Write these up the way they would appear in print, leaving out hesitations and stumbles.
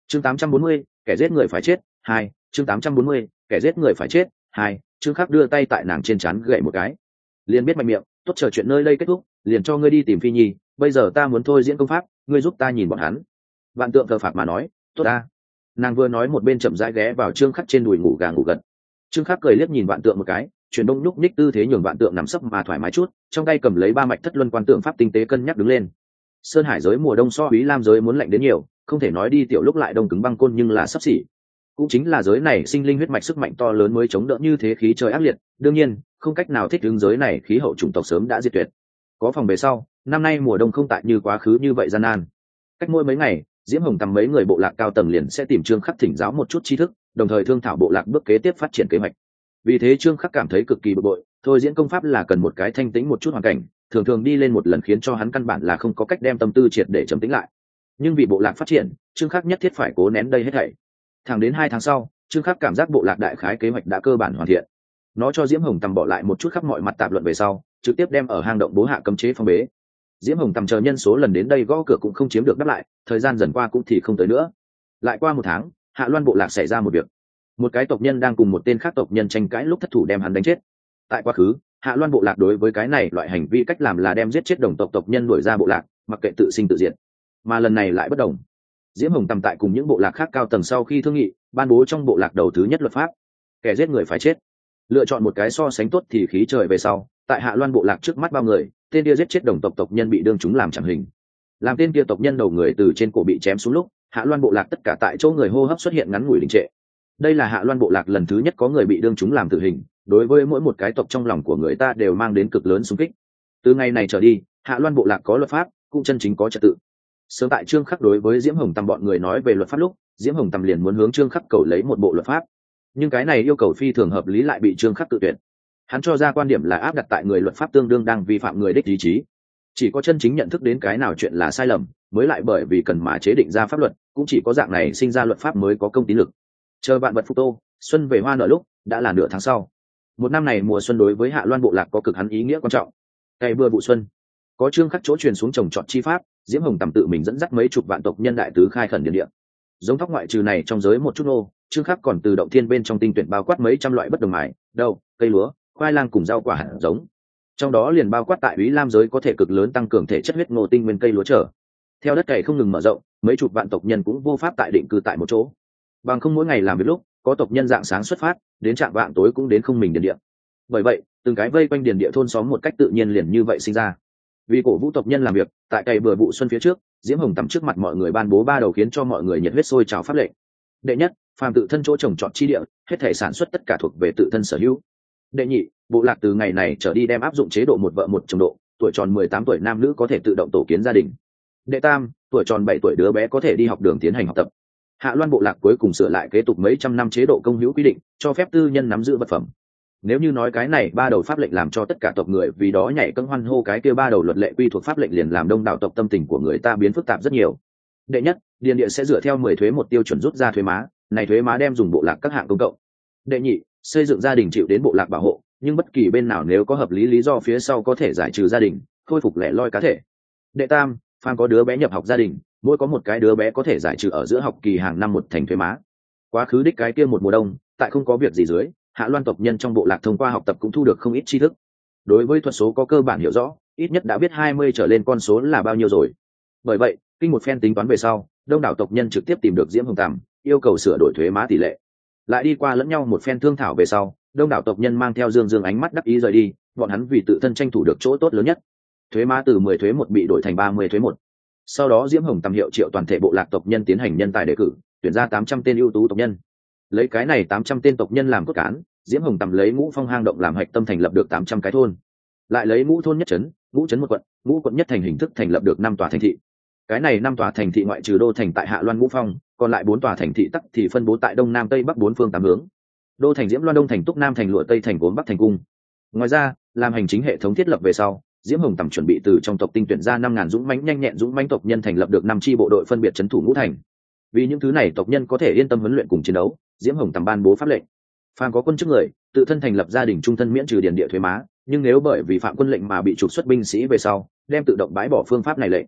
Chương 840, kẻ giết người phải chết 2. Chương 840, kẻ giết người phải chết 2. Trương Khắc đưa tay tại nàng trên trán gậy một cái, liền biết mạnh miệng, tốt, chờ chuyện nơi đây kết thúc liền cho ngươi đi tìm Phi Nhi, bây giờ ta muốn thôi diễn công pháp, ngươi giúp ta nhìn bọn hắn. Vạn Tượng thờ phạc mà nói, tốt ta. Nàng vừa nói một bên chậm rãi ghé vào Trương Khắc trên đùi ngủ gà ngủ gật. Trương Khắc cười liếc nhìn Vạn Tượng một cái, chuyển đông nhúc nhích tư thế nhường Vạn Tượng nằm sấp mà thoải mái chút, trong tay cầm lấy ba mạch thất luân quan tượng pháp tinh tế cân nhắc đứng lên. Sơn Hải giới mùa đông so Úy Lam giới muốn lạnh đến nhiều, không thể nói đi tiểu lúc lại đông cứng băng côn nhưng là sắp xỉ. Cũng chính là giới này sinh linh huyết mạch sức mạnh to lớn mới chống đỡ như thế khí trời ác liệt, đương nhiên không cách nào thích ứng giới này khí hậu chủng tộc sớm đã diệt tuyệt. Có phòng về sau, năm nay mùa đông không tại như quá khứ như vậy gian nan. Cách mỗi mấy ngày, Diễm Hồng tầm mấy người bộ lạc cao tầng liền sẽ tìm Trương Khắc thỉnh giáo một chút tri thức, đồng thời thương thảo bộ lạc bước kế tiếp phát triển kế hoạch. Vì thế Trương Khắc cảm thấy cực kỳ bực bội, thôi diễn công pháp là cần một cái thanh tĩnh một chút hoàn cảnh, thường thường đi lên một lần khiến cho hắn căn bản là không có cách đem tâm tư triệt để trầm tĩnh lại. Nhưng vì bộ lạc phát triển, Trương Khắc nhất thiết phải cố nén đây hết thảy. Thẳng đến 2 tháng sau, Trương Khắc cảm giác bộ lạc đại khái kế hoạch đã cơ bản hoàn thiện. Nó cho Diễm Hồng tầm bỏ lại một chút khắp mọi mặt tạp luận về sau, trực tiếp đem ở hang động bố hạ cấm chế phong bế. Diễm Hồng tầm chờ nhân số lần đến đây gõ cửa cũng không chiếm được đáp lại, thời gian dần qua cũng thì không tới nữa. Lại qua 1 tháng, Hạ Loan bộ lạc xảy ra một việc. Một cái tộc nhân đang cùng một tên khác tộc nhân tranh cãi lúc thất thủ đem hắn đánh chết. Tại quá khứ, Hạ Loan bộ lạc đối với cái này loại hành vi cách làm là đem giết chết đồng tộc tộc nhân đuổi ra bộ lạc, mặc kệ tự sinh tự diệt. Mà lần này lại bất đồng. Diễm Hồng tầm tại cùng những bộ lạc khác cao tầng sau khi thương nghị, ban bố trong bộ lạc đầu thứ nhất luật pháp: kẻ giết người phải chết. Lựa chọn một cái so sánh tốt thì khí trời về sau, tại Hạ Loan bộ lạc trước mắt bao người, tên kia giết chết đồng tộc tộc nhân bị đương chúng làm chẳng hình. Làm tên kia tộc nhân đầu người từ trên cổ bị chém xuống lúc, Hạ Loan bộ lạc tất cả tại chỗ người hô hấp xuất hiện ngắn ngủi đình trệ. Đây là Hạ Loan bộ lạc lần thứ nhất có người bị đương chúng làm tử hình, đối với mỗi một cái tộc trong lòng của người ta đều mang đến cực lớn xung kích. Từ ngày này trở đi, Hạ Loan bộ lạc có luật pháp, cũng chân chính có trật tự. Sớm tại Trương Khắc đối với Diễm Hồng tầm bọn người nói về luật pháp lúc, Diễm Hồng tầm liền muốn hướng Trương Khắc cầu lấy một bộ luật pháp, nhưng cái này yêu cầu phi thường hợp lý lại bị Trương Khắc tự tuyệt. Hắn cho ra quan điểm là áp đặt tại người luật pháp tương đương đang vi phạm người đích ý chí. Chỉ có chân chính nhận thức đến cái nào chuyện là sai lầm, mới lại bởi vì cần mà chế định ra pháp luật, cũng chỉ có dạng này sinh ra luật pháp mới có công tín lực. Chờ vạn vật phục tô, xuân về hoa nở lúc đã là nửa tháng sau. Một năm này mùa xuân đối với Hạ Loan bộ lạc có cực hắn ý nghĩa quan trọng. Cày bừa vụ xuân, có Trương Khắc chỗ truyền xuống trồng trọt chi pháp, Diễm Hồng tầm tự mình dẫn dắt mấy chục vạn tộc nhân đại tứ khai khẩn điền địa. Giống thóc ngoại trừ này trong giới một chút nô, Trương Khắc còn từ động thiên bên trong tinh tuyển bao quát mấy trăm loại bất đồng mài, đậu, cây lúa, khoai lang cùng rau quả hạt giống. Trong đó liền bao quát tại Úy Lam giới có thể cực lớn tăng cường thể chất huyết ngô tinh nguyên cây lúa trở. Theo đất cày không ngừng mở rộng, mấy chục vạn tộc nhân cũng vô pháp tại định cư tại một chỗ. Bằng không mỗi ngày làm việc lúc, có tộc nhân dạng sáng xuất phát, đến trạm vạn tối cũng đến không mình điền địa. Bởi vậy, từng cái vây quanh điền địa thôn xóm một cách tự nhiên liền như vậy sinh ra. Vì cổ vũ tộc nhân làm việc, tại cày bừa vụ xuân phía trước, Diễm Hồng tầm trước mặt mọi người ban bố 3 đầu khiến cho mọi người nhiệt huyết sôi trào pháp lệnh. Đệ nhất, phàm tự thân chỗ trồng trọt chi địa, hết thể sản xuất tất cả thuộc về tự thân sở hữu. Đệ nhị, bộ lạc từ ngày này trở đi đem áp dụng chế độ một vợ một chồng độ, tuổi tròn 18 tuổi nam nữ có thể tự động tổ kiến gia đình. Đệ tam, tuổi tròn 7 tuổi đứa bé có thể đi học đường tiến hành học tập. Hạ Loan bộ lạc cuối cùng sửa lại kế tục mấy trăm năm chế độ công hữu quy định, cho phép tư nhân nắm giữ vật phẩm. Nếu như nói cái này 3 đầu pháp lệnh làm cho tất cả tộc người vì đó nhảy cẫng hoan hô, cái kia 3 đầu luật lệ quy thuộc pháp lệnh liền làm đông đảo tộc tâm tình của người ta biến phức tạp rất nhiều. Đệ nhất, điền địa sẽ dựa theo 10 thuế một tiêu chuẩn rút ra thuế má, này thuế má đem dùng bộ lạc các hạng công cộng. Đệ nhị, xây dựng gia đình chịu đến bộ lạc bảo hộ, nhưng bất kỳ bên nào nếu có hợp lý lý do phía sau có thể giải trừ gia đình, khôi phục lẻ loi cá thể. Đệ tam, phàm có đứa bé nhập học gia đình, mỗi có một cái đứa bé có thể giải trừ ở giữa học kỳ hàng năm một thành thuế má. Quá khứ đích cái kia một mùa đông, tại không có việc gì dưới, Hạ Loan tộc nhân trong bộ lạc thông qua học tập cũng thu được không ít tri thức. Đối với thuật số có cơ bản hiểu rõ, ít nhất đã biết 20 trở lên con số là bao nhiêu rồi. Bởi vậy, kinh một phen tính toán về sau, đông đảo tộc nhân trực tiếp tìm được Diễm Hồng tầm, yêu cầu sửa đổi thuế má tỷ lệ. Lại đi qua lẫn nhau một phen thương thảo về sau, đông đảo tộc nhân mang theo dương dương ánh mắt đắc ý rời đi, bọn hắn vì tự thân tranh thủ được chỗ tốt lớn nhất. Thuế má từ 10 thuế một bị đổi thành 30 thuế một. Sau đó Diễm Hồng tầm hiệu triệu toàn thể bộ lạc tộc nhân tiến hành nhân tài đề cử, tuyển ra 800 tên ưu tú tộc nhân. Lấy cái này 800 tên tộc nhân làm cốt cán, Diễm Hồng tầm lấy Ngũ Phong hang động làm hạch tâm thành lập được 800 cái thôn, lại lấy Ngũ thôn nhất trấn, Ngũ trấn một quận, Ngũ quận nhất thành hình thức thành lập được 5 tòa thành thị. Cái này 5 tòa thành thị ngoại trừ đô thành tại Hạ Loan Ngũ Phong, còn lại 4 tòa thành thị tắc thì phân bố tại đông nam tây bắc 4 phương 8 hướng. Đô thành Diễm Loan, Đông thành Túc, Nam thành Lụa, Tây thành Gốm, Bắc thành Cung. Ngoài ra, làm hành chính hệ thống thiết lập về sau, Diễm Hồng tầm chuẩn bị từ trong tộc tinh tuyển ra 5000 dũng mãnh nhanh nhẹn dũng mãnh tộc nhân thành lập được 5 chi bộ đội phân biệt trấn thủ Ngũ thành. Vì những thứ này tộc nhân có thể yên tâm huấn luyện cùng chiến đấu, Diễm Hồng tầm ban bố pháp lệnh: phàm có quân chức người, tự thân thành lập gia đình trung thân miễn trừ điền địa thuế má, nhưng nếu bởi vì phạm quân lệnh mà bị trục xuất binh sĩ về sau, đem tự động bãi bỏ phương pháp này lệnh.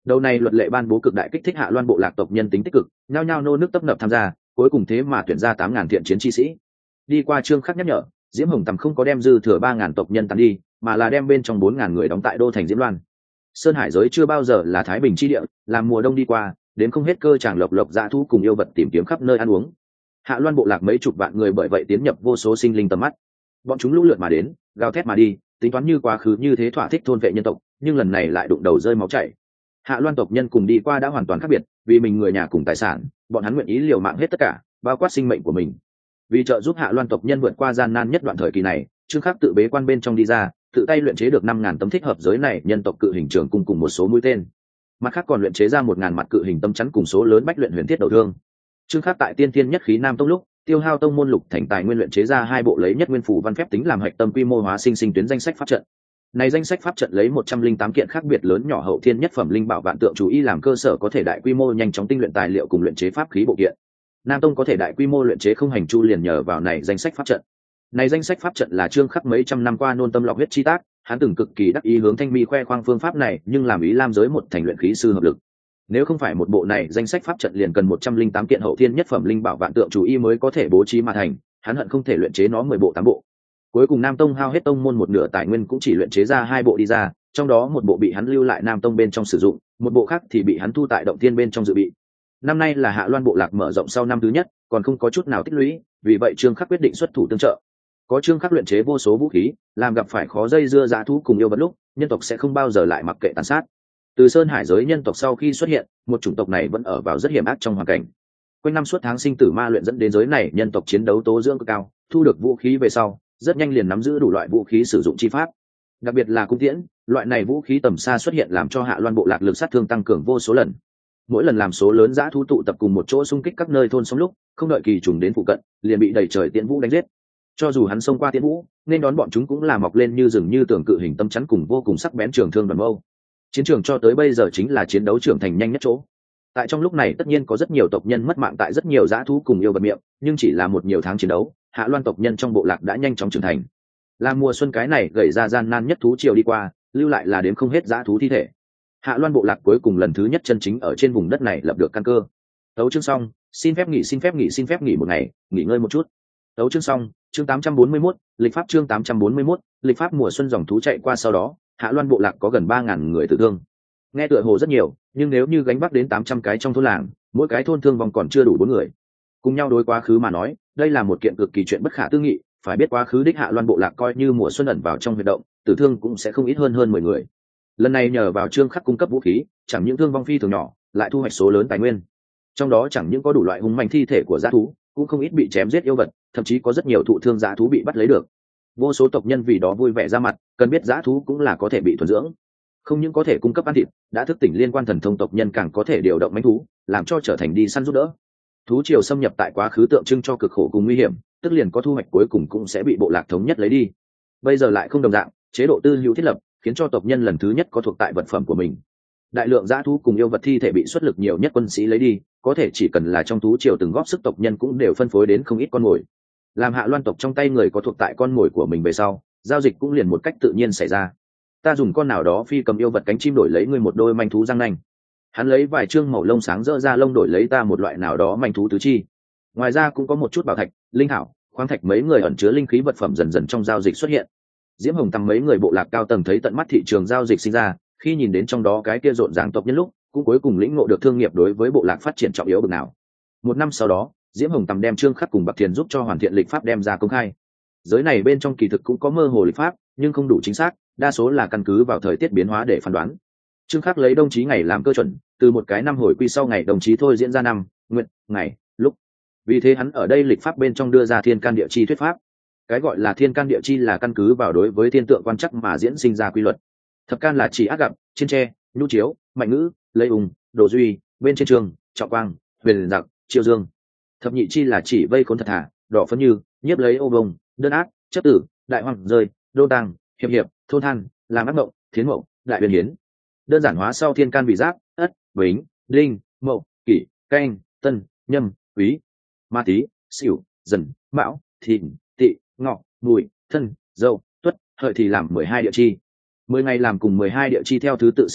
Đầu này luật lệ ban bố cực đại kích thích Hạ Loan bộ lạc tộc nhân tính tích cực, nhao nhao nô nước tấp nập tham gia, cuối cùng thế mà tuyển ra 8.000 thiện chiến chi sĩ. Đi qua chương khắc nhắc nhở, Diễm Hồng Tầm không có đem dư thừa 3.000 tộc nhân tán đi, mà là đem bên trong 4.000 người đóng tại đô thành Diễm Loan. Sơn Hải giới chưa bao giờ là thái bình chi địa, làm mùa đông đi qua, đến không hết cơ tràng lộc lộc dã thú cùng yêu vật tìm kiếm khắp nơi ăn uống. Hạ Loan bộ lạc mấy chục vạn người bởi vậy tiến nhập vô số sinh linh tầm mắt. Bọn chúng lũ lượt mà đến, gào thét mà đi, tính toán như quá khứ như thế thỏa thích thôn vệ nhân tộc, nhưng lần này lại đụng đầu rơi máu chảy. Hạ Loan tộc nhân cùng đi qua đã hoàn toàn khác biệt, vì mình người nhà cùng tài sản, bọn hắn nguyện ý liều mạng hết tất cả, bao quát sinh mệnh của mình. Vì trợ giúp Hạ Loan tộc nhân vượt qua gian nan nhất đoạn thời kỳ này, Trương Khắc tự bế quan bên trong đi ra, tự tay luyện chế được 5.000 tấm thích hợp giới này nhân tộc cự hình trường cung cùng một số mũi tên. Mặt khác còn luyện chế ra 1.000 mặt cự hình tâm chắn cùng số lớn bách luyện huyền thiết đầu thương. Trương Khắc tại Tiên Thiên Nhất Khí Nam Tông lúc, tiêu hao tông môn lục thành tài nguyên luyện chế ra 2 bộ lấy nhất nguyên phủ văn phép tính làm hạch tâm quy mô hóa sinh sinh tuyến danh sách pháp trận. Này danh sách pháp trận lấy 108 kiện khác biệt lớn nhỏ hậu thiên nhất phẩm linh bảo vạn tượng chú ý làm cơ sở có thể đại quy mô nhanh chóng tinh luyện tài liệu cùng luyện chế pháp khí bộ kiện. Nam Tông có thể đại quy mô luyện chế không hành chu liền nhờ vào này danh sách pháp trận. Này danh sách pháp trận là Trương Khắc mấy trăm năm qua nôn tâm lọc huyết chi tác, hắn từng cực kỳ đắc ý hướng Thanh Mi khoe khoang phương pháp này, nhưng làm Ý Lam giới một thành luyện khí sư hợp lực. Nếu không phải một bộ này danh sách pháp trận liền cần 108 kiện hậu thiên nhất phẩm linh bảo vạn tượng chú ý mới có thể bố trí mà thành, hắn hận không thể luyện chế nó 10 bộ 8 bộ. Cuối cùng Nam Tông hao hết tông môn một nửa tài nguyên cũng chỉ luyện chế ra 2 bộ đi ra, trong đó một bộ bị hắn lưu lại Nam Tông bên trong sử dụng, một bộ khác thì bị hắn thu tại động thiên bên trong dự bị. Năm nay là Hạ Loan bộ lạc mở rộng sau năm thứ nhất, còn không có chút nào tích lũy, vì vậy Trương Khắc quyết định xuất thủ tương trợ. Có Trương Khắc luyện chế vô số vũ khí, làm gặp phải khó dây dưa dã thú cùng yêu vật lúc, nhân tộc sẽ không bao giờ lại mặc kệ tàn sát. Từ Sơn Hải giới nhân tộc sau khi xuất hiện, một chủng tộc này vẫn ở vào rất hiểm ác trong hoàn cảnh. Quanh năm suốt tháng sinh tử ma luyện dẫn đến giới này nhân tộc chiến đấu tố dưỡng cực cao, thu được vũ khí về sau, rất nhanh liền nắm giữ đủ loại vũ khí sử dụng chi pháp. Đặc biệt là cung tiễn, loại này vũ khí tầm xa xuất hiện làm cho Hạ Loan bộ lạc lực sát thương tăng cường vô số lần. Mỗi lần làm số lớn dã thú tụ tập cùng một chỗ xung kích các nơi thôn sống lúc, không đợi kỳ trùng đến phụ cận, liền bị đầy trời tiễn vũ đánh giết. Cho dù hắn xông qua tiễn vũ, nên đón bọn chúng cũng là mọc lên như rừng như tường cự hình tâm chắn cùng vô cùng sắc bén trường thương đoàn mâu. Chiến trường cho tới bây giờ chính là chiến đấu trưởng thành nhanh nhất chỗ. Tại trong lúc này tất nhiên có rất nhiều tộc nhân mất mạng tại rất nhiều dã thú cùng yêu vật miệng, nhưng chỉ là một nhiều tháng chiến đấu, Hạ Loan tộc nhân trong bộ lạc đã nhanh chóng trưởng thành. Là mùa xuân cái này gầy ra gian nan nhất thú triều đi qua, lưu lại là đếm không hết dã thú thi thể. Hạ Loan bộ lạc cuối cùng lần thứ nhất chân chính ở trên vùng đất này lập được căn cơ. Tấu chương xong, xin phép nghỉ một ngày, nghỉ ngơi một chút. Tấu chương xong, chương 841, lịch pháp chương 841, lịch pháp mùa xuân dòng thú chạy qua sau đó, Hạ Loan bộ lạc có gần 3.000 người tử thương. Nghe tựa hồ rất nhiều, nhưng nếu như gánh vác đến 800 cái trong thôn làng, mỗi cái thôn thương vong còn chưa đủ 4 người. Cùng nhau đối quá khứ mà nói, đây là một kiện cực kỳ chuyện bất khả tư nghị, phải biết quá khứ đích Hạ Loan bộ lạc coi như mùa xuân ẩn vào trong huyệt động, tử thương cũng sẽ không ít hơn 10 người. Lần này nhờ vào Trương Khắc cung cấp vũ khí, chẳng những thương vong phi thường nhỏ, lại thu hoạch số lớn tài nguyên. Trong đó chẳng những có đủ loại hung manh thi thể của dã thú, cũng không ít bị chém giết yêu vật, thậm chí có rất nhiều thụ thương dã thú bị bắt lấy được. Vô số tộc nhân vì đó vui vẻ ra mặt, cần biết dã thú cũng là có thể bị thuần dưỡng, không những có thể cung cấp ăn thịt, đã thức tỉnh liên quan thần thông tộc nhân càng có thể điều động mãnh thú, làm cho trở thành đi săn giúp đỡ. Thú triều xâm nhập tại quá khứ tượng trưng cho cực khổ cùng nguy hiểm, tức liền có thu hoạch cuối cùng cũng sẽ bị bộ lạc thống nhất lấy đi. Bây giờ lại không đồng dạng, chế độ tư hữu thiết lập, khiến cho tộc nhân lần thứ nhất có thuộc tại vật phẩm của mình. Đại lượng dã thú cùng yêu vật thi thể bị xuất lực nhiều nhất quân sĩ lấy đi, có thể chỉ cần là trong thú triều từng góp sức tộc nhân cũng đều phân phối đến không ít con mồi. Làm Hạ Loan tộc trong tay người có thuộc tại con mồi của mình về sau, giao dịch cũng liền một cách tự nhiên xảy ra. Ta dùng con nào đó phi cầm yêu vật cánh chim đổi lấy ngươi một đôi manh thú răng nanh. Hắn lấy vài trương màu lông sáng rỡ ra lông đổi lấy ta một loại nào đó manh thú tứ chi. Ngoài ra cũng có một chút bảo thạch, linh thảo, khoáng thạch mấy người ẩn chứa linh khí vật phẩm dần dần trong giao dịch xuất hiện. Diễm Hồng Tầm mấy người bộ lạc cao tầng thấy tận mắt thị trường giao dịch sinh ra, khi nhìn đến trong đó cái kia rộn ràng tộc nhân lúc, cũng cuối cùng lĩnh ngộ được thương nghiệp đối với bộ lạc phát triển trọng yếu bậc nào. Một năm sau đó, Diễm Hồng Tầm đem Trương Khắc cùng Bạc Thiền giúp cho hoàn thiện lịch pháp đem ra công khai. Giới này bên trong kỳ thực cũng có mơ hồ lịch pháp, nhưng không đủ chính xác, đa số là căn cứ vào thời tiết biến hóa để phán đoán. Trương Khắc lấy đồng chí ngày làm cơ chuẩn, từ một cái năm hồi quy sau ngày đồng chí thôi diễn ra năm, nguyện, ngày, lúc. Vì thế hắn ở đây lịch pháp bên trong đưa ra thiên can địa chi thuyết pháp. Cái gọi là thiên can địa chi là căn cứ vào đối với thiên tượng quan trắc mà diễn sinh ra quy luật. Thập can là chỉ ác gặp, trên tre, nhu chiếu, mạnh ngữ, lấy ùng, đồ duy, bên trên trường, trọng quang, huyền giặc, chiêu dương. Thập nhị chi là chỉ vây khốn thật thà, đỏ phấn như, nhiếp lấy ô vông, đơn ác, chấp tử, đại hoàng rơi, đô tàng, hiệp, thôn than, làm ác mộng, thiến mộng, đại huyền hiến. Đơn giản hóa sau thiên can vị giác, ất, bính, đinh, mậu, kỷ, canh, tân, nhâm, quý, ma tý, sửu, dần, mão, thìn, tỵ, ngọ, mùi, thân, dậu, tuất, hợi thì làm 12 địa chi. 10 ngày làm cùng 12 địa chi theo thứ tự xứng đôi,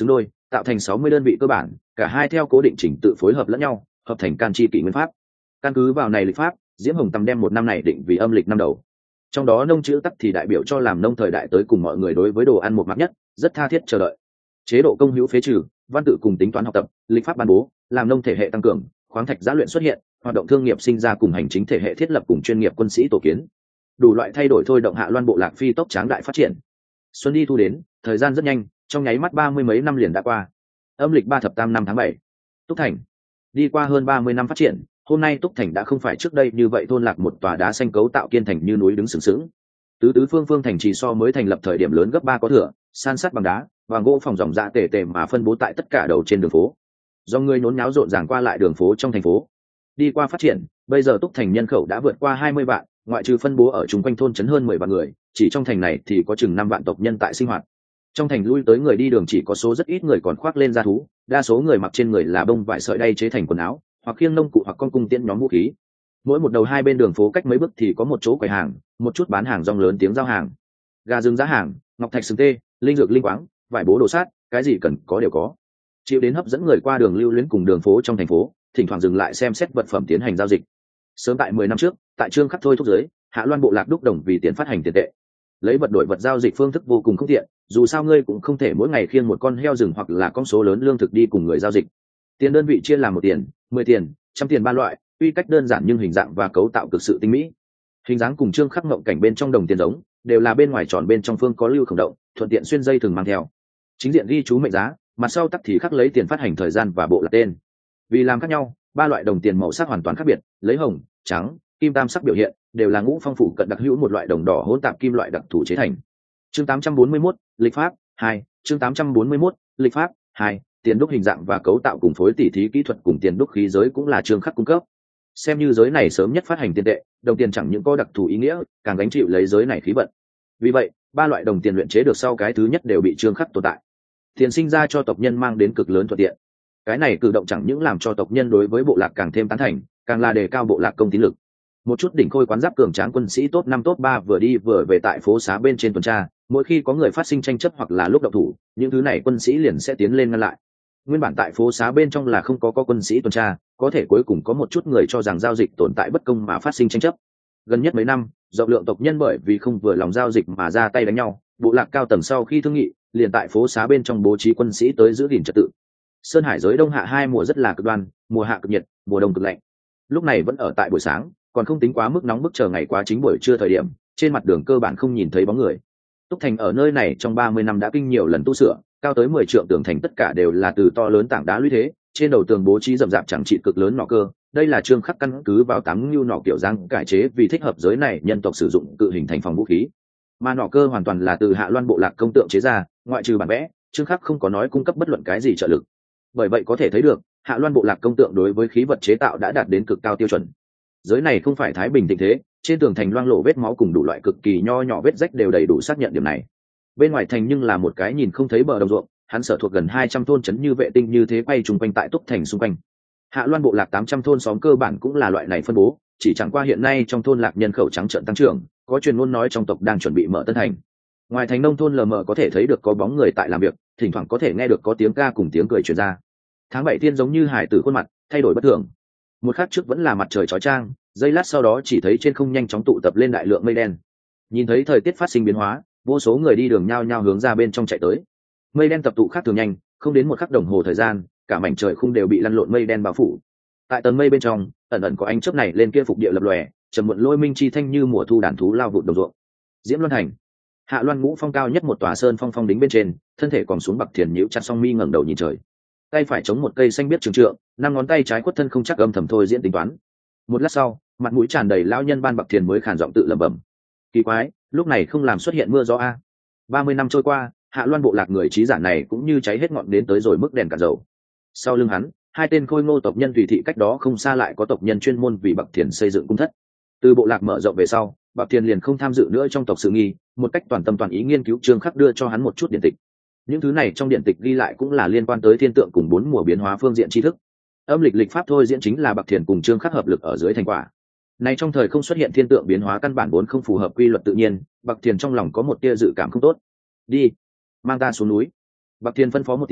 tạo thành 60 đơn vị cơ bản, cả hai theo cố định trình tự phối hợp lẫn nhau, hợp thành can chi kỷ nguyên pháp. Căn cứ vào này lịch pháp, Diễm Hồng Tâm đem một năm này định vì âm lịch năm đầu. Trong đó nông chữ tắc thì đại biểu cho làm nông thời đại tới cùng mọi người đối với đồ ăn một mặt nhất, rất tha thiết chờ đợi. Chế độ công hữu phế trừ, văn tự cùng tính toán học tập, lịch pháp ban bố, làm nông thể hệ tăng cường, khoáng thạch giá luyện xuất hiện, hoạt động thương nghiệp sinh ra cùng hành chính thể hệ thiết lập cùng chuyên nghiệp quân sĩ tổ kiến. Đủ loại thay đổi thôi động Hạ Loan bộ lạc phi tốc tráng đại phát triển. Xuân đi thu đến, thời gian rất nhanh, trong nháy mắt 30 mấy năm liền đã qua. Âm lịch 3 thập tam năm tháng 7. Túc Thành. Đi qua hơn 30 năm phát triển, hôm nay Túc Thành đã không phải trước đây như vậy thôn lạc một tòa đá xanh cấu tạo kiên thành như núi đứng sừng sững. Tứ tứ phương phương thành trì so mới thành lập thời điểm lớn gấp 3 có thừa, san sát bằng đá, và gỗ phòng dòng dạ tề tề mà phân bố tại tất cả đầu trên đường phố. Do người nhốn nháo rộn ràng qua lại đường phố trong thành phố. Đi qua phát triển, bây giờ Túc Thành nhân khẩu đã vượt qua 20 vạn, ngoại trừ phân bố ở chung quanh thôn trấn hơn 10 vạn người, chỉ trong thành này thì có chừng 5 vạn tộc nhân tại sinh hoạt. Trong thành lui tới người đi đường chỉ có số rất ít người còn khoác lên da thú, đa số người mặc trên người là bông vải sợi đay chế thành quần áo, hoặc khiêng nông cụ hoặc con cung tiễn nhóm vũ khí. Mỗi một đầu hai bên đường phố cách mấy bước thì có một chỗ quầy hàng, một chút bán hàng rong lớn tiếng giao hàng. Gà rừng giá hàng, ngọc thạch sừng tê, linh dược linh quáng, vải bố đồ sát, cái gì cần có đều có. Chịu đến hấp dẫn người qua đường lưu luyến cùng đường phố trong thành phố, thỉnh thoảng dừng lại xem xét vật phẩm tiến hành giao dịch. Sớm tại 10 năm trước, tại Trương Khắc thôi thúc giới, Hạ Loan bộ lạc đúc đồng vì tiền phát hành tiền tệ. Lấy vật đổi vật giao dịch phương thức vô cùng không tiện, dù sao ngươi cũng không thể mỗi ngày khiêng một con heo rừng hoặc là con số lớn lương thực đi cùng người giao dịch. Tiền đơn vị chia làm 1 tiền, 10 tiền, 100 tiền ba loại, tuy cách đơn giản nhưng hình dạng và cấu tạo cực sự tinh mỹ. Hình dáng cùng Trương Khắc ngộng cảnh bên trong đồng tiền giống, đều là bên ngoài tròn bên trong phương có lưu khổng động, thuận tiện xuyên dây thường mang theo. Chính diện ghi chú mệnh giá, mặt sau tắc thì khắc lấy tiền phát hành thời gian và bộ lạc tên. Vì làm khác nhau, 3 loại đồng tiền màu sắc hoàn toàn khác biệt, lấy hồng, trắng, kim tam sắc biểu hiện, đều là ngũ phong phủ cận đặc hữu một loại đồng đỏ hỗn tạp kim loại đặc thù chế thành. Chương 841, lịch pháp 2, chương 841, lịch pháp 2, tiền đúc hình dạng và cấu tạo cùng phối tỉ thí kỹ thuật cùng tiền đúc khí giới cũng là Trương Khắc cung cấp. Xem như giới này sớm nhất phát hành tiền tệ, đồng tiền chẳng những có đặc thù ý nghĩa, càng gánh chịu lấy giới này khí vận. Vì vậy, 3 loại đồng tiền luyện chế được sau cái thứ nhất đều bị Trương Khắc tồn tại. Tiền sinh ra cho tộc nhân mang đến cực lớn thuận tiện. Cái này cử động chẳng những làm cho tộc nhân đối với bộ lạc càng thêm tán thành, càng là đề cao bộ lạc công tín lực. Một chút đỉnh khôi quán giáp cường tráng quân sĩ top 5 top 3 vừa đi vừa về tại phố xá bên trên tuần tra, mỗi khi có người phát sinh tranh chấp hoặc là lúc động thủ, những thứ này quân sĩ liền sẽ tiến lên ngăn lại. Nguyên bản tại phố xá bên trong là không có quân sĩ tuần tra, có thể cuối cùng có một chút người cho rằng giao dịch tồn tại bất công mà phát sinh tranh chấp. Gần nhất mấy năm, rộng lượng tộc nhân bởi vì không vừa lòng giao dịch mà ra tay đánh nhau, bộ lạc cao tầng sau khi thương nghị, liền tại phố xá bên trong bố trí quân sĩ tới giữ gìn trật tự. Sơn Hải giới đông hạ 2 mùa rất là cực đoan, mùa hạ cực nhiệt, mùa đông cực lạnh. Lúc này vẫn ở tại buổi sáng, còn không tính quá mức nóng bức chờ ngày quá chính buổi trưa thời điểm, trên mặt đường cơ bản không nhìn thấy bóng người. Túc Thành ở nơi này trong 30 năm đã kinh nhiều lần tu sửa, cao tới 10 trượng tường thành tất cả đều là từ to lớn tảng đá lũy thế, trên đầu tường bố trí rậm rạp chẳng trị cực lớn nỏ cơ, đây là Trương Khắc căn cứ vào 8 nhu nỏ kiểu dáng cải chế vì thích hợp giới này nhân tộc sử dụng cự hình thành phòng vũ khí. Mà nỏ cơ hoàn toàn là từ Hạ Loan bộ lạc công tượng chế ra, ngoại trừ bản vẽ, Trương Khắc không có nói cung cấp bất luận cái gì trợ lực. Bởi vậy có thể thấy được, Hạ Loan bộ lạc công tượng đối với khí vật chế tạo đã đạt đến cực cao tiêu chuẩn. Giới này không phải thái bình tình thế, trên tường thành loang lổ vết máu cùng đủ loại cực kỳ nho nhỏ vết rách đều đầy đủ xác nhận điểm này. Bên ngoài thành nhưng là một cái nhìn không thấy bờ đồng ruộng, hắn sở thuộc gần 200 thôn trấn như vệ tinh như thế quay trùng quanh tại Túc Thành xung quanh. Hạ Loan bộ lạc 800 thôn xóm cơ bản cũng là loại này phân bố, chỉ chẳng qua hiện nay trong thôn lạc nhân khẩu trắng trợn tăng trưởng, có truyền ngôn nói trong tộc đang chuẩn bị mở tân thành. Ngoài thành nông thôn lờ mờ có thể thấy được có bóng người tại làm việc, thỉnh thoảng có thể nghe được có tiếng ca cùng tiếng cười truyền ra. Tháng 7 thiên giống như hải tử khuôn mặt thay đổi bất thường. Một khắc trước vẫn là mặt trời chói chang, giây lát sau đó chỉ thấy trên không nhanh chóng tụ tập lên đại lượng mây đen. Nhìn thấy thời tiết phát sinh biến hóa, vô số người đi đường nhao nhao hướng ra bên trong chạy tới. Mây đen tập tụ khác thường nhanh, không đến một khắc đồng hồ thời gian, cả mảnh trời khung đều bị lăn lộn mây đen bao phủ. Tại tầng mây bên trong, ẩn ẩn có ánh chớp này lên kia phục địa lập lòe, trầm muộn lôi minh chi thanh như mùa thu đàn thú lao vụt đồng ruộng. Diễm Loan Thành, Hạ Loan ngũ phong cao nhất một tòa sơn phong phong đính bên trên, thân thể còn xuống bậc thiền nhíu chặt song mi ngẩng đầu nhìn trời. Tay phải chống một cây xanh biếc trường trượng, 5 ngón tay trái quất thân không chắc âm thầm thôi diễn tính toán. Một lát sau, mặt mũi tràn đầy lão nhân ban bậc thiền mới khàn giọng tự lẩm bẩm. Kỳ quái, lúc này không làm xuất hiện mưa gió a. 30 năm trôi qua, Hạ Loan bộ lạc người trí giả này cũng như cháy hết ngọn đến tới rồi mức đèn cả dầu. Sau lưng hắn, 2 tên khôi ngô tộc nhân tùy thị cách đó không xa lại có tộc nhân chuyên môn vì bậc thiền xây dựng cung thất. Từ bộ lạc mở rộng về sau, bậc thiền liền không tham dự nữa trong tộc sự nghi, một cách toàn tâm toàn ý nghiên cứu Trương Khắc đưa cho hắn một chút điển tịch. Những thứ này trong điển tịch ghi lại cũng là liên quan tới thiên tượng cùng 4 mùa biến hóa phương diện tri thức. Âm lịch lịch pháp thôi diễn chính là bậc thiền cùng Trương Khắc hợp lực ở dưới thành quả. Này trong thời không xuất hiện thiên tượng biến hóa căn bản vốn không phù hợp quy luật tự nhiên, bậc thiền trong lòng có một tia dự cảm không tốt. Đi, mang ta xuống núi. Bậc thiền phân phó một tiếng,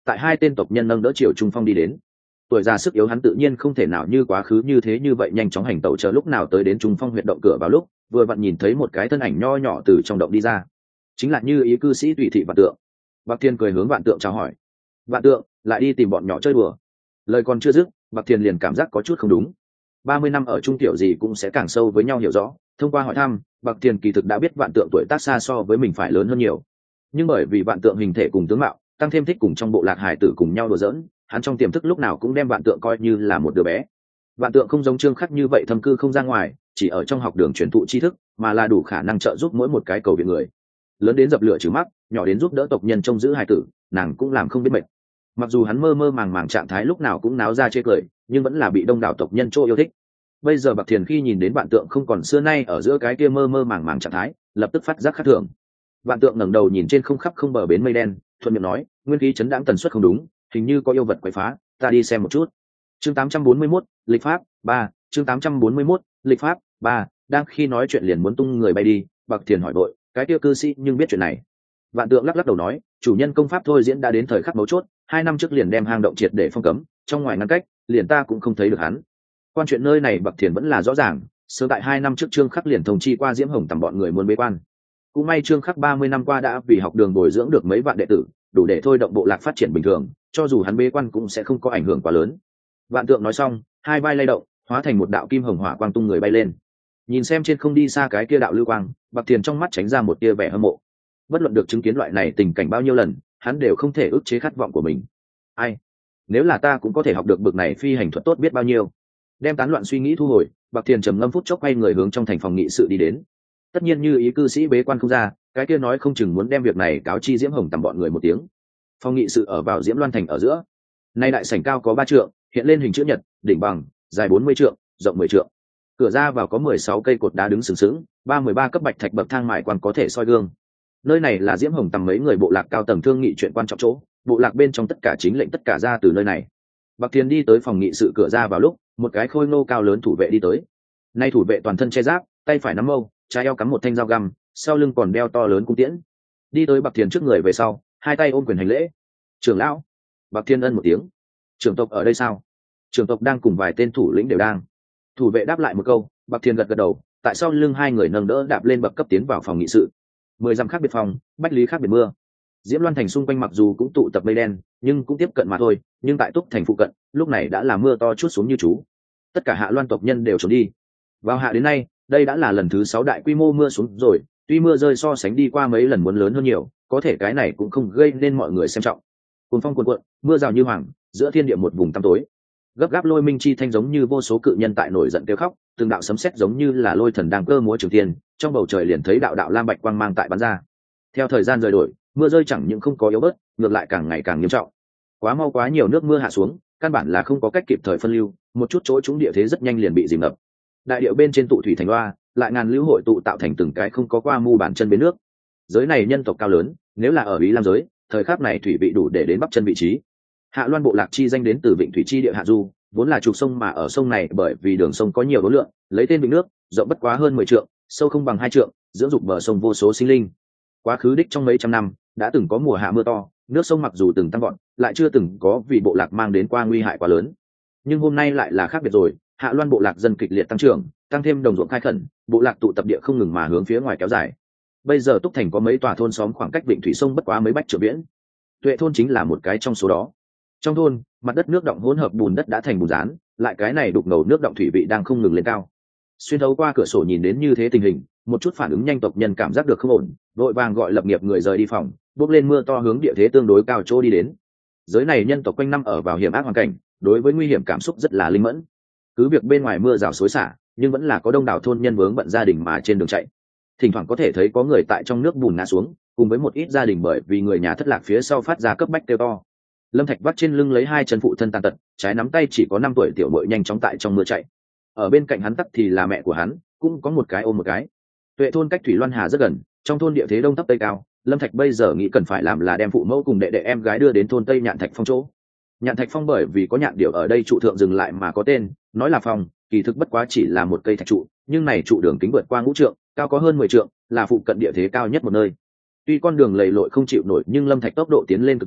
tại hai tên tộc nhân nâng đỡ Triệu Trung Phong đi đến. Tuổi già sức yếu hắn tự nhiên không thể nào như quá khứ như vậy nhanh chóng hành tẩu, chờ lúc nào tới đến Trung Phong huyệt động cửa vào lúc vừa vặn nhìn thấy một cái thân ảnh nho nhỏ từ trong động đi ra, chính là Như Ý cư sĩ Tùy Thị Vạn Tượng. Bạc Thiên cười hướng Vạn Tượng chào hỏi. Vạn Tượng lại đi tìm bọn nhỏ chơi đùa. Lời còn chưa dứt, Bạc Thiên liền cảm giác có chút không đúng. 30 năm ở chung tiểu gì cũng sẽ càng sâu với nhau hiểu rõ, thông qua hỏi thăm, Bạc Thiên kỳ thực đã biết Vạn Tượng tuổi tác xa so với mình phải lớn hơn nhiều. Nhưng bởi vì Vạn Tượng hình thể cùng tướng mạo, tăng thêm thích cùng trong bộ lạc hải tử cùng nhau đùa giỡn, hắn trong tiềm thức lúc nào cũng đem Vạn Tượng coi như là một đứa bé. Vạn Tượng không giống Trương Khắc như vậy thâm cư không ra ngoài, chỉ ở trong học đường truyền thụ tri thức, mà là đủ khả năng trợ giúp mỗi một cái cầu viện người. Lớn đến dập lửa trừ mắc, nhỏ đến giúp đỡ tộc nhân trông giữ hải tử, nàng cũng làm không biết mệt. Mặc dù hắn mơ mơ màng màng trạng thái lúc nào cũng náo ra chê cười, nhưng vẫn là bị đông đảo tộc nhân chỗ yêu thích. Bây giờ Bạc Thiền khi nhìn đến Vạn Tượng không còn xưa nay ở giữa cái kia mơ mơ màng màng trạng thái, lập tức phát giác khác thường. Vạn Tượng ngẩng đầu nhìn trên không khắp không bờ bến mây đen, thuận miệng nói, nguyên khí chấn đãng tần suất không đúng, hình như có yêu vật quấy phá, ta đi xem một chút. Chương 841, lịch pháp 3, chương 841, lịch pháp 3, đang khi nói chuyện liền muốn tung người bay đi, Bạc Thiền hỏi vội, cái kia cư sĩ nhưng biết chuyện này. Vạn Tượng lắc lắc đầu nói, chủ nhân công pháp thôi diễn đã đến thời khắc mấu chốt, 2 năm trước liền đem hang động triệt để phong cấm, trong ngoài ngăn cách, liền ta cũng không thấy được hắn. Quan chuyện nơi này Bạc Thiền vẫn là rõ ràng, sớm tại 2 năm trước Trương Khắc liền thông chi qua Diễm Hồng tầm bọn người muốn bế quan. Cũng may Trương Khắc 30 năm qua đã vì học đường bồi dưỡng được mấy vạn đệ tử, đủ để thôi động bộ lạc phát triển bình thường, cho dù hắn bế quan cũng sẽ không có ảnh hưởng quá lớn. Vạn Tượng nói xong, hai vai lay động, hóa thành một đạo kim hồng hỏa quang tung người bay lên. Nhìn xem trên không đi xa cái kia đạo lưu quang, Bạc Thiền trong mắt tránh ra một tia vẻ hâm mộ. Bất luận được chứng kiến loại này tình cảnh bao nhiêu lần, hắn đều không thể ức chế khát vọng của mình. Ai, nếu là ta cũng có thể học được bực này phi hành thuật tốt biết bao nhiêu. Đem tán loạn suy nghĩ thu hồi, Bạc Thiền trầm ngâm phút chốc quay người hướng trong thành phòng nghị sự đi đến. Tất nhiên Như Ý cư sĩ bế quan không ra, cái kia nói không chừng muốn đem việc này cáo chi Diễm Hồng tầm bọn người một tiếng. Phòng nghị sự ở vào Diễm Loan thành ở giữa. Nay đại sảnh cao có 3 trượng, hiện lên hình chữ nhật, đỉnh bằng, dài 40 trượng, rộng 10 trượng. Cửa ra vào có 16 cây cột đá đứng sừng sững, 13 cấp bạch thạch bậc thang mài quan có thể soi gương. Nơi này là Diễm Hồng tầm mấy người bộ lạc cao tầng thương nghị chuyện quan trọng chỗ, bộ lạc bên trong tất cả chính lệnh tất cả ra từ nơi này. Bạc Thiền đi tới phòng nghị sự cửa ra vào lúc, một cái khôi ngô cao lớn thủ vệ đi tới. Nay thủ vệ toàn thân che giáp, tay phải nắm mâu, trái eo cắm một thanh dao găm, sau lưng còn đeo to lớn cung tiễn. Đi tới Bạc Thiền trước người về sau, hai tay ôm quyền hành lễ. Trưởng lão. Bạc Thiền ân một tiếng. Trưởng tộc ở đây sao? Trưởng tộc đang cùng vài tên thủ lĩnh đều đang. Thủ vệ đáp lại một câu, Bạc Thiền gật gật đầu, tại sau lưng hai người nâng đỡ đạp lên bậc cấp tiến vào phòng nghị sự. 10 dặm khác biệt phòng, bách lý khác biệt mưa. Diễm Loan thành xung quanh mặc dù cũng tụ tập mây đen, nhưng cũng tiếp cận mà thôi, nhưng tại Túc thành phụ cận, lúc này đã là mưa to chút xuống như chú. Tất cả Hạ Loan tộc nhân đều trốn đi. Vào hạ đến nay, đây đã là lần thứ 6 đại quy mô mưa xuống rồi, tuy mưa rơi so sánh đi qua mấy lần muốn lớn hơn nhiều, có thể cái này cũng không gây nên mọi người xem trọng. Cuồng phong cuồn cuộn, mưa rào như hoàng, giữa thiên địa một vùng tăm tối. Gấp gáp lôi minh chi thanh giống như vô số cự nhân tại nổi giận kêu khóc, từng đạo sấm sét giống như là lôi thần đang cơ múa trường tiên, trong bầu trời liền thấy đạo đạo lam bạch quang mang tại bắn ra. Theo thời gian rời đổi, mưa rơi chẳng những không có yếu bớt, ngược lại càng ngày càng nghiêm trọng. Quá mau quá nhiều nước mưa hạ xuống, căn bản là không có cách kịp thời phân lưu, một chút chỗ trúng địa thế rất nhanh liền bị dìm ngập. Đại điệu bên trên tụ thủy thành loa, lại ngàn lưu hội tụ tạo thành từng cái không có qua mu bàn chân bến nước. Giới này nhân tộc cao lớn, nếu là ở Ý Lam giới, thời khắc này thủy vị đủ để đến bắp chân vị trí. Hạ Loan bộ lạc chi danh đến từ vịnh thủy chi địa hạ du, vốn là trục sông mà ở sông này bởi vì đường sông có nhiều đối lượng, lấy tên vịnh nước, rộng bất quá hơn 10 trượng, sâu không bằng 2 trượng, dưỡng dục bờ sông vô số sinh linh. Quá khứ đích trong mấy trăm năm, đã từng có mùa hạ mưa to, nước sông mặc dù từng tăng gọn, lại chưa từng có vì bộ lạc mang đến qua nguy hại quá lớn. Nhưng hôm nay lại là khác biệt rồi, Hạ Loan bộ lạc dân kịch liệt tăng trưởng, tăng thêm đồng ruộng khai khẩn, bộ lạc tụ tập địa không ngừng mà hướng phía ngoài kéo dài. Bây giờ Túc thành có mấy tòa thôn xóm khoảng cách vịnh thủy sông bất quá mấy bách trượng viễn. Tuệ thôn chính là một cái trong số đó. Trong thôn, mặt đất nước động hỗn hợp bùn đất đã thành bùn rán, lại cái này đục ngầu nước động thủy vị đang không ngừng lên cao. Xuyên thấu qua cửa sổ nhìn đến như thế tình hình, một chút phản ứng nhanh tộc nhân cảm giác được không ổn, vội vàng gọi lập nghiệp người rời đi phòng, bước lên mưa to hướng địa thế tương đối cao chỗ đi đến. Giới này nhân tộc quanh năm ở vào hiểm ác hoàn cảnh, đối với nguy hiểm cảm xúc rất là linh mẫn. Cứ việc bên ngoài mưa rào xối xả, nhưng vẫn là có đông đảo thôn nhân vướng bận gia đình mà trên đường chạy. Thỉnh thoảng có thể thấy có người tại trong nước bùn ngã xuống, cùng với một ít gia đình bởi vì người nhà thất lạc phía sau phát ra cấp bách kêu to. Lâm Thạch vắt trên lưng lấy 2 chân phụ thân tàn tật, trái nắm tay chỉ có 5 tuổi tiểu muội nhanh chóng tại trong mưa chạy. Ở bên cạnh hắn tắc thì là mẹ của hắn, cũng có một cái ôm một cái. Tuệ thôn cách Thủy Loan Hà rất gần, trong thôn địa thế đông thấp tây cao, Lâm Thạch bây giờ nghĩ cần phải làm là đem phụ mẫu cùng đệ đệ em gái đưa đến thôn Tây Nhạn Thạch Phong chỗ. Nhạn Thạch Phong bởi vì có nhạn điểu ở đây trụ thượng dừng lại mà có tên, nói là phong, kỳ thực bất quá chỉ là một cây thạch trụ, nhưng này trụ đường kính vượt qua ngũ trượng, cao có hơn 10 trượng, là phụ cận địa thế cao nhất một nơi. Tuy con đường lầy lội không chịu nổi, nhưng Lâm Thạch tốc độ tiến lên cực nhanh,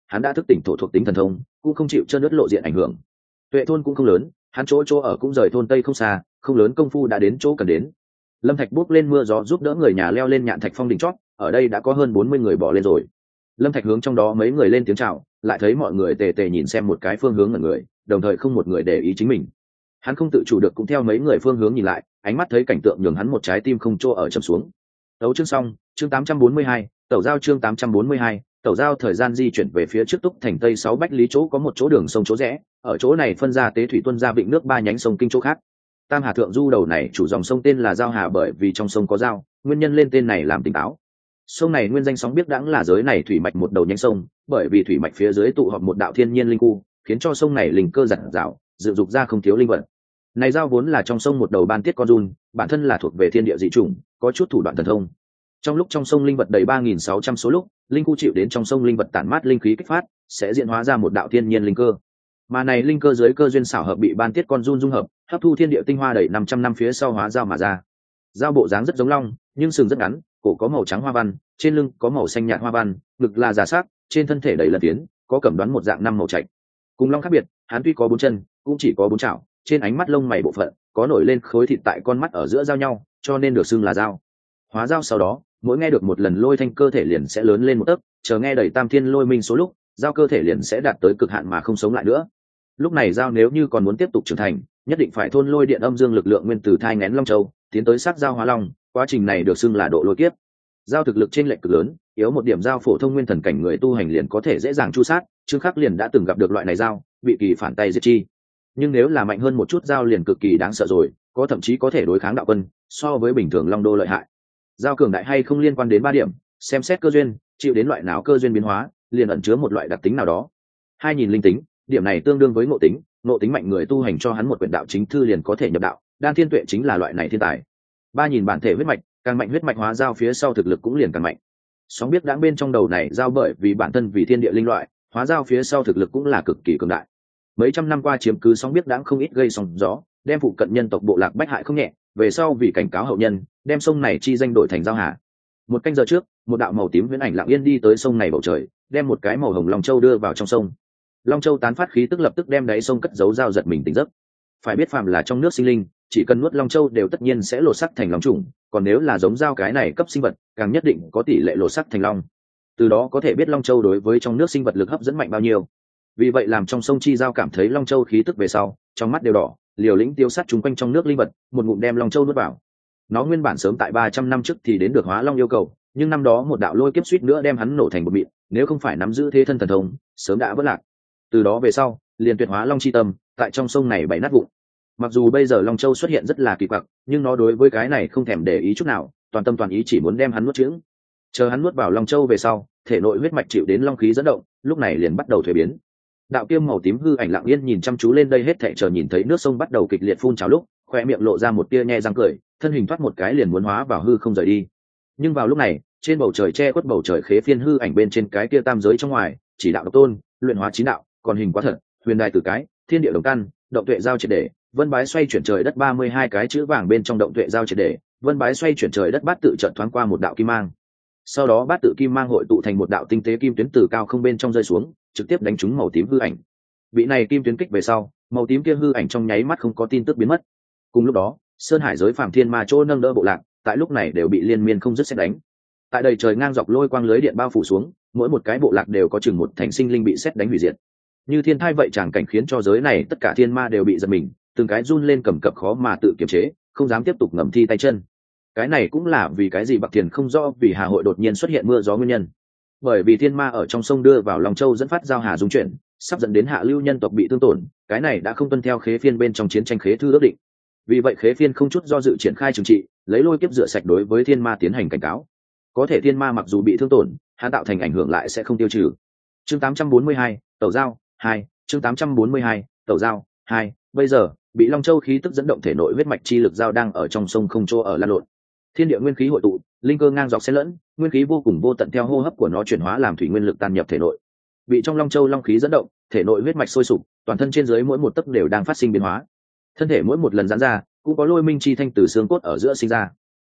hắn đã thức tỉnh thổ thuộc tính thần thông, cũng không chịu trơn đất lộ diện ảnh hưởng. Tuệ thôn cũng không lớn, hắn chỗ ở cũng rời thôn tây không xa, không lớn công phu đã đến chỗ cần đến. Lâm Thạch bước lên mưa gió giúp đỡ người nhà leo lên nhạn thạch phong đỉnh chót, ở đây đã có hơn 40 người bỏ lên rồi. Lâm Thạch hướng trong đó mấy người lên tiếng chào, lại thấy mọi người tề tề nhìn xem một cái phương hướng ngẩn người, đồng thời không một người để ý chính mình. Hắn không tự chủ được cũng theo mấy người phương hướng nhìn lại, ánh mắt thấy cảnh tượng nhường hắn một trái tim không chỗ ở trầm xuống. Tấu chương xong, chương 842, tẩu giao chương 842, tẩu giao thời gian di chuyển về phía trước Túc Thành Tây 6 bách lý chỗ có một chỗ đường sông chỗ rẽ, ở chỗ này phân ra tế thủy tuân ra vịnh nước 3 nhánh sông kinh chỗ khác. Tam Hà thượng du đầu này chủ dòng sông tên là Giao Hà bởi vì trong sông có giao, nguyên nhân lên tên này làm tỉnh táo. Sông này nguyên danh sóng biết đãng là giới này thủy mạch một đầu nhánh sông, bởi vì thủy mạch phía dưới tụ họp một đạo thiên nhiên linh khu, khiến cho sông này linh cơ giật dạo, dự dục ra không thiếu linh vật. Này giao vốn là trong sông một đầu ban tiết con giun, bản thân là thuộc về thiên địa dị chủng, có chút thủ đoạn thần thông. Trong lúc trong sông linh vật đầy 3.600 số lúc, linh khu chịu đến trong sông linh vật tản mát linh khí kích phát, sẽ diễn hóa ra một đạo thiên nhiên linh cơ. Mà này linh cơ dưới cơ duyên xảo hợp bị ban tiết con giun dung hợp, hấp thu thiên địa tinh hoa đầy 500 năm phía sau hóa giao mà ra. Giao bộ dáng rất giống long, nhưng sừng rất ngắn, cổ có màu trắng hoa văn, trên lưng có màu xanh nhạt hoa văn, ngực là giả sắc, trên thân thể đầy lân tiến, có cẩm đoán một dạng năm màu trạch. Cùng long khác biệt, hắn tuy có 4 chân, cũng chỉ có 4 chảo, trên ánh mắt lông mày bộ phận có nổi lên khối thịt tại con mắt ở giữa giao nhau, cho nên được xưng là giao. Hóa giao sau đó, mỗi nghe được một lần lôi thanh cơ thể liền sẽ lớn lên một tấc, chờ nghe đầy tam thiên lôi minh số lúc, giao cơ thể liền sẽ đạt tới cực hạn mà không sống lại nữa. Lúc này giao nếu như còn muốn tiếp tục trưởng thành, nhất định phải thôn lôi điện âm dương lực lượng nguyên từ thai nghén long châu, tiến tới sát giao hóa long, quá trình này được xưng là độ lôi kiếp. Giao thực lực trên lệch cực lớn, yếu một điểm giao phổ thông nguyên thần cảnh người tu hành liền có thể dễ dàng chu sát, Trương Khắc liền đã từng gặp được loại này giao, bị kỳ phản tay diệt chi. Nhưng nếu là mạnh hơn một chút giao liền cực kỳ đáng sợ rồi, có thậm chí có thể đối kháng đạo quân, so với bình thường long đô lợi hại. Giao cường đại hay không liên quan đến 3 điểm, xem xét cơ duyên, chịu đến loại nào cơ duyên biến hóa, liền ẩn chứa một loại đặc tính nào đó. 2000 linh tính, điểm này tương đương với ngộ tính mạnh người tu hành cho hắn một quyển đạo chính thư liền có thể nhập đạo, đan thiên tuệ chính là loại này thiên tài. 3000 bản thể huyết mạch, càng mạnh huyết mạch hóa giao phía sau thực lực cũng liền càng mạnh. Sóng biết đáng bên trong đầu này giao bởi vì bản thân vì thiên địa linh loại, hóa giao phía sau thực lực cũng là cực kỳ cường đại. Mấy trăm năm qua chiếm cứ sóng biết đáng không ít gây sóng gió, đem phụ cận nhân tộc bộ lạc bách hại không nhẹ, về sau vì cảnh cáo hậu nhân, đem sông này chi danh đổi thành Giao Hà. 1 canh giờ trước, một đạo màu tím huyễn ảnh lặng yên đi tới sông này bầu trời, đem một cái màu hồng long châu đưa vào trong sông. Long châu tán phát khí tức lập tức đem đáy sông cất giấu giao giật mình tỉnh giấc. Phải biết phàm là trong nước sinh linh, chỉ cần nuốt long châu đều tất nhiên sẽ lột sắc thành long trùng, còn nếu là giống giao cái này cấp sinh vật, càng nhất định có tỷ lệ lột sắc thành long. Từ đó có thể biết long châu đối với trong nước sinh vật lực hấp dẫn mạnh bao nhiêu. Vì vậy làm trong sông chi giao cảm thấy long châu khí tức về sau, trong mắt đều đỏ, liều lĩnh tiêu sát chúng quanh trong nước linh vật, một ngụm đem long châu nuốt vào. Nó nguyên bản sớm tại 300 năm trước thì đến được hóa long yêu cầu, nhưng năm đó một đạo lôi kiếp suýt nữa đem hắn nổ thành một mịn, nếu không phải nắm giữ thế thân thần thông, sớm đã vỡ lạc. Từ đó về sau, liền tuyệt hóa long chi tâm, tại trong sông này bảy nát vụn. Mặc dù bây giờ long châu xuất hiện rất là kỳ quặc, nhưng nó đối với cái này không thèm để ý chút nào, toàn tâm toàn ý chỉ muốn đem hắn nuốt chửng. Chờ hắn nuốt vào long châu về sau, thể nội huyết mạch chịu đến long khí dẫn động, lúc này liền bắt đầu thuế biến. Đạo kiêm màu tím hư ảnh lặng yên nhìn chăm chú lên đây hết thảy, chờ nhìn thấy nước sông bắt đầu kịch liệt phun trào lúc, khoe miệng lộ ra một tia nhe răng cười, thân hình thoát một cái liền muốn hóa vào hư không rời đi. Nhưng vào lúc này, trên bầu trời che khuất bầu trời khế phiên hư ảnh bên trên cái kia tam giới trong ngoài, chỉ đạo độc tôn, luyện hóa chín đạo, còn hình quá thật, huyền đài tử cái, thiên địa đồng căn, động tuệ giao triệt để, vân bái xoay chuyển trời đất 32 cái chữ vàng bên trong động tuệ giao triệt để, vân bái xoay chuyển trời đất bát tự chợt thoáng qua một đạo kim mang. Sau đó bát tự kim mang hội tụ thành một đạo tinh tế kim tuyến từ cao không bên trong rơi xuống, trực tiếp đánh trúng màu tím hư ảnh. Bị này kim tuyến kích về sau, màu tím kia hư ảnh trong nháy mắt không có tin tức biến mất. Cùng lúc đó, sơn hải giới phàm thiên ma chỗ nâng đỡ bộ lạc, tại lúc này đều bị liên miên không dứt xét đánh. Tại đầy trời ngang dọc lôi quang lưới điện bao phủ xuống, mỗi một cái bộ lạc đều có chừng một thành sinh linh bị xét đánh hủy diệt. Như thiên thai vậy tràng cảnh khiến cho giới này tất cả thiên ma đều bị giật mình, từng cái run lên cầm cập khó mà tự kiềm chế, không dám tiếp tục ngậm thi tay chân. Cái này cũng là vì cái gì Bạc Thiền không rõ vì Hà hội đột nhiên xuất hiện mưa gió nguyên nhân. Bởi vì thiên ma ở trong sông đưa vào Long Châu dẫn phát giao hà dung chuyển, sắp dẫn đến hạ lưu nhân tộc bị thương tổn, cái này đã không tuân theo khế phiên bên trong chiến tranh khế thư ước định. Vì vậy khế phiên không chút do dự triển khai trừng trị, lấy lôi kiếp rửa sạch đối với thiên ma tiến hành cảnh cáo. Có thể thiên ma mặc dù bị thương tổn, hắn tạo thành ảnh hưởng lại sẽ không tiêu trừ. Chương 842, tẩu giao 2, chương 842, tẩu giao 2. Bây giờ, bị Long Châu khí tức dẫn động thể nội huyết mạch chi lực giao đang ở trong sông không chỗ ở lan lộn. Thiên địa nguyên khí hội tụ, linh cơ ngang dọc xen lẫn, nguyên khí vô cùng vô tận theo hô hấp của nó chuyển hóa làm thủy nguyên lực tan nhập thể nội. Bị trong Long Châu long khí dẫn động, thể nội huyết mạch sôi sục, toàn thân trên dưới mỗi một tấc đều đang phát sinh biến hóa. Thân thể mỗi một lần giãn ra, cũng có lôi minh chi thanh từ xương cốt ở giữa sinh ra.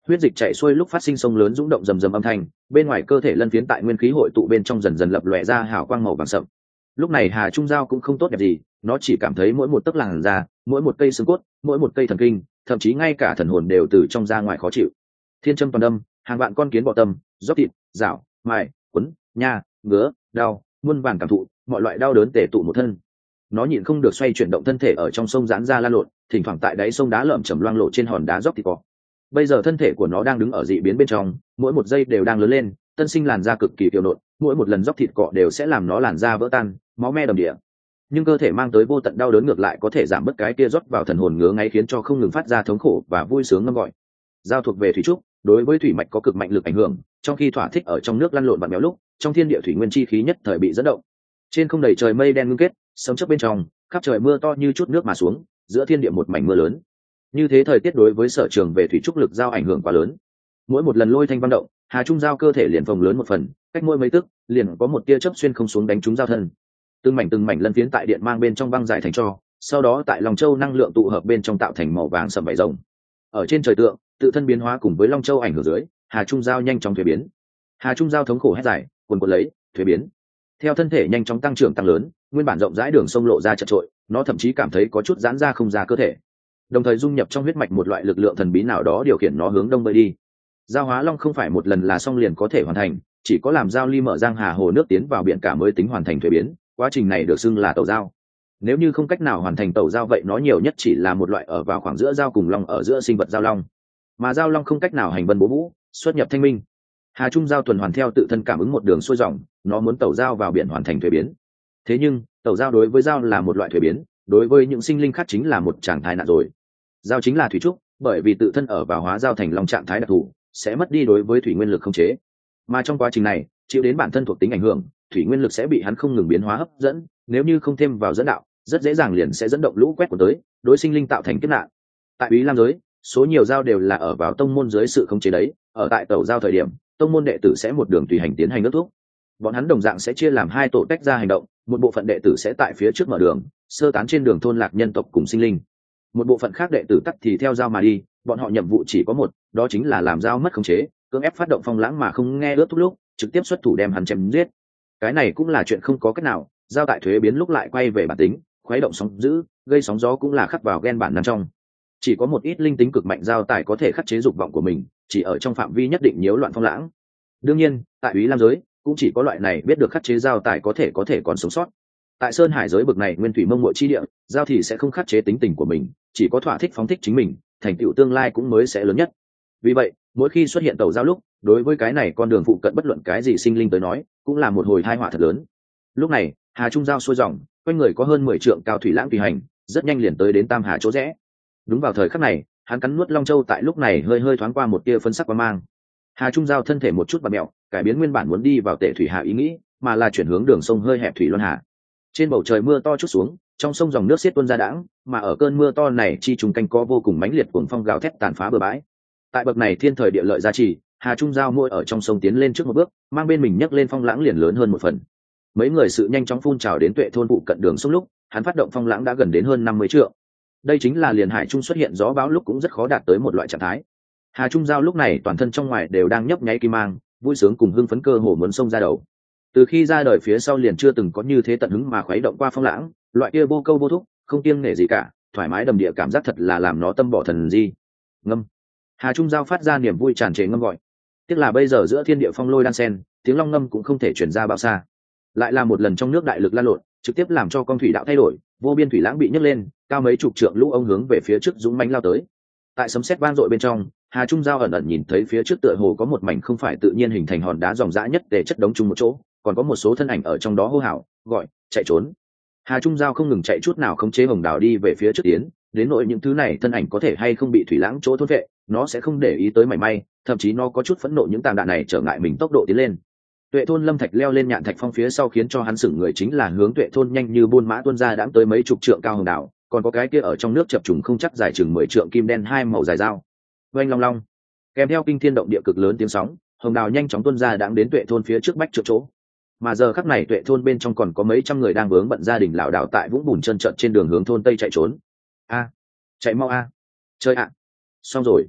huyết dịch chảy xuôi lúc phát sinh sông lớn rung động rầm rầm âm thanh, bên ngoài cơ thể lân phiến tại nguyên khí hội tụ bên trong dần dần lập lòe ra hào quang màu vàng sậm. Lúc này Hà Trung Giao cũng không tốt đẹp gì, nó chỉ cảm thấy mỗi một tấc làn da, mỗi một cây xương cốt, mỗi một cây thần kinh, thậm chí ngay cả thần hồn đều từ trong ra ngoài khó chịu. Thiên châm toàn đâm, hàng vạn con kiến bọ tâm, róc thịt, rảo, mài, quấn, nha, ngứa, đau, muôn vàn cảm thụ, mọi loại đau đớn tề tụ một thân. Nó nhịn không được xoay chuyển động thân thể ở trong sông giãn ra lan lộn, thỉnh thoảng tại đáy sông đá lởm chầm loang lộ trên hòn đá róc thịt cỏ. Bây giờ thân thể của nó đang đứng ở dị biến bên trong, mỗi một giây đều đang lớn lên, tân sinh làn da cực kỳ kiều nộn, mỗi một lần róc thịt cọ đều sẽ làm nó làn da vỡ tan, máu me đầm địa. Nhưng cơ thể mang tới vô tận đau đớn ngược lại có thể giảm bớt cái kia rót vào thần hồn ngứa ngáy, khiến cho không ngừng phát ra thống khổ và vui sướng ngâm gọi. Giao thuộc về thủy trúc, đối với thủy mạch có cực mạnh lực ảnh hưởng, trong khi thỏa thích ở trong nước lăn lộn vặn béo lúc, trong thiên địa thủy nguyên chi khí nhất thời bị dẫn động. Trên không đầy trời mây đen ngưng kết, sấm chớp bên trong, khắp trời mưa to như chút nước mà xuống, giữa thiên địa một mảnh mưa lớn. Như thế thời tiết đối với sở trường về thủy trúc lực giao ảnh hưởng quá lớn. Mỗi một lần lôi thanh vang động, Hà Trung Giao cơ thể liền phồng lớn một phần, cách mỗi mấy tức, liền có một tia chớp xuyên không xuống đánh trúng giao thân. Từng mảnh lân phiến tại điện mang bên trong băng giải thành tro, sau đó tại Long Châu năng lượng tụ hợp bên trong tạo thành màu vàng sẫm vảy rồng. Ở trên trời tượng, tự thân biến hóa cùng với Long Châu ảnh hưởng dưới, Hà Trung Giao nhanh chóng thuế biến. Hà Trung Giao thống khổ hét dài, quần quật lấy, thuế biến. Theo thân thể nhanh chóng tăng trưởng tăng lớn, nguyên bản rộng rãi đường sông lộ ra chật trội, nó thậm chí cảm thấy có chút giãn ra không ra cơ thể. Đồng thời dung nhập trong huyết mạch một loại lực lượng thần bí nào đó điều khiển nó hướng đông bơi đi. Giao hóa long không phải một lần là xong liền có thể hoàn thành, chỉ có làm giao ly mở giang hà hồ nước tiến vào biển cả mới tính hoàn thành thuế biến, quá trình này được xưng là tẩu giao. Nếu như không cách nào hoàn thành tẩu giao vậy nó nhiều nhất chỉ là một loại ở vào khoảng giữa giao cùng long ở giữa sinh vật giao long, mà giao long không cách nào hành vân bố vũ, xuất nhập thanh minh. Hà Trung Giao tuần hoàn theo tự thân cảm ứng một đường xuôi dòng, nó muốn tẩu giao vào biển hoàn thành thuế biến. Thế nhưng tẩu giao đối với giao là một loại thuế biến, đối với những sinh linh khác chính là một trạng thái nạn rồi. Giao chính là thủy trúc, bởi vì tự thân ở vào hóa giao thành long trạng thái đặc thù, sẽ mất đi đối với thủy nguyên lực không chế, mà trong quá trình này chịu đến bản thân thuộc tính ảnh hưởng, thủy nguyên lực sẽ bị hắn không ngừng biến hóa hấp dẫn, nếu như không thêm vào dẫn đạo, rất dễ dàng liền sẽ dẫn động lũ quét của tới, đối sinh linh tạo thành kiếp nạn. Tại Úy Lam giới, số nhiều giao đều là ở vào tông môn dưới sự khống chế đấy, ở tại tẩu giao thời điểm, tông môn đệ tử sẽ một đường tùy hành tiến hành ước thúc. Bọn hắn đồng dạng sẽ chia làm hai tổ tách ra hành động, một bộ phận đệ tử sẽ tại phía trước mở đường, sơ tán trên đường thôn lạc nhân tộc cùng sinh linh. Một bộ phận khác đệ tử tắt thì theo giao mà đi, bọn họ nhiệm vụ chỉ có một, đó chính là làm giao mất khống chế, cưỡng ép phát động phong lãng mà không nghe ước thúc lúc, trực tiếp xuất thủ đem hắn chém giết. Cái này cũng là chuyện không có cách nào, giao tại thuế biến lúc lại quay về bản tính, khuấy động sóng dữ, gây sóng gió cũng là khắc vào gen bản năng trong. Chỉ có một ít linh tính cực mạnh giao tài có thể khắc chế dục vọng của mình, chỉ ở trong phạm vi nhất định nhiễu loạn phong lãng. Đương nhiên, tại Úy Lam giới, cũng chỉ có loại này biết được khắc chế giao tài có thể còn sống sót. Tại Sơn Hải giới bực này nguyên thủy mông muội chi địa, giao thì sẽ không khắc chế tính tình của mình, chỉ có thỏa thích phóng thích chính mình, thành tựu tương lai cũng mới sẽ lớn nhất. Vì vậy, mỗi khi xuất hiện tẩu giao lúc, đối với cái này con đường phụ cận bất luận cái gì sinh linh tới nói, cũng là một hồi tai họa thật lớn. Lúc này, Hà Trung Giao xuôi dòng, quanh người có hơn 10 trượng cao thủy lãng tùy hành, rất nhanh liền tới đến Tam Hà chỗ rẽ. Đúng vào thời khắc này, hắn cắn nuốt Long Châu tại lúc này hơi thoáng qua một tia phấn sắc quang mang. Hà Trung Giao thân thể một chút bặm mẹo, cải biến nguyên bản muốn đi vào Tệ Thủy Hà ý nghĩ, mà là chuyển hướng đường sông hơi hẹp thủy luân hà. Trên bầu trời mưa to chút xuống, trong sông dòng nước xiết tuôn ra đãng, mà ở cơn mưa to này chi trùng canh có vô cùng mãnh liệt cuồng phong gào thét tàn phá bờ bãi. Tại bậc này thiên thời địa lợi gia trì, Hà Trung Giao mỗi ở trong sông tiến lên trước một bước, mang bên mình nhấc lên phong lãng liền lớn hơn một phần. Mấy người sự nhanh chóng phun trào đến Tuệ thôn phụ cận đường sông lúc, hắn phát động phong lãng đã gần đến hơn 50 trượng. Đây chính là liền hải trung xuất hiện gió bão lúc cũng rất khó đạt tới một loại trạng thái. Hà Trung Giao lúc này toàn thân trong ngoài đều đang nhấp nháy kim mang, vui sướng cùng hưng phấn cơ hồ muốn xông ra đầu. Từ khi ra đời phía sau liền chưa từng có như thế tận hứng mà khuấy động qua phong lãng, loại kia vô câu vô thúc, không kiêng nể gì cả, thoải mái đầm địa cảm giác thật là làm nó tâm bỏ thần di. Ngâm. Hà Trung Giao phát ra niềm vui tràn trề ngâm gọi. Tiếc là bây giờ giữa thiên địa phong lôi đan sen, tiếng long ngâm cũng không thể truyền ra bao xa. Lại là một lần trong nước đại lực lan lộn, trực tiếp làm cho con thủy đạo thay đổi, vô biên thủy lãng bị nhấc lên, cao mấy chục trượng lũ ông hướng về phía trước dũng mãnh lao tới. Tại sấm sét vang dội bên trong, Hà Trung Giao ẩn ẩn nhìn thấy phía trước tựa hồ có một mảnh không phải tự nhiên hình thành hòn đá ròng rã nhất để chất đống chung một chỗ, còn có một số thân ảnh ở trong đó hô hào, gọi, chạy trốn. Hà Trung Giao không ngừng chạy chút nào khống chế hồng đào đi về phía trước tiến, đến nỗi những thứ này thân ảnh có thể hay không bị thủy lãng chỗ thôn vệ, nó sẽ không để ý tới mảy may, thậm chí nó có chút phẫn nộ những tàng đạn này trở ngại mình tốc độ tiến lên. Tuệ thôn Lâm Thạch leo lên nhạn thạch phong phía sau khiến cho hắn sửng người chính là hướng Tuệ thôn nhanh như buôn mã tuôn ra đãng tới mấy chục trượng cao hồng đào, còn có cái kia ở trong nước chập trùng không chắc dài chừng 10 trượng kim đen hai màu dài dao. Oanh long long, kèm theo kinh thiên động địa cực lớn tiếng sóng, hồng đào nhanh chóng tuôn ra đãng đến Tuệ thôn phía trước bách trượng chỗ. Mà giờ khắc này Tuệ thôn bên trong còn có mấy trăm người đang vướng bận gia đình lảo đảo tại vũng bùn trơn trợn trên đường hướng thôn tây chạy trốn. A, chạy mau a. Chơi ạ. Xong rồi.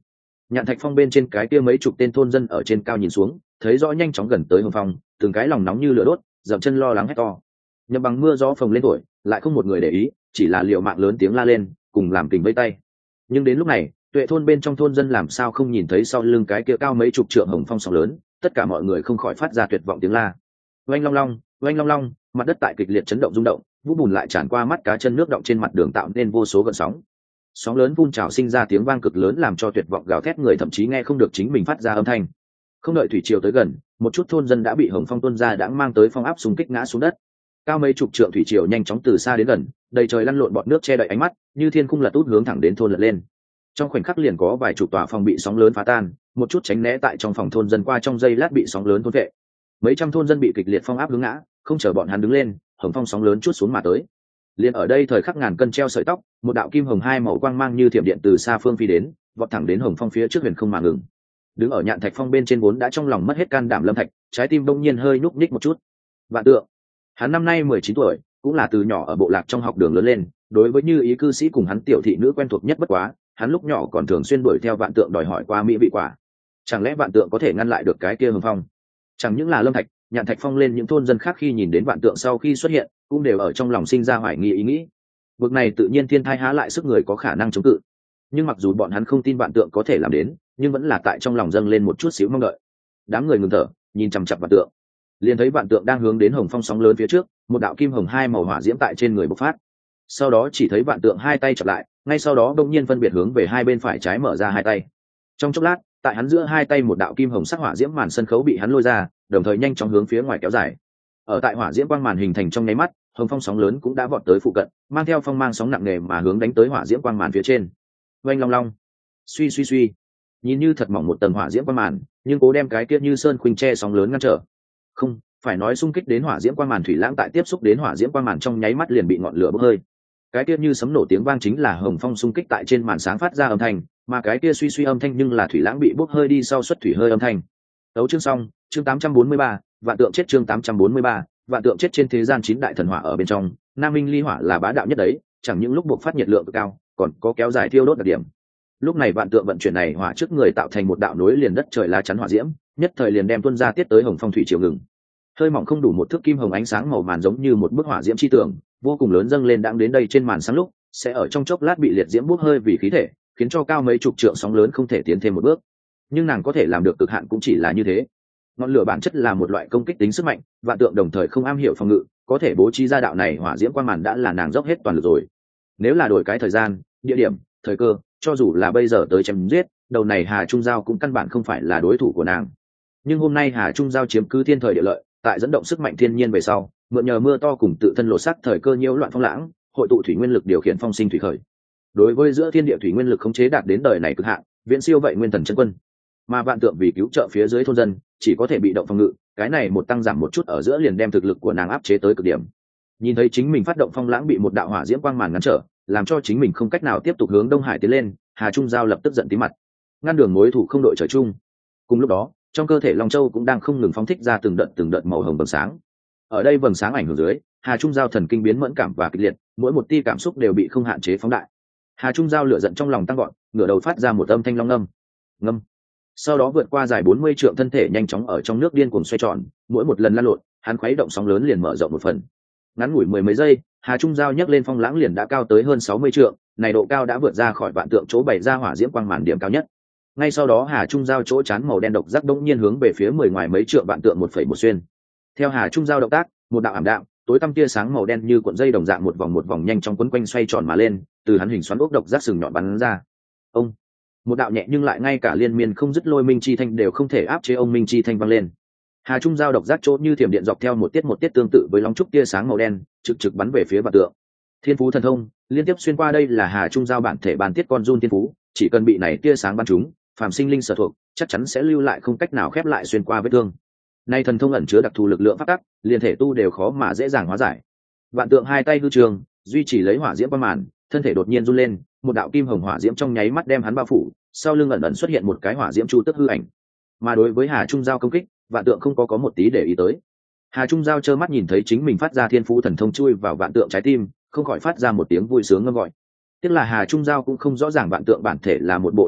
Nhạn Thạch Phong bên trên cái kia mấy chục tên thôn dân ở trên cao nhìn xuống, thấy rõ nhanh chóng gần tới Hồng Phong, từng cái lòng nóng như lửa đốt, dậm chân lo lắng hét to. Nhậm Bằng mưa gió phồng lên tuổi, lại không một người để ý, chỉ là liều mạng lớn tiếng la lên, cùng làm kình vây tay. Nhưng đến lúc này, Tuệ thôn bên trong thôn dân làm sao không nhìn thấy sau lưng cái kia cao mấy chục trượng Hồng Phong sóng lớn, tất cả mọi người không khỏi phát ra tuyệt vọng tiếng la. Oanh long long, oanh long long, mặt đất tại kịch liệt chấn động rung động, vũ bùn lại tràn qua mắt cá chân nước động trên mặt đường tạo nên vô số gợn sóng. Sóng lớn phun trào sinh ra tiếng vang cực lớn làm cho tuyệt vọng gào thét người thậm chí nghe không được chính mình phát ra âm thanh. Không đợi thủy triều tới gần, một chút thôn dân đã bị Hồng Phong tuôn ra đã mang tới phong áp xung kích ngã xuống đất. Cao mấy chục trượng thủy triều nhanh chóng từ xa đến gần, đầy trời lăn lộn bọt nước che đậy ánh mắt, như thiên cung lật út hướng thẳng đến thôn lật lên. Trong khoảnh khắc liền có vài chục tòa phòng bị sóng lớn phá tan, một chút tránh né tại trong phòng thôn dân qua trong giây lát bị sóng lớn thôn vệ. Mấy trăm thôn dân bị kịch liệt phong áp hướng ngã, không chờ bọn hắn đứng lên, Hồng Phong sóng lớn chút xuống mà tới. Liền ở đây thời khắc ngàn cân treo sợi tóc, một đạo kim hồng hai màu quang mang như thiểm điện từ xa phương phi đến, vọt thẳng đến Hồng Phong phía trước huyền không mà ngừng. Đứng ở Nhạn Thạch Phong bên trên vốn đã trong lòng mất hết can đảm Lâm Thạch, trái tim bỗng nhiên hơi nhúc nhích một chút. Vạn Tượng, hắn năm nay 19 tuổi, cũng là từ nhỏ ở bộ lạc trong học đường lớn lên, đối với Như Ý cư sĩ cùng hắn tiểu thị nữ quen thuộc nhất bất quá, hắn lúc nhỏ còn thường xuyên đuổi theo Vạn Tượng đòi hỏi qua mỹ vị quả. Chẳng lẽ Vạn Tượng có thể ngăn lại được cái kia Hồng Phong? Chẳng những là Lâm Thạch, Nhạn Thạch Phong lên những thôn dân khác khi nhìn đến Vạn Tượng sau khi xuất hiện, cũng đều ở trong lòng sinh ra hoài nghi ý nghĩ. Vực này tự nhiên thiên thai há lại sức người có khả năng chống cự. Nhưng mặc dù bọn hắn không tin Vạn Tượng có thể làm đến, nhưng vẫn là tại trong lòng dâng lên một chút xíu mong đợi. Đám người ngừng thở, nhìn chằm chằm Vạn Tượng. Liền thấy Vạn Tượng đang hướng đến Hồng Phong sóng lớn phía trước, một đạo kim hồng hai màu hỏa diễm tại trên người bộc phát. Sau đó chỉ thấy Vạn Tượng hai tay chập lại, ngay sau đó đột nhiên phân biệt hướng về hai bên phải trái mở ra hai tay. Trong chốc lát, tại hắn giữa hai tay một đạo kim hồng sắc hỏa diễm màn sân khấu bị hắn lôi ra, đồng thời nhanh chóng hướng phía ngoài kéo dài. Ở tại hỏa diễm quang màn hình thành trong nháy mắt, Hồng Phong sóng lớn cũng đã vọt tới phụ cận, mang theo phong mang sóng nặng nề mà hướng đánh tới hỏa diễm quang màn phía trên. Oanh long long, suy suy suy, nhìn như thật mỏng một tầng hỏa diễm quang màn, nhưng cố đem cái kia như sơn khuynh tre sóng lớn ngăn trở. Không, phải nói xung kích đến hỏa diễm quang màn thủy lãng tại tiếp xúc đến hỏa diễm quang màn trong nháy mắt liền bị ngọn lửa bốc hơi. Cái kia như sấm nổ tiếng vang chính là Hồng Phong xung kích tại trên màn sáng phát ra âm thanh, mà cái kia suy suy âm thanh nhưng là thủy lãng bị bốc hơi đi sau xuất thủy hơi âm thanh. Đấu chương xong, chương 843, Vạn Tượng chết chương 843, Vạn Tượng chết trên thế gian 9 đại thần hỏa ở bên trong, Nam Minh ly hỏa là bá đạo nhất đấy, chẳng những lúc buộc phát nhiệt lượng cực cao, còn có kéo dài thiêu đốt đặc điểm. Lúc này Vạn Tượng vận chuyển này hỏa trước người tạo thành một đạo nối liền đất trời lá chắn hỏa diễm, nhất thời liền đem tuôn ra tiết tới Hồng Phong thủy triều ngừng. Hơi mỏng không đủ một thước kim hồng ánh sáng màu màn giống như một bức hỏa diễm chi tường, vô cùng lớn dâng lên đang đến đây trên màn sáng lúc, sẽ ở trong chốc lát bị liệt diễm bốc hơi vì khí thể, khiến cho cao mấy chục trượng sóng lớn không thể tiến thêm một bước. Nhưng nàng có thể làm được cực hạn cũng chỉ là như thế. Ngọn lửa bản chất là một loại công kích tính sức mạnh, Vạn Tượng đồng thời không am hiểu phòng ngự, có thể bố trí ra đạo này hỏa diễm quang màn đã là nàng dốc hết toàn lực rồi. Nếu là đổi cái thời gian, địa điểm, thời cơ, cho dù là bây giờ tới chém giết, đầu này Hà Trung Giao cũng căn bản không phải là đối thủ của nàng. Nhưng hôm nay Hà Trung Giao chiếm cứ thiên thời địa lợi, tại dẫn động sức mạnh thiên nhiên về sau, mượn nhờ mưa to cùng tự thân lột xác thời cơ nhiễu loạn phong lãng, hội tụ thủy nguyên lực điều khiển phong sinh thủy khởi. Đối với giữa thiên địa thủy nguyên lực khống chế đạt đến đời này cực hạn, viễn siêu vậy nguyên thần chân quân. Mà Vạn Tượng vì cứu trợ phía dưới thôn dân, chỉ có thể bị động phòng ngự, cái này một tăng giảm một chút ở giữa liền đem thực lực của nàng áp chế tới cực điểm. Nhìn thấy chính mình phát động phong lãng bị một đạo hỏa diễm quang màn ngăn trở, làm cho chính mình không cách nào tiếp tục hướng Đông Hải tiến lên, Hà Trung Giao lập tức giận tím mặt, ngăn đường mối thủ không đội trời chung. Cùng lúc đó, trong cơ thể Long Châu cũng đang không ngừng phóng thích ra từng đợt màu hồng vầng sáng. Ở đây vầng sáng ảnh hưởng dưới, Hà Trung Giao thần kinh biến mẫn cảm và kịch liệt, mỗi một tia cảm xúc đều bị không hạn chế phóng đại. Hà Trung Giao lửa giận trong lòng tăng gọn, ngửa đầu phát ra một âm thanh long ngâm. Ngâm. Sau đó vượt qua dài 40 trượng thân thể nhanh chóng ở trong nước điên cuồng xoay tròn, mỗi một lần lăn lộn, hắn khuấy động sóng lớn liền mở rộng một phần. Ngắn ngủi mười mấy giây, Hà Trung Giao nhấc lên phong lãng liền đã cao tới hơn 60 trượng, này độ cao đã vượt ra khỏi Vạn Tượng chỗ bày ra hỏa diễm quang màn điểm cao nhất. Ngay sau đó Hà Trung Giao chỗ chán màu đen độc giác đống nhiên hướng về phía 10 ngoài mấy trượng Vạn Tượng 1,1 xuyên. Theo Hà Trung Giao động tác, một đạo ảm đạm, tối tăm tia sáng màu đen như cuộn dây đồng dạng một vòng nhanh trong quấn quanh xoay tròn mà lên, từ hắn hình xoắn ốc độc giác sừng nhọn bắn ra. Ông, một đạo nhẹ nhưng lại ngay cả liên miên không dứt lôi minh chi thanh đều không thể áp chế ông minh chi thanh vang lên. Hà Trung Giao độc giác chỗ như thiểm điện dọc theo một tiết tương tự với long trúc tia sáng màu đen, trực bắn về phía Vạn Tượng. Thiên phú thần thông, liên tiếp xuyên qua đây là Hà Trung Giao bản thể bản tiết con run thiên phú, chỉ cần bị này tia sáng bắn trúng, phàm sinh linh sở thuộc, chắc chắn sẽ lưu lại không cách nào khép lại xuyên qua vết thương. Nay thần thông ẩn chứa đặc thù lực lượng pháp tắc, liền thể tu đều khó mà dễ dàng hóa giải. Vạn Tượng hai tay hư trường, duy trì lấy hỏa diễm qua màn, thân thể đột nhiên run lên, một đạo kim hồng hỏa diễm trong nháy mắt đem hắn bao phủ, sau lưng ẩn xuất hiện một cái hỏa diễm chu tức hư ảnh. Mà đối với Hà Trung Giao công kích, Vạn Tượng không có một tí để ý tới. Hà Trung Giao trơ mắt nhìn thấy chính mình phát ra thiên phú thần thông chui vào Vạn Tượng trái tim, không khỏi phát ra một tiếng vui sướng ngâm gọi. Tiếc là Hà Trung Giao cũng không rõ ràng Vạn Tượng bản thể là một bộ đạo binh,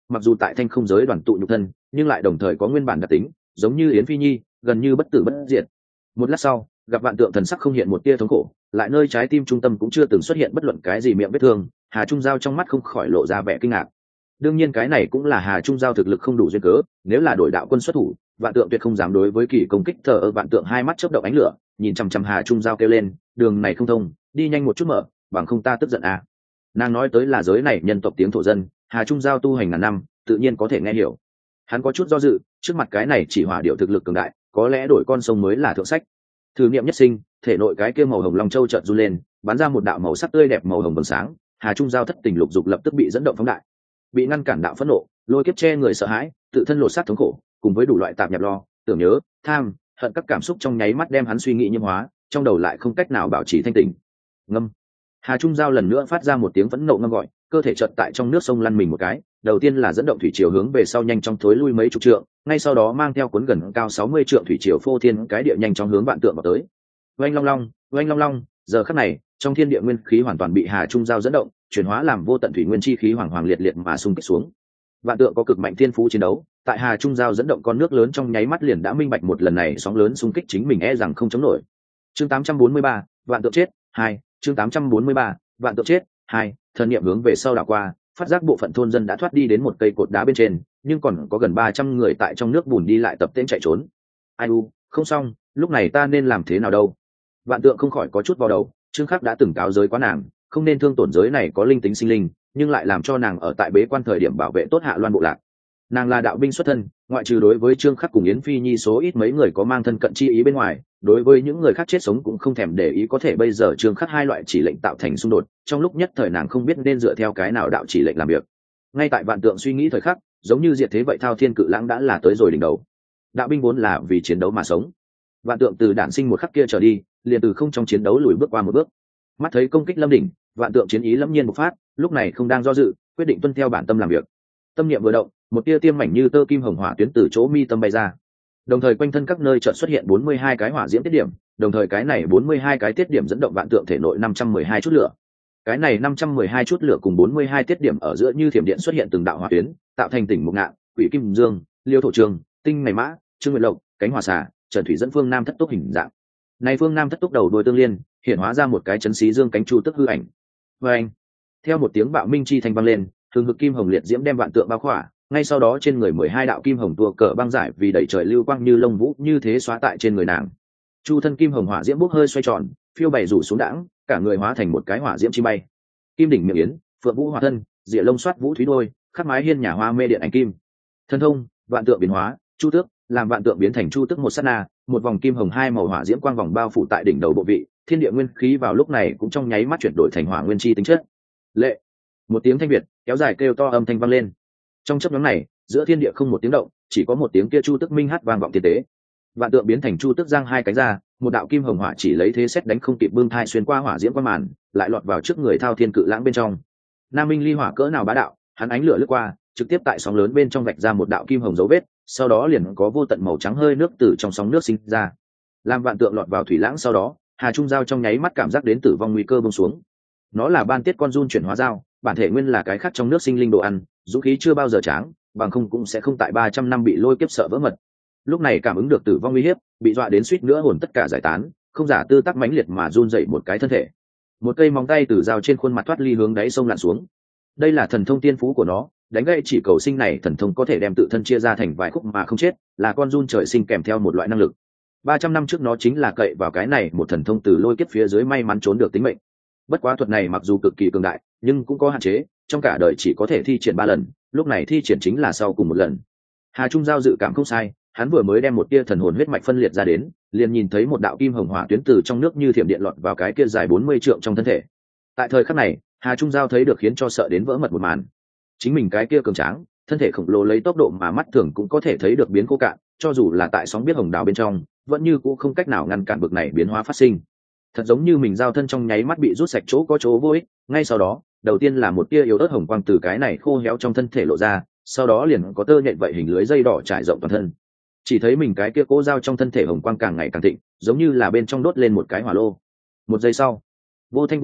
mặc dù tại thanh không giới đoàn tụ nhục thân nhưng lại đồng thời có nguyên bản đặc tính giống như yến phi nhi gần như bất tử bất diệt. Một lát sau gặp vạn tượng thần sắc không hiện một tia thống khổ, lại nơi trái tim trung tâm cũng chưa từng xuất hiện bất luận cái gì miệng vết thương, Hà Trung Giao trong mắt không khỏi lộ ra vẻ kinh ngạc. Đương nhiên cái này cũng là Hà Trung Giao thực lực không đủ duyên cớ, nếu là đổi đạo quân xuất thủ, vạn tượng tuyệt không dám đối với kỳ công kích. Thờ ơ vạn tượng hai mắt chớp động ánh lửa, nhìn chằm chằm Hà Trung Giao kêu lên, đường này không thông, đi nhanh một chút mở, bằng không ta tức giận à. Nàng nói tới là giới này nhân tộc tiếng thổ dân, Hà Trung Giao tu hành ngàn năm, tự nhiên có thể nghe hiểu. Hắn có chút do dự, trước mặt cái này chỉ hỏa điệu thực lực cường đại, có lẽ đổi con sông mới là thượng sách. Thử nghiệm nhất sinh, thể nội cái kia màu hồng long châu chợt run lên, bắn ra một đạo màu sắc tươi đẹp màu hồng vầng sáng. Hà Trung Giao thất tình lục dục lập tức bị dẫn động phóng đại, bị ngăn cản đạo phẫn nộ, lôi kiếp che người sợ hãi, tự thân lột xác thống khổ, cùng với đủ loại tạp nhạp lo, tưởng nhớ, tham, hận các cảm xúc trong nháy mắt đem hắn suy nghĩ nhiễm hóa, trong đầu lại không cách nào bảo trì thanh tỉnh. Ngâm. Hà Trung Giao lần nữa phát ra một tiếng phẫn nộ ngâm gọi, cơ thể chợt tại trong nước sông lăn mình một cái, đầu tiên là dẫn động thủy triều hướng về sau nhanh chóng thối lui mấy chục trượng, ngay sau đó mang theo cuốn gần cao 60 trượng thủy triều phô thiên cái địa nhanh chóng hướng vạn tượng vào tới. Oanh long long, oanh long long, giờ khắc này, trong thiên địa nguyên khí hoàn toàn bị Hà Trung Giao dẫn động, chuyển hóa làm vô tận thủy nguyên chi khí hoàng hoàng liệt liệt mà xung kích xuống. Vạn tượng có cực mạnh thiên phú chiến đấu, tại Hà Trung Giao dẫn động con nước lớn trong nháy mắt liền đã minh bạch một lần này sóng lớn xung kích chính mình e rằng không chống nổi. Chương 843, vạn tượng chết 2, chương 843, vạn tượng chết 2, thần niệm hướng về sau đảo qua, phát giác bộ phận thôn dân đã thoát đi đến một cây cột đá bên trên, nhưng còn có gần 300 người tại trong nước bùn đi lại tập tễnh chạy trốn. Ai u, không xong, lúc này ta nên làm thế nào đâu? Vạn tượng không khỏi có chút vào đầu, Trương Khắc đã từng cáo giới quá nàng, không nên thương tổn giới này có linh tính sinh linh, nhưng lại làm cho nàng ở tại bế quan thời điểm bảo vệ tốt Hạ Loan bộ lạc. Nàng là đạo binh xuất thân, ngoại trừ đối với Trương Khắc cùng Yến Phi Nhi số ít mấy người có mang thân cận chi ý bên ngoài, đối với những người khác chết sống cũng không thèm để ý. Có thể bây giờ Trương Khắc hai loại chỉ lệnh tạo thành xung đột, trong lúc nhất thời nàng không biết nên dựa theo cái nào đạo chỉ lệnh làm việc. Ngay tại vạn tượng suy nghĩ thời khắc, giống như diệt thế vậy, thao thiên cự lãng đã là tới rồi đỉnh đầu. Đạo binh vốn là vì chiến đấu mà sống, vạn tượng từ đản sinh một khắc kia trở đi, liền từ không trong chiến đấu lùi bước qua một bước. Mắt thấy công kích lâm đỉnh, vạn tượng chiến ý lâm nhiên bộc phát, lúc này không đang do dự, quyết định tuân theo bản tâm làm việc. Tâm niệm vừa động, một tia tiêm mảnh như tơ kim hồng hỏa tuyến từ chỗ mi tâm bay ra, đồng thời quanh thân các nơi chợt xuất hiện 42 cái hỏa diễm tiết điểm, đồng thời cái này 42 cái tiết điểm dẫn động vạn tượng thể nội 512 chút lửa. Cái này 512 chút lửa cùng 42 tiết điểm ở giữa như thiểm điện xuất hiện từng đạo hỏa tuyến, tạo thành tỉnh mục ngạn, quỷ kim dương, liêu thổ trường, tinh ngày mã, trương nguyệt lộc, cánh hỏa xà, trần thủy dẫn phương nam thất túc hình dạng. Này phương nam thất túc đầu đuôi tương liên, hiện hóa ra một cái chấn xí dương cánh chu tức hư ảnh. Và anh, theo một tiếng bạo minh chi thanh vang lên, thường hực kim hồng liệt diễm đem vạn tượng bao khỏa, ngay sau đó trên người 12 đạo kim hồng tua cờ băng giải vì đẩy trời lưu quang như lông vũ như thế xóa tại trên người nàng. Chu thân kim hồng hỏa diễm bốc hơi xoay tròn, phiêu bày rủ xuống đãng, cả người hóa thành một cái hỏa diễm chi bay. Kim đỉnh miệng yến, phượng vũ hỏa thân, diệ lông xoát vũ thúy đôi, khắc mái hiên nhà hoa mê điện ảnh kim. Thân thông, vạn tượng biến hóa, chu tước, làm vạn tượng biến thành chu tước một sát na, một vòng kim hồng hai màu hỏa diễm quang vòng bao phủ tại đỉnh đầu bộ vị, thiên địa nguyên khí vào lúc này cũng trong nháy mắt chuyển đổi thành hỏa nguyên chi tính chất. Lệ, một tiếng thanh việt kéo dài kêu to âm thanh vang lên. Trong chớp nhoáng này, giữa thiên địa không một tiếng động, chỉ có một tiếng kia chu tức minh hát vang vọng thiên tế. Vạn tượng biến thành chu tức giang hai cánh ra, một đạo kim hồng hỏa chỉ lấy thế xét đánh không kịp bưng thai xuyên qua hỏa diễm qua màn, lại lọt vào trước người thao thiên cự lãng bên trong. Nam minh ly hỏa cỡ nào bá đạo, hắn ánh lửa lướt qua, trực tiếp tại sóng lớn bên trong vạch ra một đạo kim hồng dấu vết, sau đó liền có vô tận màu trắng hơi nước từ trong sóng nước sinh ra. Làm vạn tượng lọt vào thủy lãng sau đó, Hà Trung Giao trong nháy mắt cảm giác đến tử vong nguy cơ buông xuống. Nó là ban tiết con giun chuyển hóa dao, bản thể nguyên là cái khác trong nước sinh linh đồ ăn, dũng khí chưa bao giờ tráng, bằng không cũng sẽ không tại 300 năm bị lôi kiếp sợ vỡ mật. Lúc này cảm ứng được tử vong uy hiếp, bị dọa đến suýt nữa hồn tất cả giải tán, không giả tư tắc mãnh liệt mà run dậy một cái thân thể. Một cây móng tay từ dao trên khuôn mặt thoát ly hướng đáy sông lặn xuống. Đây là thần thông tiên phú của nó, đánh gãy chỉ cầu sinh này thần thông có thể đem tự thân chia ra thành vài khúc mà không chết, là con giun trời sinh kèm theo một loại năng lực. 300 năm trước nó chính là cậy vào cái này một thần thông từ lôi kiếp phía dưới may mắn trốn được tính mệnh. Bất quá thuật này mặc dù cực kỳ cường đại, nhưng cũng có hạn chế, trong cả đời chỉ có thể thi triển 3 lần, lúc này thi triển chính là sau cùng một lần. Hà Trung Giao dự cảm không sai, hắn vừa mới đem một tia thần hồn huyết mạch phân liệt ra đến, liền nhìn thấy một đạo kim hồng hỏa tuyến từ trong nước như thiểm điện lọt vào cái kia dài 40 trượng trong thân thể. Tại thời khắc này, Hà Trung Giao thấy được khiến cho sợ đến vỡ mật một màn. Chính mình cái kia cường tráng, thân thể khổng lồ lấy tốc độ mà mắt thường cũng có thể thấy được biến khô cạn, cho dù là tại sóng biết hồng đào bên trong, vẫn như cũ không cách nào ngăn cản bực này biến hóa phát sinh. Thật giống như mình giao thân trong nháy mắt bị rút sạch chỗ có chỗ vô ích, ngay sau đó, đầu tiên là một tia yếu ớt hồng quang từ cái này khô héo trong thân thể lộ ra, sau đó liền có tơ nhện vậy hình lưới dây đỏ trải rộng toàn thân. Chỉ thấy mình cái kia cố dao trong thân thể hồng quang càng ngày càng thịnh, giống như là bên trong đốt lên một cái hỏa lô. Một giây sau, vô thanh vô tức,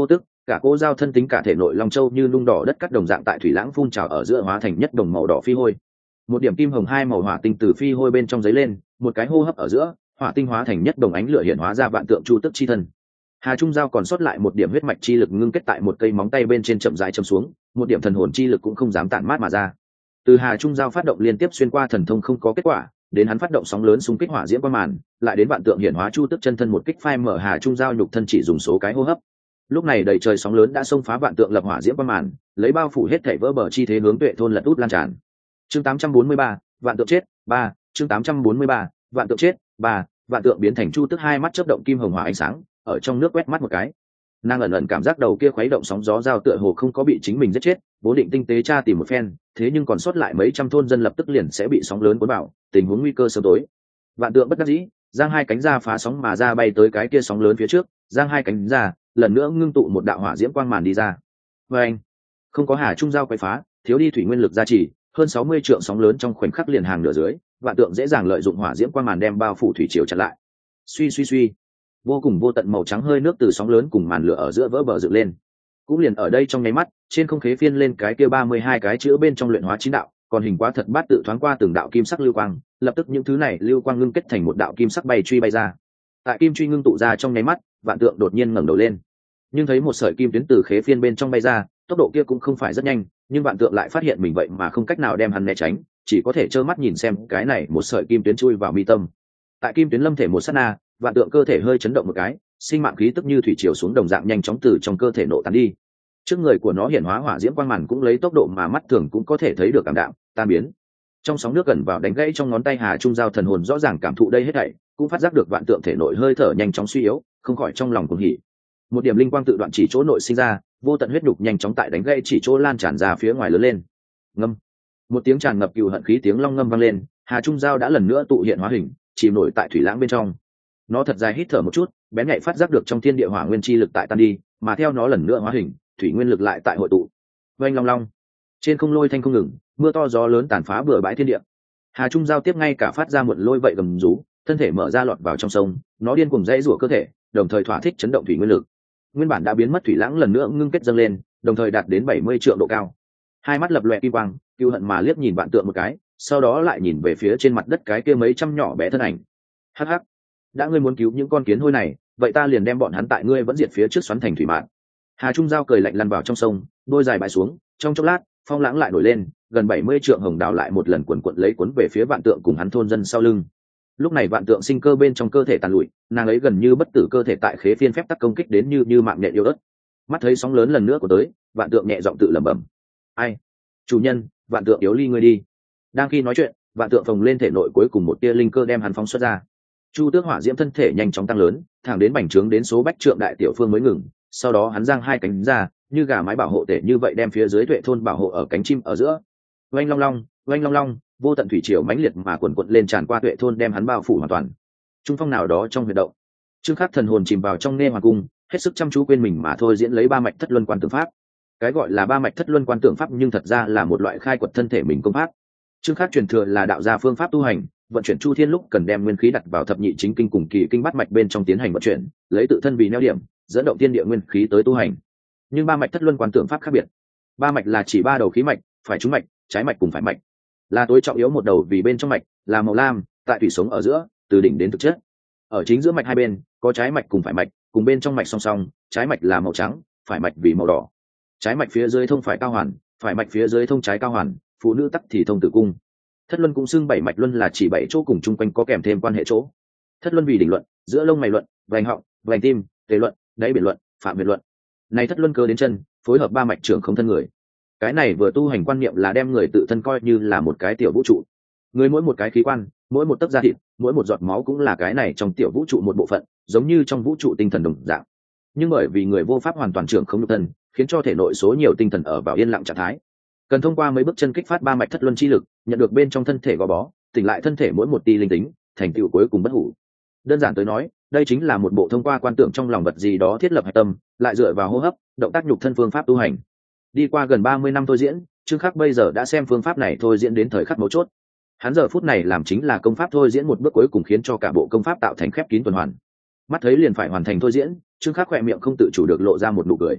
cả cô giao thân tính cả thể nội long châu như nung đỏ đất cắt đồng dạng tại thủy lãng phun trào ở giữa hóa thành nhất đồng màu đỏ phi hôi. Một điểm kim hồng hai màu hỏa tinh từ phi hôi bên trong giấy lên, một cái hô hấp ở giữa, hỏa tinh hóa thành nhất đồng ánh lửa hiện hóa ra vạn tượng chu tức chi thân. Hà Trung Giao còn sót lại một điểm huyết mạch chi lực ngưng kết tại một cây móng tay bên trên chậm rãi châm xuống, một điểm thần hồn chi lực cũng không dám tản mát mà ra. Từ Hà Trung Giao phát động liên tiếp xuyên qua thần thông không có kết quả, đến hắn phát động sóng lớn xung kích hỏa diễm qua màn, lại đến vạn tượng hiển hóa chu tức chân thân một kích phai mở Hà Trung Giao nhục thân chỉ dùng số cái hô hấp. Lúc này đầy trời sóng lớn đã xông phá vạn tượng lập hỏa diễm qua màn, lấy bao phủ hết thảy vỡ bờ chi thế hướng Tuệ thôn lật út lan tràn. Chương 843, vạn tượng chết, 3, chương 843, vạn tượng chết, 3, vạn tượng biến thành chu tức hai mắt chớp động kim hồng hỏa ánh sáng, ở trong nước quét mắt một cái. Nàng ẩn ẩn cảm giác đầu kia khuấy động sóng gió giao tựa hồ không có bị chính mình giết chết, vốn định tinh tế tra tìm một phen, thế nhưng còn sót lại mấy trăm thôn dân lập tức liền sẽ bị sóng lớn cuốn vào, tình huống nguy cơ sớm tối. Vạn tượng bất đắc dĩ, giang hai cánh ra phá sóng mà ra bay tới cái kia sóng lớn phía trước, giang hai cánh ra, lần nữa ngưng tụ một đạo hỏa diễm quang màn đi ra. Và anh, không có Hà Trung Giao quấy phá, thiếu đi thủy nguyên lực gia trì, hơn 60 trượng sóng lớn trong khoảnh khắc liền hàng nửa dưới, vạn tượng dễ dàng lợi dụng hỏa diễm quang màn đem bao phủ thủy triều chặn lại. Suy suy suy, vô cùng vô tận màu trắng hơi nước từ sóng lớn cùng màn lửa ở giữa vỡ bờ dựng lên. Cũng liền ở đây trong nháy mắt, trên không khế phiên lên cái kia 32 cái chữ bên trong luyện hóa chín đạo, còn hình quá thật bát tự thoáng qua từng đạo kim sắc lưu quang, lập tức những thứ này lưu quang ngưng kết thành một đạo kim sắc bay truy bay ra. Tại kim truy ngưng tụ ra trong nháy mắt, vạn tượng đột nhiên ngẩng đầu lên, nhưng thấy một sợi kim tuyến từ khế phiên bên trong bay ra, tốc độ kia cũng không phải rất nhanh, nhưng vạn tượng lại phát hiện mình vậy mà không cách nào đem hắn né tránh, chỉ có thể trơ mắt nhìn xem cái này một sợi kim tuyến chui vào mi tâm. Tại kim tuyến lâm thể một sát na, vạn tượng cơ thể hơi chấn động một cái, sinh mạng khí tức như thủy triều xuống đồng dạng nhanh chóng từ trong cơ thể nổ tan đi. Trước người của nó hiển hóa hỏa diễm quang màn cũng lấy tốc độ mà mắt thường cũng có thể thấy được cảm đạm tan biến. Trong sóng nước gần vào đánh gãy trong ngón tay Hà Trung Giao thần hồn rõ ràng cảm thụ đây hết thảy, cũng phát giác được vạn tượng thể nội hơi thở nhanh chóng suy yếu, không khỏi trong lòng cuồng hỉ. Một điểm linh quang tự đoạn chỉ chỗ nội sinh ra, vô tận huyết nhục nhanh chóng tại đánh gãy chỉ chỗ lan tràn ra phía ngoài lớn lên. Ngâm. Một tiếng tràn ngập cừu hận khí tiếng long ngâm vang lên, Hà Trung Giao đã lần nữa tụ hiện hóa hình, chìm nổi tại thủy lãng bên trong. Nó thật dài hít thở một chút, bén nhạy phát giác được trong thiên địa hỏa nguyên chi lực tại tan đi, mà theo nó lần nữa hóa hình, thủy nguyên lực lại tại hội tụ. Oanh long long, trên không lôi thanh không ngừng, mưa to gió lớn tàn phá bừa bãi thiên địa. Hà Trung Giao tiếp ngay cả phát ra một lôi vậy gầm rú, thân thể mở ra lọt vào trong sông, nó điên cuồng dãy rủa cơ thể, đồng thời thỏa thích chấn động thủy nguyên lực. Nguyên bản đã biến mất thủy lãng lần nữa ngưng kết dâng lên, đồng thời đạt đến 70 trượng độ cao. Hai mắt lập loè kim quang, cừu hận mà liếc nhìn vạn tượng một cái, sau đó lại nhìn về phía trên mặt đất cái kia mấy trăm nhỏ bé thân ảnh. Hắc hắc, đã ngươi muốn cứu những con kiến hôi này, vậy ta liền đem bọn hắn tại ngươi vẫn diệt phía trước xoắn thành thủy mạn. Hà Trung Giao cười lạnh lăn vào trong sông, đôi dài bãi xuống, trong chốc lát, phong lãng lại nổi lên, gần 70 trượng hồng đào lại một lần cuộn lấy cuốn về phía vạn tượng cùng hắn thôn dân sau lưng. Lúc này vạn tượng sinh cơ bên trong cơ thể tàn lụi, nàng ấy gần như bất tử cơ thể tại khế phiên phép tắc công kích đến như mạng nhện yêu đất. Mắt thấy sóng lớn lần nữa của tới, vạn tượng nhẹ giọng tự lẩm bẩm: ai, chủ nhân, vạn tượng yếu ly ngươi đi. Đang khi nói chuyện, vạn tượng phồng lên thể nội cuối cùng một tia linh cơ đem hắn phóng xuất ra. Chu tước hỏa diễm thân thể nhanh chóng tăng lớn, thẳng đến bành trướng đến số bách trượng đại tiểu phương mới ngừng. Sau đó hắn giang hai cánh ra, như gà mái bảo hộ tể như vậy đem phía dưới Tuệ thôn bảo hộ ở cánh chim ở giữa. Oanh long long, oanh long long, vô tận thủy triều mãnh liệt mà quần quật lên tràn qua Tuệ thôn đem hắn bao phủ hoàn toàn. Trung phong nào đó trong huyệt động, Trương Khắc thần hồn chìm vào trong nghe hoàng cung, hết sức chăm chú quên mình mà thôi diễn lấy ba mạch thất luân quan tưởng pháp. Cái gọi là ba mạch thất luân quan tưởng pháp nhưng thật ra là một loại khai quật thân thể mình công pháp. Trương Khắc truyền thừa là đạo gia phương pháp tu hành, vận chuyển chu thiên lúc cần đem nguyên khí đặt vào thập nhị chính kinh cùng kỳ kinh bát mạch bên trong tiến hành vận chuyển, lấy tự thân vì neo điểm, dẫn động thiên địa nguyên khí tới tu hành. Nhưng ba mạch thất luân quan tưởng pháp khác biệt. Ba mạch là chỉ ba đầu khí mạch, phải trúng mạch, trái mạch cùng phải mạch. Là tối trọng yếu một đầu vì bên trong mạch là màu lam, tại thủy sống ở giữa, từ đỉnh đến thực chất. Ở chính giữa mạch hai bên, có trái mạch cùng phải mạch, cùng bên trong mạch song song, trái mạch là màu trắng, phải mạch vì màu đỏ. Trái mạch phía dưới thông phải cao hoàn, phải mạch phía dưới thông trái cao hoàn, phụ nữ tắc thì thông tử cung. Thất luân cũng xưng bảy mạch luân là chỉ bảy chỗ cùng chung quanh có kèm thêm quan hệ chỗ. Thất luân vì đỉnh luận, giữa lông mày luận, vành họng, vành tim, tề luận, đáy biển luận, phạm việt luận. Này thất luân cơ đến chân, phối hợp ba mạch trưởng không thân người. Cái này vừa tu hành quan niệm là đem người tự thân coi như là một cái tiểu vũ trụ. Người mỗi một cái khí quan, mỗi một tấc da thịt, mỗi một giọt máu cũng là cái này trong tiểu vũ trụ một bộ phận, giống như trong vũ trụ tinh thần đồng dạng. Nhưng bởi vì người vô pháp hoàn toàn trưởng không nhục thân, khiến cho thể nội số nhiều tinh thần ở vào yên lặng trạng thái. Cần thông qua mấy bước chân kích phát ba mạch thất luân chi lực, nhận được bên trong thân thể gò bó, tỉnh lại thân thể mỗi một tia linh tính, thành tựu cuối cùng bất hủ. Đơn giản tới nói, đây chính là một bộ thông qua quan tưởng trong lòng vật gì đó thiết lập hạch tâm, lại dựa vào hô hấp, động tác nhục thân phương pháp tu hành. Đi qua gần 30 năm thôi diễn, Trương Khắc bây giờ đã xem phương pháp này thôi diễn đến thời khắc mấu chốt. Hắn giờ phút này làm chính là công pháp thôi diễn một bước cuối cùng khiến cho cả bộ công pháp tạo thành khép kín tuần hoàn. Mắt thấy liền phải hoàn thành thôi diễn, Trương Khắc khỏe miệng không tự chủ được lộ ra một nụ cười.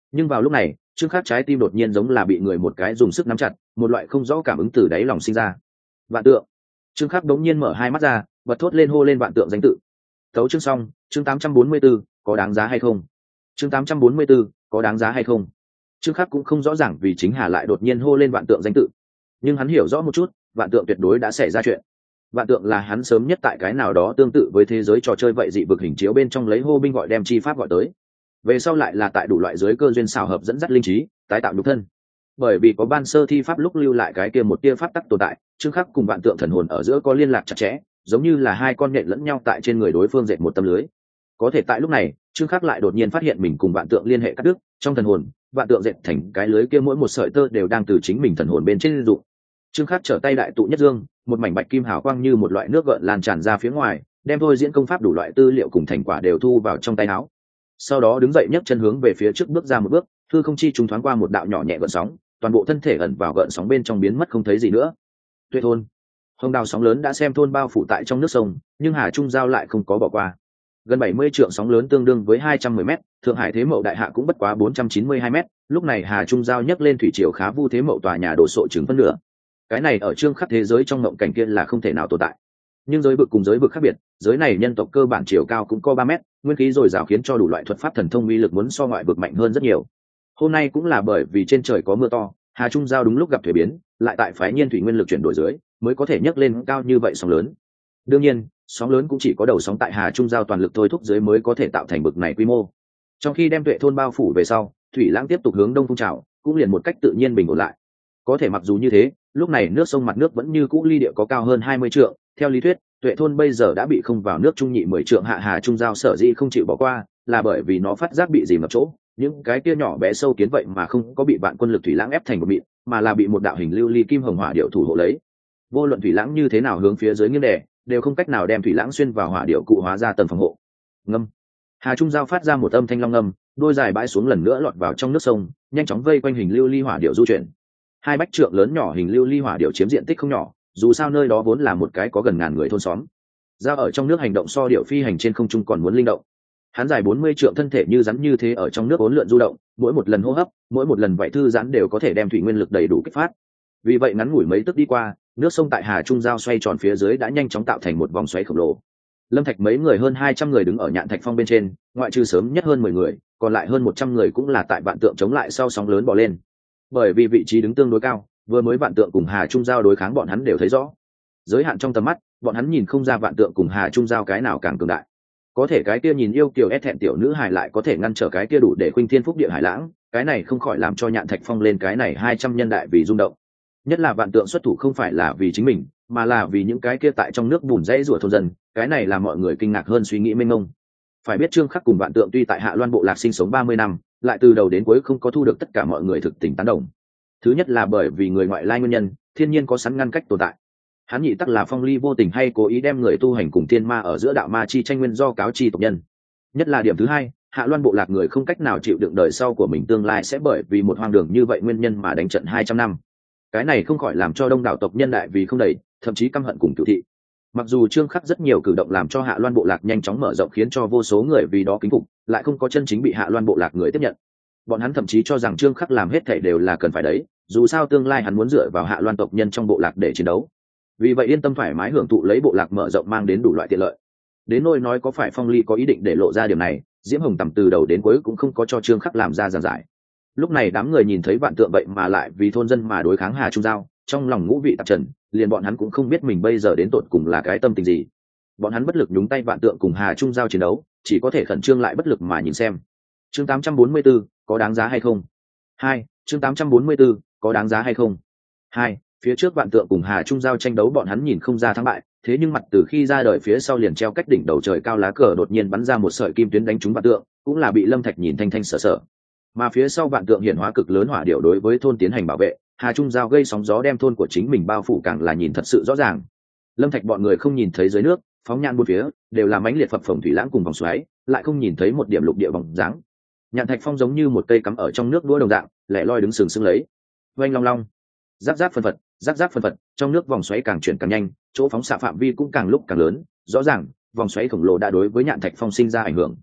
Nhưng vào lúc này trương khắc trái tim đột nhiên giống là bị người một cái dùng sức nắm chặt, một loại không rõ cảm ứng từ đáy lòng sinh ra. Vạn tượng. Trương khắc đống nhiên mở hai mắt ra, bật thốt lên hô lên vạn tượng danh tự. Tấu chương xong. Chương 844, có đáng giá hay không? Chương 844, có đáng giá hay không? Trương khắc cũng không rõ ràng vì chính Hà lại đột nhiên hô lên vạn tượng danh tự, nhưng hắn hiểu rõ một chút, vạn tượng tuyệt đối đã xảy ra chuyện. Vạn tượng là hắn sớm nhất tại cái nào đó tương tự với thế giới trò chơi vậy dị vực hình chiếu bên trong lấy hô binh gọi đem chi pháp gọi tới, về sau lại là tại đủ loại giới cơ duyên xảo hợp dẫn dắt linh trí tái tạo nhục thân. Bởi vì có ban sơ thi pháp lúc lưu lại cái kia một tia pháp tắc tồn tại, Trương khắc cùng vạn tượng thần hồn ở giữa có liên lạc chặt chẽ, giống như là hai con nhện lẫn nhau tại trên người đối phương dệt một tấm lưới. Có thể tại lúc này Trương khắc lại đột nhiên phát hiện mình cùng vạn tượng liên hệ cắt đứt, trong thần hồn vạn tượng dệt thành cái lưới kia mỗi một sợi tơ đều đang từ chính mình thần hồn bên trên dụng. Trương khắc trở tay đại tụ nhất dương, một mảnh bạch kim hào quang như một loại nước gợn lan tràn ra phía ngoài, đem thôi diễn công pháp đủ loại tư liệu cùng thành quả đều thu vào trong tay áo. Sau đó đứng dậy nhấc chân hướng về phía trước bước ra một bước, hư không chi trùng thoáng qua một đạo nhỏ nhẹ gợn sóng, toàn bộ thân thể ẩn vào gợn sóng bên trong biến mất không thấy gì nữa. Tuệ thôn. Hồng đào sóng lớn đã xem thôn bao phủ tại trong nước sông, nhưng Hà Trung Giao lại không có bỏ qua. Gần 70 trượng sóng lớn tương đương với 210 m, Thượng Hải Thế Mậu đại hạ cũng bất quá 492 m, lúc này Hà Trung Giao nhấc lên thủy triều khá vu Thế Mậu tòa nhà đổ sộ chừng phân nửa. Cái này ở Trương khắc thế giới trong mộng cảnh kia là không thể nào tồn tại. Nhưng giới vực cùng giới vực khác biệt, giới này nhân tộc cơ bản chiều cao cũng có 3 m, nguyên khí dồi dào khiến cho đủ loại thuật pháp thần thông uy lực muốn so ngoại vực mạnh hơn rất nhiều. Hôm nay cũng là bởi vì trên trời có mưa to, Hà Trung Giao đúng lúc gặp thủy biến, lại tại phái nhiên thủy nguyên lực chuyển đổi dưới, mới có thể nhấc lên cao như vậy sóng lớn. Đương nhiên, sóng lớn cũng chỉ có đầu sóng tại Hà Trung Giao toàn lực thôi thúc dưới mới có thể tạo thành bực này quy mô. Trong khi đem Tuệ thôn bao phủ về sau, thủy lãng tiếp tục hướng đông phun trào, cũng liền một cách tự nhiên bình ổn lại. Có thể mặc dù như thế, lúc này nước sông mặt nước vẫn như cũ ly địa có cao hơn 20 trượng, theo lý thuyết, Tuệ thôn bây giờ đã bị không vào nước trung nhị 10 trượng hạ Hà Trung Giao sở dĩ không chịu bỏ qua, là bởi vì nó phát giác bị gì ngập chỗ, những cái kia nhỏ bé sâu kiến vậy mà không có bị vạn quân lực thủy lãng ép thành một mịn, mà là bị một đạo hình lưu ly kim hồng hỏa điệu thủ hộ lấy. Vô luận thủy lãng như thế nào hướng phía dưới nghiêng đè, đều không cách nào đem thủy lãng xuyên vào hỏa điệu cụ hóa ra tầng phòng hộ. Ngâm. Hà Trung Giao phát ra một âm thanh long ngâm, đôi dài bãi xuống lần nữa lọt vào trong nước sông, nhanh chóng vây quanh hình lưu ly hỏa điệu du chuyển. Hai bách trượng lớn nhỏ hình lưu ly hỏa điệu chiếm diện tích không nhỏ, dù sao nơi đó vốn là một cái có gần ngàn người thôn xóm. Giao ở trong nước hành động so điệu phi hành trên không trung còn muốn linh động. Hắn dài 40 trượng thân thể như rắn như thế ở trong nước uốn lượn du động, mỗi một lần hô hấp, mỗi một lần vậy thư giãn đều có thể đem thủy nguyên lực đầy đủ kích phát. Vì vậy ngắn ngủi mấy tức đi qua, nước sông tại Hà Trung Giao xoay tròn phía dưới đã nhanh chóng tạo thành một vòng xoáy khổng lồ. Lâm Thạch mấy người hơn 200 người đứng ở Nhạn Thạch Phong bên trên, ngoại trừ sớm nhất hơn 10 người, còn lại hơn 100 người cũng là tại vạn tượng chống lại sau sóng lớn bò lên. Bởi vì vị trí đứng tương đối cao, vừa mới vạn tượng cùng Hà Trung Giao đối kháng bọn hắn đều thấy rõ. Giới hạn trong tầm mắt, bọn hắn nhìn không ra vạn tượng cùng Hà Trung Giao cái nào càng cường đại. Có thể cái kia nhìn yêu kiều ép thẹn tiểu nữ hài lại có thể ngăn trở cái kia đủ để khuynh thiên phúc địa hải lãng, cái này không khỏi làm cho Nhạn Thạch Phong lên cái này 200 nhân đại vì rung động. Nhất là vạn tượng xuất thủ không phải là vì chính mình, mà là vì những cái kia tại trong nước bùn rẫy rủa thôn dân, cái này làm mọi người kinh ngạc hơn suy nghĩ mênh mông. Phải biết Trương Khắc cùng vạn tượng tuy tại Hạ Loan bộ lạc sinh sống 30 năm, lại từ đầu đến cuối không có thu được tất cả mọi người thực tình tán đồng. Thứ nhất là bởi vì người ngoại lai nguyên nhân, thiên nhiên có sẵn ngăn cách tồn tại. Hắn nhị tắc là phong ly vô tình hay cố ý đem người tu hành cùng thiên ma ở giữa đạo ma chi tranh nguyên do cáo chi tộc nhân. Nhất là điểm thứ hai, Hạ Loan bộ lạc người không cách nào chịu đựng đời sau của mình tương lai sẽ bởi vì một hoang đường như vậy nguyên nhân mà đánh trận 200 năm. Cái này không khỏi làm cho đông đảo tộc nhân đại vì không đầy, thậm chí căm hận cùng cửu thị. Mặc dù Trương Khắc rất nhiều cử động làm cho Hạ Loan bộ lạc nhanh chóng mở rộng khiến cho vô số người vì đó kính phục, lại không có chân chính bị Hạ Loan bộ lạc người tiếp nhận. Bọn hắn thậm chí cho rằng Trương Khắc làm hết thảy đều là cần phải đấy, dù sao tương lai hắn muốn dựa vào Hạ Loan tộc nhân trong bộ lạc để chiến đấu. Vì vậy yên tâm thoải mái hưởng thụ lấy bộ lạc mở rộng mang đến đủ loại tiện lợi. Đến nỗi nói có phải Phong Ly có ý định để lộ ra điểm này, Diễm Hồng Tầm từ đầu đến cuối cũng không có cho Trương Khắc làm ra giảng giải. Lúc này đám người nhìn thấy vạn tượng vậy mà lại vì thôn dân mà đối kháng Hà Trung Giao, trong lòng ngũ vị tạp trần, liền bọn hắn cũng không biết mình bây giờ đến tột cùng là cái tâm tình gì. Bọn hắn bất lực nhúng tay vạn tượng cùng Hà Trung Giao chiến đấu, chỉ có thể khẩn trương lại bất lực mà nhìn xem. Chương 844, có đáng giá hay không? 2. Chương 844, có đáng giá hay không? 2. Phía trước vạn tượng cùng Hà Trung Giao tranh đấu bọn hắn nhìn không ra thắng bại, thế nhưng mặt từ khi ra đời phía sau liền treo cách đỉnh đầu trời cao lá cờ đột nhiên bắn ra một sợi kim tuyến đánh trúng vạn tượng, cũng là bị Lâm Thạch nhìn thanh thanh sở sở. Mà phía sau vạn tượng hiển hóa cực lớn hỏa điệu đối với thôn tiến hành bảo vệ, Hà Trung Giao gây sóng gió đem thôn của chính mình bao phủ càng là nhìn thật sự rõ ràng. Lâm Thạch bọn người không nhìn thấy dưới nước, phóng nhan bốn phía đều là mãnh liệt phập phồng thủy lãng cùng vòng xoáy, lại không nhìn thấy một điểm lục địa bóng dáng. Nhạn Thạch Phong giống như một cây cắm ở trong nước đũa đồng dạng, lẻ loi đứng sừng sững lấy. Oanh long long, giáp giáp phân phật, giáp giáp phân phật, trong nước vòng xoáy càng chuyển càng nhanh, chỗ phóng xạ phạm vi cũng càng lúc càng lớn, rõ ràng vòng xoáy khổng lồ đã đối với Nhạn Thạch Phong sinh ra ảnh hưởng.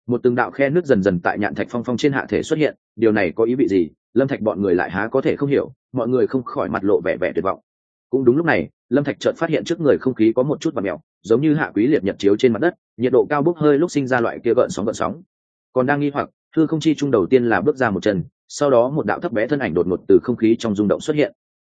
Một từng đạo khe nước dần dần tại nhạn thạch phong phong trên hạ thể xuất hiện, điều này có ý vị gì lâm thạch bọn người lại há có thể không hiểu, mọi người không khỏi mặt lộ vẻ vẻ tuyệt vọng. Cũng đúng lúc này lâm thạch chợt phát hiện trước người không khí có một chút vặn mèo, giống như hạ quý liệt nhật chiếu trên mặt đất, nhiệt độ cao bốc hơi lúc sinh ra loại kia gợn sóng. Còn đang nghi hoặc, hư không chi trung đầu tiên là bước ra một chân, sau đó một đạo thấp bé thân ảnh đột ngột từ không khí trong rung động xuất hiện.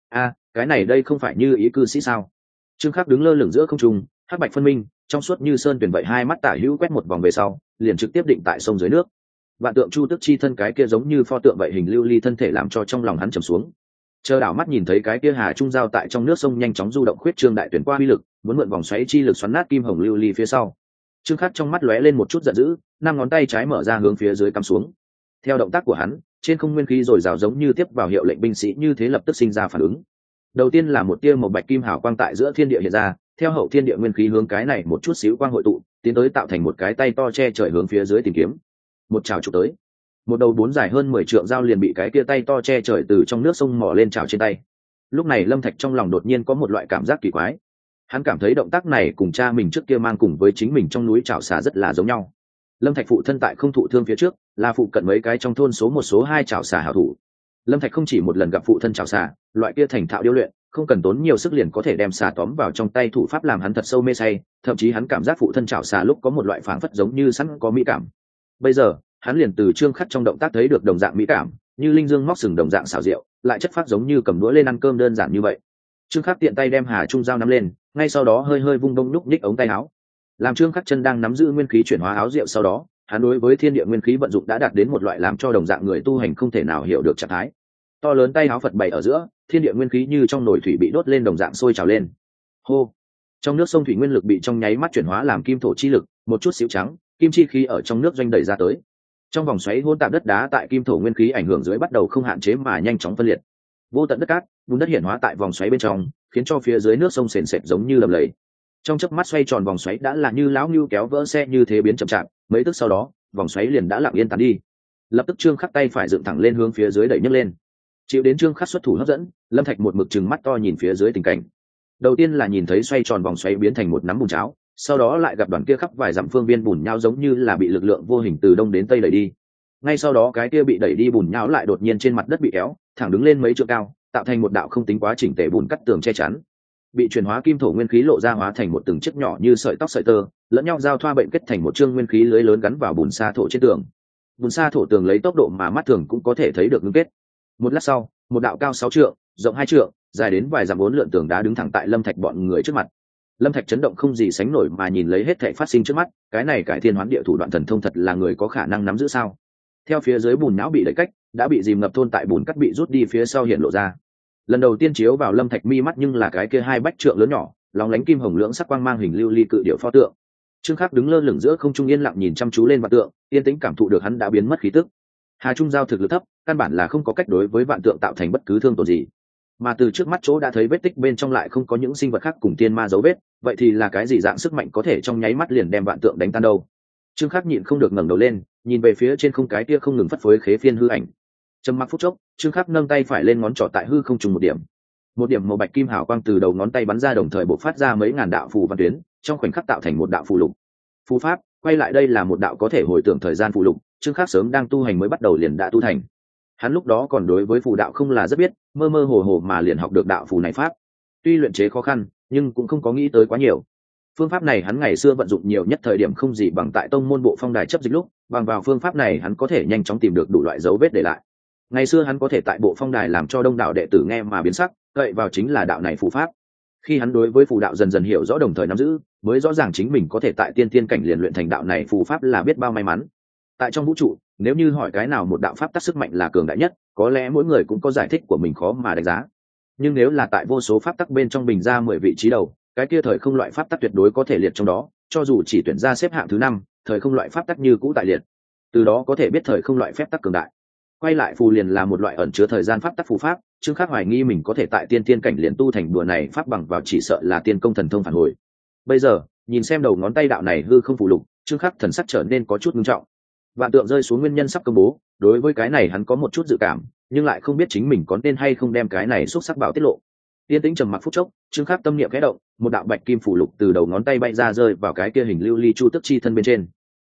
Cái này đây không phải như ý cư sĩ sao? Trương Khắc đứng lơ lửng giữa không trung, hắc bạch phân minh, trong suốt như sơn tuyển vậy, hai mắt tả hữu quét một vòng về sau, liền trực tiếp định tại sông dưới nước. Vạn tượng chu tức chi thân cái kia giống như pho tượng vậy hình lưu ly thân thể làm cho trong lòng hắn trầm xuống. Chờ đảo mắt nhìn thấy cái kia hà trung giao tại trong nước sông nhanh chóng du động khuyết trương đại tuyển qua uy lực, muốn mượn vòng xoáy chi lực xoắn nát kim hồng lưu ly phía sau. Trương Khắc trong mắt lóe lên một chút giận dữ, năm ngón tay trái mở ra hướng phía dưới cắm xuống. Theo động tác của hắn, trên không nguyên khí rồi rào giống như tiếp vào hiệu lệnh binh sĩ như thế lập tức sinh ra phản ứng. Đầu tiên là một tia màu bạch kim hào quang tại giữa thiên địa hiện ra, theo hậu thiên địa nguyên khí hướng cái này một chút xíu quang hội tụ, tiến tới tạo thành một cái tay to che trời hướng phía dưới tìm kiếm. Một chảo chụp tới, một đầu bốn dài hơn 10 trượng dao liền bị cái kia tay to che trời từ trong nước sông mò lên chảo trên tay. Lúc này lâm thạch trong lòng đột nhiên có một loại cảm giác kỳ quái, hắn cảm thấy động tác này cùng cha mình trước kia mang cùng với chính mình trong núi chảo xà rất là giống nhau. Lâm thạch phụ thân tại không thụ thương phía trước là phụ cận mấy cái trong thôn số một số hai chảo xà hảo thủ. Lâm thạch không chỉ một lần gặp phụ thân chảo xà, loại kia thành thạo điêu luyện, không cần tốn nhiều sức liền có thể đem xà tóm vào trong tay, thủ pháp làm hắn thật sâu mê say, thậm chí hắn cảm giác phụ thân chảo xà lúc có một loại phảng phất giống như sẵn có mỹ cảm. Bây giờ hắn liền từ Trương Khắc trong động tác thấy được đồng dạng mỹ cảm, như linh dương móc sừng đồng dạng xảo diệu, lại chất phát giống như cầm đũa lên ăn cơm đơn giản như vậy. Trương Khắc tiện tay đem hà trung dao nắm lên, ngay sau đó hơi hơi vung đông nhúc nhích ống tay áo. Làm Trương Khắc chân đang nắm giữ nguyên khí chuyển hóa áo diệu sau đó, hắn đối với thiên địa nguyên khí vận dụng đã đạt đến một loại làm cho đồng dạng người tu hành không thể nào hiểu được trạng thái. To lớn tay áo Phật bày ở giữa, thiên địa nguyên khí như trong nồi thủy bị đốt lên đồng dạng sôi trào lên. Hô! Trong nước sông thủy nguyên lực bị trong nháy mắt chuyển hóa làm kim thổ chi lực, một chút xíu trắng, kim chi khí ở trong nước doanh đẩy ra tới. Trong vòng xoáy hỗn tạp đất đá tại kim thổ nguyên khí ảnh hưởng dưới bắt đầu không hạn chế mà nhanh chóng phân liệt. Vô tận đất cát, bùn đất hiển hóa tại vòng xoáy bên trong, khiến cho phía dưới nước sông sền sệt giống như lầm lầy. Trong chớp mắt xoay tròn vòng xoáy đã là như lão ngưu kéo vỡ xe như thế biến chậm chạp, mấy tức sau đó, vòng xoáy liền đã lặng yên tán đi. Lập tức Trương Khắc tay phải dựng thẳng lên hướng phía dưới đẩy nhấc lên. Chịu đến Trương Khắc xuất thủ hấp dẫn, lâm thạch một mực trừng mắt to nhìn phía dưới tình cảnh. Đầu tiên là nhìn thấy xoay tròn vòng xoáy biến thành một nắm bùn cháo, sau đó lại gặp đoàn kia khắp vài dặm phương viên bùn nhão giống như là bị lực lượng vô hình từ đông đến tây đẩy đi. Ngay sau đó cái kia bị đẩy đi bùn nhão lại đột nhiên trên mặt đất bị kéo thẳng đứng lên mấy trượng cao, tạo thành một đạo không tính quá chỉnh tề bùn cắt tường che chắn. Bị chuyển hóa kim thổ nguyên khí lộ ra hóa thành một từng chiếc nhỏ như sợi tóc sợi tơ, lẫn nhau giao thoa bệnh kết thành một chương nguyên khí lưới lớn gắn vào bùn sa thổ trên tường. Bùn sa thổ tường lấy tốc độ mà mắt thường cũng có thể thấy được ngưng kết. Một lát sau, một đạo cao 6 trượng, rộng 2 trượng, dài đến vài dặm 4 lượn tường đá đứng thẳng tại lâm thạch bọn người trước mặt. Lâm thạch chấn động không gì sánh nổi mà nhìn lấy hết thảy phát sinh trước mắt, cái này cải thiên hoán địa thủ đoạn thần thông thật là người có khả năng nắm giữ sao? Theo phía dưới bùn não bị đẩy cách, đã bị dìm ngập thôn tại bùn cắt bị rút đi phía sau hiện lộ ra. Lần đầu tiên chiếu vào lâm thạch mi mắt nhưng là cái kia hai bách trượng lớn nhỏ, lóng lánh kim hồng lưỡng sắc quang mang hình lưu ly cự điểu pho tượng. Trương Khắc đứng lơ lửng giữa không trung yên lặng nhìn chăm chú lên vạn tượng, yên tĩnh cảm thụ được hắn đã biến mất khí tức. Hà trung giao thực lực thấp, căn bản là không có cách đối với vạn tượng tạo thành bất cứ thương tổn gì. Mà từ trước mắt chỗ đã thấy vết tích bên trong lại không có những sinh vật khác cùng tiên ma dấu vết, vậy thì là cái gì dạng sức mạnh có thể trong nháy mắt liền đem vạn tượng đánh tan đâu? Trương Khắc nhịn không được ngẩng đầu lên, nhìn về phía trên không cái kia không ngừng phất phới khế phiên hư ảnh. Trầm mặc phút chốc, Trương Khắc nâng tay phải lên ngón trỏ tại hư không trùng một điểm màu bạch kim hào quang từ đầu ngón tay bắn ra, đồng thời bộc phát ra mấy ngàn đạo phù văn tuyến, trong khoảnh khắc tạo thành một đạo phù lục. Phù pháp, quay lại đây là một đạo có thể hồi tưởng thời gian phù lục, Trương Khắc sớm đang tu hành mới bắt đầu liền đã tu thành. Hắn lúc đó còn đối với phù đạo không là rất biết, mơ mơ hồ hồ mà liền học được đạo phù này pháp. Tuy luyện chế khó khăn, nhưng cũng không có nghĩ tới quá nhiều. Phương pháp này hắn ngày xưa vận dụng nhiều nhất thời điểm không gì bằng tại tông môn bộ phong đài chấp dịch lúc, bằng vào phương pháp này hắn có thể nhanh chóng tìm được đủ loại dấu vết để lại. Ngày xưa hắn có thể tại bộ phong đài làm cho đông đảo đệ tử nghe mà biến sắc, gậy vào chính là đạo này phù pháp. Khi hắn đối với phù đạo dần dần hiểu rõ đồng thời nắm giữ, mới rõ ràng chính mình có thể tại tiên tiên cảnh liền luyện thành đạo này phù pháp là biết bao may mắn. Tại trong vũ trụ, nếu như hỏi cái nào một đạo pháp tác sức mạnh là cường đại nhất, có lẽ mỗi người cũng có giải thích của mình khó mà đánh giá. Nhưng nếu là tại vô số pháp tắc bên trong bình ra 10 vị trí đầu, cái kia thời không loại pháp tắc tuyệt đối có thể liệt trong đó, cho dù chỉ tuyển ra xếp hạng thứ 5, thời không loại pháp tắc như cũ tại liệt. Từ đó có thể biết thời không loại phép tắc cường đại. Quay lại phù liền là một loại ẩn chứa thời gian pháp tắc phù pháp, Trương Khắc hoài nghi mình có thể tại tiên tiên cảnh liền tu thành đùa này pháp bằng vào chỉ sợ là tiên công thần thông phản hồi. Bây giờ, nhìn xem đầu ngón tay đạo này hư không phù lục, Trương Khắc thần sắc trở nên có chút nghiêm trọng. Vạn tượng rơi xuống nguyên nhân sắp công bố, đối với cái này hắn có một chút dự cảm, nhưng lại không biết chính mình có nên hay không đem cái này xúc sắc bảo tiết lộ. Tiên tĩnh trầm mặc phút chốc, Trương Khắc tâm niệm khẽ động, một đạo bạch kim phù lục từ đầu ngón tay bay ra rơi vào cái kia hình lưu ly chu tức chi thân bên trên.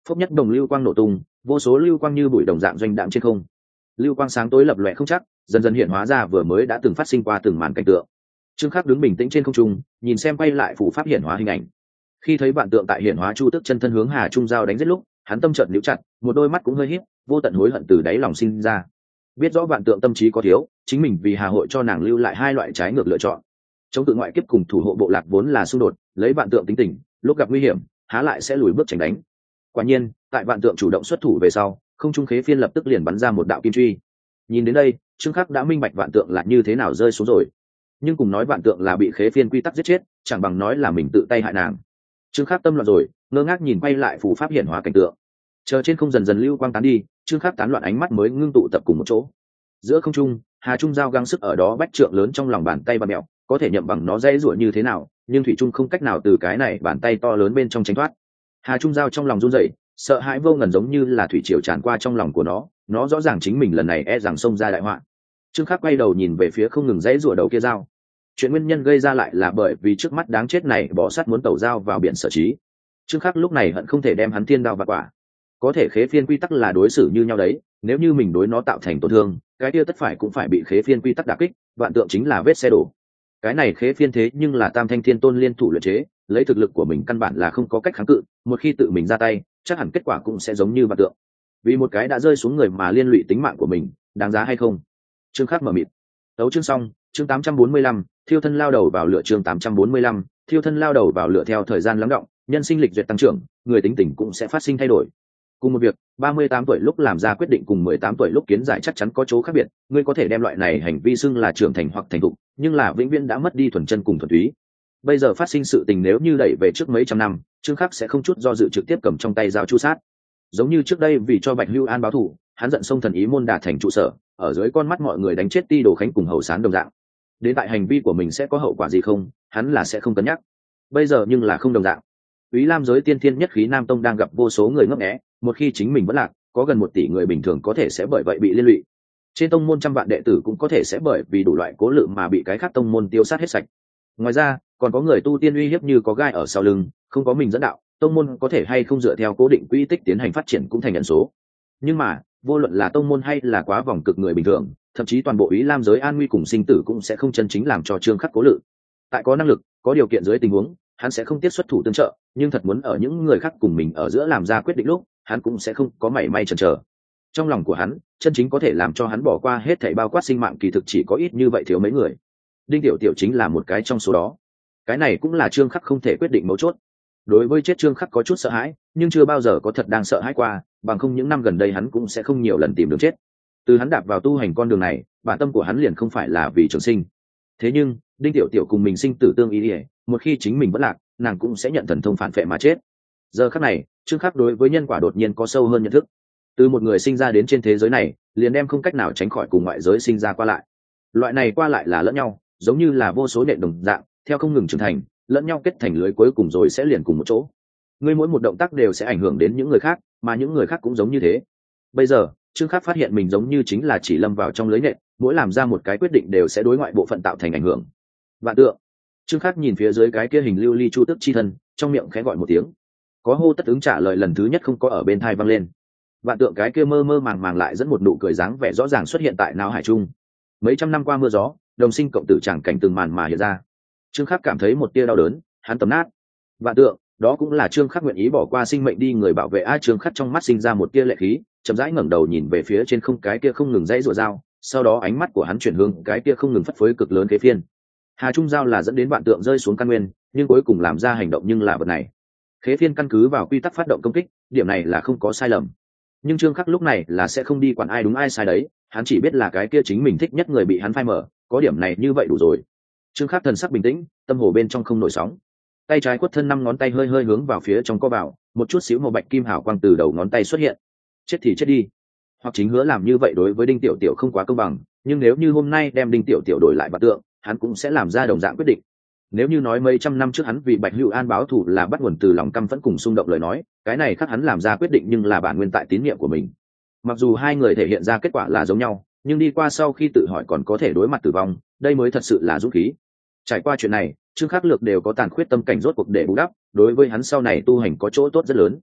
phốc nhất đồng lưu quang nổ tung, vô số lưu quang như bụi đồng dạng doanh đạm trên không. Lưu quang sáng tối lập lòe không chắc, dần dần hiện hóa ra vừa mới đã từng phát sinh qua từng màn cảnh tượng. Trương Khắc đứng bình tĩnh trên không trung, nhìn xem quay lại phù pháp hiển hóa hình ảnh. Khi thấy vạn tượng tại hiển hóa chu tức chân thân hướng Hà Trung Giao đánh giết lúc, hắn tâm chợt níu chặt, một đôi mắt cũng hơi híp, vô tận hối hận từ đáy lòng sinh ra. Biết rõ vạn tượng tâm trí có thiếu, chính mình vì Hà hội cho nàng lưu lại hai loại trái ngược lựa chọn. Chống cự ngoại kiếp cùng thủ hộ bộ lạc vốn là xung đột, lấy vạn tượng tính tình, lúc gặp nguy hiểm, há lại sẽ lùi bước tránh đánh. Quả nhiên, tại vạn tượng chủ động xuất thủ về sau, không trung khế phiên lập tức liền bắn ra một đạo kim truy. Nhìn đến đây, Trương Khắc đã minh bạch vạn tượng là như thế nào rơi xuống rồi. Nhưng cùng nói vạn tượng là bị khế phiên quy tắc giết chết, chẳng bằng nói là mình tự tay hại nàng. Trương Khắc tâm loạn rồi, ngơ ngác nhìn quay lại phù pháp hiển hóa cảnh tượng. Chờ trên không dần dần lưu quang tán đi, Trương Khắc tán loạn ánh mắt mới ngưng tụ tập cùng một chỗ. Giữa không trung, Hà Trung Giao gắng sức ở đó bách trượng lớn trong lòng bàn tay và mèo, có thể nhậm bằng nó dễ dụa như thế nào, nhưng thủy trung không cách nào từ cái này bàn tay to lớn bên trong tránh thoát. Hà Trung Giao trong lòng run rẩy, sợ hãi vô ngần giống như là thủy triều tràn qua trong lòng của nó rõ ràng chính mình lần này e rằng xông ra đại họa. Trương Khắc quay đầu nhìn về phía không ngừng dãy rủa đầu kia dao. Chuyện nguyên nhân gây ra lại là bởi vì trước mắt đáng chết này bỏ sát muốn tẩu dao vào biển sở trí. Trương Khắc lúc này hận không thể đem hắn thiên đao và quả. Có thể khế phiên quy tắc là đối xử như nhau đấy, nếu như mình đối nó tạo thành tổn thương, cái kia tất phải cũng phải bị khế phiên quy tắc đả kích, vạn tượng chính là vết xe đổ. Cái này khế phiên thế nhưng là Tam Thanh Thiên Tôn liên thủ luyện chế, lấy thực lực của mình căn bản là không có cách kháng cự, một khi tự mình ra tay, chắc hẳn kết quả cũng sẽ giống như vạn tượng. Vì một cái đã rơi xuống người mà liên lụy tính mạng của mình, đáng giá hay không? Trương Khắc mở mịt. Tấu chương xong, chương 845, thiêu thân lao đầu vào lửa chương 845, thiêu thân lao đầu vào lửa theo thời gian lắng đọng, nhân sinh lịch duyệt tăng trưởng, người tính tình cũng sẽ phát sinh thay đổi. Cùng một việc, 38 tuổi lúc làm ra quyết định cùng 18 tuổi lúc kiến giải chắc chắn có chỗ khác biệt, ngươi có thể đem loại này hành vi xưng là trưởng thành hoặc thành thục, nhưng là vĩnh viễn đã mất đi thuần chân cùng thuần túy. Bây giờ phát sinh sự tình nếu như đẩy về trước mấy trăm năm, Trương Khắc sẽ không chút do dự trực tiếp cầm trong tay dao chu sát. Giống như trước đây vì cho Bạch Hưu An báo thù, hắn giận xông thần ý môn đà thành trụ sở, ở dưới con mắt mọi người đánh chết Ti Đồ Khánh cùng Hầu Sán đồng dạng. Đến tại hành vi của mình sẽ có hậu quả gì không, hắn là sẽ không cân nhắc. Bây giờ nhưng là không đồng dạng. Úy Lam giới tiên thiên nhất khí Nam Tông đang gặp vô số người ngấp nghé, một khi chính mình vẫn lạc, có gần 1 tỷ người bình thường có thể sẽ bởi vậy bị liên lụy. Trên tông môn trăm vạn đệ tử cũng có thể sẽ bởi vì đủ loại cố lự mà bị cái khác tông môn tiêu sát hết sạch. Ngoài ra, còn có người tu tiên uy hiếp như có gai ở sau lưng, không có mình dẫn đạo, tông môn có thể hay không dựa theo cố định quỹ tích tiến hành phát triển cũng thành ẩn số. Nhưng mà, vô luận là tông môn hay là quá vòng cực người bình thường, thậm chí toàn bộ Úy Lam giới an nguy cùng sinh tử cũng sẽ không chân chính làm cho Trương Khắc cố lự. Tại có năng lực, có điều kiện dưới tình huống, hắn sẽ không tiếp xuất thủ tương trợ, nhưng thật muốn ở những người khác cùng mình ở giữa làm ra quyết định lúc, hắn cũng sẽ không có mảy may chần chờ. Trong lòng của hắn, chân chính có thể làm cho hắn bỏ qua hết thảy bao quát sinh mạng kỳ thực chỉ có ít như vậy thiếu mấy người. Đinh Tiểu Tiểu chính là một cái trong số đó. Cái này cũng là Trương Khắc không thể quyết định mấu chốt. Đối với chết Trương Khắc có chút sợ hãi, nhưng chưa bao giờ có thật đang sợ hãi qua, bằng không những năm gần đây hắn cũng sẽ không nhiều lần tìm đường chết. Từ hắn đạp vào tu hành con đường này, bản tâm của hắn liền không phải là vì trường sinh. Thế nhưng, Đinh Tiểu Tiểu cùng mình sinh tử tương ý, một khi chính mình vẫn lạc, nàng cũng sẽ nhận thần thông phản phệ mà chết. Giờ khắc này, Trương Khắc đối với nhân quả đột nhiên có sâu hơn nhận thức. Từ một người sinh ra đến trên thế giới này, liền đem không cách nào tránh khỏi cùng ngoại giới sinh ra qua lại. Loại này qua lại là lẫn nhau, giống như là vô số nện đồng dạng, theo không ngừng trưởng thành, lẫn nhau kết thành lưới cuối cùng rồi sẽ liền cùng một chỗ. Ngươi mỗi một động tác đều sẽ ảnh hưởng đến những người khác, mà những người khác cũng giống như thế. Bây giờ, Trương Khắc phát hiện mình giống như chính là chỉ lâm vào trong lưới nện, mỗi làm ra một cái quyết định đều sẽ đối ngoại bộ phận tạo thành ảnh hưởng. Vạn tượng. Trương Khắc nhìn phía dưới cái kia hình lưu ly chu tức chi thân, trong miệng khẽ gọi một tiếng. Có hô tất ứng trả lời lần thứ nhất không có ở bên tai vang lên. Vạn tượng cái kia mơ mơ màng màng lại dẫn một nụ cười dáng vẻ rõ ràng xuất hiện tại não hải trung. Mấy trăm năm qua mưa gió, đồng sinh cộng tử chẳng cảnh từng màn mà hiện ra. Trương Khắc cảm thấy một tia đau đớn, hắn tấm nát. Vạn tượng, đó cũng là Trương Khắc nguyện ý bỏ qua sinh mệnh đi người bảo vệ a. Trương Khắc trong mắt sinh ra một tia lệ khí, chậm rãi ngẩng đầu nhìn về phía trên không cái kia không ngừng dãy rủa dao, sau đó ánh mắt của hắn chuyển hướng cái kia không ngừng phất phới cực lớn kế phiên. Hà Trung Giao là dẫn đến vạn tượng rơi xuống căn nguyên, nhưng cuối cùng làm ra hành động nhưng là vật này. Khế phiên căn cứ vào quy tắc phát động công kích, điểm này là không có sai lầm. Nhưng Trương Khắc lúc này là sẽ không đi quản ai đúng ai sai đấy, hắn chỉ biết là cái kia chính mình thích nhất người bị hắn phai mở, có điểm này như vậy đủ rồi. Trương Khắc thần sắc bình tĩnh, tâm hồ bên trong không nổi sóng. Tay trái quất thân 5 ngón tay hơi hơi hướng vào phía trong co vào, một chút xíu màu bạch kim hào quang từ đầu ngón tay xuất hiện. Chết thì chết đi. Hoặc chính hứa làm như vậy đối với Đinh Tiểu Tiểu không quá công bằng, nhưng nếu như hôm nay đem Đinh Tiểu Tiểu đổi lại vạn tượng, hắn cũng sẽ làm ra đồng dạng quyết định. Nếu như nói mấy trăm năm trước hắn vì Bạch Hữu An báo thù là bắt nguồn từ lòng căm phẫn cùng xung động lời nói, cái này khác hắn làm ra quyết định nhưng là bản nguyên tại tín nhiệm của mình. Mặc dù hai người thể hiện ra kết quả là giống nhau, nhưng đi qua sau khi tự hỏi còn có thể đối mặt tử vong, đây mới thật sự là dũng khí. Trải qua chuyện này, Trương Khắc Lược đều có tàn khuyết tâm cảnh rốt cuộc để bù đắp, đối với hắn sau này tu hành có chỗ tốt rất lớn.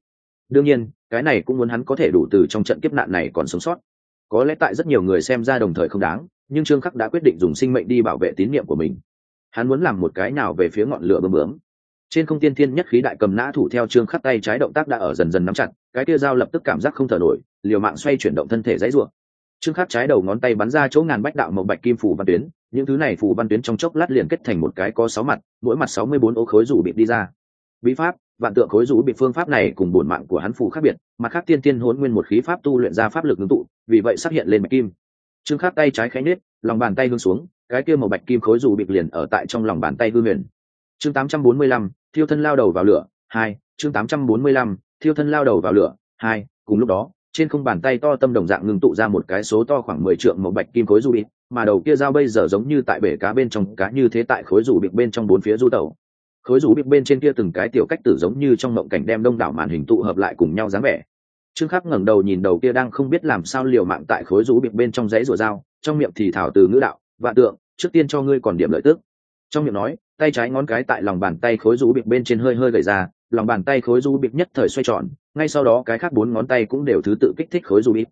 đương nhiên cái này cũng muốn hắn có thể đủ từ trong trận kiếp nạn này còn sống sót. Có lẽ tại rất nhiều người xem ra đồng thời không đáng, nhưng Trương Khắc đã quyết định dùng sinh mệnh đi bảo vệ tín niệm của mình. Hắn muốn làm một cái nào về phía ngọn lửa bướm bướm. Trên không tiên thiên nhất khí đại cầm nã thủ theo Trương Khắc tay trái động tác đã ở dần dần nắm chặt, cái kia dao lập tức cảm giác không thở nổi, liều mạng xoay chuyển động thân thể dãy rủa. Trương Khắc trái đầu ngón tay bắn ra chỗ ngàn bách đạo màu bạch kim phủ văn tuyến, những thứ này phủ văn tuyến trong chốc lát liền kết thành một cái có 6 mặt, mỗi mặt 64 ô khối rủ bịp đi ra. Bí pháp, vạn tượng khối rủ bịp phương pháp này cùng bổn mạng của hắn phù khác biệt, mặt khác tiên tiên hỗn nguyên một khí pháp tu luyện ra pháp lực ngưng tụ, vì vậy xuất hiện lên bạch kim. Trương Khắc tay trái khẽ nhếch, lòng bàn tay hướng xuống, cái kia màu bạch kim khối rủ bịp liền ở tại trong lòng bàn tay hư huyền. Chương 845, thiêu thân lao đầu vào lửa 2. Chương 845, thiêu thân lao đầu vào lửa 2. Cùng lúc đó, trên không bàn tay to tâm đồng dạng ngưng tụ ra một cái số to khoảng 10 trượng màu bạch kim khối rủ bịp, mà đầu kia dao bây giờ giống như tại bể cá bên trong cá như thế tại khối rủ bịp bên trong bốn phía du tẩu. Khối rủ bịp bên trên kia từng cái tiểu cách tử giống như trong mộng cảnh đem đông đảo màn hình tụ hợp lại cùng nhau dáng vẻ. Trương Khắc ngẩng đầu nhìn đầu kia đang không biết làm sao liều mạng tại khối rủ bịp bên trong giấy rùa dao, trong miệng thì thảo từ ngữ đạo, "Vạn tượng, trước tiên cho ngươi còn điểm lợi tức." Trong miệng nói, tay trái ngón cái tại lòng bàn tay khối rủ bịp bên trên hơi hơi gảy ra, lòng bàn tay khối rủ bịp nhất thời xoay tròn, ngay sau đó cái khác 4 ngón tay cũng đều thứ tự kích thích khối rủ bịp.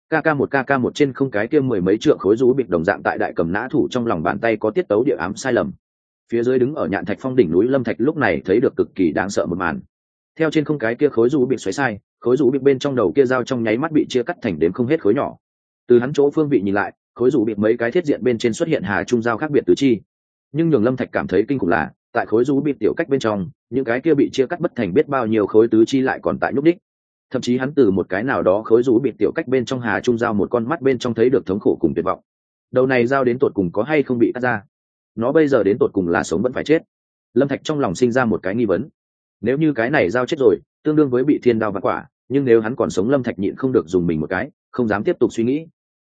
KK1 trên không cái kia mười mấy trượng khối rủ bịp đồng dạng tại đại cầm nã thủ trong lòng bàn tay có tiết tấu địa ám sai lầm. Phía dưới đứng ở nhạn thạch phong đỉnh núi Lâm Thạch lúc này thấy được cực kỳ đáng sợ một màn. Theo trên không cái kia khối rủ bịp xoáy sai, khối rủ bịp bên trong đầu kia dao trong nháy mắt bị chia cắt thành đến không hết khối nhỏ. Từ hắn chỗ phương vị nhìn lại, khối rủ bịp mấy cái thiết diện bên trên xuất hiện hà trung dao khác biệt tứ chi. Nhưng nhường Lâm Thạch cảm thấy kinh khủng là, tại khối rủ bịp tiểu cách bên trong, những cái kia bị chia cắt bất thành biết bao nhiêu khối tứ chi lại còn tại nhúc đích. Thậm chí hắn từ một cái nào đó khối rủ bịp tiểu cách bên trong hà trung dao một con mắt bên trong thấy được thống khổ cùng tuyệt vọng. Đầu này dao đến tột cùng có hay không bị cắt ra? Nó bây giờ đến tột cùng là sống vẫn phải chết? Lâm Thạch trong lòng sinh ra một cái nghi vấn. Nếu như cái này dao chết rồi, tương đương với bị thiên đao vạn quả, nhưng nếu hắn còn sống, Lâm Thạch nhịn không được dùng mình một cái, không dám tiếp tục suy nghĩ.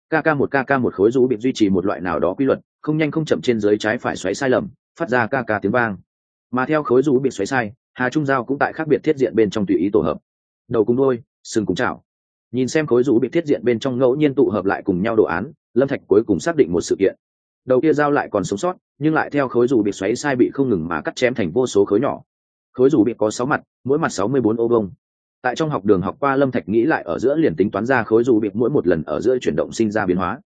KK1 khối rũ bị duy trì một loại nào đó quy luật, không nhanh không chậm trên dưới trái phải xoáy sai lầm, phát ra KK tiếng vang. Mà theo khối rũ bị xoáy sai, hà trung dao cũng tại khác biệt thiết diện bên trong tùy ý tổ hợp. Đầu cùng đuôi, sừng cùng chảo. Nhìn xem khối rũ bị thiết diện bên trong ngẫu nhiên tụ hợp lại cùng nhau đồ án, Lâm Thạch cuối cùng xác định một sự kiện. Đầu kia dao lại còn sống sót, nhưng lại theo khối rũ bị xoáy sai bị không ngừng mà cắt chém thành vô số khối nhỏ. Khối rũ bị có 6 mặt, mỗi mặt 64 ô vuông. Tại trong học đường học qua, Lâm Thạch nghĩ lại ở giữa liền tính toán ra khối rũ bị mỗi một lần ở giữa chuyển động sinh ra biến hóa.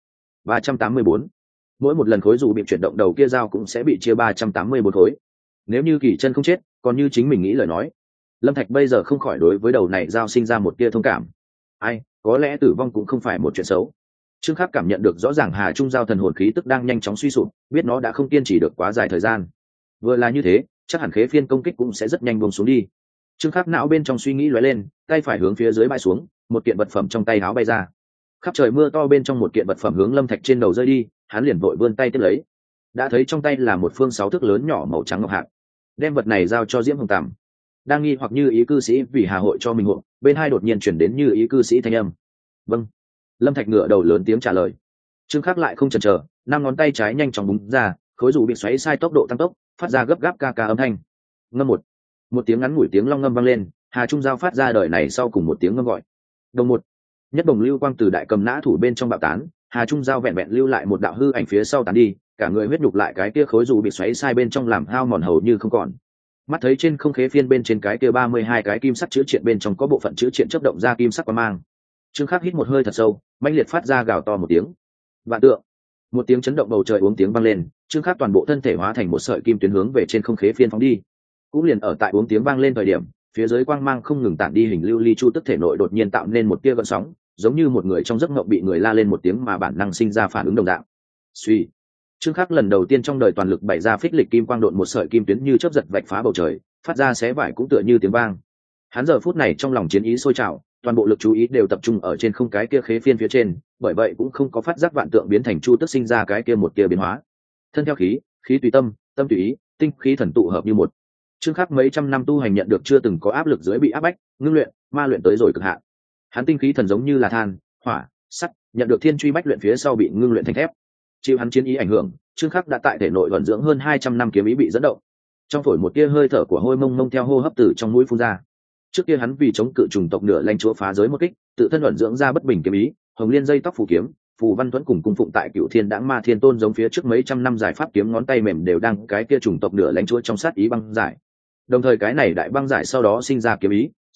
384. Mỗi một lần khối rũ bị chuyển động, đầu kia dao cũng sẽ bị chia 384 khối. Nếu như Kỳ Chân không chết, còn như chính mình nghĩ lời nói, Lâm Thạch bây giờ không khỏi đối với đầu này dao sinh ra một tia thông cảm. Ai, có lẽ tử vong cũng không phải một chuyện xấu. Trương Khắc cảm nhận được rõ ràng Hà Trung Giao thần hồn khí tức đang nhanh chóng suy sụp, biết nó đã không kiên trì được quá dài thời gian. Vừa là như thế, chắc hẳn khế phiên công kích cũng sẽ rất nhanh buông xuống đi. Trương Khắc não bên trong suy nghĩ lóe lên, tay phải hướng phía dưới bay xuống, một kiện vật phẩm trong tay áo bay ra. Khắp trời mưa to bên trong một kiện vật phẩm hướng Lâm Thạch trên đầu rơi đi, hắn liền vội vươn tay tiếp lấy. Đã thấy trong tay là một phương 6 thước lớn nhỏ màu trắng ngọc hạt. Đem vật này giao cho Diễm Hồng Tầm. Đang nghi hoặc Như Ý cư sĩ vì Hà hội cho mình hộ, bên hai đột nhiên chuyển đến Như Ý cư sĩ thanh âm. Vâng. Lâm Thạch ngửa đầu lớn tiếng trả lời. Trương Khắc lại không chần chờ, 5 ngón tay trái nhanh chóng búng ra, khối rũ bị xoáy sai tốc độ tăng tốc, phát ra gấp gáp ca ca âm thanh. Ngâm một tiếng ngắn ngủi tiếng long ngâm vang lên, Hà Trung Giao phát ra đời này sau cùng một tiếng ngâm gọi. Đồng một, nhất đồng lưu quang từ đại cầm nã thủ bên trong bạo tán, Hà Trung Giao vẹn vẹn lưu lại một đạo hư ảnh phía sau tán đi, cả người huyết nhục lại cái kia khối rũ bị xoáy sai bên trong làm hao mòn hầu như không còn. Mắt thấy trên không khế phiên bên trên cái kia 32 cái kim sắc chữ triện bên trong có bộ phận chữ triện chớp động ra kim sắc quang mang. Trương Khắc hít một hơi thật sâu, mãnh liệt phát ra gào to một tiếng. Vạn tượng, một tiếng chấn động bầu trời uống tiếng vang lên, Trương Khắc toàn bộ thân thể hóa thành một sợi kim tuyến hướng về trên không khế phiên phóng đi. Cũng liền ở tại uống tiếng vang lên thời điểm, phía dưới quang mang không ngừng tản đi, hình lưu ly chu tức thể nội đột nhiên tạo nên một tia gợn sóng, giống như một người trong giấc mộng bị người la lên một tiếng mà bản năng sinh ra phản ứng đồng dạng. Suy, Trương Khắc lần đầu tiên trong đời toàn lực bày ra phích lịch kim quang độn, một sợi kim tuyến như chớp giật vạch phá bầu trời, phát ra xé vải cũng tựa như tiếng vang. Hắn giờ phút này trong lòng chiến ý sôi trào, toàn bộ lực chú ý đều tập trung ở trên không cái kia khế phiên phía trên, bởi vậy cũng không có phát giác vạn tượng biến thành chu tức sinh ra cái kia một tia biến hóa. Thân theo khí, khí tùy tâm, tâm tùy ý, tinh khí thần tụ hợp như một. Trương Khắc mấy trăm năm tu hành nhận được chưa từng có áp lực dưới bị áp bách, ngưng luyện, ma luyện tới rồi cực hạn. Hắn tinh khí thần giống như là than, hỏa, sắt, nhận được thiên truy bách luyện phía sau bị ngưng luyện thành thép. Chịu hắn chiến ý ảnh hưởng, Trương Khắc đã tại thể nội vận dưỡng hơn 200 năm kiếm ý bị dẫn động. Trong phổi một tia hơi thở của hôi mông mông theo hô hấp từ trong mũi phun ra. Trước kia hắn vì chống cự trùng tộc nửa lãnh chúa phá giới một kích, tự thân vận dưỡng ra bất bình kiếm ý, hồng liên dây tóc phù kiếm, phù văn tuấn cùng cung phụng tại Cựu Thiên Đãng Ma Thiên Tôn giống phía trước mấy trăm năm giải pháp kiếm, ngón tay mềm đều đang cái kia trùng tộc nửa lãnh chúa trong sát ý băng giải. Đồng thời cái này đại băng giải sau đó sinh ra kiếm ý,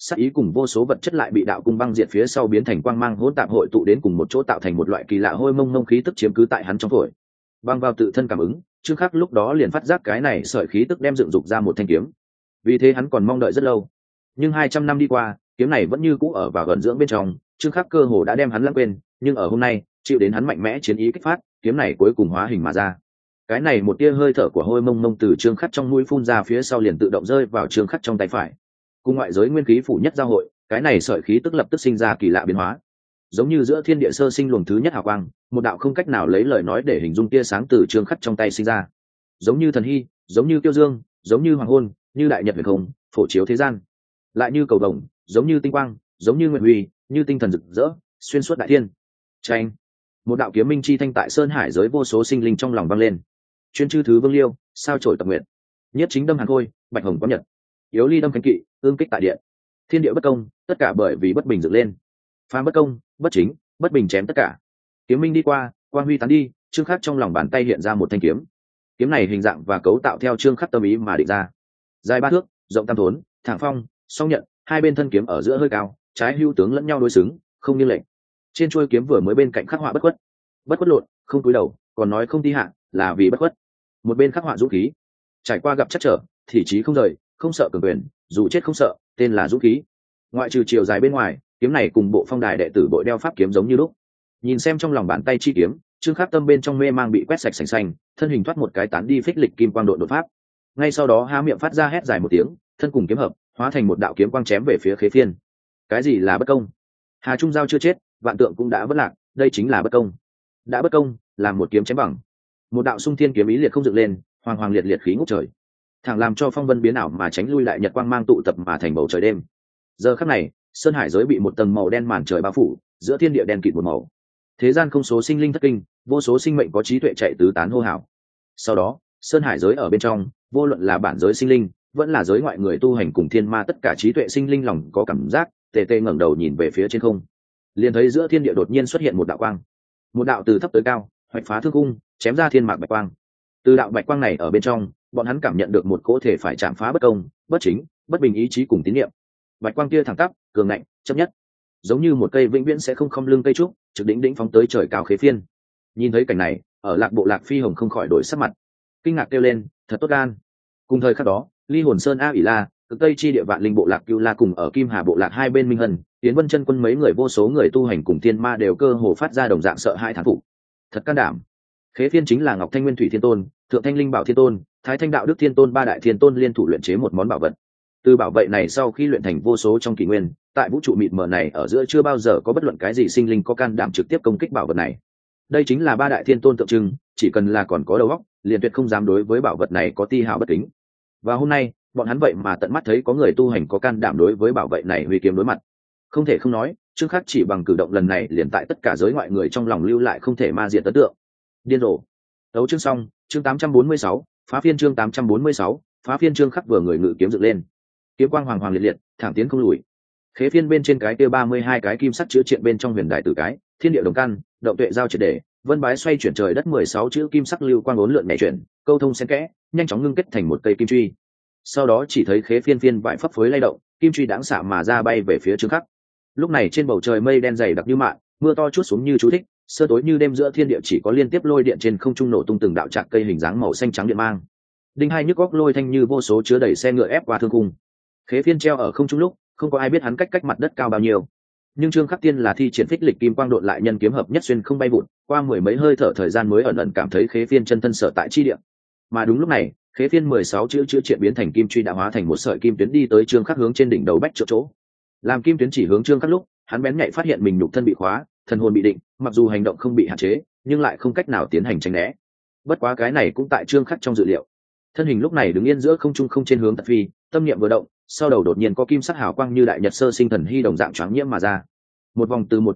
sắc ý cùng vô số vật chất lại bị đạo cung băng diệt phía sau biến thành quang mang hỗn tạp hội tụ đến cùng một chỗ tạo thành một loại kỳ lạ hôi mông mông khí tức chiếm cứ tại hắn trong phổi. Băng vào tự thân cảm ứng, Trương Khắc lúc đó liền phát giác cái này sợi khí tức đem dựng dục ra một thanh kiếm. Vì thế hắn còn mong đợi rất lâu. Nhưng 200 năm đi qua, kiếm này vẫn như cũ ở vào gần dưỡng bên trong, Trương Khắc cơ hồ đã đem hắn lãng quên, nhưng ở hôm nay, chịu đến hắn mạnh mẽ chiến ý kích phát, kiếm này cuối cùng hóa hình mà ra. Cái này một tia hơi thở của hôi mông mông từ Trương Khắc trong mũi phun ra phía sau liền tự động rơi vào Trương Khắc trong tay phải. Cùng ngoại giới nguyên khí phủ nhất giao hội, cái này sợi khí tức lập tức sinh ra kỳ lạ biến hóa. Giống như giữa thiên địa sơ sinh luồng thứ nhất hào quang, một đạo không cách nào lấy lời nói để hình dung tia sáng từ Trương Khắc trong tay sinh ra. Giống như thần hy, giống như kiêu dương, giống như hoàng hôn, như đại nhật huyền không, phổ chiếu thế gian. Lại như cầu vồng, giống như tinh quang, giống như nguyệt huy, như tinh thần rực rỡ, xuyên suốt đại thiên. Chanh, một đạo kiếm minh chi thanh tại sơn hải giới vô số sinh linh trong lòng vang lên. Chuyên chư thứ vương liêu, sao trổi tập nguyện. Nhất chính đâm hàn khôi, bạch hồng có nhật. Yếu ly đâm cánh kỵ, ương kích tại điện. Thiên địa bất công, tất cả bởi vì bất bình dựng lên. Phàm bất công, bất chính, bất bình chém tất cả. Kiếm minh đi qua, quang huy tán đi, Trương Khắc trong lòng bàn tay hiện ra một thanh kiếm. Kiếm này hình dạng và cấu tạo theo Trương Khắc tâm ý mà định ra. Dài 3 thước, rộng tam thốn, thẳng phong, song nhận, hai bên thân kiếm ở giữa hơi cao, trái hữu tướng lẫn nhau đối xứng, không nghiêng lệch. Trên chuôi kiếm vừa mới bên cạnh khắc họa bất khuất. Bất khuất lộn, không cúi đầu, còn nói không thi hạ, là vì bất khuất. Một bên khắc họa dũng khí. Trải qua gặp chắc trở, thì chí không rời, không sợ cường quyền, dù chết không sợ, tên là dũng khí. Ngoại trừ chiều dài bên ngoài, kiếm này cùng bộ phong đài đệ tử bội đeo pháp kiếm giống như lúc. Nhìn xem trong lòng bàn tay chi kiếm, Trương Khắc tâm bên trong mê mang bị quét sạch sành xanh, thân hình thoát một cái tán đi phích lịch kim quang độ đột pháp. Ngay sau đó há miệng phát ra hét dài một tiếng, thân cùng kiếm hợp, hóa thành một đạo kiếm quang chém về phía Khế Phiên. Cái gì là bất công? Hà Trung Giao chưa chết, vạn tượng cũng đã vỡ lạc, đây chính là bất công. Đã bất công, làm một kiếm chém bằng. Một đạo xung thiên kiếm ý liệt không dựng lên, hoàng hoàng liệt liệt khí ngút trời, thẳng làm cho phong vân biến ảo mà tránh lui lại nhật quang mang tụ tập mà thành bầu trời đêm. Giờ khắc này, sơn hải giới bị một tầng màu đen màn trời bao phủ, giữa thiên địa đen kịt một màu. Thế gian không số sinh linh thất kinh, vô số sinh mệnh có trí tuệ chạy tứ tán hô hào. Sau đó, sơn hải giới ở bên trong, vô luận là bản giới sinh linh, vẫn là giới ngoại người tu hành cùng thiên ma, tất cả trí tuệ sinh linh lòng có cảm giác, tê tê ngẩng đầu nhìn về phía trên không, liền thấy giữa thiên địa đột nhiên xuất hiện một đạo quang, một đạo từ thấp tới cao, hoạch phá thương cung, chém ra thiên mạc bạch quang. Từ đạo bạch quang này ở bên trong, bọn hắn cảm nhận được một cỗ thể phải chạm phá bất công, bất chính, bất bình ý chí cùng tín niệm. Bạch quang kia thẳng tắp, cường ngạnh, chấp nhất, giống như một cây vĩnh viễn sẽ không khom lưng cây trúc, trực đỉnh đỉnh phóng tới trời cao Khế Phiên. Nhìn thấy cảnh này, ở Lạc Bộ Lạc Phi Hồng không khỏi đổi sắc mặt, kinh ngạc kêu lên, thật tốt gan. Cùng thời khắc đó, Ly Hồn Sơn A ỉ La, cực tây chi địa Vạn Linh Bộ Lạc Cưu La cùng ở Kim Hà Bộ Lạc hai bên Minh Hân, Tiến Vân Chân Quân mấy người vô số người tu hành cùng thiên ma đều cơ hồ phát ra đồng dạng sợ hãi thán phục. Thật can đảm. Khế Phiên chính là Ngọc Thanh Nguyên Thủy Thiên Tôn, Thượng Thanh Linh Bảo Thiên Tôn, Thái Thanh Đạo Đức Thiên Tôn ba đại thiên tôn liên thủ luyện chế một món bảo vật. Từ bảo vệ này sau khi luyện thành vô số trong kỷ nguyên, tại vũ trụ mịt mờ này ở giữa chưa bao giờ có bất luận cái gì sinh linh có can đảm trực tiếp công kích bảo vật này. Đây chính là ba đại thiên tôn tượng trưng, chỉ cần là còn có đầu óc, liền tuyệt không dám đối với bảo vật này có ti hào bất kính. Và hôm nay, bọn hắn vậy mà tận mắt thấy có người tu hành có can đảm đối với bảo vệ này huy kiếm đối mặt. Không thể không nói, Trương Khắc chỉ bằng cử động lần này liền tại tất cả giới ngoại người trong lòng lưu lại không thể ma diệt ấn tượng. Điên rồ. Đấu chương xong, chương 846, phá phiên chương 846, phá phiên. Trương Khắc vừa người ngự kiếm dựng lên, kiếm quang hoàng hoàng liệt liệt, thẳng tiến không lùi. Khế Phiên bên trên cái kia 32 cái kim sắc chữ triện bên trong huyền đại tử cái, thiên địa đồng căn, động tuệ giao triệt để, vân bái xoay chuyển trời đất 16 chữ kim sắc lưu quang uốn lượn nhảy chuyển, câu thông xen kẽ, nhanh chóng ngưng kết thành một cây kim truy. Sau đó chỉ thấy Khế Phiên phiên vải phấp phới lay động, kim truy đãng xạ mà ra bay về phía Trương Khắc. Lúc này trên bầu trời mây đen dày đặc như mạn, mưa to chút xuống như chú thích, sơ tối như đêm, giữa thiên địa chỉ có liên tiếp lôi điện trên không trung nổ tung từng đạo trạc cây hình dáng màu xanh trắng điện mang. Đinh hai nhức góc lôi thanh như vô số chứa đầy xe ngựa ép qua thương cung. Khế Phiên treo ở không trung lúc, không có ai biết hắn cách mặt đất cao bao nhiêu. Nhưng Trương Khắc tiên là thi triển phích lịch kim quang độn lại nhân kiếm hợp nhất xuyên không bay vụt, qua mười mấy hơi thở thời gian mới ẩn ẩn cảm thấy Khế Phiên chân thân sở tại chi địa. Mà đúng lúc này, Khế Phiên 16 chữ chữa triện biến thành kim truy đã hóa thành một sợi kim tuyến đi tới Trương Khắc hướng trên đỉnh đầu bách chỗ. Làm kim tuyến chỉ hướng Trương Khắc lúc, hắn bén nhạy phát hiện mình nhục thân bị khóa, thần hồn bị định, mặc dù hành động không bị hạn chế, nhưng lại không cách nào tiến hành tránh né. Bất quá cái này cũng tại Trương Khắc trong dự liệu. Thân hình lúc này đứng yên giữa không trung không trên hướng tật phi, tâm niệm vừa động, sau đầu đột nhiên có kim sắc hào quang như đại nhật sơ sinh thần hy đồng dạng choáng nhiễm mà ra. Một vòng từ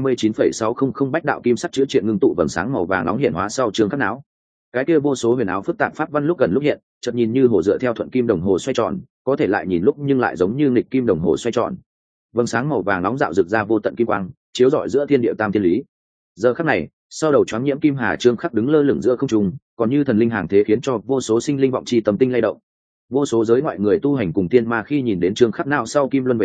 129,600 bách đạo kim sắc chứa triện ngưng tụ vầng sáng màu vàng nóng hiện hóa sau Trương Khắc não. Cái kia vô số huyền áo phức tạp pháp văn lúc gần lúc hiện, chợt nhìn như hồ dựa theo thuận kim đồng hồ xoay tròn, có thể lại nhìn lúc nhưng lại giống như nghịch kim đồng hồ xoay tròn. Vầng sáng màu vàng nóng dạo rực ra vô tận kim quang, chiếu rọi giữa thiên địa tam thiên lý. Giờ khắc này, sau đầu choáng nhiễm kim hà Trương Khắc đứng lơ lửng giữa không trung, còn như thần linh hàng thế khiến cho vô số sinh linh vọng chi tâm tinh lay động. Vô số giới ngoại người tu hành cùng tiên ma khi nhìn đến Trương Khắc nào sau kim luân về sau,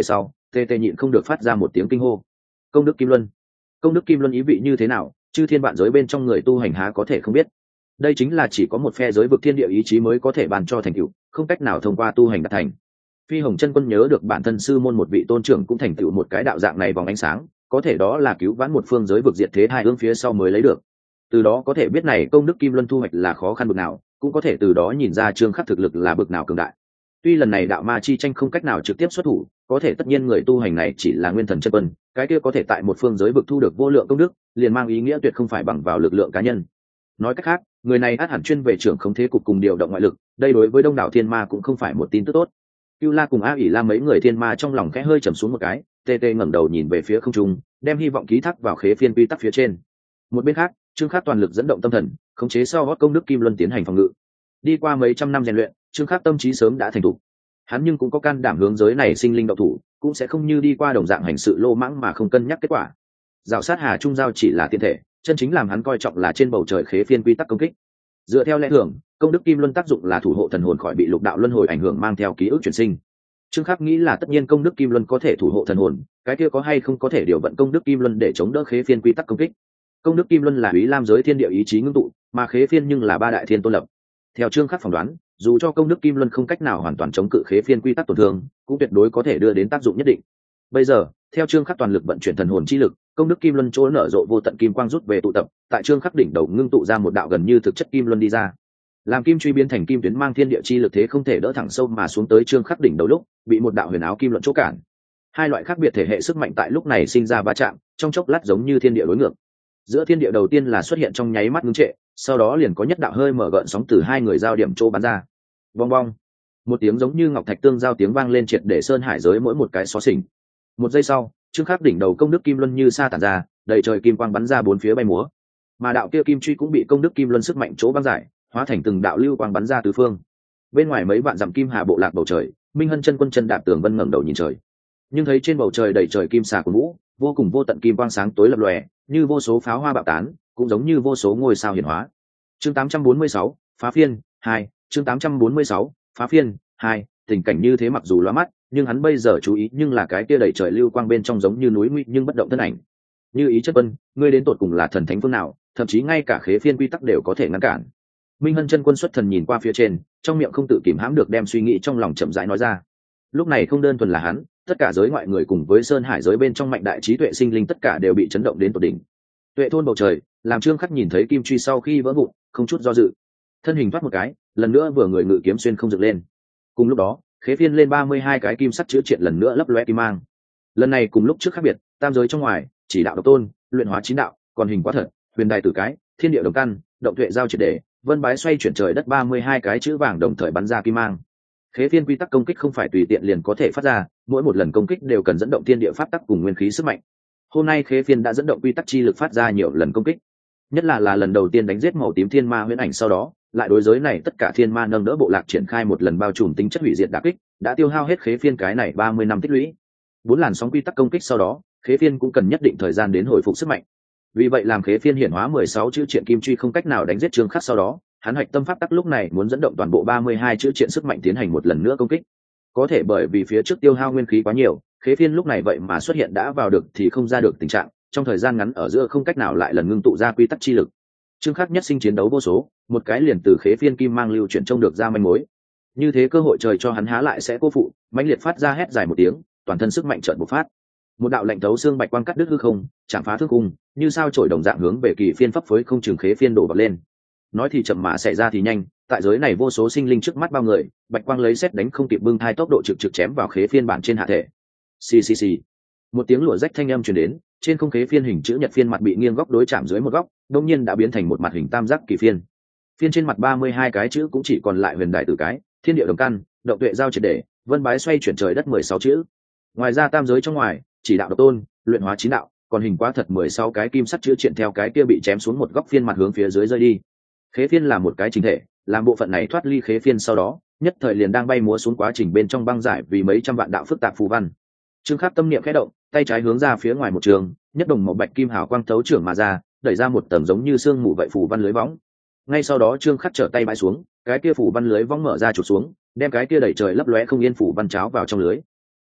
tê tê nhịn không được phát ra một tiếng kinh hô. Công đức kim luân. Công đức kim luân ý vị như thế nào, chư thiên vạn giới bên trong người tu hành há có thể không biết. Đây chính là chỉ có một phe giới vực thiên địa ý chí mới có thể bàn cho thành tựu, không cách nào thông qua tu hành đạt thành. Phi Hồng Chân Quân nhớ được bản thân sư môn một vị tôn trưởng cũng thành tựu một cái đạo dạng này vòng ánh sáng, có thể đó là cứu vãn một phương giới vực diệt thế hai hướng phía sau mới lấy được. Từ đó có thể biết này công đức kim luân thu hoạch là khó khăn bực nào, cũng có thể từ đó nhìn ra Trương Khắc thực lực là bực nào cường đại. Tuy lần này đạo ma chi tranh không cách nào trực tiếp xuất thủ, có thể tất nhiên người tu hành này chỉ là nguyên thần chân quân, cái kia có thể tại một phương giới vực thu được vô lượng công đức, liền mang ý nghĩa tuyệt không phải bằng vào lực lượng cá nhân. Nói cách khác, người này ắt hẳn chuyên về trưởng khống thế cục cùng điều động ngoại lực, đây đối với đông đảo thiên ma cũng không phải một tin tức tốt. Cưu La cùng A ỷ La mấy người thiên ma trong lòng khẽ hơi trầm xuống một cái, tê tê ngẩng đầu nhìn về phía không trung, đem hy vọng ký thác vào khế phiên quy tắc phía trên. Một bên khác, Trương Khắc toàn lực dẫn động tâm thần, khống chế sau gót công đức kim luân tiến hành phòng ngự. Đi qua mấy trăm năm rèn luyện, Trương Khắc tâm trí sớm đã thành thục. Hắn nhưng cũng có can đảm hướng giới này sinh linh động thủ, cũng sẽ không như đi qua đồng dạng hành sự lô mãng mà không cân nhắc kết quả. Dạo sát Hà Trung Giao chỉ là tiên thể, chân chính làm hắn coi trọng là trên bầu trời khế phiên quy tắc công kích. Dựa theo lẽ thường, công đức kim luân tác dụng là thủ hộ thần hồn khỏi bị lục đạo luân hồi ảnh hưởng mang theo ký ức chuyển sinh. Trương Khắc nghĩ là tất nhiên công đức kim luân có thể thủ hộ thần hồn, cái kia có hay không có thể điều vận công đức kim luân để chống đỡ khế phiên quy tắc công kích. Công đức kim luân là Úy Lam giới thiên địa ý chí ngưng tụ, mà khế phiên nhưng là ba đại thiên tôn lập. Theo Trương Khắc phỏng đoán, dù cho công đức kim luân không cách nào hoàn toàn chống cự khế phiên quy tắc tổn thương, cũng tuyệt đối có thể đưa đến tác dụng nhất định. Bây giờ, theo Trương Khắc toàn lực vận chuyển thần hồn chi lực, công đức kim luân chỗ nở rộ vô tận kim quang rút về tụ tập, tại Trương Khắc đỉnh đầu ngưng tụ ra một đạo gần như thực chất kim luân đi ra. Làm kim truy biến thành kim tuyến mang thiên địa chi lực thế không thể đỡ thẳng sâu mà xuống tới Trương Khắc đỉnh đầu lúc, bị một đạo huyền áo kim luận chỗ cản. Hai loại khác biệt thể hệ sức mạnh tại lúc này sinh ra va chạm, trong chốc lát giống như thiên địa đối ngược. Giữa thiên địa đầu tiên là xuất hiện trong nháy mắt ngưng trệ, sau đó liền có nhất đạo hơi mở gợn sóng từ hai người giao điểm chỗ bắn ra. Bong bong. Một tiếng giống như ngọc thạch tương giao tiếng vang lên triệt để sơn hải giới mỗi một cái xó xỉnh. Một giây sau, Trương Khắc đỉnh đầu công đức kim luân như sa tản ra, đầy trời kim quang bắn ra bốn phía bay múa. Mà đạo kia kim truy cũng bị công đức kim luân sức mạnh chỗ băng giải, hóa thành từng đạo lưu quang bắn ra tứ phương. Bên ngoài mấy vạn dặm kim hà bộ lạc bầu trời, Minh Hân chân quân chân đạp tường vân ngẩng đầu nhìn trời, nhưng thấy trên bầu trời đầy trời kim xà của vũ, vô cùng vô tận kim quang sáng tối lập lòe, như vô số pháo hoa bạo tán, cũng giống như vô số ngôi sao hiển hóa. Chương 846, phá phiên 2, chương 846, phá phiên 2, tình cảnh như thế mặc dù lóa mắt, nhưng hắn bây giờ chú ý nhưng là cái kia đầy trời lưu quang bên trong giống như núi nguy nhưng bất động thân ảnh. Như ý chất quân, ngươi đến tột cùng là thần thánh phương nào, thậm chí ngay cả khế phiên quy tắc đều có thể ngăn cản. Minh Hân chân quân xuất thần nhìn qua phía trên, trong miệng không tự kìm hãm được đem suy nghĩ trong lòng chậm rãi nói ra. Lúc này không đơn thuần là hắn, tất cả giới ngoại người cùng với sơn hải giới bên trong mạnh đại trí tuệ sinh linh tất cả đều bị chấn động đến tột đỉnh. Tuệ thôn bầu trời, làm Trương Khắc nhìn thấy kim truy sau khi vỡ vụn, không chút do dự, thân hình thoát một cái, lần nữa vừa người ngự kiếm xuyên không dựng lên. Cùng lúc đó, khế phiên lên 32 cái kim sắt chữa triện lần nữa lấp lóe kim mang. Lần này cùng lúc trước khác biệt, tam giới trong ngoài, chỉ đạo độc tôn, luyện hóa chín đạo, còn hình quá thật, huyền đài tử cái, thiên địa đồng căn, động tuệ giao triệt để, vân bái xoay chuyển trời đất 32 cái chữ vàng đồng thời bắn ra kim mang. Khế phiên quy tắc công kích không phải tùy tiện liền có thể phát ra, mỗi một lần công kích đều cần dẫn động thiên địa pháp tắc cùng nguyên khí sức mạnh. Hôm nay khế phiên đã dẫn động quy tắc chi lực phát ra nhiều lần công kích, nhất là lần đầu tiên đánh giết màu tím thiên ma huyễn ảnh, sau đó lại đối giới này tất cả thiên ma nâng đỡ bộ lạc triển khai một lần bao trùm tính chất hủy diệt đả kích, đã tiêu hao hết khế phiên cái này 30 năm tích lũy. 4 làn sóng quy tắc công kích sau đó, khế phiên cũng cần nhất định thời gian đến hồi phục sức mạnh. Vì vậy làm khế phiên hiển hóa 16 chữ triện kim truy không cách nào đánh giết Trương Khắc, sau đó hắn hoạch tâm pháp tắc lúc này muốn dẫn động toàn bộ 32 chữ triện sức mạnh tiến hành một lần nữa công kích. Có thể bởi vì phía trước tiêu hao nguyên khí quá nhiều, khế phiên lúc này vậy mà xuất hiện đã vào được thì không ra được tình trạng, trong thời gian ngắn ở giữa không cách nào lại lần ngưng tụ ra quy tắc chi lực. Trương Khắc nhất sinh chiến đấu vô số, một cái liền từ khế phiên kim mang lưu chuyển trông được ra manh mối. Như thế cơ hội trời cho hắn há lại sẽ cô phụ, mãnh liệt phát ra hét dài một tiếng, toàn thân sức mạnh chợt bộc phát. Một đạo lạnh thấu xương bạch quang cắt đứt hư không, chạm phá thương cung, như sao chổi đồng dạng hướng về kỳ phiên pháp phối không chừng khế phiên đổ bật lên. Nói thì chậm mà xảy ra thì nhanh, tại giới này vô số sinh linh trước mắt bao người, bạch quang lấy sét đánh không kịp bưng thai tốc độ trực trực chém vào khế phiên bản trên hạ thể. Xì xì xì. Một tiếng lụa rách thanh âm truyền đến, trên không khế phiên hình chữ nhật phiên mặt bị nghiêng góc đối chạm dưới một góc, đột nhiên đã biến thành một mặt hình tam giác kỳ phiên. Phiên trên mặt 32 cái chữ cũng chỉ còn lại huyền đại tử cái, thiên địa đồng căn, động tuệ giao triệt để, vân bái xoay chuyển trời đất 16 chữ. Ngoài ra tam giới trong ngoài, chỉ đạo độc tôn, luyện hóa chín đạo, còn hình quá thật 16 cái kim sắt chữ triện theo cái kia bị chém xuống một góc phiên mặt hướng phía dưới rơi đi. Khế phiên là một cái chính thể, làm bộ phận này thoát ly khế phiên sau đó, nhất thời liền đang bay múa xuống quá trình bên trong băng giải vì mấy trăm vạn đạo phức tạp phù văn. Trương Khắc tâm niệm khẽ động, tay trái hướng ra phía ngoài một trường, nhất đồng màu bạch kim hào quang thấu trưởng mà ra, đẩy ra một tầng giống như xương mù vậy phù văn lưới võng. Ngay sau đó Trương Khắc trở tay bãi xuống, cái kia phù văn lưới võng mở ra chụp xuống, đem cái kia đẩy trời lấp lóe không yên phù văn cháo vào trong lưới.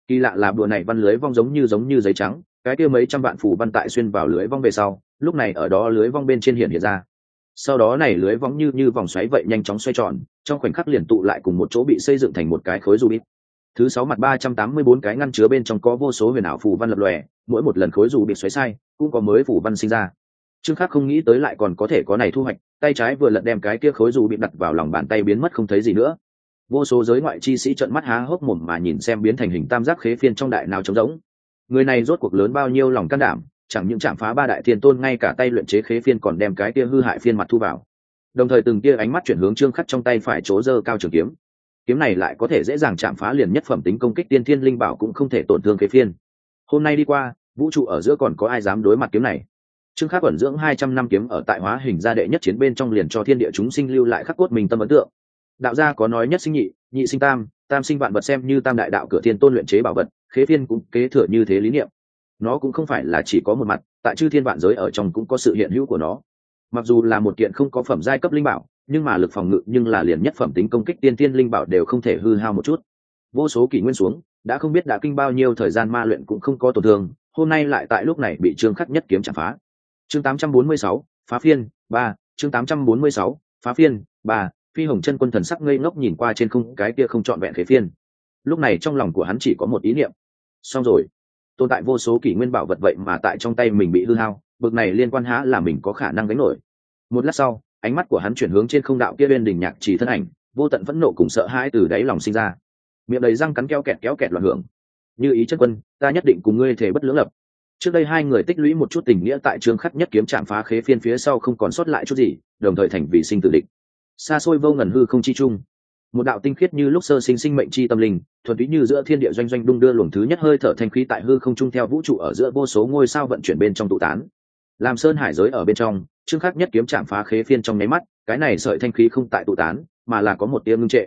Kỳ lạ là bùa này văn lưới vong giống như giấy trắng, cái kia mấy trăm vạn phù văn tại xuyên vào lưới vong về sau, lúc này ở đó lưới vong bên trên hiện ra. Sau đó này lưới vong như vòng xoáy vậy nhanh chóng xoay tròn, trong khoảnh khắc liền tụ lại cùng một chỗ bị xây dựng thành một cái khối Rubik. Thứ 6 mặt 384 cái ngăn chứa bên trong có vô số huyền ảo phù văn lập lòe, mỗi một lần khối Rubik xoáy sai, cũng có mới phù văn sinh ra. Trương Khắc không nghĩ tới lại còn có thể có này thu hoạch, tay trái vừa lật đem cái kia khối Rubik đặt vào lòng bàn tay biến mất không thấy gì nữa. Vô số giới ngoại chi sĩ trợn mắt há hốc mồm mà nhìn xem biến thành hình tam giác khế phiên trong đại nào trống rỗng. Người này rốt cuộc lớn bao nhiêu lòng can đảm, chẳng những chạm phá ba đại thiên tôn, ngay cả tay luyện chế khế phiên còn đem cái kia hư hại phiên mặt thu vào. Đồng thời từng tia ánh mắt chuyển hướng Trương Khắc trong tay phải chỗ giơ cao trường kiếm. Kiếm này lại có thể dễ dàng chạm phá liền nhất phẩm tính công kích tiên thiên linh bảo cũng không thể tổn thương khế phiên. Hôm nay đi qua, vũ trụ ở giữa còn có ai dám đối mặt kiếm này? Trương Khắc ẩn dưỡng 200 năm kiếm ở tại hóa hình gia đệ nhất chiến bên trong liền cho thiên địa chúng sinh lưu lại khắc cốt mình tâm ấn tượng. Đạo gia có nói nhất sinh nhị, nhị sinh tam, tam sinh vạn vật, xem như tam đại đạo cửa thiên tôn luyện chế bảo vật, khế phiên cũng kế thừa như thế lý niệm. Nó cũng không phải là chỉ có một mặt, tại chư thiên vạn giới ở trong cũng có sự hiện hữu của nó. Mặc dù là một kiện không có phẩm giai cấp linh bảo, nhưng mà lực phòng ngự nhưng là liền nhất phẩm tính công kích tiên thiên linh bảo đều không thể hư hao một chút. Vô số kỷ nguyên xuống, đã không biết đã kinh bao nhiêu thời gian ma luyện cũng không có tổn thương, hôm nay lại tại lúc này bị Trương Khắc nhất kiếm chạm phá. Chương 846, phá phiên 3, chương 846, phá phiên 3. Phi Hồng Chân Quân thần sắc ngây ngốc nhìn qua trên không cái kia không trọn vẹn khế phiên. Lúc này trong lòng của hắn chỉ có một ý niệm: xong rồi. Tồn tại vô số kỷ nguyên bảo vật vậy mà tại trong tay mình bị hư hao, bực này liên quan há là mình có khả năng gánh nổi. Một lát sau, ánh mắt của hắn chuyển hướng trên không đạo kia bên đỉnh nhạc chỉ thân ảnh, vô tận phẫn nộ cùng sợ hãi từ đáy lòng sinh ra. Miệng đầy răng cắn kéo kẹt loạn hưởng. Như ý chân quân, ta nhất định cùng ngươi thề bất lưỡng lập. Trước đây hai người tích lũy một chút tình nghĩa, tại Trương Khắc nhất kiếm chạm phá khế phiên phía sau không còn sót lại chút gì, đồng thời thành vì sinh tử địch. Xa xôi vô ngần hư không chi chung, một đạo tinh khiết như lúc sơ sinh sinh mệnh chi tâm linh, thuần túy như giữa thiên địa doanh doanh đung đưa luồng thứ nhất hơi thở thanh khí tại hư không trung theo vũ trụ ở giữa vô số ngôi sao vận chuyển bên trong tụ tán. Làm sơn hải giới ở bên trong, Trương Khắc nhất kiếm chạm phá khế phiên trong nháy mắt, cái này sợi thanh khí không tại tụ tán, mà là có một tiếng ngưng trệ.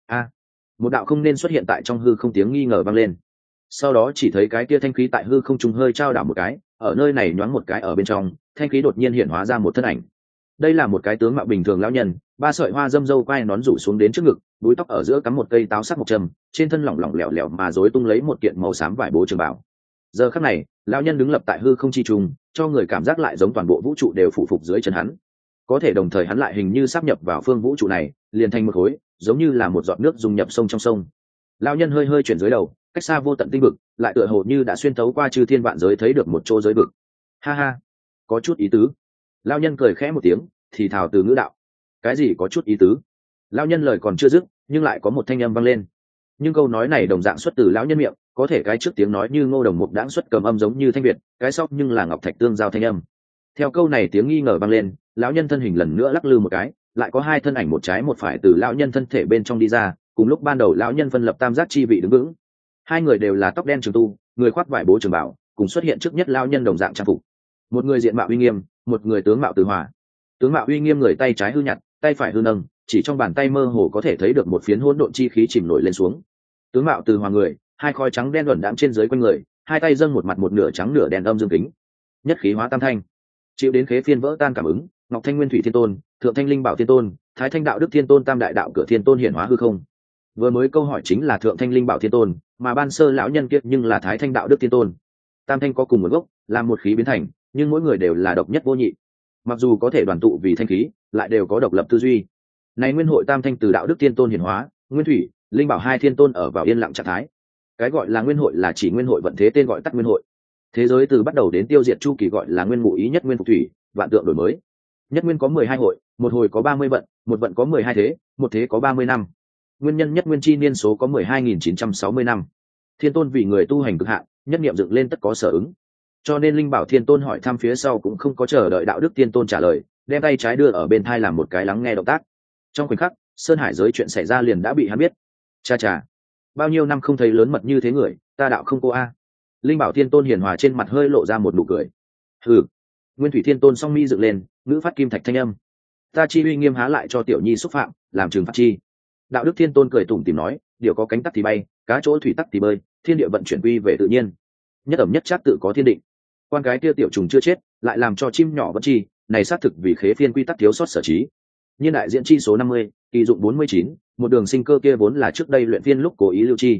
Một đạo không nên xuất hiện tại trong hư không tiếng nghi ngờ vang lên. Sau đó chỉ thấy cái kia thanh khí tại hư không trung hơi trao đảo một cái, ở nơi này nhoáng một cái ở bên trong, thanh khí đột nhiên hiện hóa ra một thân ảnh. Đây là một cái tướng mạo bình thường lão nhân, ba sợi hoa dâm râu quai nón rủ xuống đến trước ngực, búi tóc ở giữa cắm một cây táo sắc mộc trầm, trên thân lỏng lỏng lẻo lẻo mà rối tung lấy một kiện màu xám vải bố trường bảo. Giờ khắc này, lão nhân đứng lập tại hư không chi trùng, cho người cảm giác lại giống toàn bộ vũ trụ đều phụ phục dưới chân hắn. Có thể đồng thời hắn lại hình như sáp nhập vào phương vũ trụ này, liền thành một khối, giống như là một giọt nước dung nhập sông trong sông. Lão nhân hơi hơi chuyển dưới đầu, cách xa vô tận tinh vực, lại tựa hồ như đã xuyên thấu qua chư thiên vạn giới thấy được một chỗ giới vực. Ha ha, có chút ý tứ. Lão nhân cười khẽ một tiếng, thì thào từ ngữ đạo: cái gì có chút ý tứ? Lão nhân lời còn chưa dứt, nhưng lại có một thanh âm vang lên. Nhưng câu nói này đồng dạng xuất từ lão nhân miệng, có thể cái trước tiếng nói như ngô đồng mục đãng xuất cầm âm giống như thanh việt, cái sau nhưng là ngọc thạch tương giao thanh âm. Theo câu này tiếng nghi ngờ vang lên, lão nhân thân hình lần nữa lắc lư một cái, lại có hai thân ảnh một trái một phải từ lão nhân thân thể bên trong đi ra, cùng lúc ban đầu lão nhân phân lập tam giác chi vị đứng vững. Hai người đều là tóc đen trường tu, người khoác vải bố trường bảo, cùng xuất hiện trước nhất lão nhân đồng dạng trang phục. Một người diện mạo uy nghiêm, một người tướng mạo từ hòa. Tướng mạo uy nghiêm người tay trái hư nhặt, tay phải hư nâng, chỉ trong bàn tay mơ hồ có thể thấy được một phiến hỗn độn chi khí chìm nổi lên xuống. Tướng mạo từ hòa người, hai khói trắng đen luẩn đãng trên dưới quanh người, hai tay dâng một mặt một nửa trắng nửa đen âm dương kính. Nhất khí hóa tam thanh, chịu đến khế phiên vỡ tan cảm ứng, Ngọc Thanh Nguyên Thủy Thiên Tôn, Thượng Thanh Linh Bảo Thiên Tôn, Thái Thanh Đạo Đức Thiên Tôn, tam đại đạo cửa Thiên Tôn hiển hóa hư không. Vừa mới câu hỏi chính là Thượng Thanh Linh Bảo Thiên Tôn, mà ban sơ lão nhân kiệt nhưng là Thái Thanh Đạo Đức Thiên Tôn. Tam thanh có cùng một gốc, làm một khí biến thành, nhưng mỗi người đều là độc nhất vô nhị. Mặc dù có thể đoàn tụ vì thanh khí, lại đều có độc lập tư duy. Này nguyên hội tam thanh từ đạo đức thiên tôn hiển hóa, nguyên thủy, linh bảo hai thiên tôn ở vào yên lặng trạng thái. Cái gọi là nguyên hội là chỉ nguyên hội vận thế, tên gọi tắt nguyên hội. Thế giới từ bắt đầu đến tiêu diệt chu kỳ gọi là nguyên ngụ ý nhất nguyên phục thủy, vạn tượng đổi mới. Nhất nguyên có 12 hội, một hồi có 30 vận, một vận có 12 thế, một thế có 30 năm. Nguyên nhân nhất nguyên chi niên số có 12.960 năm. Thiên tôn vì người tu hành cực hạn, nhất niệm dựng lên tất có sở ứng. Cho nên linh bảo thiên tôn hỏi thăm phía sau cũng không có chờ đợi đạo đức thiên tôn trả lời, đem tay trái đưa ở bên thai làm một cái lắng nghe động tác. Trong khoảnh khắc, sơn hải giới chuyện xảy ra liền đã bị hắn biết. Cha, bao nhiêu năm không thấy lớn mật như thế người, ta đạo không cô a. Linh bảo thiên tôn hiền hòa trên mặt hơi lộ ra một nụ cười. Hừ. Nguyên thủy thiên tôn song mi dựng lên, ngữ phát kim thạch thanh âm. Ta chi uy nghiêm há lại cho tiểu nhi xúc phạm, làm trừng phạt chi. Đạo đức thiên tôn cười tủm tỉm nói, điều có cánh tắc thì bay, cá chỗ thủy tắc thì bơi, thiên địa vận chuyển quy về tự nhiên. Nhất ẩm nhất trác tự có thiên định. Quan cái kia tiểu trùng chưa chết, lại làm cho chim nhỏ vẫn chi, này xác thực vì khế phiên quy tắc thiếu sót sở trí. Nhiên đại diễn chi số 50, kỳ dụng 49, một đường sinh cơ kia vốn là trước đây luyện phiên lúc cố ý lưu chi.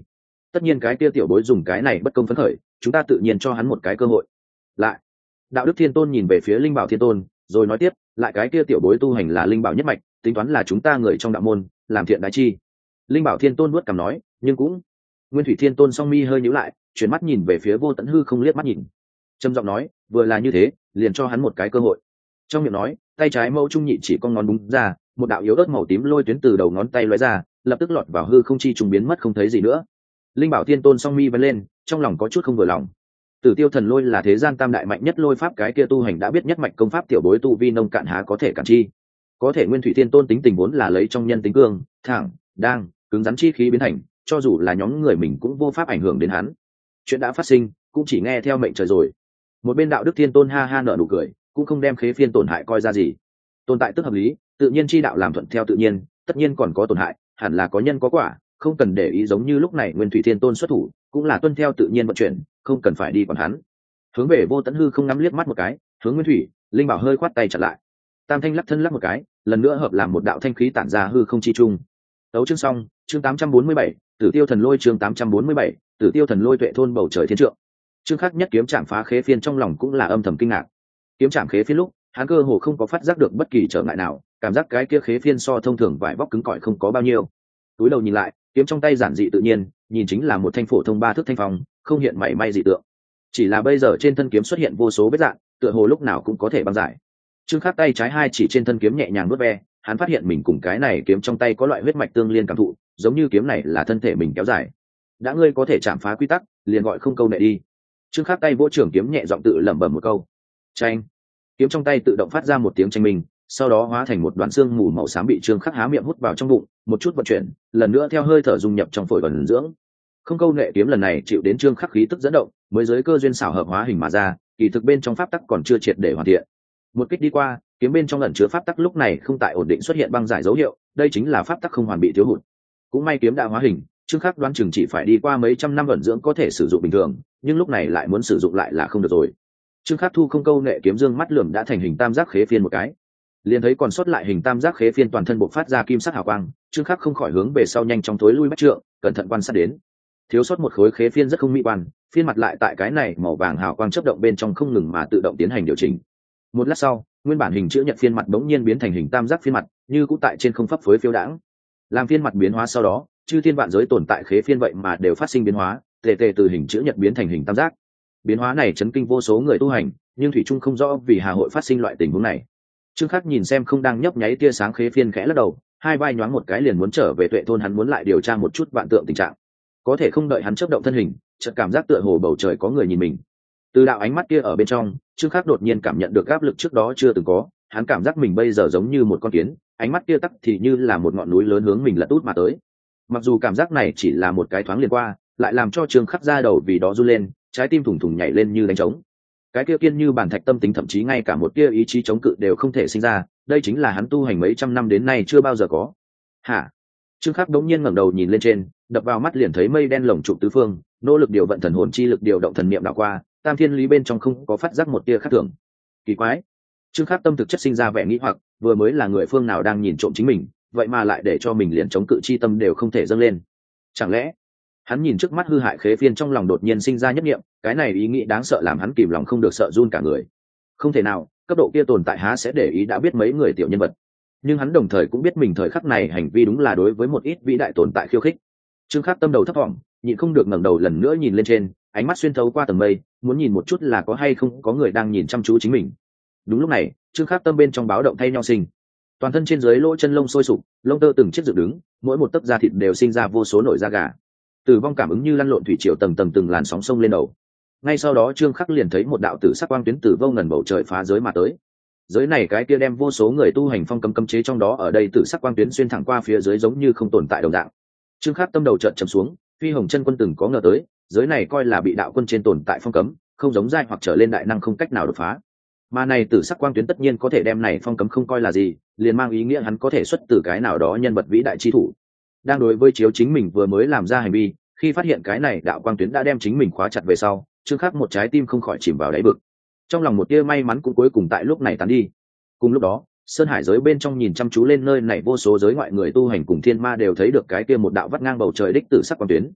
tất nhiên cái kia tiểu bối dùng cái này bất công phấn khởi, chúng ta tự nhiên cho hắn một cái cơ hội. Lại, đạo đức thiên tôn nhìn về phía linh bảo thiên tôn, rồi nói tiếp, lại cái kia tiểu bối tu hành là linh bảo nhất mạch, tính toán là chúng ta người trong đạo môn làm thiện đại chi. Linh bảo thiên tôn nuốt cằm nói, nhưng cũng. Nguyên thủy thiên tôn song mi hơi nhíu lại, chuyển mắt nhìn về phía vô tận hư không, liếc mắt nhìn, trầm giọng nói, vừa là như thế, liền cho hắn một cái cơ hội. Trong miệng nói, tay trái mâu trung nhị chỉ con ngón búng ra, một đạo yếu ớt màu tím lôi tuyến từ đầu ngón tay lóe ra, lập tức lọt vào hư không chi trùng, biến mất không thấy gì nữa. Linh bảo thiên tôn song mi vén lên, trong lòng có chút không vừa lòng. Tử Tiêu Thần Lôi là thế gian tam đại mạnh nhất lôi pháp, cái kia tu hành đã biết nhất mạch công pháp, tiểu bối tu vi nông cạn há có thể cản chi. Có thể Nguyên Thủy Thiên Tôn tính tình vốn là lấy trong nhân tính cương, thẳng, đang, cứng rắn chi khí biến thành, cho dù là nhóm người mình cũng vô pháp ảnh hưởng đến hắn. Chuyện đã phát sinh, cũng chỉ nghe theo mệnh trời rồi. Một bên đạo đức thiên tôn ha ha nở nụ cười, cũng không đem khế phiên tổn hại coi ra gì. Tồn tại tức hợp lý, tự nhiên chi đạo làm thuận theo tự nhiên, tất nhiên còn có tổn hại, hẳn là có nhân có quả, không cần để ý. Giống như lúc này Nguyên Thủy Thiên Tôn xuất thủ, cũng là tuân theo tự nhiên vận chuyển, không cần phải đi quản hắn. Hướng về vô tận hư không ngắm liếc mắt một cái, hướng Nguyên Thủy, linh bảo hơi khoát tay chặn lại. Tam thanh lắc thân lắc một cái, lần nữa hợp làm một đạo thanh khí tản ra hư không chi trung. Tấu chương xong, chương 847, Tử Tiêu Thần Lôi, chương 847, Tử Tiêu Thần Lôi, tuệ thôn bầu trời thiên trượng. Chương khắc nhất kiếm chạm phá khế phiên, trong lòng cũng là âm thầm kinh ngạc. Kiếm chạm khế phiên lúc, hắn cơ hồ không có phát giác được bất kỳ trở ngại nào, cảm giác cái kia khế phiên so thông thường vải vóc cứng cỏi không có bao nhiêu. Túi đầu nhìn lại, kiếm trong tay giản dị tự nhiên, nhìn chính là một thanh phổ thông ba thước thanh phong, không hiện mảy may dị tượng. Chỉ là bây giờ trên thân kiếm xuất hiện vô số vết rạn, tựa hồ lúc nào cũng có thể băng giải. Trương Khắc tay trái hai chỉ trên thân kiếm nhẹ nhàng vuốt ve, hắn phát hiện mình cùng cái này kiếm trong tay có loại huyết mạch tương liên cảm thụ, giống như kiếm này là thân thể mình kéo dài. Đã ngươi có thể chạm phá quy tắc, liền gọi không câu nệ đi. Trương Khắc tay vỗ trường kiếm nhẹ giọng tự lẩm bẩm một câu. Chanh. Kiếm trong tay tự động phát ra một tiếng chanh minh, sau đó hóa thành một đoạn xương mù màu xám bị Trương Khắc há miệng hút vào trong bụng, một chút vận chuyển, lần nữa theo hơi thở dung nhập trong phổi ẩn dưỡng. Không câu nệ kiếm lần này chịu đến Trương Khắc khí tức dẫn động, mới giới cơ duyên xảo hợp hóa hình mà ra, kỳ thực bên trong pháp tắc còn chưa triệt để hoàn thiện. Một kích đi qua, kiếm bên trong ẩn chứa pháp tắc lúc này không tại ổn định xuất hiện băng giải dấu hiệu, đây chính là pháp tắc không hoàn bị thiếu hụt. Cũng may kiếm đã hóa hình, Trương Khắc đoán chừng chỉ phải đi qua mấy trăm năm ẩn dưỡng có thể sử dụng bình thường, nhưng lúc này lại muốn sử dụng lại là không được rồi. Trương Khắc thu không câu nệ kiếm dương mắt lườm đã thành hình tam giác khế phiên một cái, liền thấy còn sót lại hình tam giác khế phiên toàn thân bộc phát ra kim sắc hào quang. Trương Khắc không khỏi hướng về sau nhanh chóng thối lui bách trượng, cẩn thận quan sát đến. Thiếu sót một khối khế phiên rất không mỹ quan, phiên mặt lại tại cái này màu vàng hào quang chớp động bên trong không ngừng mà tự động tiến hành điều chỉnh. Một lát sau, nguyên bản hình chữ nhật phiên mặt bỗng nhiên biến thành hình tam giác phiên mặt, như cũ tại trên không phấp phới phiêu đãng. Làm phiên mặt biến hóa sau đó, chư thiên vạn giới tồn tại khế phiên vậy mà đều phát sinh biến hóa, tề tề từ hình chữ nhật biến thành hình tam giác. Biến hóa này chấn kinh vô số người tu hành, nhưng thủy trung không rõ vì hà hội phát sinh loại tình huống này. Trương Khắc nhìn xem không đang nhấp nháy tia sáng khế phiên, khẽ lắc đầu, hai vai nhoáng một cái liền muốn trở về tuệ thôn, hắn muốn lại điều tra một chút vạn tượng tình trạng. Có thể không đợi hắn chớp động thân hình, chợt cảm giác tựa hồ bầu trời có người nhìn mình. Từ đạo ánh mắt kia ở bên trong, Trương Khắc đột nhiên cảm nhận được áp lực trước đó chưa từng có, hắn cảm giác mình bây giờ giống như một con kiến, ánh mắt kia tắc thì như là một ngọn núi lớn hướng mình lật út mà tới. Mặc dù cảm giác này chỉ là một cái thoáng liền qua, lại làm cho Trương Khắc ra đầu vì đó run lên, trái tim thùng thùng nhảy lên như đánh trống. Cái kia kiên như bản thạch tâm tính, thậm chí ngay cả một tia ý chí chống cự đều không thể sinh ra, đây chính là hắn tu hành mấy trăm năm đến nay chưa bao giờ có. Hả? Trương Khắc đống nhiên ngẩng đầu nhìn lên trên, đập vào mắt liền thấy mây đen lồng trụ tứ phương, nỗ lực điều vận thần hồn chi lực, điều động thần niệm đảo qua, tam thiên lý bên trong không có phát giác một tia khác thường. Kỳ quái. Trương Khắc tâm thực chất sinh ra vẻ nghĩ hoặc, vừa mới là người phương nào đang nhìn trộm chính mình, vậy mà lại để cho mình liền chống cự chi tâm đều không thể dâng lên. Chẳng lẽ hắn nhìn trước mắt hư hại khế phiên, trong lòng đột nhiên sinh ra nhất niệm, cái này ý nghĩ đáng sợ làm hắn kìm lòng không được sợ run cả người. Không thể nào, cấp độ kia tồn tại há sẽ để ý đã biết mấy người tiểu nhân vật. Nhưng hắn đồng thời cũng biết mình thời khắc này hành vi đúng là đối với một ít vĩ đại tồn tại khiêu khích. Trương Khắc tâm đầu thấp thỏm, nhịn không được ngẩng đầu lần nữa nhìn lên trên, ánh mắt xuyên thấu qua tầng mây, muốn nhìn một chút là có hay không có người đang nhìn chăm chú chính mình. Đúng lúc này, Trương Khắc tâm bên trong báo động thay nhau sinh, toàn thân trên dưới lỗ chân lông sôi sục, lông tơ từng chiếc dựng đứng, mỗi một tấc da thịt đều sinh ra vô số nổi da gà. Tử vong cảm ứng như lăn lộn thủy triều, tầng tầng từng làn sóng sông lên đầu. Ngay sau đó Trương Khắc liền thấy một đạo tử sắc quang tuyến từ vô ngần bầu trời phá giới mà tới. Giới này cái kia đem vô số người tu hành phong cấm chế trong đó, ở đây tử sắc quang tuyến xuyên thẳng qua phía dưới giống như không tồn tại đồng dạng. Trương Khắc tâm đầu chợt trầm xuống, Phi Hồng Chân Quân từng có ngờ tới, giới này coi là bị đạo quân trên tồn tại phong cấm, không giống giai hoặc trở lên đại năng không cách nào đột phá. Mà này tử sắc quang tuyến tất nhiên có thể đem này phong cấm không coi là gì, liền mang ý nghĩa hắn có thể xuất từ cái nào đó nhân vật vĩ đại chi thủ. Đang đối với chiếu chính mình vừa mới làm ra hành vi, khi phát hiện cái này đạo quang tuyến đã đem chính mình khóa chặt về sau, Trương Khắc một trái tim không khỏi chìm vào đáy vực. Trong lòng một tia may mắn cũng cuối cùng tại lúc này tán đi. Cùng lúc đó, sơn hải giới bên trong nhìn chăm chú lên nơi này vô số giới ngoại người tu hành cùng thiên ma đều thấy được cái kia một đạo vắt ngang bầu trời đích tử sắc quang tuyến.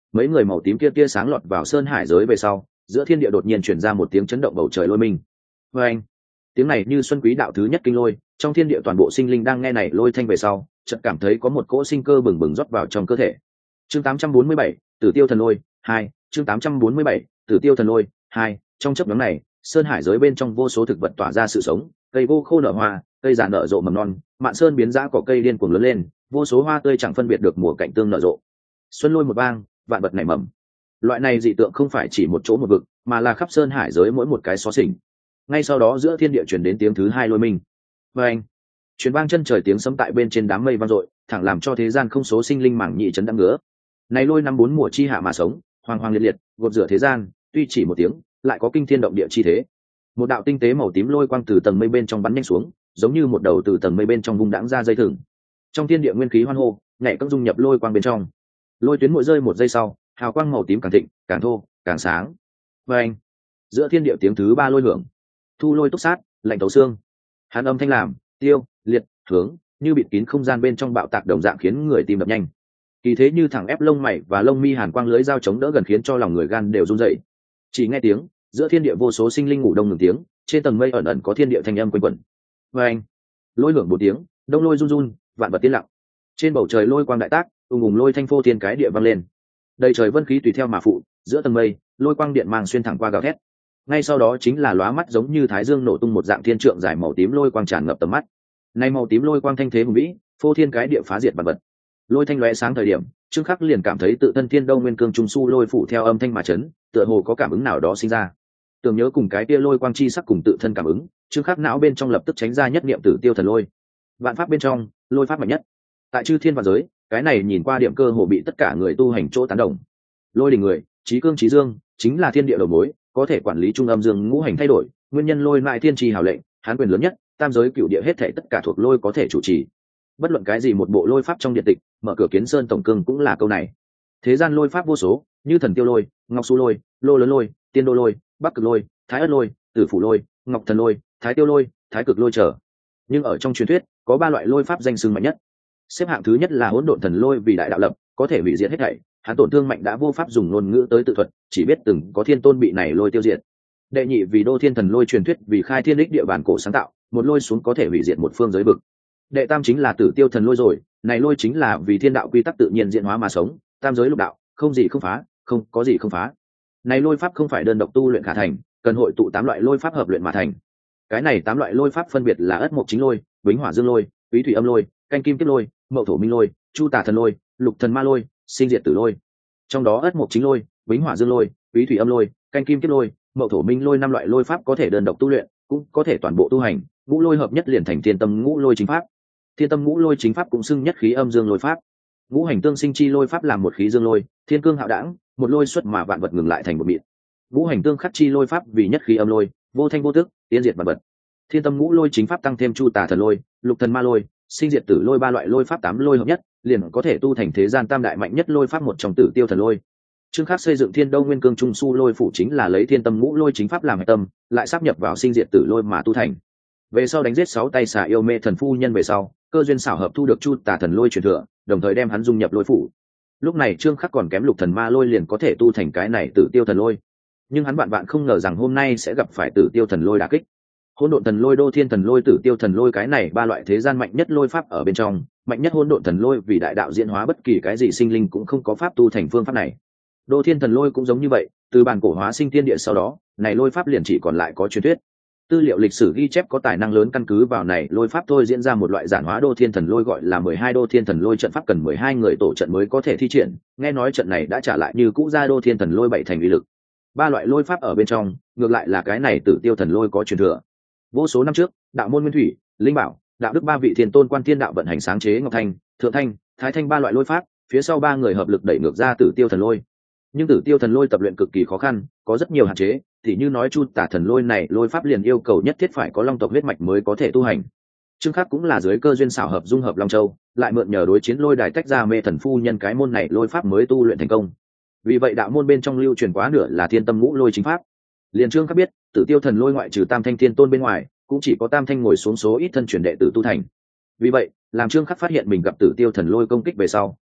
mấy người màu tím kia tia sáng lọt vào sơn hải giới về sau, giữa thiên địa đột nhiên chuyển ra một tiếng chấn động bầu trời lôi minh. Và anh, tiếng này như xuân quý đạo thứ nhất kinh lôi, trong thiên địa toàn bộ sinh linh đang nghe này lôi thanh về sau, chợt cảm thấy có một cỗ sinh cơ bừng bừng rót vào trong cơ thể. Chương 847, Tử Tiêu Thần Lôi 2, chương 847, Tử Tiêu Thần Lôi 2, trong chớp nhoáng này, sơn hải giới bên trong vô số thực vật tỏa ra sự sống, cây vô khô nở hoa, cây già nở rộ mầm non, mạn sơn biến dã cỏ cây điên cuồng lớn lên, vô số hoa tươi chẳng phân biệt được mùa cạnh tương nở rộ. Xuân lôi một vang, vạn vật nảy mầm. Loại này dị tượng không phải chỉ một chỗ một vực, mà là khắp sơn hải giới mỗi một cái xó xỉnh. Ngay sau đó giữa thiên địa truyền đến tiếng thứ hai lôi minh. Và anh, truyền vang chân trời tiếng sấm tại bên trên đám mây vang dội, thẳng làm cho thế gian không số sinh linh mảng nhị chấn đắng ngứa. Này lôi năm bốn mùa chi hạ mà sống, hoàng hoàng liệt liệt, gột rửa thế gian, tuy chỉ một tiếng, lại có kinh thiên động địa chi thế. Một đạo tinh tế màu tím lôi quang từ tầng mây bên trong bắn nhanh xuống, giống như một đầu từ tầng mây bên trong vung đãng ra dây thừng. Trong thiên địa nguyên khí hoan hô, nhảy cẫng dung nhập lôi quang bên trong. Lôi tuyến mỗi rơi một giây sau, hào quang màu tím càng thịnh, càng thô, càng sáng. Và anh, giữa thiên địa tiếng thứ ba lôi hưởng, thu lôi túc sát, lạnh tấu xương. Hàn âm thanh làm, tiêu, liệt, hướng, như bịt kín không gian bên trong bạo tạc đồng dạng khiến người tim đập nhanh. Kỳ thế như thẳng ép lông mày và lông mi hàn quang lưới dao chống đỡ gần khiến cho lòng người gan đều run dậy. Chỉ nghe tiếng, giữa thiên địa vô số sinh linh ngủ đông ngừng tiếng, trên tầng mây ẩn ẩn có thiên địa thanh âm quanh quẩn. Và anh, lôi hưởng một tiếng, đông lôi run run, vạn vật tiến lặng. Trên bầu trời lôi quang đại tác, ùng ùng lôi thanh phô thiên cái địa vang lên. Đầy trời vân khí tùy theo mà phụ, giữa tầng mây, lôi quang điện mang xuyên thẳng qua gào thét. Ngay sau đó chính là lóa mắt giống như thái dương nổ tung một dạng thiên trượng dài màu tím lôi quang tràn ngập tầm mắt. Nay màu tím lôi quang thanh thế hùng vĩ, phô thiên cái địa phá diệt vạn vật. Lôi thanh lóe sáng thời điểm, Trương Khắc liền cảm thấy tự thân thiên đông nguyên cương trung su lôi phủ theo âm thanh mà chấn, tựa hồ có cảm ứng nào đó sinh ra. Tưởng nhớ cùng cái kia lôi quang chi sắc cùng tự thân cảm ứng, Trương Khắc não bên trong lập tức tránh ra nhất niệm Tử Tiêu Thần Lôi. Vạn pháp bên trong, lôi pháp mạnh nhất. Tại chư thiên vạn giới, cái này nhìn qua điểm cơ hồ bị tất cả người tu hành chỗ tán đồng. Lôi đỉnh người, trí cương trí dương, chính là thiên địa đầu mối, có thể quản lý trung âm dương ngũ hành thay đổi, nguyên nhân lôi lại thiên trì hào lệnh, hán quyền lớn nhất, tam giới cửu địa hết thảy tất cả thuộc lôi có thể chủ trì. Bất luận cái gì một bộ lôi pháp trong điện tịch, mở cửa kiến sơn tổng cương cũng là câu này. Thế gian lôi pháp vô số, như thần tiêu lôi, ngọc su lôi, lô lớn lôi, tiên đô lôi, bắc cực lôi, thái ất lôi, tử phủ lôi, ngọc thần lôi, thái tiêu lôi, thái cực lôi trở. Nhưng ở trong truyền thuyết, có ba loại lôi pháp danh xưng mạnh nhất. Xếp hạng thứ nhất là hỗn độn thần lôi, vì đại đạo lập, có thể hủy diệt hết thảy, hắn tổn thương mạnh đã vô pháp dùng ngôn ngữ tới tự thuật, chỉ biết từng có thiên tôn bị này lôi tiêu diệt. Đệ nhị vì đô thiên thần lôi, truyền thuyết vì khai thiên đích địa bàn cổ sáng tạo, một lôi xuống có thể hủy diệt một phương giới vực. Đệ tam chính là tử tiêu thần lôi rồi, này lôi chính là vì thiên đạo quy tắc tự nhiên diễn hóa mà sống, tam giới lục đạo, không gì không phá, không có gì không phá. Này lôi pháp không phải đơn độc tu luyện khả thành, cần hội tụ 8 loại lôi pháp hợp luyện mà thành. Cái này 8 loại lôi pháp phân biệt là ất mộc chính lôi, bính hỏa dương lôi, quý thủy âm lôi, canh kim kiếp lôi, mậu thổ minh lôi, chu tà thần lôi, lục thần ma lôi, sinh diệt tử lôi. Trong đó ất mộc chính lôi, bính hỏa dương lôi, quý thủy âm lôi, canh kim kiếp lôi, mậu thổ minh lôi 5 loại lôi pháp có thể đơn độc tu luyện, cũng có thể toàn bộ tu hành, ngũ lôi hợp nhất liền thành thiên tâm ngũ lôi chính pháp. Thiên tâm ngũ lôi chính pháp cũng xưng nhất khí âm dương lôi pháp. Ngũ hành tương sinh chi lôi pháp làm một khí dương lôi, thiên cương hạo đãng, một lôi xuất mà vạn vật ngừng lại thành một mịn. Ngũ hành tương khắc chi lôi pháp vì nhất khí âm lôi, vô thanh vô tức, tiến diệt vạn vật. Thiên tâm ngũ lôi chính pháp tăng thêm chu tà thần lôi, lục thần ma lôi, sinh diệt tử lôi 3 loại lôi pháp 8 lôi hợp nhất, liền có thể tu thành thế gian tam đại mạnh nhất lôi pháp một trong Tử Tiêu Thần Lôi. Trương Khắc xây dựng Thiên Đông Nguyên Cương Trung Su Lôi phủ chính là lấy thiên tâm ngũ lôi chính pháp làm hệ tâm, lại sáp nhập vào sinh diệt tử lôi mà tu thành. Về sau đánh giết 6 tay xà yêu mê thần phu nhân về sau, cơ duyên xảo hợp thu được chu tà thần lôi truyền thừa, đồng thời đem hắn dung nhập lôi phủ. Lúc này Trương Khắc còn kém lục thần ma lôi liền có thể tu thành cái này Tử Tiêu Thần Lôi. Nhưng hắn vạn không ngờ rằng hôm nay sẽ gặp phải Tử Tiêu Thần Lôi đả kích. Hỗn độn thần lôi, đô thiên thần lôi, tử tiêu thần lôi, cái này 3 loại thế gian mạnh nhất lôi pháp ở bên trong, mạnh nhất hỗn độn thần lôi vì đại đạo diễn hóa bất kỳ cái gì sinh linh cũng không có pháp tu thành phương pháp này. Đô thiên thần lôi cũng giống như vậy, từ bản cổ hóa sinh thiên địa sau đó, này lôi pháp liền chỉ còn lại có truyền thuyết. Tư liệu lịch sử ghi chép có tài năng lớn căn cứ vào này lôi pháp thôi diễn ra một loại giản hóa đô thiên thần lôi gọi là 12 đô thiên thần lôi trận pháp, cần 12 người tổ trận mới có thể thi triển, nghe nói trận này đã trả lại như cũ ra đô thiên thần lôi 7 thành uy lực. 3 loại lôi pháp ở bên trong, ngược lại là cái này tử tiêu thần lôi có truyền thừa. Vô số năm trước, đạo môn Nguyên Thủy, Linh Bảo, đạo đức 3 vị thiên tôn quan thiên đạo vận hành sáng chế Ngọc Thanh, Thượng Thanh, Thái Thanh 3 loại lôi pháp, phía sau 3 người hợp lực đẩy ngược ra Tử Tiêu Thần Lôi. Nhưng Tử Tiêu Thần Lôi tập luyện cực kỳ khó khăn, có rất nhiều hạn chế, thì như nói chu tả thần lôi này lôi pháp liền yêu cầu nhất thiết phải có long tộc huyết mạch mới có thể tu hành. Trương Khắc cũng là dưới cơ duyên xảo hợp dung hợp Long Châu, lại mượn nhờ đối chiến lôi đài tách ra mê thần phu nhân cái môn này lôi pháp mới tu luyện thành công. Vì vậy đạo môn bên trong lưu truyền quá nửa là thiên tâm ngũ lôi chính pháp. Liền Trương Khắc biết, Tử Tiêu Thần Lôi ngoại trừ Tam Thanh Thiên Tôn bên ngoài, cũng chỉ có Tam Thanh ngồi xuống số ít thân truyền đệ tử tu thành. Vì vậy, làm Trương Khắc phát hiện mình gặp Tử Tiêu Thần Lôi công kích về sau,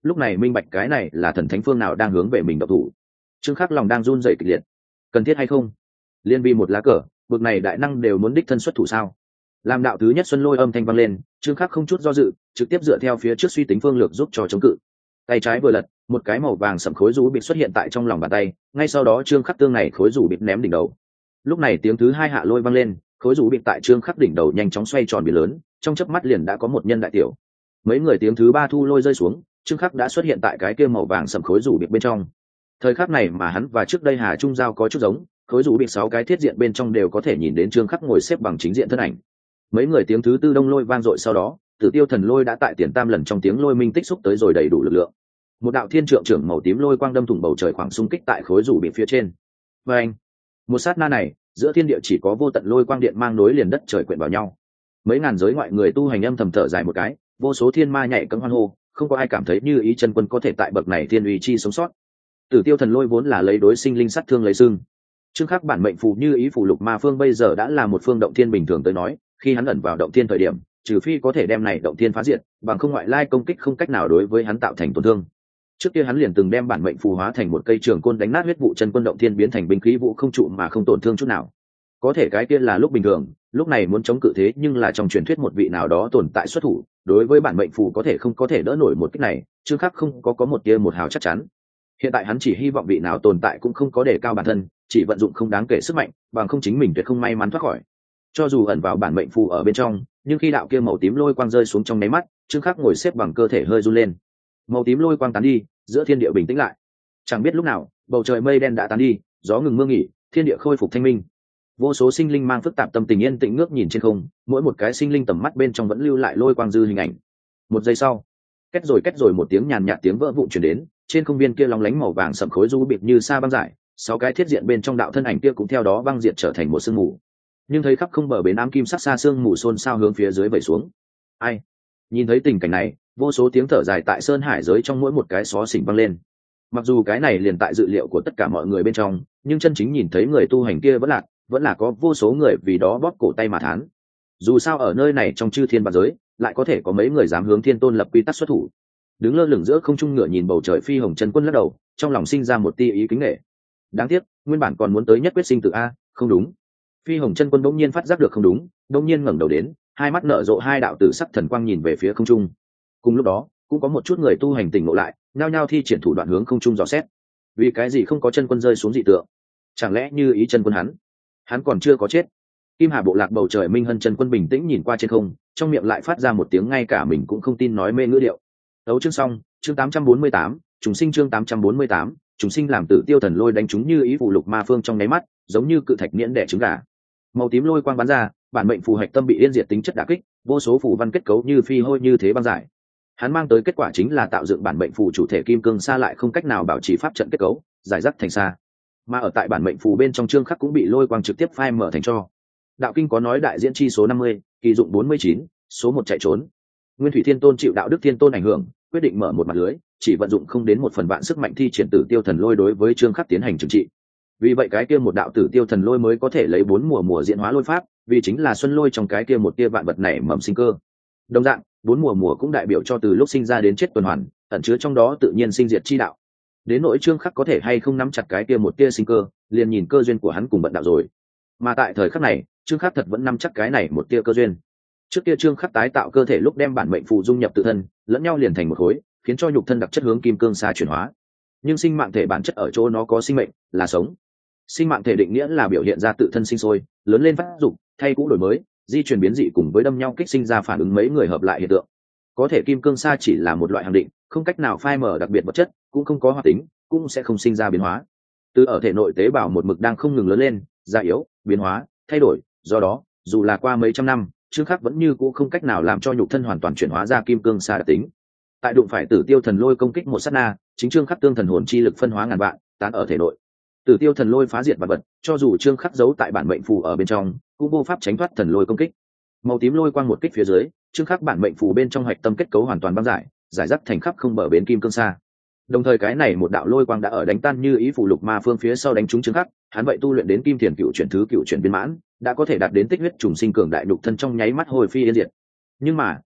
lúc này minh bạch cái này là thần thánh phương nào đang hướng về mình độc thủ. Trương Khắc lòng đang run rẩy kịch liệt. Cần thiết hay không? Liên vi một lá cờ, bực này đại năng đều muốn đích thân xuất thủ sao? Làm đạo thứ nhất xuân lôi âm thanh vang lên, Trương Khắc không chút do dự, trực tiếp dựa theo phía trước suy tính phương lược giúp cho chống cự. Tay trái vừa lật, một cái màu vàng sẫm khối rũ bịt xuất hiện tại trong lòng bàn tay, ngay sau đó Trương Khắc tương này khối rũ bịt ném đỉnh đầu. Lúc này tiếng thứ hai hạ lôi vang lên, khối rũ bịt tại Trương Khắc đỉnh đầu nhanh chóng xoay tròn biến lớn, trong chớp mắt liền đã có một nhân đại tiểu. Mấy người tiếng thứ ba thu lôi rơi xuống, Trương Khắc đã xuất hiện tại cái kia màu vàng sẫm khối rũ bịt bên trong. Thời khắc này mà hắn và trước đây Hà Trung Giao có chút giống, khối rũ bịt 6 cái thiết diện bên trong đều có thể nhìn đến Trương Khắc ngồi xếp bằng chính diện thân ảnh. Mấy người tiếng thứ tư đông lôi vang dội sau đó, Tử Tiêu Thần Lôi đã tại tiền tam lần trong tiếng lôi minh tích xúc tới rồi đầy đủ lực lượng. Một đạo thiên trượng trưởng màu tím lôi quang đâm thủng bầu trời khoảng xung kích tại khối rủ bị phía trên. Và anh, một sát na này, giữa thiên địa chỉ có vô tận lôi quang điện mang nối liền đất trời quyện vào nhau. Mấy ngàn giới ngoại người tu hành âm thầm thở dài một cái, vô số thiên ma nhảy cẫng hoan hô, không có ai cảm thấy Như Ý chân quân có thể tại bậc này thiên uy chi sống sót. Tử Tiêu Thần Lôi vốn là lấy đối sinh linh sát thương lấy xưng. Trương Khắc bản mệnh phù Như Ý phù lục ma phương bây giờ đã là một phương động thiên bình thường tới nói, khi hắn ẩn vào động thiên thời điểm, trừ phi có thể đem này động thiên phá diệt, bằng không ngoại lai công kích không cách nào đối với hắn tạo thành tổn thương. Trước kia hắn liền từng đem bản mệnh phù hóa thành một cây trường côn đánh nát huyết vụ chân quân động thiên biến thành binh khí vũ không trụ mà không tổn thương chút nào. Có thể cái kia là lúc bình thường, lúc này muốn chống cự thế nhưng là trong truyền thuyết một vị nào đó tồn tại xuất thủ, đối với bản mệnh phù có thể không có thể đỡ nổi một kích này, Trương Khắc không có một tia một hào chắc chắn. Hiện tại hắn chỉ hy vọng vị nào tồn tại cũng không có đề cao bản thân, chỉ vận dụng không đáng kể sức mạnh, bằng không chính mình tuyệt không may mắn thoát khỏi. Cho dù ẩn vào bản mệnh phù ở bên trong, nhưng khi đạo kia màu tím lôi quang rơi xuống trong nháy mắt, Trương Khắc ngồi xếp bằng cơ thể hơi run lên. Màu tím lôi quang tán đi, giữa thiên địa bình tĩnh lại. Chẳng biết lúc nào, bầu trời mây đen đã tán đi, gió ngừng mưa nghỉ, thiên địa khôi phục thanh minh. Vô số sinh linh mang phức tạp tâm tình yên tĩnh ngước nhìn trên không, mỗi một cái sinh linh tầm mắt bên trong vẫn lưu lại lôi quang dư hình ảnh. Một giây sau, két rồi một tiếng nhàn nhạt tiếng vỡ vụn truyền đến, trên không viên kia lóng lánh màu vàng sẫm khối du bịt như sa băng giải, 6 cái thiết diện bên trong đạo thân ảnh kia cũng theo đó băng diệt trở thành một sương mù. Nhưng thấy khắp không bờ bến ám kim sắc xa sương mù xôn xao hướng phía dưới vẩy xuống. Ai? Nhìn thấy tình cảnh này, vô số tiếng thở dài tại sơn hải giới trong mỗi một cái xó xỉnh vang lên. Mặc dù cái này liền tại dự liệu của tất cả mọi người bên trong, nhưng chân chính nhìn thấy người tu hành kia vẫn là có vô số người vì đó bóp cổ tay mà thán. Dù sao ở nơi này trong chư thiên vạn giới, lại có thể có mấy người dám hướng thiên tôn lập quy tắc xuất thủ. Đứng lơ lửng giữa không trung ngựa nhìn bầu trời phi hồng chân quân lắc đầu, trong lòng sinh ra một tia ý kính nể. Đáng tiếc, nguyên bản còn muốn tới nhất quyết sinh tử a, không đúng. Phi hồng chân quân bỗng nhiên phát giác được không đúng, bỗng nhiên ngẩng đầu đến, hai mắt nở rộ hai đạo tử sắc thần quang nhìn về phía không trung. Cùng lúc đó, cũng có một chút người tu hành tỉnh ngộ lại, nhao nhao thi triển thủ đoạn hướng không trung dò xét. Vì cái gì không có chân quân rơi xuống dị tượng? Chẳng lẽ Như Ý chân quân hắn còn chưa có chết? Kim Hà bộ lạc bầu trời Minh Hân chân quân bình tĩnh nhìn qua trên không, trong miệng lại phát ra một tiếng ngay cả mình cũng không tin nói mê ngữ điệu. Đấu chương xong, chương 848, chúng sinh chương 848, chúng sinh làm Tử Tiêu Thần Lôi đánh chúng Như Ý phù lục ma phương trong nháy mắt, giống như cự thạch miễn đẻ trứng gà. Màu tím lôi quang bắn ra, bản mệnh phù hạch tâm bị yên diệt tính chất đả kích, vô số phù văn kết cấu như phi hôi như thế băng giải. Hắn mang tới kết quả chính là tạo dựng bản mệnh phù chủ thể kim cương sa lại không cách nào bảo trì pháp trận kết cấu, giải rác thành sa. Mà ở tại bản mệnh phù bên trong chương khắc cũng bị lôi quang trực tiếp phai mở thành cho. Đạo kinh có nói đại diễn chi số 50, kỳ dụng 49, số 1 chạy trốn. Nguyên Thủy Thiên Tôn chịu đạo đức thiên tôn ảnh hưởng, quyết định mở một mặt lưới, chỉ vận dụng không đến 1/1000 sức mạnh thi triển Tử Tiêu Thần Lôi đối với chương khắc tiến hành trừng trị. Vì vậy cái kia một đạo Tử Tiêu Thần Lôi mới có thể lấy 4 mùa diễn hóa lôi pháp, vì chính là xuân lôi trong cái kia một tia vạn vật này mầm sinh cơ. Đồng dạng, 4 mùa cũng đại biểu cho từ lúc sinh ra đến chết tuần hoàn, ẩn chứa trong đó tự nhiên sinh diệt chi đạo. Đến nỗi chương khắc có thể hay không nắm chặt cái kia một tia sinh cơ, liền nhìn cơ duyên của hắn cùng bận đạo rồi. Mà tại thời khắc này, chương khắc thật vẫn nắm chắc cái này một tia cơ duyên. Trước kia chương khắc tái tạo cơ thể lúc đem bản mệnh phù dung nhập tự thân, lẫn nhau liền thành một khối, khiến cho nhục thân đặc chất hướng kim cương sa chuyển hóa. Nhưng sinh mạng thể bản chất ở chỗ nó có sinh mệnh, là sống. Sinh mạng thể định nghĩa là biểu hiện ra tự thân sinh sôi, lớn lên phát dục, thay cũ đổi mới, di chuyển biến dị cùng với đâm nhau kích sinh ra phản ứng mấy người hợp lại hiện tượng. Có thể kim cương sa chỉ là một loại hàng định, không cách nào phai mở đặc biệt vật chất, cũng không có hoạt tính, cũng sẽ không sinh ra biến hóa. Từ ở thể nội tế bào một mực đang không ngừng lớn lên, già yếu, biến hóa, thay đổi, do đó, dù là qua mấy trăm năm, chương khắc vẫn như cũ không cách nào làm cho nhục thân hoàn toàn chuyển hóa ra kim cương sa đặc tính. Tại đụng phải Tử Tiêu Thần Lôi công kích một sát na, chính chương khắc tương thần hồn chi lực phân hóa ngàn vạn, tán ở thể nội. Tử Tiêu Thần Lôi phá diệt vạn vật, cho dù chương khắc giấu tại bản mệnh phù ở bên trong, cũng vô pháp tránh thoát thần lôi công kích. Màu tím lôi quang một kích phía dưới, chương khắc bản mệnh phù bên trong hạch tâm kết cấu hoàn toàn băng giải, giải rác thành khắp không bờ bến kim cương sa. Đồng thời cái này một đạo lôi quang đã ở đánh tan Như Ý phù lục ma phương phía sau đánh trúng chương khắc, hắn vậy tu luyện đến kim thiền cựu chuyển thứ cựu chuyển viên mãn, đã có thể đạt đến tích huyết trùng sinh cường đại nhục thân trong nháy mắt hồi phi yên diệt. Nhưng mà,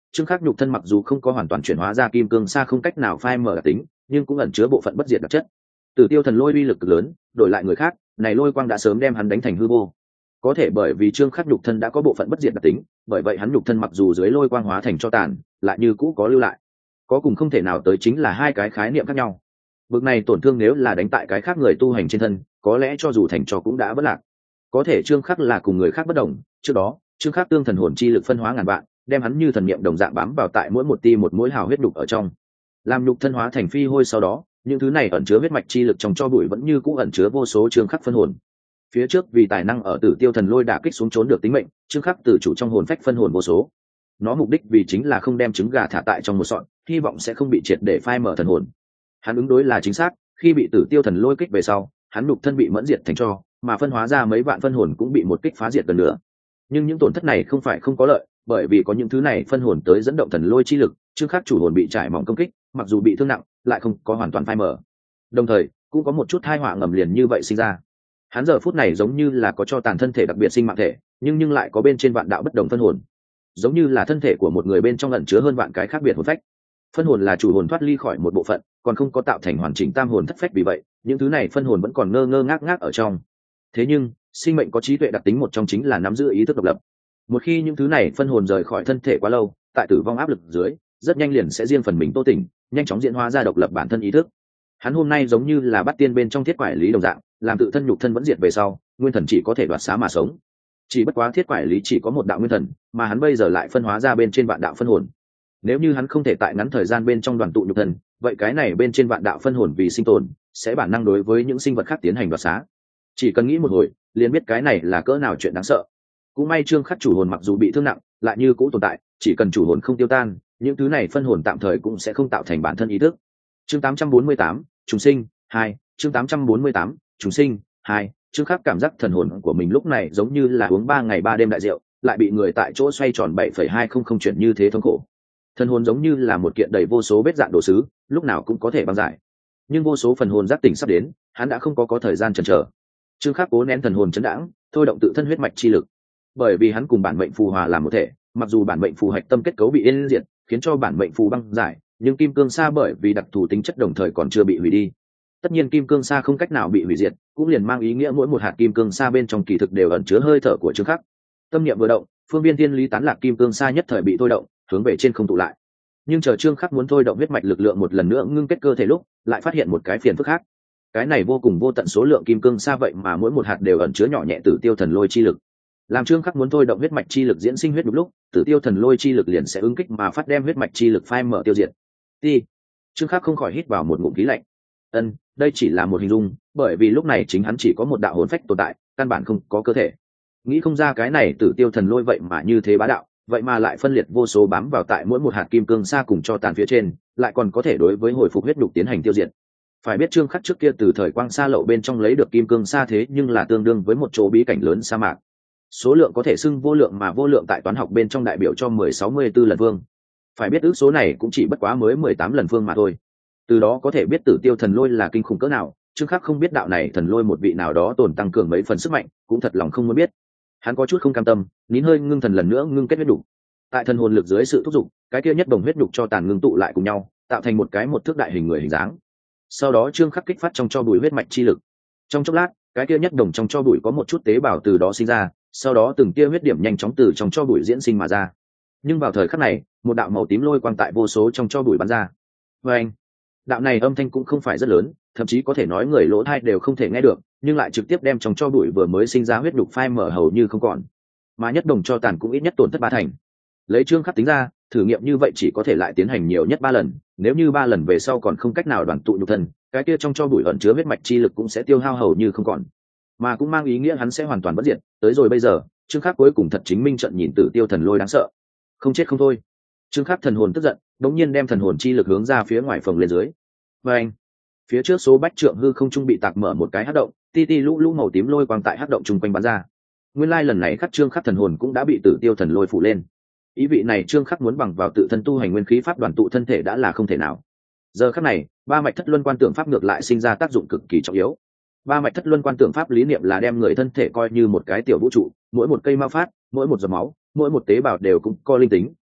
Trương Khắc nhục thân mặc dù không có hoàn toàn chuyển hóa ra kim cương sa không cách nào phai mở đặc tính, nhưng cũng ẩn chứa bộ phận bất diệt đặc chất. Tử Tiêu Thần Lôi uy lực cực lớn, đổi lại người khác, này lôi quang đã sớm đem hắn đánh thành hư vô. Có thể bởi vì Trương Khắc nhục thân đã có bộ phận bất diệt đặc tính, bởi vậy hắn nhục thân mặc dù dưới lôi quang hóa thành cho tàn, lại như cũ có lưu lại. Có cùng không thể nào tới chính là hai cái khái niệm khác nhau. Vực này tổn thương nếu là đánh tại cái khác người tu hành trên thân, có lẽ cho dù thành cho cũng đã bất lạc. Có thể Trương Khắc là cùng người khác bất đồng, trước đó, Trương Khắc tương thần hồn chi lực phân hóa ngàn vạn, đem hắn như thần niệm đồng dạng bám vào tại mỗi một ti một mũi hào huyết đục ở trong. Làm nhục thân hóa thành phi hôi sau đó, những thứ này ẩn chứa huyết mạch chi lực trong cho bụi vẫn như cũ ẩn chứa vô số Trương Khắc phân hồn. Phía trước vì tài năng ở Tử Tiêu Thần Lôi đả kích xuống trốn được tính mệnh, Trương Khắc tự chủ trong hồn phách phân hồn vô số. Nó mục đích vì chính là không đem trứng gà thả tại trong một sọn, hy vọng sẽ không bị triệt để phai mở thần hồn. Hắn ứng đối là chính xác, khi bị Tử Tiêu Thần Lôi kích về sau, hắn nhục thân bị mẫn diệt thành tro, mà phân hóa ra mấy vạn phân hồn cũng bị một kích phá diệt gần nữa. Nhưng những tổn thất này không phải không có lợi, bởi vì có những thứ này phân hồn tới dẫn động thần lôi chi lực, Trương Khắc chủ hồn bị trải mỏng công kích, mặc dù bị thương nặng, lại không có hoàn toàn phai mở. Đồng thời, cũng có một chút tai họa ngầm liền như vậy sinh ra. Hắn giờ phút này giống như là có cho tàn thân thể đặc biệt sinh mạng thể, nhưng lại có bên trên vạn đạo bất đồng phân hồn, giống như là thân thể của một người bên trong ẩn chứa hơn vạn cái khác biệt hồn phách. Phân hồn là chủ hồn thoát ly khỏi một bộ phận, còn không có tạo thành hoàn chỉnh tam hồn thất phách, vì vậy, những thứ này phân hồn vẫn còn ngơ ngơ ngác ngác ở trong. Thế nhưng, sinh mệnh có trí tuệ đặc tính một trong chính là nắm giữ ý thức độc lập. Một khi những thứ này phân hồn rời khỏi thân thể quá lâu, tại tử vong áp lực dưới, rất nhanh liền sẽ riêng phần mình tô tỉnh, nhanh chóng diễn hóa ra độc lập bản thân ý thức. Hắn hôm nay giống như là bắt tiên bên trong thiết quải lý đồng dạng, làm tự thân nhục thân vẫn diệt về sau, nguyên thần chỉ có thể đoạt xá mà sống. Chỉ bất quá thiết quải lý chỉ có một đạo nguyên thần, mà hắn bây giờ lại phân hóa ra bên trên vạn đạo phân hồn. Nếu như hắn không thể tại ngắn thời gian bên trong đoàn tụ nhục thân, vậy cái này bên trên vạn đạo phân hồn vì sinh tồn, sẽ bản năng đối với những sinh vật khác tiến hành đoạt xá. Chỉ cần nghĩ một hồi, liền biết cái này là cỡ nào chuyện đáng sợ. Cũng may Trương Khắc chủ hồn mặc dù bị thương nặng, lại như cũ tồn tại, chỉ cần chủ hồn không tiêu tan, những thứ này phân hồn tạm thời cũng sẽ không tạo thành bản thân ý thức. Chương 848, trùng sinh 2, chương 848, trùng sinh 2, Trương Khắc cảm giác thần hồn của mình lúc này giống như là uống 3 ngày 3 đêm đại rượu, lại bị người tại chỗ xoay tròn 7,200 chuyển như thế thống khổ. Thần hồn giống như là một kiện đầy vô số vết dạn đồ sứ, lúc nào cũng có thể băng giải. Nhưng vô số phần hồn giác tỉnh sắp đến, hắn đã không có thời gian chần chờ. Trương Khắc cố nén thần hồn chấn đãng, thôi động tự thân huyết mạch chi lực. Bởi vì hắn cùng bản mệnh phù hòa làm một thể, mặc dù bản mệnh phù hạch tâm kết cấu bị yên diệt, khiến cho bản mệnh phù băng giải, nhưng kim cương sa bởi vì đặc thù tính chất đồng thời còn chưa bị hủy đi. Tất nhiên kim cương sa không cách nào bị hủy diệt, cũng liền mang ý nghĩa mỗi một hạt kim cương sa bên trong kỳ thực đều ẩn chứa hơi thở của Trương Khắc. Tâm niệm vừa động, phương viên thiên lý tán lạc kim cương sa nhất thời bị thôi động, hướng về trên không tụ lại. Nhưng chờ Trương Khắc muốn thôi động huyết mạch lực lượng một lần nữa ngưng kết cơ thể lúc, lại phát hiện một cái phiền phức khác. Cái này vô cùng vô tận số lượng kim cương sa vậy mà mỗi một hạt đều ẩn chứa nhỏ nhẹ Tử Tiêu Thần Lôi chi lực. Làm Trương Khắc muốn thôi động huyết mạch chi lực diễn sinh huyết đục lúc, Tử Tiêu Thần Lôi chi lực liền sẽ ứng kích mà phát đem huyết mạch chi lực phai mở tiêu diệt. Ti. Trương Khắc không khỏi hít vào một ngụm khí lạnh. Đây chỉ là một hình dung, bởi vì lúc này chính hắn chỉ có một đạo hồn phách tồn tại, căn bản không có cơ thể. Nghĩ không ra cái này Tử Tiêu Thần Lôi vậy mà như thế bá đạo, vậy mà lại phân liệt vô số bám vào tại mỗi một hạt kim cương sa cùng cho tàn phía trên, lại còn có thể đối với hồi phục huyết đục tiến hành tiêu diệt. Phải biết Trương Khắc trước kia từ thời quang sa lậu bên trong lấy được kim cương sa thế nhưng là tương đương với một chỗ bí cảnh lớn sa mạc. Số lượng có thể xưng vô lượng, mà vô lượng tại toán học bên trong đại biểu cho 1064 lần vương. Phải biết ước số này cũng chỉ bất quá mới 18 lần vương mà thôi. Từ đó có thể biết Tử Tiêu Thần Lôi là kinh khủng cỡ nào. Trương Khắc không biết đạo này thần lôi một vị nào đó tồn tăng cường mấy phần sức mạnh, cũng thật lòng không muốn biết. Hắn có chút không cam tâm, nín hơi ngưng thần lần nữa ngưng kết huyết đục. Tại thần hồn lực dưới sự thúc giục, cái kia nhất đồng huyết đục cho tàn ngưng tụ lại cùng nhau, tạo thành một cái một thước đại hình người hình dáng. Sau đó Trương Khắc kích phát trong cho bụi huyết mạch chi lực. Trong chốc lát, cái kia nhất đồng trong cho bụi có một chút tế bào từ đó sinh ra, sau đó từng tia huyết điểm nhanh chóng từ trong cho bụi diễn sinh mà ra. Nhưng vào thời khắc này, một đạo màu tím lôi quang tại vô số trong cho bụi bắn ra. Và anh, đạo này âm thanh cũng không phải rất lớn, thậm chí có thể nói người lỗ tai đều không thể nghe được, nhưng lại trực tiếp đem trong cho bụi vừa mới sinh ra huyết đục phai mở hầu như không còn. Mà nhất đồng cho tàn cũng ít nhất tổn thất 3 thành. Lấy Trương Khắc tính ra, thử nghiệm như vậy chỉ có thể lại tiến hành nhiều nhất 3 lần, nếu như 3 lần về sau còn không cách nào đoàn tụ nhục thân, cái kia trong cho bụi ẩn chứa huyết mạch chi lực cũng sẽ tiêu hao hầu như không còn, mà cũng mang ý nghĩa hắn sẽ hoàn toàn bất diệt. Tới rồi bây giờ, Trương Khắc cuối cùng thật chính minh trận nhìn Tử Tiêu Thần Lôi đáng sợ. Không chết không thôi. Trương Khắc thần hồn tức giận, đống nhiên đem thần hồn chi lực hướng ra phía ngoài phồng lên dưới. Và anh, phía trước số bách trượng hư không trung bị tạc mở một cái hắc động, ti ti lũ lũ màu tím lôi quang tại hắc động trung quanh bắn ra. Nguyên lai lần này Trương Khắc thần hồn cũng đã bị Tử Tiêu Thần Lôi phủ lên. Ý vị này Trương Khắc muốn bằng vào tự thân tu hành nguyên khí pháp đoàn tụ thân thể đã là không thể nào. Giờ khắc này, ba mạch thất luân quan tưởng pháp ngược lại sinh ra tác dụng cực kỳ trọng yếu. Ba mạch thất luân quan tưởng pháp lý niệm là đem người thân thể coi như một cái tiểu vũ trụ, mỗi một cây ma phát, mỗi một giọt máu, mỗi một tế bào đều cũng có linh tính,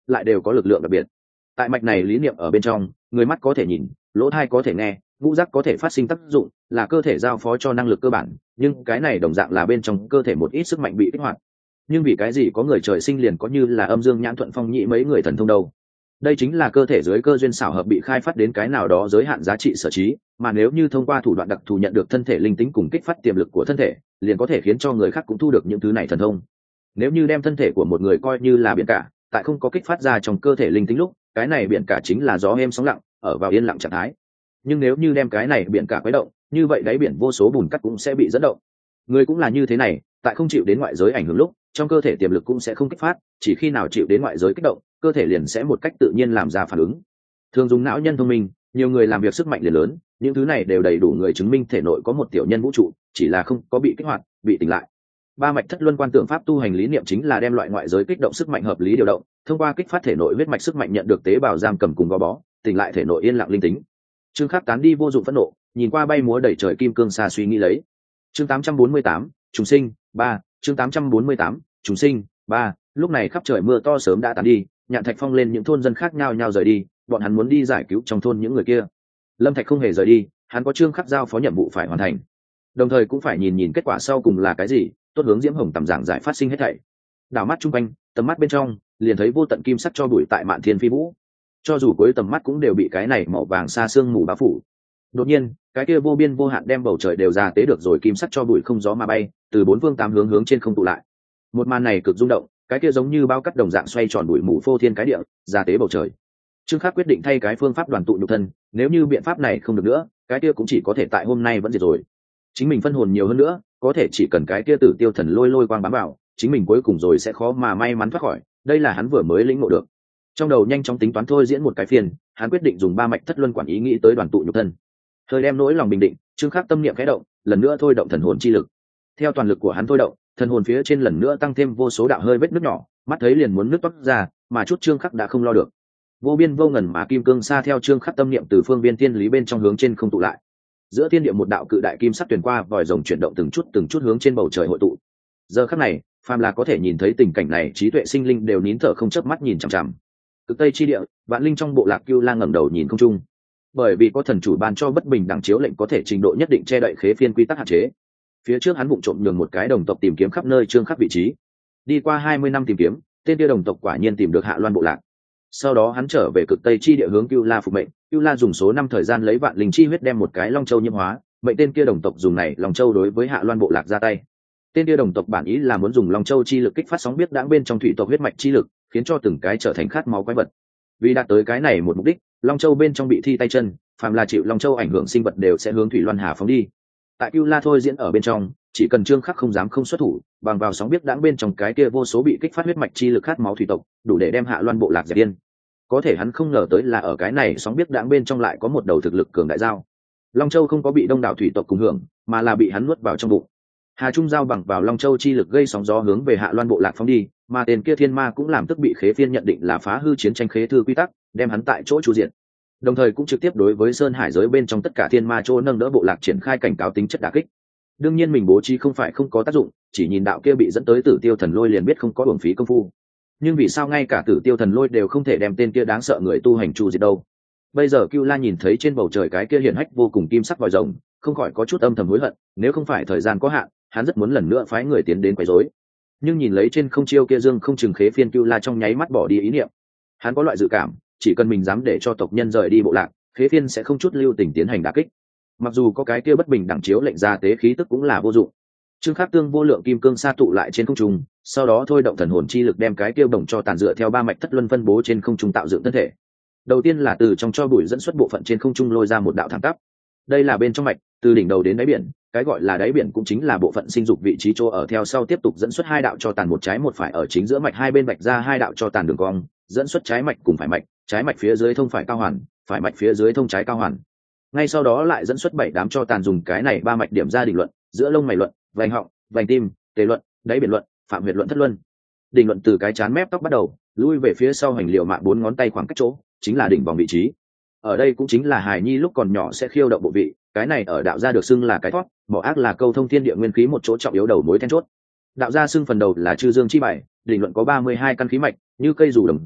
lại đều có lực lượng đặc biệt. Tại mạch này lý niệm ở bên trong, người mắt có thể nhìn, lỗ tai có thể nghe, ngũ giác có thể phát sinh tác dụng, là cơ thể giao phó cho năng lực cơ bản, nhưng cái này đồng dạng là bên trong cơ thể một ít sức mạnh bị kích hoạt. Nhưng vì cái gì có người trời sinh liền có như là âm dương nhãn thuận phong nhĩ mấy người thần thông đâu? Đây chính là cơ thể dưới cơ duyên xảo hợp bị khai phát đến cái nào đó giới hạn giá trị sở trí, mà nếu như thông qua thủ đoạn đặc thù nhận được thân thể linh tính cùng kích phát tiềm lực của thân thể, liền có thể khiến cho người khác cũng thu được những thứ này thần thông. Nếu như đem thân thể của một người coi như là biển cả, tại không có kích phát ra trong cơ thể linh tính lúc, cái này biển cả chính là gió êm sóng lặng, ở vào yên lặng trạng thái. Nhưng nếu như đem cái này biển cả quấy động, như vậy đáy biển vô số bùn cát cũng sẽ bị dẫn động. Người cũng là như thế này, tại không chịu đến ngoại giới ảnh hưởng lúc, trong cơ thể tiềm lực cũng sẽ không kích phát, chỉ khi nào chịu đến ngoại giới kích động, cơ thể liền sẽ một cách tự nhiên làm ra phản ứng. Thường dùng não nhân thông minh, nhiều người làm việc sức mạnh liền lớn, những thứ này đều đầy đủ người chứng minh thể nội có một tiểu nhân vũ trụ, chỉ là không có bị kích hoạt, bị tỉnh lại. Ba mạch thất luân quan tượng pháp tu hành lý niệm chính là đem loại ngoại giới kích động sức mạnh hợp lý điều động, thông qua kích phát thể nội huyết mạch sức mạnh nhận được tế bào giam cầm cùng gò bó, tỉnh lại thể nội yên lặng linh tính. Trương Khắc tán đi vô dụng phẫn nộ, nhìn qua bay múa đầy trời kim cương xa suy nghĩ lấy. Chương 848, trùng sinh 3, chương 848, trùng sinh 3, lúc này khắp trời mưa to sớm đã tán đi, Nhạn Thạch Phong lên những thôn dân khác nhau nhau rời đi, bọn hắn muốn đi giải cứu trong thôn những người kia. Lâm Thạch không hề rời đi, hắn có Trương Khắc giao phó nhiệm vụ phải hoàn thành, đồng thời cũng phải nhìn nhìn kết quả sau cùng là cái gì, tốt hướng Diễm Hồng tầm giảng giải phát sinh hết thảy. Đảo mắt chung quanh, tầm mắt bên trong liền thấy vô tận kim sắc cho bụi tại Mạn Thiên phi vũ, cho dù cuối tầm mắt cũng đều bị cái này màu vàng xa sương mù bao phủ. Đột nhiên, cái kia vô biên vô hạn đem bầu trời đều ra tế được rồi kim sắc cho bụi không gió mà bay, từ bốn phương tám hướng hướng trên không tụ lại. Một màn này cực rung động, cái kia giống như bao cắt đồng dạng xoay tròn bụi mù phô thiên cái địa, ra tế bầu trời. Trương Khắc quyết định thay cái phương pháp đoàn tụ nhục thân, nếu như biện pháp này không được nữa, cái kia cũng chỉ có thể tại hôm nay vẫn diệt rồi. Chính mình phân hồn nhiều hơn nữa, có thể chỉ cần cái kia tử tiêu thần lôi lôi quang bám vào, chính mình cuối cùng rồi sẽ khó mà may mắn thoát khỏi, đây là hắn vừa mới lĩnh ngộ được. Trong đầu nhanh chóng tính toán thôi diễn một cái phiền, hắn quyết định dùng ba mạch thất luân quản ý nghĩ tới đoàn tụ nhục thân. Thời đem nỗi lòng bình định, Trương Khắc tâm niệm khẽ động, lần nữa thôi động thần hồn chi lực. Theo toàn lực của hắn thôi động, thần hồn phía trên lần nữa tăng thêm vô số đạo hơi vết nứt nhỏ, mắt thấy liền muốn nứt toát ra, mà chút Trương Khắc đã không lo được. Vô biên vô ngần mà kim cương xa theo Trương Khắc tâm niệm từ phương biên thiên lý bên trong hướng trên không tụ lại. Giữa thiên địa một đạo cự đại kim sắc truyền qua, vòi rồng chuyển động từng chút hướng trên bầu trời hội tụ. Giờ khắc này, phàm là có thể nhìn thấy tình cảnh này, trí tuệ sinh linh đều nín thở không chớp mắt nhìn chằm chằm. Cực Tây chi địa, vạn linh trong bộ lạc Cưu Lang ngẩng đầu nhìn không trung. Bởi vì có thần chủ ban cho bất bình đẳng chiếu lệnh có thể trình độ nhất định che đậy khế phiên quy tắc hạn chế. Phía trước hắn vụng trộm nhường một cái đồng tộc tìm kiếm khắp nơi Trương Khắc vị trí. Đi qua 20 năm tìm kiếm, tên kia đồng tộc quả nhiên tìm được Hạ Loan bộ lạc. Sau đó hắn trở về Cực Tây chi địa hướng Cưu La phục mệnh, Cưu La dùng số năm thời gian lấy vạn linh chi huyết đem một cái Long Châu nhiễm hóa, mệnh tên kia đồng tộc dùng này Long Châu đối với Hạ Loan bộ lạc ra tay. Tên kia đồng tộc bản ý là muốn dùng Long Châu chi lực kích phát sóng biết đãng bên trong thủy tộc huyết mạch chi lực, khiến cho từng cái trở thành khát máu quái vật. Vì đạt tới cái này một mục đích, Long Châu bên trong bị thi tay chân, phàm là chịu Long Châu ảnh hưởng sinh vật đều sẽ hướng thủy loan hà phóng đi. Tại Cưu La thôi diễn ở bên trong, chỉ cần Trương Khắc không dám không xuất thủ, bằng vào sóng biết đãng bên trong cái kia vô số bị kích phát huyết mạch chi lực khát máu thủy tộc, đủ để đem Hạ Loan bộ lạc dẹp yên. Có thể hắn không ngờ tới là ở cái này sóng biết đãng bên trong lại có một đầu thực lực cường đại giao. Long Châu không có bị đông đảo thủy tộc cùng hưởng, mà là bị hắn nuốt vào trong bụng. Hà Trung giao bằng vào Long Châu chi lực gây sóng gió hướng về Hạ Loan bộ lạc phóng đi, mà tên kia thiên ma cũng làm tức bị khế phiên nhận định là phá hư chiến tranh khế thư quy tắc, đem hắn tại chỗ chu diện. Đồng thời cũng trực tiếp đối với sơn hải giới bên trong tất cả thiên ma chỗ nâng đỡ bộ lạc triển khai cảnh cáo tính chất đả kích. Đương nhiên mình bố trí không phải không có tác dụng, chỉ nhìn đạo kia bị dẫn tới Tử Tiêu thần lôi liền biết không có uổng phí công phu. Nhưng vì sao ngay cả Tử Tiêu thần lôi đều không thể đem tên kia đáng sợ người tu hành chu diệt đâu? Bây giờ Cưu La nhìn thấy trên bầu trời cái kia hiển hách vô cùng kim sắc vòi rồng, không khỏi có chút âm thầm hối hận, nếu không phải thời gian có hạn, hắn rất muốn lần nữa phái người tiến đến quấy rối. Nhưng nhìn lấy trên không chiêu kia dương không chừng khế phiên, Cưu La trong nháy mắt bỏ đi ý niệm. Hắn có loại dự cảm, chỉ cần mình dám để cho tộc nhân rời đi bộ lạc, khế phiên sẽ không chút lưu tình tiến hành đả kích. Mặc dù có cái kia bất bình đẳng chiếu lệnh ra tế khí tức cũng là vô dụng. Trương Khắc tương vô lượng kim cương sa tụ lại trên không trung, sau đó thôi động thần hồn chi lực đem cái kia đồng cho tàn dựa theo ba mạch thất luân phân bố trên không trung tạo dựng thân thể. Đầu tiên là từ trong cho bụi dẫn xuất bộ phận trên không trung lôi ra một đạo thẳng tắp. Đây là bên trong mạch, từ đỉnh đầu đến đáy biển, cái gọi là đáy biển cũng chính là bộ phận sinh dục vị trí chỗ ở, theo sau tiếp tục dẫn xuất hai đạo cho tàn một trái một phải ở chính giữa mạch hai bên vạch ra hai đạo cho tàn đường cong, dẫn xuất trái mạch cùng phải mạch, trái mạch phía dưới thông phải cao hoàn, phải mạch phía dưới thông trái cao hoàn. Ngay sau đó lại dẫn xuất 7 đám cho tàn dùng cái này ba mạch điểm ra định luận, giữa lông mày luận, vành họng, vành tim, tề luận, đáy biển luận, phạm huyệt luận thất luân. Đỉnh luận từ cái chán mép tóc bắt đầu, lui về phía sau hành liệu mạng 4 ngón tay khoảng cách chỗ, chính là đỉnh vòng vị trí. Ở đây cũng chính là hài nhi lúc còn nhỏ sẽ khiêu động bộ vị, cái này ở đạo gia được xưng là cái thoát, mỏ ác là câu thông thiên địa nguyên khí một chỗ trọng yếu đầu mối then chốt. Đạo gia xưng phần đầu là chư dương chi bảy, đỉnh luận có 32 căn khí mạch, như cây dù đồng dạng,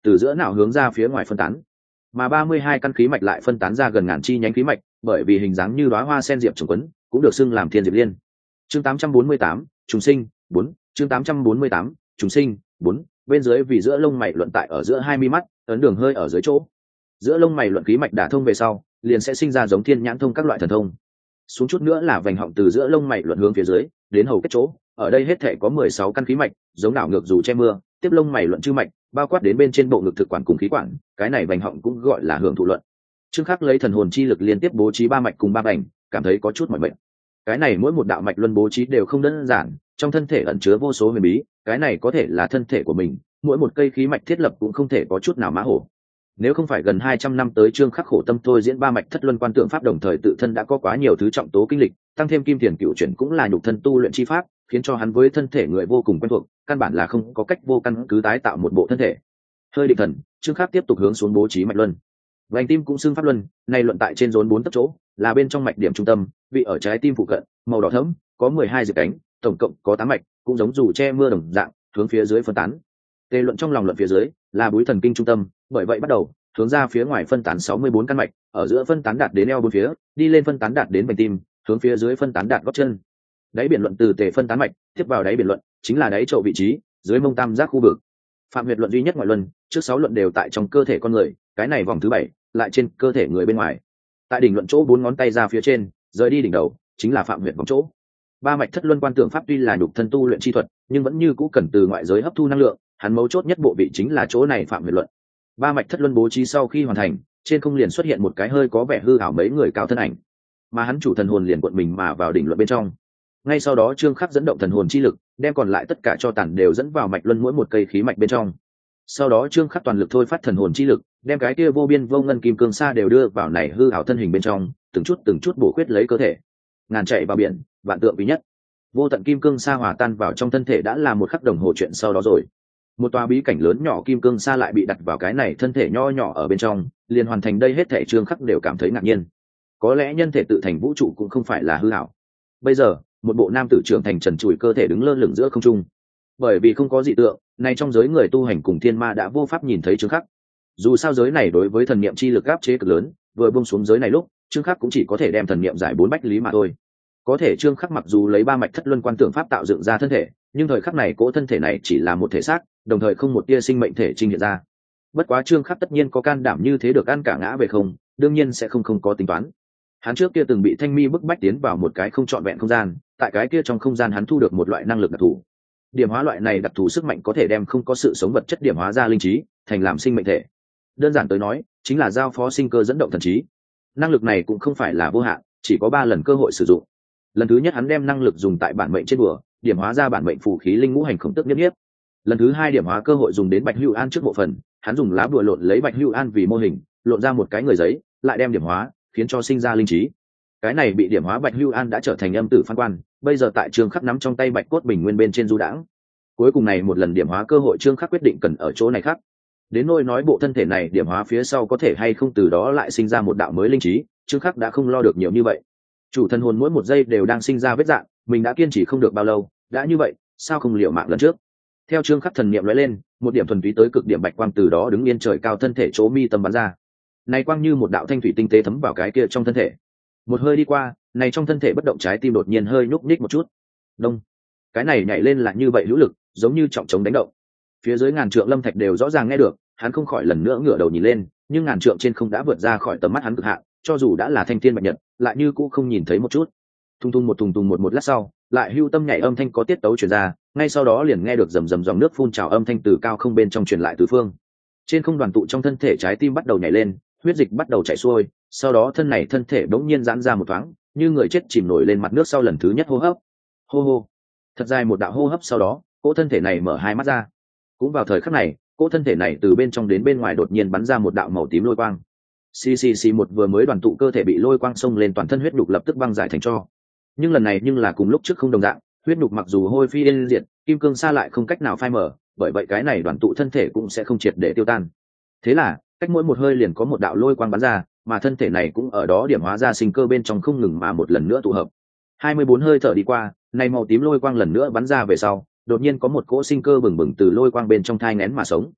từ giữa não hướng ra phía ngoài phân tán, mà 32 căn khí mạch lại phân tán ra gần ngàn chi nhánh khí mạch, bởi vì hình dáng như đóa hoa sen diệp trồng quấn, cũng được xưng làm thiên diệp liên. Chương 848, trùng sinh 4, chương 848, trùng sinh 4, bên dưới vì giữa lông mày luận tại ở giữa hai mi mắt, ấn đường hơi ở dưới chỗ. Giữa lông mày luận khí mạch đả thông về sau, liền sẽ sinh ra giống thiên nhãn thông các loại thần thông. Xuống chút nữa là vành họng từ giữa lông mày luận hướng phía dưới, đến hầu kết chỗ, ở đây hết thể có 16 căn khí mạch, giống đảo ngược dù che mưa, tiếp lông mày luận chư mạch, bao quát đến bên trên bộ ngực thực quản cùng khí quản, cái này vành họng cũng gọi là hưởng thụ luận. Trương Khắc lấy thần hồn chi lực liên tiếp bố trí ba mạch cùng ba vành, cảm thấy có chút mỏi mệt. Cái này mỗi một đạo mạch luân bố trí đều không đơn giản, trong thân thể ẩn chứa vô số huyền bí, cái này có thể là thân thể của mình, mỗi một cây khí mạch thiết lập cũng không thể có chút nào mã hổ. Nếu không phải gần 200 năm tới Trương Khắc khổ tâm thôi diễn ba mạch thất luân quan tượng pháp, đồng thời tự thân đã có quá nhiều thứ trọng tố kinh lịch, tăng thêm kim tiền cựu chuyển cũng là nhục thân tu luyện chi pháp, khiến cho hắn với thân thể người vô cùng quen thuộc, căn bản là không có cách vô căn cứ tái tạo một bộ thân thể. Hơi định thần, Trương Khắc tiếp tục hướng xuống bố trí mạch luân. Vành tim cũng xưng pháp luân, này luận tại trên rốn 4 tấc chỗ, là bên trong mạch điểm trung tâm, vị ở trái tim phụ cận, màu đỏ thẫm, có 12 diệp cánh, tổng cộng có 8 mạch, cũng giống dù che mưa đồng dạng, hướng phía dưới phân tán. Tê luận trong lòng luận phía dưới, là búi thần kinh trung tâm, bởi vậy bắt đầu hướng ra phía ngoài phân tán 64 căn mạch, ở giữa phân tán đạt đến eo bốn phía, đi lên phân tán đạt đến vành tim, hướng phía dưới phân tán đạt gót chân. Đáy biển luận từ tề phân tán mạch, tiếp vào đáy biển luận, chính là đáy chậu vị trí, dưới mông tam giác khu vực. Phạm huyệt luận duy nhất ngoại luân, trước 6 luận đều tại trong cơ thể con người, cái này vòng thứ 7 lại trên cơ thể người bên ngoài. Tại đỉnh luận chỗ 4 ngón tay ra phía trên, rời đi đỉnh đầu, chính là phạm huyệt vòng chỗ. Ba mạch thất luân quan tượng pháp tuy là nhục thân tu luyện chi thuật, nhưng vẫn như cũ cần từ ngoại giới hấp thu năng lượng, hắn mấu chốt nhất bộ vị chính là chỗ này phạm huyệt luận. Ba mạch thất luân bố trí sau khi hoàn thành, trên không liền xuất hiện một cái hơi có vẻ hư ảo mấy người cao thân ảnh, mà hắn chủ thần hồn liền cuộn mình mà vào đỉnh luận bên trong. Ngay sau đó Trương Khắc dẫn động thần hồn chi lực, đem còn lại tất cả cho tàn đều dẫn vào mạch luân mỗi một cây khí mạch bên trong. Sau đó Trương Khắc toàn lực thôi phát thần hồn chi lực, đem cái kia vô biên vô ngân kim cương sa đều đưa vào này hư ảo thân hình bên trong, từng chút bổ khuyết lấy cơ thể. Ngàn chạy vào biển, vạn tượng quý nhất. Vô tận kim cương sa hòa tan vào trong thân thể đã là một khắc đồng hồ chuyện sau đó rồi. Một tòa bí cảnh lớn nhỏ kim cương sa lại bị đặt vào cái này thân thể nho nhỏ ở bên trong, liền hoàn thành đây hết thể. Trương Khắc đều cảm thấy ngạc nhiên. Có lẽ nhân thể tự thành vũ trụ cũng không phải là hư ảo. Bây giờ, một bộ nam tử trưởng thành trần trụi cơ thể đứng lơ lửng giữa không trung. Bởi vì không có dị tượng, này trong giới người tu hành cùng thiên ma đã vô pháp nhìn thấy Trương Khắc. Dù sao giới này đối với thần niệm chi lực áp chế cực lớn, vừa buông xuống giới này lúc, Trương Khắc cũng chỉ có thể đem thần niệm giải 4 bách lý mà thôi. Có thể Trương Khắc mặc dù lấy ba mạch thất luân quan tượng pháp tạo dựng ra thân thể, nhưng thời khắc này cỗ thân thể này chỉ là một thể xác, đồng thời không một tia sinh mệnh thể trình hiện ra. Bất quá Trương Khắc tất nhiên có can đảm như thế được ăn cả ngã về không, đương nhiên sẽ không có tính toán. Hắn trước kia từng bị Thanh Mi bức bách tiến vào một cái không trọn vẹn không gian, tại cái kia trong không gian hắn thu được một loại năng lực đặc thù. Điểm hóa loại này đặc thù sức mạnh có thể đem không có sự sống vật chất điểm hóa ra linh trí, thành làm sinh mệnh thể. Đơn giản tới nói, chính là giao phó sinh cơ dẫn động thần trí. Năng lực này cũng không phải là vô hạn, chỉ có 3 lần cơ hội sử dụng. Lần thứ nhất hắn đem năng lực dùng tại bản mệnh trên bùa, điểm hóa ra bản mệnh phù khí linh ngũ hành khổng tức nhất nhất. Lần thứ 2 điểm hóa cơ hội dùng đến Bạch Hưu An trước bộ phận, hắn dùng lá bùa lộn lấy Bạch Hưu An vì mô hình, lộn ra một cái người giấy, lại đem điểm hóa, khiến cho sinh ra linh trí. Cái này bị điểm hóa Bạch Hưu An đã trở thành âm tử phán quan, bây giờ tại Trương Khắc nắm trong tay bạch cốt bình nguyên bên trên du đãng. Cuối cùng này một lần điểm hóa cơ hội Trương Khắc quyết định cần ở chỗ này khác. Đến nỗi nói bộ thân thể này điểm hóa phía sau có thể hay không từ đó lại sinh ra một đạo mới linh trí, Trương Khắc đã không lo được nhiều như vậy. Chủ thần hồn mỗi một giây đều đang sinh ra vết dạng, mình đã kiên trì không được bao lâu, đã như vậy, sao không liều mạng lần trước. Theo Trương Khắc thần niệm lóe lên, một điểm thuần túy tới cực điểm bạch quang từ đó đứng yên trời cao thân thể chỗ mi tâm bắn ra. Này quang như một đạo thanh thủy tinh tế thấm vào cái kia trong thân thể. Một hơi đi qua, này trong thân thể bất động trái tim đột nhiên hơi nhúc nhích một chút. Đông. Cái này nhảy lên là như vậy hữu lực, giống như trọng trống đánh động. Phía dưới ngàn trượng lâm thạch đều rõ ràng nghe được, hắn không khỏi lần nữa ngửa đầu nhìn lên, nhưng ngàn trượng trên không đã vượt ra khỏi tầm mắt hắn cực hạn, cho dù đã là thanh thiên bạch nhật, lại như cũ không nhìn thấy một chút. Thung thung một lát sau, lại hưu tâm nhảy âm thanh có tiết tấu truyền ra, ngay sau đó liền nghe được rầm rầm dòng nước phun trào âm thanh từ cao không bên trong truyền lại tứ phương. Trên không đoàn tụ trong thân thể trái tim bắt đầu nhảy lên, huyết dịch bắt đầu chảy xuôi, sau đó thân thể bỗng nhiên giãn ra một thoáng, như người chết chìm nổi lên mặt nước sau lần thứ nhất hô hấp. Hô hô. Thật dài một đạo hô hấp sau đó, cỗ thân thể này mở hai mắt ra. Cũng vào thời khắc này, cỗ thân thể này từ bên trong đến bên ngoài đột nhiên bắn ra một đạo màu tím lôi quang. Xì một vừa mới đoàn tụ cơ thể bị lôi quang xông lên, toàn thân huyết nhục lập tức băng giải thành tro. Nhưng lần này là cùng lúc trước không đồng dạng, huyết nhục mặc dù hôi phi yên diệt, kim cương sa lại không cách nào phai mở, bởi vậy cái này đoàn tụ thân thể cũng sẽ không triệt để tiêu tan. Thế là, cách mỗi một hơi liền có một đạo lôi quang bắn ra, mà thân thể này cũng ở đó điểm hóa ra sinh cơ bên trong không ngừng mà một lần nữa tụ hợp. 24 hơi thở đi qua, này màu tím lôi quang lần nữa bắn ra về sau, đột nhiên có một cỗ sinh cơ bừng bừng từ lôi quang bên trong thai nghén mà sống.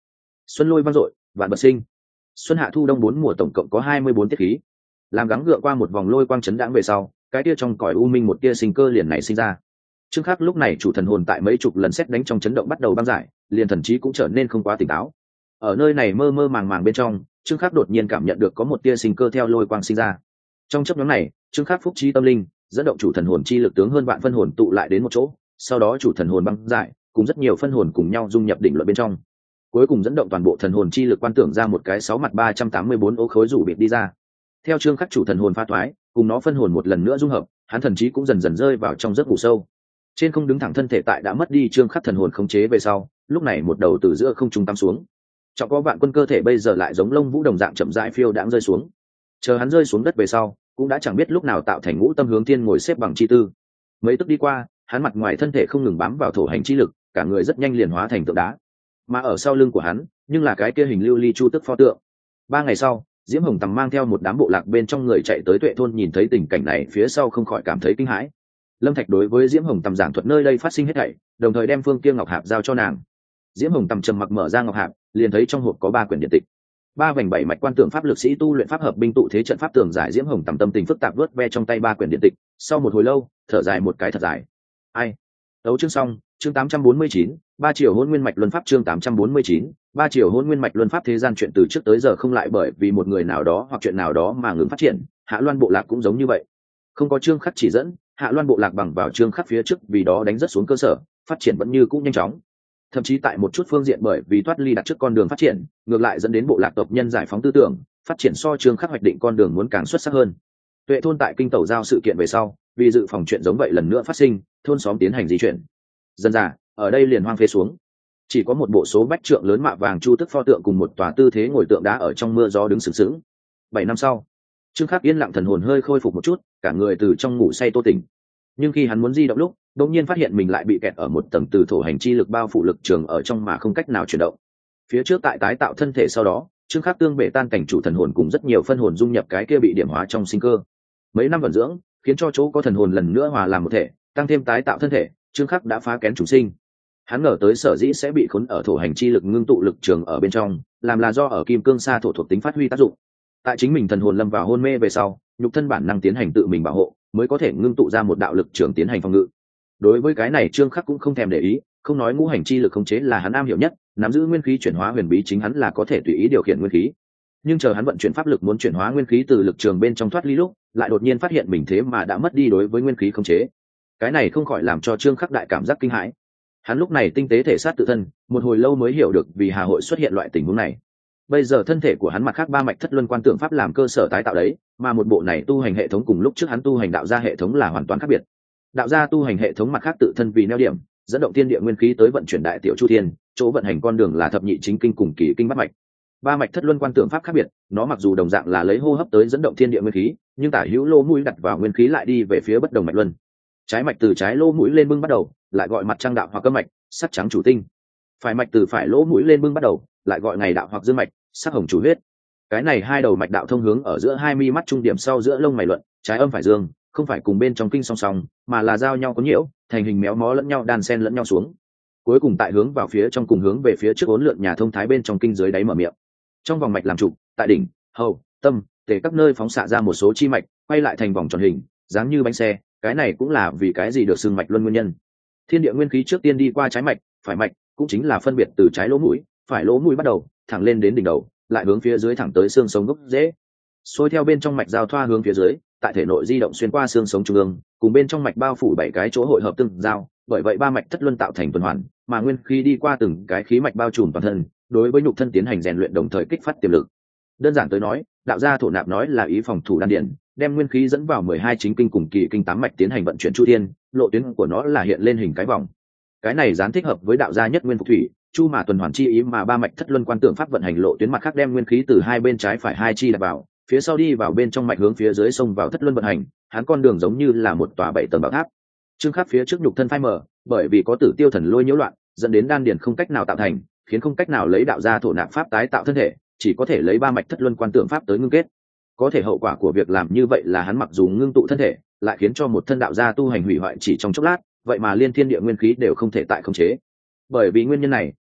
Xuân lôi vang dội, vạn bật sinh. Xuân hạ thu đông 4 mùa tổng cộng có 24 tiết khí. Làm gắng gượng qua một vòng lôi quang chấn đãng về sau, cái tia trong cõi u minh một tia sinh cơ liền này sinh ra. Trương Khắc lúc này chủ thần hồn tại mấy chục lần xét đánh trong chấn động bắt đầu băng giải, liền thần trí cũng trở nên không quá tỉnh táo. Ở nơi này mơ mơ màng màng bên trong, Trương Khắc đột nhiên cảm nhận được có một tia sinh cơ theo lôi quang sinh ra. Trong chốc ngắn này, Trương Khắc phúc trí tâm linh, dẫn động chủ thần hồn chi lực tướng hơn vạn phân hồn tụ lại đến một chỗ, sau đó chủ thần hồn băng giải, cùng rất nhiều phân hồn cùng nhau dung nhập định luật bên trong. Cuối cùng dẫn động toàn bộ thần hồn chi lực quan tưởng ra một cái 6 mặt 384 ô khối rủ bịt đi ra. Theo Trương Khắc chủ thần hồn pha thoái, cùng nó phân hồn một lần nữa dung hợp, hắn thần trí cũng dần dần rơi vào trong giấc ngủ sâu. Trên không đứng thẳng thân thể tại đã mất đi Trương Khắc thần hồn khống chế về sau, lúc này một đầu từ giữa không trung tăm xuống. Trọng có vạn quân cơ thể bây giờ lại giống lông vũ đồng dạng chậm rãi phiêu đãng rơi xuống. Chờ hắn rơi xuống đất về sau, cũng đã chẳng biết lúc nào tạo thành ngũ tâm hướng thiên ngồi xếp bằng chi tư. Mấy tức đi qua, hắn mặt ngoài thân thể không ngừng bám vào thổ hành chi lực, cả người rất nhanh liền hóa thành tượng đá. Mà ở sau lưng của hắn, nhưng là cái kia hình lưu ly chu tức pho tượng. 3 ngày sau, Diễm Hồng Tầm mang theo một đám bộ lạc bên trong người chạy tới Tuệ thôn, nhìn thấy tình cảnh này phía sau không khỏi cảm thấy kinh hãi. Lâm Thạch đối với Diễm Hồng Tầm giảng thuật nơi đây phát sinh hết thảy, đồng thời đem phương kia ngọc hạp giao cho nàng. Diễm Hồng Tầm trầm mặc mở ra ngọc hạp, liền thấy trong hộp có 3 quyển điện tịch. 3 vành 7 mạch quan tưởng pháp lực sĩ tu luyện pháp hợp binh tụ thế trận pháp tường giải. Diễm Hồng Tầm tâm tình phức tạp vớt ve trong tay 3 quyển điện tịch, sau một hồi lâu, thở dài một cái thật dài. Ai? Đấu chương xong, chương 849, 3 chiều hôn nguyên mạch luân pháp. Chương 849, 3 chiều hôn nguyên mạch luân pháp. Thế gian chuyện từ trước tới giờ không lại bởi vì một người nào đó hoặc chuyện nào đó mà ngừng phát triển, Hạ Loan bộ lạc cũng giống như vậy. Không có Trương Khắc chỉ dẫn, Hạ Loan bộ lạc bằng vào Trương Khắc phía trước vì đó đánh rất xuống cơ sở, phát triển vẫn như cũ nhanh chóng. Thậm chí tại một chút phương diện bởi vì thoát ly đặt trước con đường phát triển, ngược lại dẫn đến bộ lạc tộc nhân giải phóng tư tưởng, phát triển so Trương Khắc hoạch định con đường muốn càng xuất sắc hơn. Tuệ thôn tại kinh tẩu giao sự kiện về sau, vì dự phòng chuyện giống vậy lần nữa phát sinh, thôn xóm tiến hành di chuyển. Dần dà, ở đây liền hoang phế xuống, chỉ có một bộ số bách trượng lớn mạ vàng chu tức pho tượng cùng một tòa tư thế ngồi tượng đá ở trong mưa gió đứng sừng sững. 7 năm sau, Trương Khắc yên lặng thần hồn hơi khôi phục một chút, cả người từ trong ngủ say tô tỉnh. Nhưng khi hắn muốn di động lúc, đột nhiên phát hiện mình lại bị kẹt ở một tầng từ thổ hành chi lực bao phủ lực trường ở trong mà không cách nào chuyển động. Phía trước tại tái tạo thân thể sau đó, Trương Khắc tương bể tan cảnh chủ thần hồn cùng rất nhiều phân hồn dung nhập cái kia bị điểm hóa trong sinh cơ. Mấy năm vận dưỡng, khiến cho chỗ có thần hồn lần nữa hòa làm một thể, tăng thêm tái tạo thân thể, Trương Khắc đã phá kén chủ sinh. Hắn ngờ tới sở dĩ sẽ bị khốn ở thổ hành chi lực ngưng tụ lực trường ở bên trong, làm là do ở kim cương sa thổ thuộc tính phát huy tác dụng. Tại chính mình thần hồn lâm vào hôn mê về sau, nhục thân bản năng tiến hành tự mình bảo hộ, mới có thể ngưng tụ ra một đạo lực trường tiến hành phòng ngự. Đối với cái này Trương Khắc cũng không thèm để ý, không nói ngũ hành chi lực khống chế là hắn am hiểu nhất, nắm giữ nguyên khí chuyển hóa huyền bí chính hắn là có thể tùy ý điều khiển nguyên khí. Nhưng chờ hắn vận chuyển pháp lực muốn chuyển hóa nguyên khí từ lực trường bên trong thoát ly lúc, lại đột nhiên phát hiện mình thế mà đã mất đi đối với nguyên khí khống chế. Cái này không khỏi làm cho Trương Khắc đại cảm giác kinh hãi. Hắn lúc này tinh tế thể sát tự thân, một hồi lâu mới hiểu được vì hà hội xuất hiện loại tình huống này. Bây giờ thân thể của hắn mặt khác 3 mạch thất luân quan tượng pháp làm cơ sở tái tạo đấy, mà một bộ này tu hành hệ thống cùng lúc trước hắn tu hành đạo gia hệ thống là hoàn toàn khác biệt. Đạo gia tu hành hệ thống mặt khác tự thân vì neo điểm, dẫn động thiên địa nguyên khí tới vận chuyển đại tiểu chu thiên, chỗ vận hành con đường là thập nhị chính kinh cùng kỳ kinh bát mạch. 3 mạch thất luân quan tượng pháp khác biệt, nó mặc dù đồng dạng là lấy hô hấp tới dẫn động thiên địa nguyên khí, nhưng tả hữu lỗ mũi đặt vào nguyên khí lại đi về phía bất đồng mạch luân. Trái mạch từ trái lỗ mũi lên bưng bắt đầu, lại gọi mặt trăng đạo hoặc âm mạch, sắc trắng chủ tinh. Phải mạch từ phải lỗ mũi lên bưng bắt đầu, lại gọi ngày đạo hoặc dương mạch, sắc hồng chủ huyết. Cái này hai đầu mạch đạo thông hướng ở giữa hai mi mắt trung điểm sau giữa lông mày luận, trái âm phải dương, không phải cùng bên trong kinh song song, mà là giao nhau có nhiễu, thành hình méo mó lẫn nhau đan xen lẫn nhau xuống. Cuối cùng tại hướng vào phía trong cùng hướng về phía trước uốn lượn nhà thông thái bên trong kinh dưới đáy mở miệng. Trong vòng mạch làm trụ, tại đỉnh, hầu, tâm, tề các nơi phóng xạ ra một số chi mạch, quay lại thành vòng tròn hình, dáng như bánh xe, cái này cũng là vì cái gì được xưng mạch luân nguyên nhân. Thiên địa nguyên khí trước tiên đi qua trái mạch, phải mạch, cũng chính là phân biệt từ trái lỗ mũi, phải lỗ mũi bắt đầu, thẳng lên đến đỉnh đầu, lại hướng phía dưới thẳng tới xương sống gốc rễ. Xuôi theo bên trong mạch giao thoa hướng phía dưới, tại thể nội di động xuyên qua xương sống trung ương, cùng bên trong mạch bao phủ 7 cái chỗ hội hợp tương giao, bởi vậy 3 mạch thất luân tạo thành tuần hoàn, mà nguyên khí đi qua từng cái khí mạch bao trùm toàn thân, đối với nhục thân tiến hành rèn luyện đồng thời kích phát tiềm lực. Đơn giản tới nói, đạo gia thổ nạp nói là ý phòng thủ đan điển, đem nguyên khí dẫn vào 12 chính kinh cùng kỳ kinh 8 mạch tiến hành vận chuyển chu thiên, lộ tuyến của nó là hiện lên hình cái vòng. Cái này gián thích hợp với đạo gia nhất nguyên phục thủy, chu mà tuần hoàn chi ý, mà 3 mạch thất luân quan tượng pháp vận hành lộ tuyến mặt khác đem nguyên khí từ hai bên trái phải hai chi đặt vào, phía sau đi vào bên trong mạch hướng phía dưới xông vào thất luân vận hành, hắn con đường giống như là một tòa 7 tầng bảo tháp. Trương Khắc phía trước nhục thân phai mờ, bởi vì có tử tiêu thần lôi nhiễu loạn, dẫn đến đan điền không cách nào tạo thành, khiến không cách nào lấy đạo gia thổ nạp pháp tái tạo thân thể, chỉ có thể lấy 3 mạch thất luân quan tượng pháp tới ngưng kết. Có thể hậu quả của việc làm như vậy là hắn mặc dù ngưng tụ thân thể, lại khiến cho một thân đạo gia tu hành hủy hoại chỉ trong chốc lát, vậy mà liên thiên địa nguyên khí đều không thể tại khống chế. Bởi vì nguyên nhân này,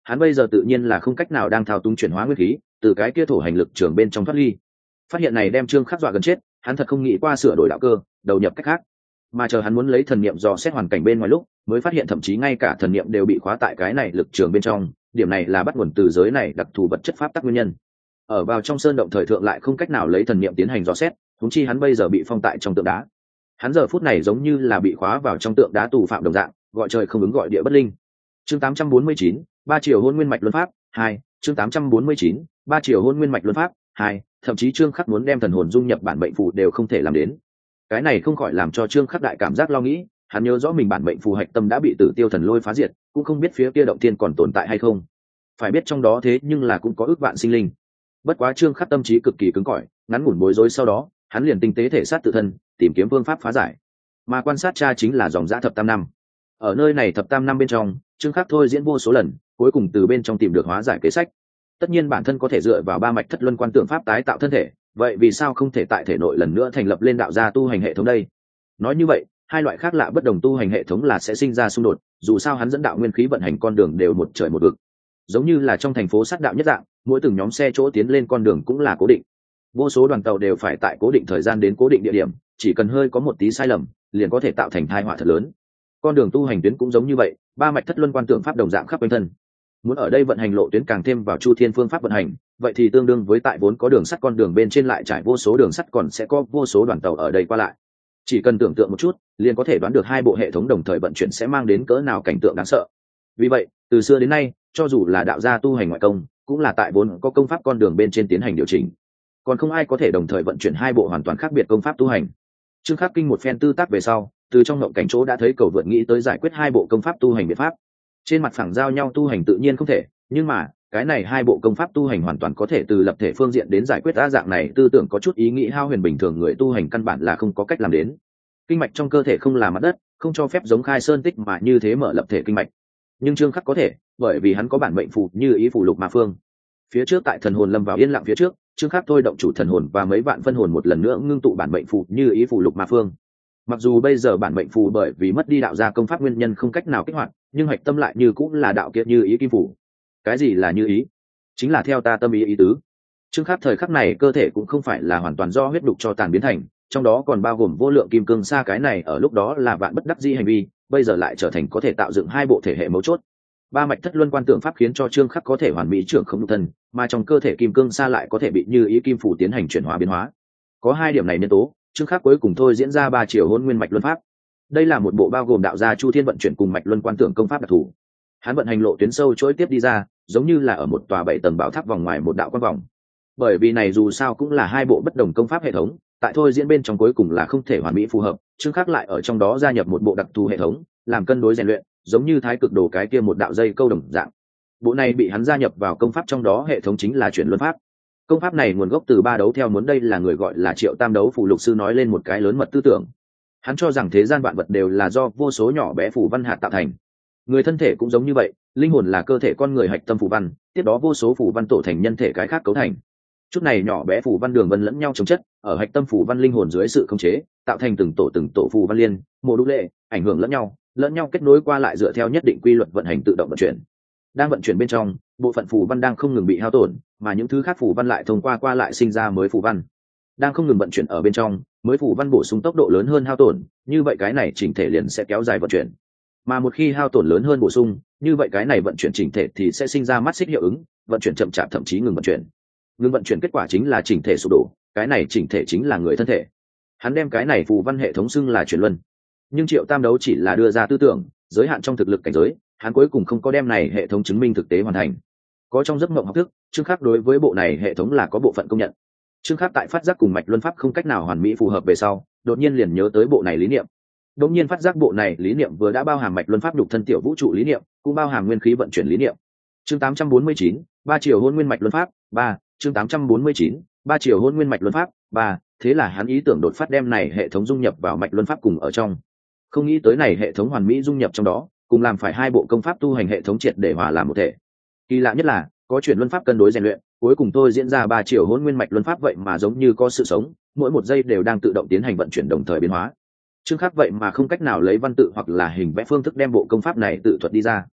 hắn bây giờ tự nhiên là không cách nào đang thao túng chuyển hóa nguyên khí từ cái kia thổ hành lực trường bên trong thoát ly. Phát hiện này đem Trương Khắc dọa gần chết, hắn thật không nghĩ qua sửa đổi đạo cơ, đầu nhập cách khác. Mà chờ hắn muốn lấy thần niệm dò xét hoàn cảnh bên ngoài lúc, mới phát hiện thậm chí ngay cả thần niệm đều bị khóa tại cái này lực trường bên trong, điểm này là bắt nguồn từ giới này đặc thù vật chất pháp tắc nguyên nhân. Ở vào trong sơn động thời thượng lại không cách nào lấy thần niệm tiến hành dò xét, huống chi hắn bây giờ bị phong tại trong tượng đá. Hắn giờ phút này giống như là bị khóa vào trong tượng đá tù phạm đồng dạng, gọi trời không ứng gọi địa bất linh. Chương 849, ba chiều hôn nguyên mạch luân pháp 2, chương 849, ba chiều hôn nguyên mạch luân pháp 2, thậm chí Trương Khắc muốn đem thần hồn dung nhập bản mệnh phù đều không thể làm đến. Cái này không khỏi làm cho Trương Khắc đại cảm giác lo nghĩ, hắn nhớ rõ mình bản mệnh phù hạch tâm đã bị Tử Tiêu thần lôi phá diệt, cũng không biết phía kia động thiên còn tồn tại hay không. Phải biết trong đó thế nhưng là cũng có ước vạn sinh linh. Bất quá Trương Khắc tâm trí cực kỳ cứng cỏi, ngắn ngủn bối rối sau đó, hắn liền tinh tế thể sát tự thân, tìm kiếm phương pháp phá giải. Mà quan sát cha chính là dòng dã thập tam năm. Ở nơi này thập tam năm bên trong, Trương Khắc thôi diễn vô số lần, cuối cùng từ bên trong tìm được hóa giải kế sách. Tất nhiên bản thân có thể dựa vào ba mạch thất luân quan tượng pháp tái tạo thân thể, vậy vì sao không thể tại thể nội lần nữa thành lập lên đạo gia tu hành hệ thống đây? Nói như vậy, hai loại khác lạ bất đồng tu hành hệ thống là sẽ sinh ra xung đột, dù sao hắn dẫn đạo nguyên khí vận hành con đường đều một trời một vực. Giống như là trong thành phố sát đạo nhất dạng, mỗi từng nhóm xe chỗ tiến lên con đường cũng là cố định. Vô số đoàn tàu đều phải tại cố định thời gian đến cố định địa điểm, chỉ cần hơi có một tí sai lầm, liền có thể tạo thành tai họa thật lớn. Con đường tu hành tuyến cũng giống như vậy, ba mạch thất luân quan tượng pháp đồng dạng khắp quanh thân. Muốn ở đây vận hành lộ tuyến càng thêm vào chu thiên phương pháp vận hành, vậy thì tương đương với tại vốn có đường sắt con đường bên trên lại trải vô số đường sắt còn sẽ có vô số đoàn tàu ở đây qua lại. Chỉ cần tưởng tượng một chút, liền có thể đoán được hai bộ hệ thống đồng thời vận chuyển sẽ mang đến cỡ nào cảnh tượng đáng sợ. Vì vậy, từ xưa đến nay, cho dù là đạo gia tu hành ngoại công, cũng là tại vốn có công pháp con đường bên trên tiến hành điều chỉnh. Còn không ai có thể đồng thời vận chuyển hai bộ hoàn toàn khác biệt công pháp tu hành. Trương Khắc kinh một phen tư tác về sau, từ trong ngộng cảnh chỗ đã thấy cầu vượt nghĩ tới giải quyết hai bộ công pháp tu hành biện pháp. Trên mặt phẳng giao nhau tu hành tự nhiên không thể, nhưng mà cái này hai bộ công pháp tu hành hoàn toàn có thể từ lập thể phương diện đến giải quyết đa dạng này tư tưởng có chút ý nghĩ hao huyền bình thường người tu hành căn bản là không có cách làm đến. Kinh mạch trong cơ thể không là mặt đất, không cho phép giống khai sơn tích mà như thế mở lập thể kinh mạch. Nhưng Trương Khắc có thể, bởi vì hắn có bản mệnh phù như ý phù lục ma phương. Phía trước tại thần hồn lâm vào yên lặng phía trước, Trương Khắc thôi động chủ thần hồn và mấy vạn phân hồn một lần nữa ngưng tụ bản mệnh phù như ý phù lục ma phương. Mặc dù bây giờ bản mệnh phù bởi vì mất đi đạo gia công pháp nguyên nhân không cách nào kích hoạt, nhưng hạch tâm lại như cũng là đạo kiệt như ý kim phù. Cái gì là như ý? Chính là theo ta tâm ý ý tứ. Trương Khắc thời khắc này cơ thể cũng không phải là hoàn toàn do huyết đục cho tàn biến thành, trong đó còn bao gồm vô lượng kim cương sa, cái này ở lúc đó là vạn bất đắc dĩ hành vi, bây giờ lại trở thành có thể tạo dựng hai bộ thể hệ mấu chốt. Ba mạch thất luân quan tượng pháp khiến cho Trương Khắc có thể hoàn mỹ trưởng không nhục thân, mà trong cơ thể kim cương sa lại có thể bị như ý kim phù tiến hành chuyển hóa biến hóa. Có hai điểm này nhân tố, Trương Khắc cuối cùng thôi diễn ra ba chiều hôn nguyên mạch luân pháp. Đây là một bộ bao gồm đạo gia chu thiên vận chuyển cùng mạch luân quan tượng công pháp đặc thù. Hắn vận hành lộ tuyến sâu chối tiếp đi ra, giống như là ở một tòa 7 tầng bảo tháp vòng ngoài một đạo quan vòng. Bởi vì này dù sao cũng là hai bộ bất đồng công pháp hệ thống, tại thôi diễn bên trong cuối cùng là không thể hoàn mỹ phù hợp, Trương Khắc lại ở trong đó gia nhập một bộ đặc thù hệ thống, làm cân đối rèn luyện, giống như thái cực đồ cái kia một đạo dây câu đồng dạng. Bộ này bị hắn gia nhập vào công pháp trong đó hệ thống chính là chuyển luân pháp. Công pháp này nguồn gốc từ ba đấu theo muốn, đây là người gọi là Triệu Tam đấu phù lục sư nói lên một cái lớn mật tư tưởng. Hắn cho rằng thế gian vạn vật đều là do vô số nhỏ bé phù văn hạt tạo thành. Người thân thể cũng giống như vậy, linh hồn là cơ thể con người hạch tâm phù văn, tiếp đó vô số phù văn tổ thành nhân thể cái khác cấu thành. Chút này nhỏ bé phù văn đường vân lẫn nhau chống chất, ở hạch tâm phù văn linh hồn dưới sự khống chế, tạo thành từng tổ phù văn liên, mô đúc lệ, ảnh hưởng lẫn nhau kết nối qua lại dựa theo nhất định quy luật vận hành tự động vận chuyển. Đang vận chuyển bên trong, bộ phận phù văn đang không ngừng bị hao tổn, mà những thứ khác phù văn lại thông qua lại sinh ra mới phù văn. Đang không ngừng vận chuyển ở bên trong, mới phù văn bổ sung tốc độ lớn hơn hao tổn, như vậy cái này chỉnh thể liền sẽ kéo dài vận chuyển. Mà một khi hao tổn lớn hơn bổ sung, như vậy cái này vận chuyển chỉnh thể thì sẽ sinh ra mắt xích hiệu ứng, vận chuyển chậm chạp thậm chí ngừng vận chuyển. Ngừng vận chuyển kết quả chính là chỉnh thể sụp đổ, cái này chỉnh thể chính là người thân thể. Hắn đem cái này phù văn hệ thống xưng là chuyển luân. Nhưng Triệu Tam đấu chỉ là đưa ra tư tưởng, giới hạn trong thực lực cảnh giới, hắn cuối cùng không có đem này hệ thống chứng minh thực tế hoàn thành. Có trong giấc mộng học thức, Trương Khắc đối với bộ này hệ thống là có bộ phận công nhận. Trương Khắc tại phát giác cùng mạch luân pháp không cách nào hoàn mỹ phù hợp về sau, đột nhiên liền nhớ tới bộ này lý niệm. Đột nhiên phát giác bộ này lý niệm vừa đã bao hàm mạch luân pháp nhục thân tiểu vũ trụ lý niệm, cũng bao hàm nguyên khí vận chuyển lý niệm. Chương 849, ba chiều hôn nguyên mạch luân pháp 3, chương 849, ba chiều hôn nguyên mạch luân pháp 3, thế là hắn ý tưởng đột phát đem này hệ thống dung nhập vào mạch luân pháp cùng ở trong. Không nghĩ tới này hệ thống hoàn mỹ dung nhập trong đó, cùng làm phải hai bộ công pháp tu hành hệ thống triệt để hòa làm một thể. Kỳ lạ nhất là, có chuyển luân pháp cân đối rèn luyện, cuối cùng tôi diễn ra ba chiều hôn nguyên mạch luân pháp vậy mà giống như có sự sống, mỗi một giây đều đang tự động tiến hành vận chuyển đồng thời biến hóa. Trương Khắc vậy mà không cách nào lấy văn tự hoặc là hình vẽ phương thức đem bộ công pháp này tự thuật đi ra.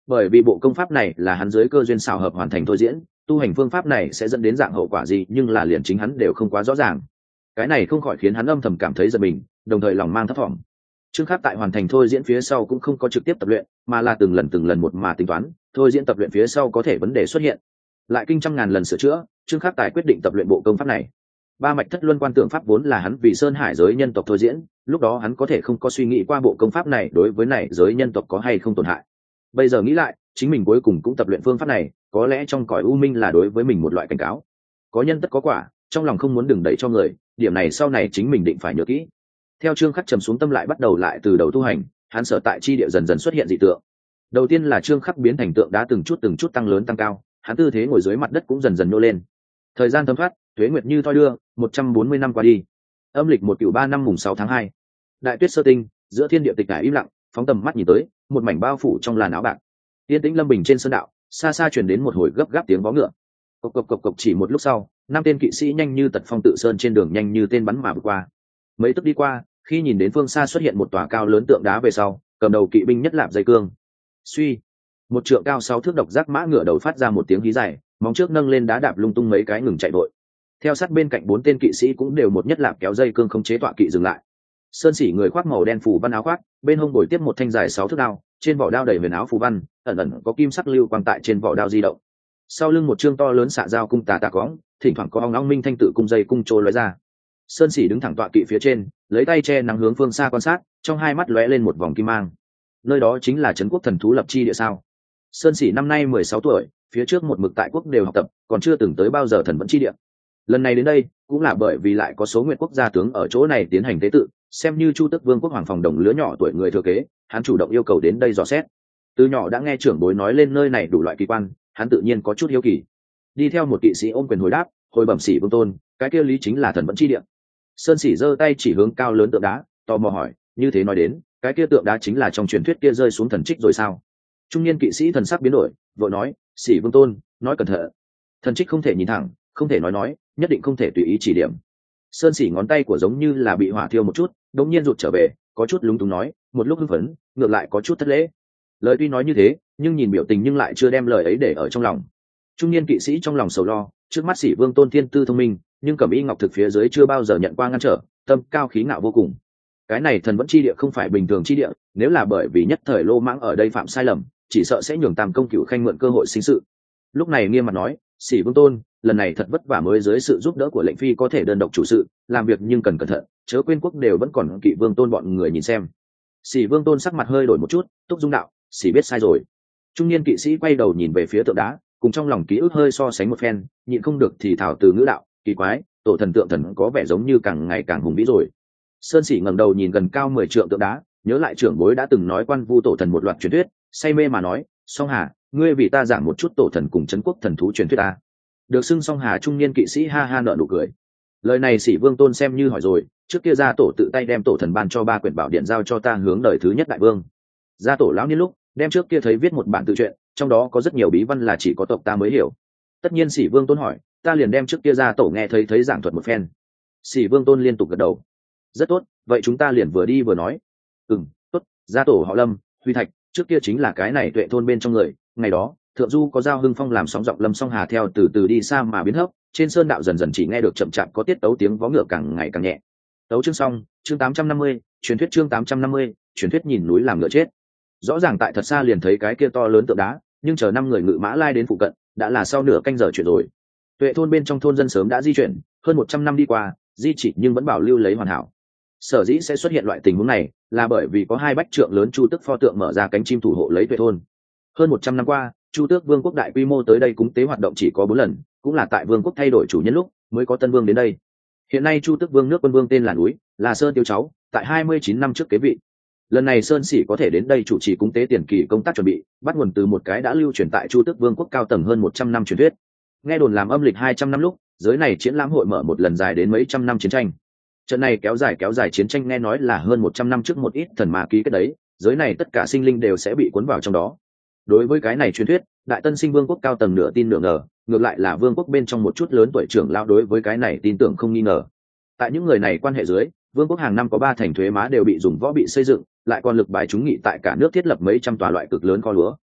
bởi vì bộ công pháp này là hắn dưới cơ duyên xào hợp hoàn thành thôi diễn, tu hành phương pháp này sẽ dẫn đến dạng hậu quả gì nhưng là liền chính hắn đều không quá rõ ràng. Cái này không khỏi khiến hắn âm thầm cảm thấy giật mình, đồng thời lòng mang thấp thỏm. Trương Khắc tại hoàn thành thôi diễn phía sau cũng không có trực tiếp tập luyện, mà là từng lần một mà tính toán, thôi diễn tập luyện phía sau có thể vấn đề xuất hiện, lại kinh trăm ngàn lần sửa chữa. Trương Khắc tài quyết định tập luyện bộ công pháp này. Ba mạch thất luân quan tượng pháp vốn là hắn vì sơn hải giới nhân tộc thôi diễn, lúc đó hắn có thể không có suy nghĩ qua bộ công pháp này đối với này giới nhân tộc có hay không tổn hại. Bây giờ nghĩ lại, chính mình cuối cùng cũng tập luyện phương pháp này, có lẽ trong cõi u minh là đối với mình một loại cảnh cáo. Có nhân tất có quả, trong lòng không muốn đừng đẩy cho người, điểm này sau này chính mình định phải nhớ kỹ. Theo Trương Khắc trầm xuống tâm lại bắt đầu lại từ đầu tu hành, hắn sở tại chi địa dần dần xuất hiện dị tượng. Đầu tiên là Trương Khắc biến thành tượng đá từng chút tăng lớn tăng cao, hắn tư thế ngồi dưới mặt đất cũng dần dần nô lên. Thời gian thấm thoát, tuế nguyệt như thoi đưa, 140 năm qua đi. Âm lịch 193 năm mùng 6 tháng 2. Đại tuyết sơ tinh, giữa thiên địa tịch ải im lặng, phóng tầm mắt nhìn tới, một mảnh bao phủ trong làn áo bạc. Yên tĩnh lâm bình trên sơn đạo, xa xa truyền đến một hồi gấp gáp tiếng vó ngựa. Cộc cộc cộc cộc, chỉ một lúc sau, năm tên kỵ sĩ nhanh như tật phong tự sơn trên đường nhanh như tên bắn mà vượt qua. Mấy tức đi qua, khi nhìn đến phương xa xuất hiện một tòa cao lớn tượng đá về sau, cầm đầu kỵ binh nhất lạp dây cương. Suy, một trượng cao 6 thước độc giác mã ngựa đầu phát ra một tiếng hí dài, móng trước nâng lên đá đạp lung tung mấy cái ngừng chạy vội. Theo sát bên cạnh 4 tên kỵ sĩ cũng đều một nhất lạp kéo dây cương khống chế tọa kỵ dừng lại. Sơn Sĩ người khoác màu đen phủ văn áo khoác, bên hông bồi tiếp một thanh dài 6 thước đao, trên vỏ đao đầy huyền áo phù văn, ẩn ẩn có kim sắc lưu quang tại trên vỏ đao di động. Sau lưng một trương to lớn xạ dao cung tà cõng, thỉnh thoảng có ong ong minh thanh tự cung dây cung trôi lóe ra. Sơn Sĩ đứng thẳng tọa kỵ phía trên, lấy tay che nắng hướng phương xa quan sát, trong hai mắt lóe lên một vòng kim mang. Nơi đó chính là trấn quốc thần thú lập chi địa sao? Sơn Sĩ năm nay 16 tuổi, phía trước một mực tại quốc đều học tập, còn chưa từng tới bao giờ thần vẫn chi địa. Lần này đến đây cũng là bởi vì lại có số nguyện quốc gia tướng ở chỗ này tiến hành tế tự, xem như Chu Tước Vương quốc hoàng phòng đồng lứa nhỏ tuổi người thừa kế, hắn chủ động yêu cầu đến đây dò xét. Từ nhỏ đã nghe trưởng bối nói lên nơi này đủ loại kỳ quan, hắn tự nhiên có chút hiếu kỳ. Đi theo một kỵ sĩ ôm quyền hồi đáp, hồi bẩm Sĩ Vương tôn, cái kia lý chính là thần vẫn chi địa. Sơn Sĩ giơ tay chỉ hướng cao lớn tượng đá, tò mò hỏi, như thế nói đến, cái kia tượng đá chính là trong truyền thuyết kia rơi xuống thần trích rồi sao? Trung niên kỵ sĩ thần sắc biến đổi, vội nói, Sĩ Vương tôn, nói cẩn thận, thần trích không thể nhìn thẳng, không thể nói, nhất định không thể tùy ý chỉ điểm. Sơn Sĩ ngón tay của giống như là bị hỏa thiêu một chút, đống nhiên rụt trở về, có chút lúng túng nói, một lúc hưng phấn, ngược lại có chút thất lễ. Lời tuy nói như thế, nhưng nhìn biểu tình nhưng lại chưa đem lời ấy để ở trong lòng. Trung niên kỵ sĩ trong lòng sầu lo, trước mắt Sĩ Vương tôn thiên tư thông minh, nhưng cẩm y ngọc thực phía dưới chưa bao giờ nhận qua ngăn trở, tâm cao khí ngạo vô cùng. Cái này thần vẫn chi địa không phải bình thường chi địa, nếu là bởi vì nhất thời lô mãng ở đây phạm sai lầm, chỉ sợ sẽ nhường Tam công cửu khanh mượn cơ hội sinh sự. Lúc này nghiêm mặt nói, Sĩ Vương tôn, lần này thật vất vả mới dưới sự giúp đỡ của lệnh phi có thể đơn độc chủ sự, làm việc nhưng cần cẩn thận, chớ quên quốc đều vẫn còn kỵ vương tôn bọn người nhìn xem. Sĩ Vương tôn sắc mặt hơi đổi một chút, túc dung đạo, Sĩ biết sai rồi. Trung niên kỵ sĩ quay đầu nhìn về phía tượng đá, cùng trong lòng ký ức hơi so sánh một phen, nhịn không được thì thảo từ ngữ đạo, kỳ quái, tổ thần tượng thần có vẻ giống như càng ngày càng hùng vĩ rồi. Sơn Sĩ ngẩng đầu nhìn gần cao 10 trượng tượng đá, nhớ lại trưởng bối đã từng nói quan vu tổ thần một loạt truyền thuyết, say mê mà nói, Song Hà, ngươi vì ta giảng một chút tổ thần cùng trấn quốc thần thú truyền thuyết ta. Được xưng Song Hà trung niên kỵ sĩ ha ha nở nụ cười. Lời này Sĩ Vương tôn xem như hỏi rồi, trước kia gia tổ tự tay đem tổ thần ban cho 3 quyển bảo điện giao cho ta hướng đời thứ nhất đại vương. Gia tổ lão niên lúc đem trước kia thấy viết một bản tự truyện, trong đó có rất nhiều bí văn là chỉ có tộc ta mới hiểu. Tất nhiên Sĩ Vương tôn hỏi, ta liền đem trước kia gia tổ nghe thấy giảng thuật một phen. Sĩ Vương tôn liên tục gật đầu. Rất tốt, vậy chúng ta liền vừa đi vừa nói. Tốt. Gia tổ họ Lâm, Huy Thạch, trước kia chính là cái này Tuệ thôn bên trong người. Ngày đó thượng du có giao hưng phong làm sóng giọng Lâm Song Hà theo từ từ đi xa mà biến hấp, trên sơn đạo dần dần chỉ nghe được chậm chạp có tiết tấu tiếng vó ngựa càng ngày càng nhẹ. Tấu chương xong, chương 850, truyền thuyết chương 850, truyền thuyết nhìn núi làm ngựa chết. Rõ ràng tại thật xa liền thấy cái kia to lớn tượng đá, nhưng chờ 5 người ngự mã lai đến phụ cận, đã là sau nửa canh giờ chuyển rồi. Tuệ thôn bên trong thôn dân sớm đã di chuyển, hơn 100 năm đi qua, di chỉ nhưng vẫn bảo lưu lấy hoàn hảo. Sở dĩ sẽ xuất hiện loại tình huống này, là bởi vì có 2 bách trượng lớn Chu Tước pho tượng mở ra cánh chim thủ hộ lấy Tuệ thôn. Hơn 100 năm qua, Chu Tước Vương quốc đại quy mô tới đây cúng tế hoạt động chỉ có 4 lần, cũng là tại Vương quốc thay đổi chủ nhân lúc mới có Tân Vương đến đây. Hiện nay Chu Tước Vương nước Quân Vương tên là Núi, là Sơn Tiêu cháu, tại 29 năm trước kế vị. Lần này Sơn Sĩ có thể đến đây chủ trì cúng tế tiền kỳ công tác chuẩn bị, bắt nguồn từ một cái đã lưu truyền tại Chu Tước Vương quốc cao tầng hơn 100 năm truyền thuyết. Nghe đồn làm âm lịch 200 năm lúc, giới này triển lãm hội mở một lần dài đến mấy trăm năm chiến tranh. Trận này kéo dài chiến tranh nghe nói là hơn 100 năm trước một ít thần ma ký kết đấy, giới này tất cả sinh linh đều sẽ bị cuốn vào trong đó. Đối với cái này truyền thuyết, Đại Tân Sinh Vương quốc cao tầng nửa tin nửa ngờ, ngược lại là vương quốc bên trong một chút lớn tuổi trưởng lão đối với cái này tin tưởng không nghi ngờ. Tại những người này quan hệ dưới, vương quốc hàng năm có 3 thành thuế má đều bị dùng võ bị xây dựng, lại còn lực bài chúng nghị tại cả nước thiết lập mấy trăm tòa loại cực lớn kho lúa.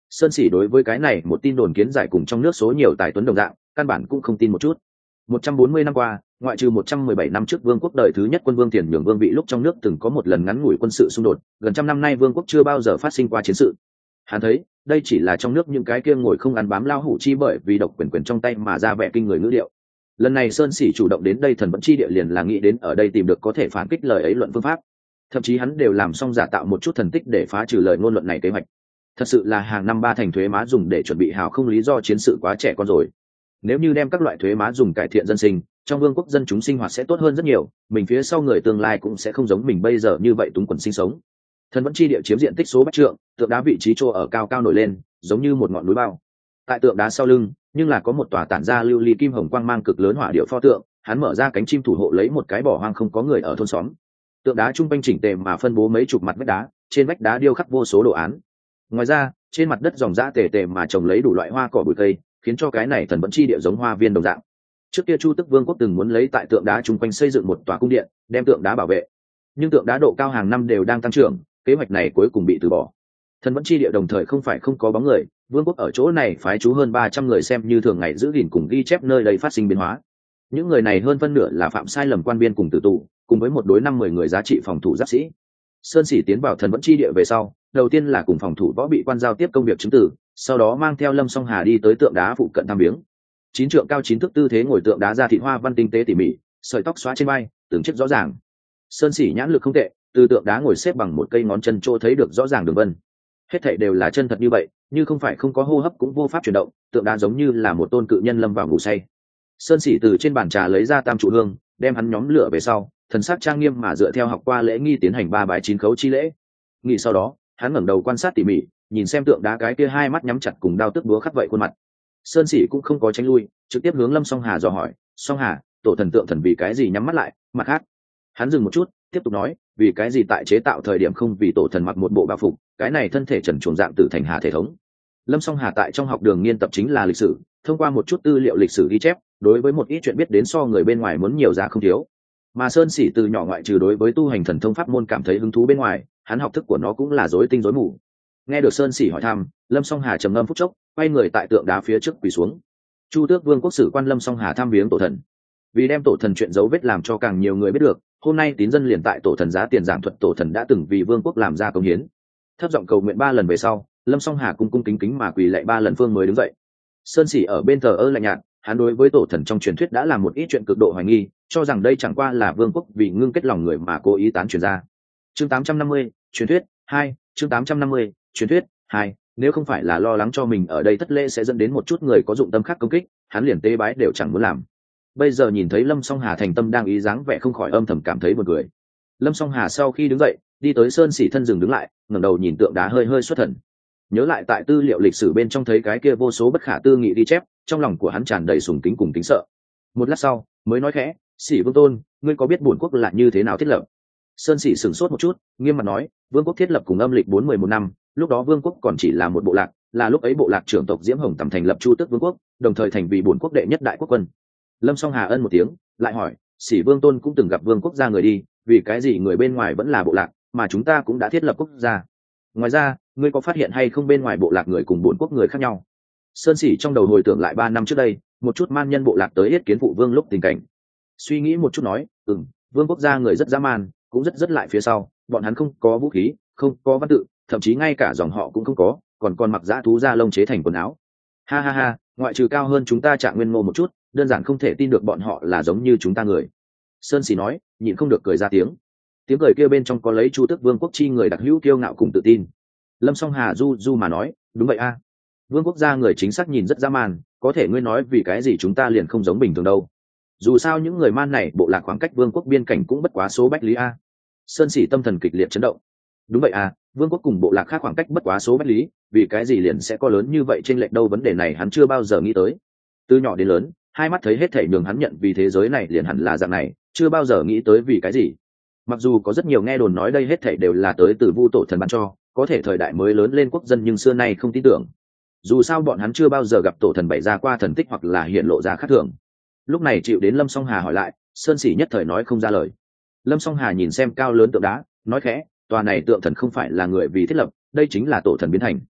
Sơn Sĩ đối với cái này một tin đồn kiến giải cùng trong nước số nhiều tài tuấn đồng dạng, căn bản cũng không tin một chút. 140 năm qua, ngoại trừ 117 năm trước vương quốc đời thứ nhất quân vương Tiền Nhường vương vị lúc trong nước từng có một lần ngắn ngủi quân sự xung đột, gần trăm năm nay vương quốc chưa bao giờ phát sinh qua chiến sự. Hắn thấy, đây chỉ là trong nước những cái kia ngồi không ăn bám lao hủ chi bởi vì độc quyền trong tay mà ra vẻ kinh người ngữ điệu. Lần này Sơn Sĩ chủ động đến đây Thần Vẫn Chi Địa liền là nghĩ đến ở đây tìm được có thể phản kích lời ấy luận phương pháp. Thậm chí hắn đều làm xong giả tạo một chút thần tích để phá trừ lời ngôn luận này kế hoạch. Thật sự là hàng năm ba thành thuế má dùng để chuẩn bị hào không lý do chiến sự quá trẻ con rồi. Nếu như đem các loại thuế má dùng cải thiện dân sinh, trong vương quốc dân chúng sinh hoạt sẽ tốt hơn rất nhiều, mình phía sau người tương lai cũng sẽ không giống mình bây giờ như vậy túng quẫn sinh sống. Thần Vẫn Chi Địa chiếm diện tích số bách trượng, tượng đá vị trí chỗ ở cao cao nổi lên, giống như một ngọn núi bao. Tại tượng đá sau lưng, nhưng là có một tòa tản ra lưu ly kim hồng quang mang cực lớn hỏa điệu pho tượng, hắn mở ra cánh chim thủ hộ lấy một cái bỏ hoang không có người ở thôn xóm. Tượng đá trung quanh chỉnh tề mà phân bố mấy chục mặt vách đá, trên vách đá điêu khắc vô số đồ án. Ngoài ra, trên mặt đất dòng dã tề tề mà trồng lấy đủ loại hoa cỏ bụi cây, khiến cho cái này Thần Vẫn Chi Địa giống hoa viên đồng dạng. Trước kia Chu Tức Vương quốc từng muốn lấy tại tượng đá trung quanh xây dựng một tòa cung điện, đem tượng đá bảo vệ. Nhưng tượng đá độ cao hàng năm đều đang tăng trưởng, kế hoạch này cuối cùng bị từ bỏ. Thần Vẫn Chi Địa đồng thời không phải không có bóng người, vương quốc ở chỗ này phái trú hơn 300 người xem như thường ngày giữ gìn cùng ghi chép nơi đây phát sinh biến hóa. Những người này hơn phân nửa là phạm sai lầm quan biên cùng tử tù, cùng với một đối 5-10 người giá trị phòng thủ giáp sĩ. Sơn Sĩ tiến vào Thần Vẫn Chi Địa về sau, đầu tiên là cùng phòng thủ võ bị quan giao tiếp công việc chứng tử, sau đó mang theo Lâm Song Hà đi tới tượng đá phụ cận thăm viếng. 9 trượng cao 9 thước tư thế ngồi tượng đá ra thịt hoa văn tinh tế tỉ mỉ, sợi tóc xóa trên vai, từng chiếc rõ ràng. Sơn Sĩ nhãn lực không tệ, từ tượng đá ngồi xếp bằng một cây ngón chân chỗ thấy được rõ ràng đường vân. Hết thảy đều là chân thật như vậy, như không phải không có hô hấp cũng vô pháp chuyển động, tượng đá giống như là một tôn cự nhân lâm vào ngủ say. Sơn Sĩ từ trên bàn trà lấy ra tam trụ hương, đem hắn nhóm lửa về sau, thần sắc trang nghiêm mà dựa theo học qua lễ nghi tiến hành 3 bái 9 khấu chi lễ. Nghỉ sau đó, hắn ngẩng đầu quan sát tỉ mỉ, nhìn xem tượng đá cái kia hai mắt nhắm chặt cùng đao tức búa khắc vậy khuôn mặt. Sơn Sĩ cũng không có tránh lui, trực tiếp hướng Lâm Song Hà dò hỏi, "Song Hà, tổ thần tượng thần vì cái gì nhắm mắt lại?" Mặt khác, hắn dừng một chút, tiếp tục nói, "Vì cái gì tại chế tạo thời điểm không vì tổ thần mặc một bộ bao phục, cái này thân thể trần truồng dạng tử thành hà thể thống?" Lâm Song Hà tại trong học đường nghiên tập chính là lịch sử, thông qua một chút tư liệu lịch sử ghi chép, đối với một ít chuyện biết đến so người bên ngoài muốn nhiều ra không thiếu. Mà Sơn Sĩ từ nhỏ ngoại trừ đối với tu hành thần thông pháp môn cảm thấy hứng thú bên ngoài, hắn học thức của nó cũng là rối tinh rối mù. Nghe được Sơn Sĩ hỏi thăm, Lâm Song Hà trầm ngâm phút chốc, quay người tại tượng đá phía trước quỳ xuống. Chu Tước Vương quốc sử quan Lâm Song Hà thăm viếng tổ thần. Vì đem tổ thần chuyện dấu vết làm cho càng nhiều người biết được, hôm nay tín dân liền tại tổ thần giá tiền giảng thuật tổ thần đã từng vì vương quốc làm ra công hiến. Thấp giọng cầu nguyện 3 lần về sau, Lâm Song Hà cung cung kính kính mà quỳ lạy 3 lần phương mới đứng dậy. Sơn Sĩ ở bên thờ ơ lạnh nhạt, hắn đối với tổ thần trong truyền thuyết đã làm một ít chuyện cực độ hoài nghi, cho rằng đây chẳng qua là vương quốc vì ngưng kết lòng người mà cố ý tán truyền ra. Chương 850, truyền thuyết 2, chương 850, truyền thuyết 2, nếu không phải là lo lắng cho mình ở đây thất lễ sẽ dẫn đến một chút người có dụng tâm khác công kích, hắn liền tế bái đều chẳng muốn làm. Bây giờ nhìn thấy Lâm Song Hà thành tâm đang ý dáng vẻ không khỏi âm thầm cảm thấy buồn cười. Lâm Song Hà sau khi đứng dậy, đi tới Sơn Sĩ thân dừng đứng lại, ngẩng đầu nhìn tượng đá hơi hơi xuất thần. Nhớ lại tại tư liệu lịch sử bên trong thấy cái kia vô số bất khả tư nghị ghi chép, trong lòng của hắn tràn đầy sùng kính cùng kính sợ. Một lát sau, mới nói khẽ, "Sĩ Vương Tôn, ngươi có biết bổn quốc là như thế nào thiết lập?" Sơn Sĩ sửng sốt một chút, nghiêm mặt nói, "Vương quốc thiết lập cùng âm lịch 411 năm, lúc đó vương quốc còn chỉ là một bộ lạc, là lúc ấy bộ lạc trưởng tộc Diễm Hồng Tầm thành lập Chu Tước Vương quốc, đồng thời thành vì bổn quốc đệ nhất đại quốc quân." Lâm Song Hà ân một tiếng, lại hỏi, "Sĩ Vương Tôn cũng từng gặp vương quốc gia người đi, vì cái gì người bên ngoài vẫn là bộ lạc, mà chúng ta cũng đã thiết lập quốc gia? Ngoài ra, ngươi có phát hiện hay không bên ngoài bộ lạc người cùng bổn quốc người khác nhau?" Sơn Sĩ trong đầu hồi tưởng lại 3 năm trước đây, một chút man nhân bộ lạc tới yết kiến phụ vương lúc tình cảnh. Suy nghĩ một chút nói, vương quốc gia người rất dã man, cũng rất lại phía sau, bọn hắn không có vũ khí, không có văn tự, thậm chí ngay cả dòng họ cũng không có, còn mặc dã thú da lông chế thành quần áo. Ha ha ha, ngoại trừ cao hơn chúng ta Trạng Nguyên Ngô một chút, đơn giản không thể tin được bọn họ là giống như chúng ta người. Sơn Sĩ nói, nhịn không được cười ra tiếng. Tiếng cười kia bên trong có lấy Chu Tước Vương quốc chi người đặc hữu kiêu ngạo cùng tự tin. Lâm Song Hà du mà nói, đúng vậy a. Vương quốc gia người chính xác nhìn rất dã man, có thể ngươi nói vì cái gì chúng ta liền không giống bình thường đâu? Dù sao những người man này bộ lạc khoảng cách vương quốc biên cảnh cũng bất quá số bách lý a. Sơn Sĩ tâm thần kịch liệt chấn động. Đúng vậy à, vương quốc cùng bộ lạc khác khoảng cách bất quá số bách lý, vì cái gì liền sẽ có lớn như vậy trên lệch đâu? Vấn đề này hắn chưa bao giờ nghĩ tới. Từ nhỏ đến lớn, hai mắt thấy hết thảy nhường hắn nhận vì thế giới này liền hẳn là dạng này, chưa bao giờ nghĩ tới vì cái gì. Mặc dù có rất nhiều nghe đồn nói đây hết thảy đều là tới từ Vu tổ thần ban cho, có thể thời đại mới lớn lên quốc dân nhưng xưa nay không tin tưởng. Dù sao bọn hắn chưa bao giờ gặp tổ thần bày ra qua thần tích hoặc là hiện lộ ra khác thường. Lúc này chịu đến Lâm Song Hà hỏi lại, Sơn Sĩ nhất thời nói không ra lời. Lâm Song Hà nhìn xem cao lớn tượng đá, nói khẽ, tòa này tượng thần không phải là người vì thiết lập, đây chính là tổ thần biến thành.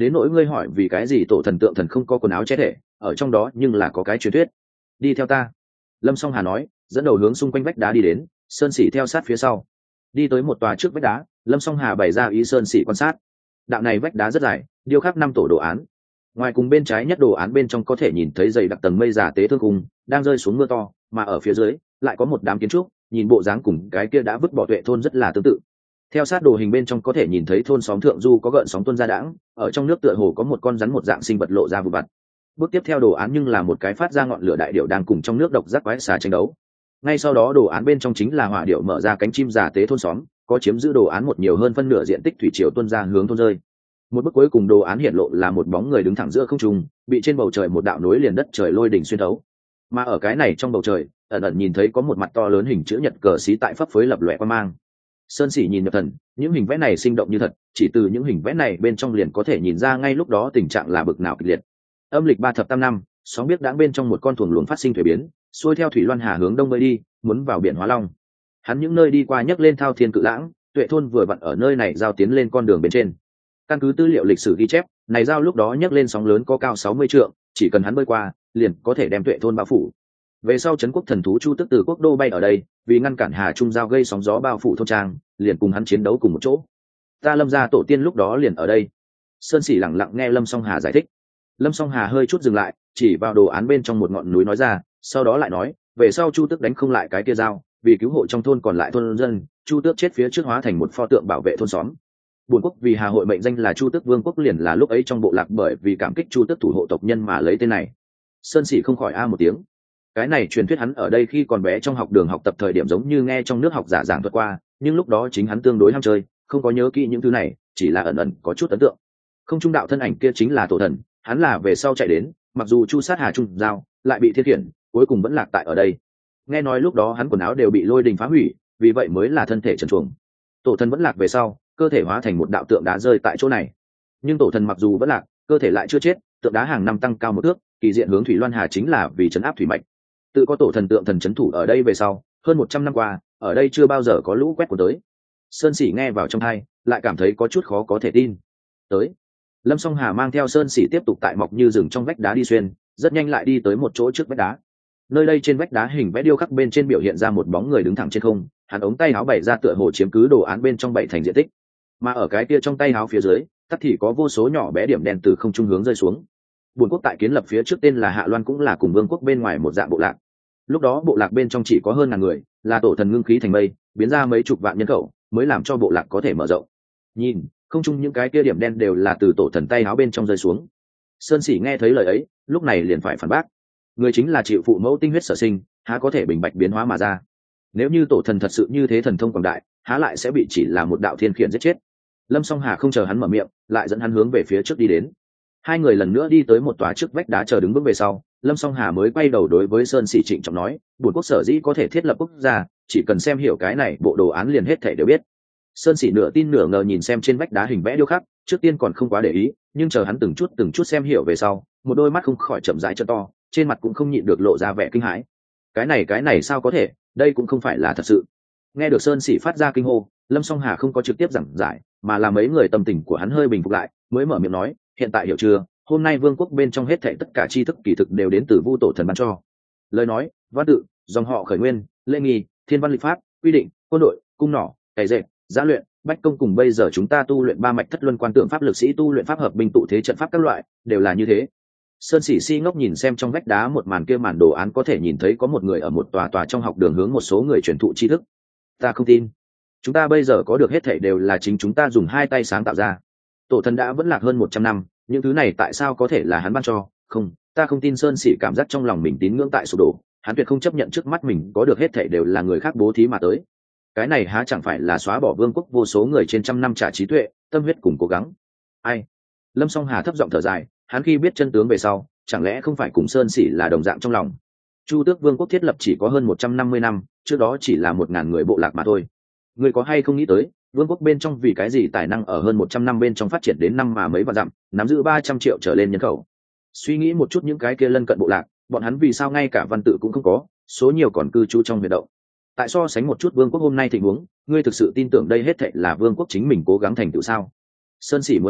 đến nỗi ngươi hỏi vì cái gì tổ thần tượng thần không có quần áo che thể, ở trong đó nhưng là có cái truyền thuyết. Đi theo ta, Lâm Song Hà nói, dẫn đầu hướng xung quanh vách đá đi đến, Sơn Sĩ theo sát phía sau. Đi tới một tòa trước vách đá, Lâm Song Hà bày ra ý Sơn Sĩ quan sát. Đạo này vách đá rất dài, điêu khắc 5 tổ đồ án. Ngoài cùng bên trái nhất đồ án bên trong có thể nhìn thấy dày đặc tầng mây giả tế thương cùng đang rơi xuống mưa to, mà ở phía dưới lại có một đám kiến trúc, nhìn bộ dáng cùng cái kia đã vứt bỏ Tuệ thôn rất là tương tự. Theo sát đồ hình bên trong có thể nhìn thấy thôn xóm thượng du có gợn sóng tuôn ra đãng, ở trong nước tựa hồ có một con rắn một dạng sinh vật lộ ra vụ vặt. Bước tiếp theo đồ án nhưng là một cái phát ra ngọn lửa đại điểu đang cùng trong nước độc giác quái xà tranh đấu. Ngay sau đó đồ án bên trong chính là hỏa điểu mở ra cánh chim giả tế thôn xóm, có chiếm giữ đồ án một nhiều hơn phân nửa diện tích thủy triều tuôn ra hướng thôn rơi. Một bức cuối cùng đồ án hiện lộ là một bóng người đứng thẳng giữa không trung, bị trên bầu trời một đạo nối liền đất trời lôi đỉnh xuyên thấu. Mà ở cái này trong bầu trời, ẩn ẩn nhìn thấy có một mặt to lớn hình chữ nhật cờ xí tại phấp phới lập lòe qua mang. Sơn Sĩ nhìn nhập thần, những hình vẽ này sinh động như thật, chỉ từ những hình vẽ này bên trong liền có thể nhìn ra ngay lúc đó tình trạng là bực nào kịch liệt. Âm lịch 3 thập tam năm, sóng biết đãng bên trong một con thuồng luồng phát sinh thủy biến, xuôi theo thủy loan hà hướng đông bơi đi, muốn vào biển Hóa Long. Hắn những nơi đi qua nhấc lên thao thiên cự lãng, Tuệ thôn vừa vặn ở nơi này giao tiến lên con đường bên trên. Căn cứ tư liệu lịch sử ghi chép, này giao lúc đó nhấc lên sóng lớn có cao 60 trượng, chỉ cần hắn bơi qua, liền có thể đem Tuệ thôn bao phủ. Về sau trấn quốc thần thú Chu Tức từ quốc đô bay ở đây, vì ngăn cản Hà Trung giao gây sóng gió bao phủ thôn trang, liền cùng hắn chiến đấu cùng một chỗ. Ta Lâm gia tổ tiên lúc đó liền ở đây. Sơn Sĩ lặng lặng nghe Lâm Song Hà giải thích. Lâm Song Hà hơi chút dừng lại, chỉ vào đồ án bên trong một ngọn núi nói ra, sau đó lại nói, về sau Chu Tức đánh không lại cái kia giao, vì cứu hộ trong thôn còn lại thôn dân, Chu Tước chết phía trước hóa thành một pho tượng bảo vệ thôn xóm. Buồn quốc vì Hà hội mệnh danh là Chu Tước Vương quốc liền là lúc ấy trong bộ lạc bởi vì cảm kích Chu Tước thủ hộ tộc nhân mà lấy tên này. Sơn Sĩ không khỏi a một tiếng. Cái này truyền thuyết hắn ở đây khi còn bé trong học đường học tập thời điểm giống như nghe trong nước học giả giảng thuật qua, nhưng lúc đó chính hắn tương đối ham chơi, không có nhớ kỹ những thứ này, chỉ là ẩn ẩn có chút ấn tượng. Không trung đạo thân ảnh kia chính là tổ thần, hắn là về sau chạy đến, mặc dù chu sát Hà Trung giao, lại bị thiết khiển, cuối cùng vẫn lạc tại ở đây. Nghe nói lúc đó hắn quần áo đều bị lôi đình phá hủy, vì vậy mới là thân thể trần truồng. Tổ thần vẫn lạc về sau, cơ thể hóa thành một đạo tượng đá rơi tại chỗ này. Nhưng tổ thần mặc dù vẫn lạc, cơ thể lại chưa chết, tượng đá hàng năm tăng cao 1 thước, kỳ diện hướng thủy loan hà chính là vì trấn áp thủy mạch. Tự có tổ thần tượng thần trấn thủ ở đây về sau, hơn 100 năm qua, ở đây chưa bao giờ có lũ quét của tới. Sơn Sĩ nghe vào trong tai, lại cảm thấy có chút khó có thể tin. Tới, Lâm Song Hà mang theo Sơn Sĩ tiếp tục tại mọc như rừng trong vách đá đi xuyên, rất nhanh lại đi tới một chỗ trước vách đá. Nơi đây trên vách đá hình vẽ điêu khắc bên trên biểu hiện ra một bóng người đứng thẳng trên không, hắn ống tay áo bày ra tựa hồ chiếm cứ đồ án bên trong 7 thành diện tích. Mà ở cái kia trong tay áo phía dưới, tắc thì có vô số nhỏ bé điểm đen từ không trung hướng rơi xuống. Buồn quốc tại kiến lập phía trước tên là Hạ Loan cũng là cùng vương quốc bên ngoài một dạng bộ lạc. Lúc đó bộ lạc bên trong chỉ có hơn 1000 người, là tổ thần ngưng khí thành mây, biến ra mấy chục vạn nhân khẩu, mới làm cho bộ lạc có thể mở rộng. Nhìn, không chung những cái kia điểm đen đều là từ tổ thần tay áo bên trong rơi xuống. Sơn Sĩ nghe thấy lời ấy, lúc này liền phải phản bác. Người chính là chịu phụ mẫu tinh huyết sở sinh, há có thể bình bạch biến hóa mà ra. Nếu như tổ thần thật sự như thế thần thông quảng đại, há lại sẽ bị chỉ là một đạo thiên khiển giết chết. Lâm Song Hà không chờ hắn mở miệng, lại dẫn hắn hướng về phía trước đi đến. Hai người lần nữa đi tới một tòa trước vách đá chờ đứng bước về sau, Lâm Song Hà mới quay đầu đối với Sơn Sĩ trịnh trọng nói, Bổn quốc sở dĩ có thể thiết lập quốc gia, chỉ cần xem hiểu cái này bộ đồ án liền hết thảy đều biết. Sơn Sĩ nửa tin nửa ngờ nhìn xem trên vách đá hình vẽ điêu khắc, trước tiên còn không quá để ý, nhưng chờ hắn từng chút xem hiểu về sau, một đôi mắt không khỏi chậm rãi trợ to, trên mặt cũng không nhịn được lộ ra vẻ kinh hãi. Cái này sao có thể, đây cũng không phải là thật sự. Nghe được Sơn Sĩ phát ra kinh hô, Lâm Song Hà không có trực tiếp giảng giải, mà là mấy người tâm tình của hắn hơi bình phục lại, mới mở miệng nói, hiện tại hiểu chưa, hôm nay vương quốc bên trong hết thảy tất cả tri thức kỳ thực đều đến từ Vu tổ thần ban cho. Lời nói, văn tự, dòng họ khởi nguyên, lễ nghi, thiên văn lịch pháp, quy định, quân đội, cung nỏ, cày dệt, giã luyện, bách công cùng bây giờ chúng ta tu luyện 3 mạch thất luân quan tượng pháp lực sĩ tu luyện pháp hợp binh tụ thế trận pháp các loại, đều là như thế. Sơn Sĩ si ngốc nhìn xem trong vách đá một màn kia màn đồ án có thể nhìn thấy có một người ở một tòa trong học đường hướng một số người truyền thụ tri thức. Ta không tin. Chúng ta bây giờ có được hết thảy đều là chính chúng ta dùng 2 tay sáng tạo ra. Tổ thần đã vẫn lạc hơn 100 năm, những thứ này tại sao có thể là hắn ban cho? Không, ta không tin. Sơn Sĩ cảm giác trong lòng mình tín ngưỡng tại sụp đổ, hắn tuyệt không chấp nhận trước mắt mình có được hết thảy đều là người khác bố thí mà tới. Cái này há chẳng phải là xóa bỏ vương quốc vô số người trên trăm năm trả trí tuệ, tâm huyết cùng cố gắng. Ai? Lâm Song Hà thấp giọng thở dài, hắn khi biết chân tướng về sau, chẳng lẽ không phải cùng Sơn Sĩ là đồng dạng trong lòng. Chu Tước Vương quốc thiết lập chỉ có hơn 150 năm, trước đó chỉ là 1000 người bộ lạc mà thôi. Người có hay không nghĩ tới, vương quốc bên trong vì cái gì tài năng ở hơn 100 năm bên trong phát triển đến năm mà mấy vạn dặm, nắm giữ 300 triệu trở lên nhân khẩu. Suy nghĩ một chút những cái kia lân cận bộ lạc, bọn hắn vì sao ngay cả văn tự cũng không có, số nhiều còn cư trú trong huyệt động. Tại so sánh một chút vương quốc hôm nay tình huống, ngươi thực sự tin tưởng đây hết thảy là vương quốc chính mình cố gắng thành tựu sao? Sơn Sĩ muốn phản bác,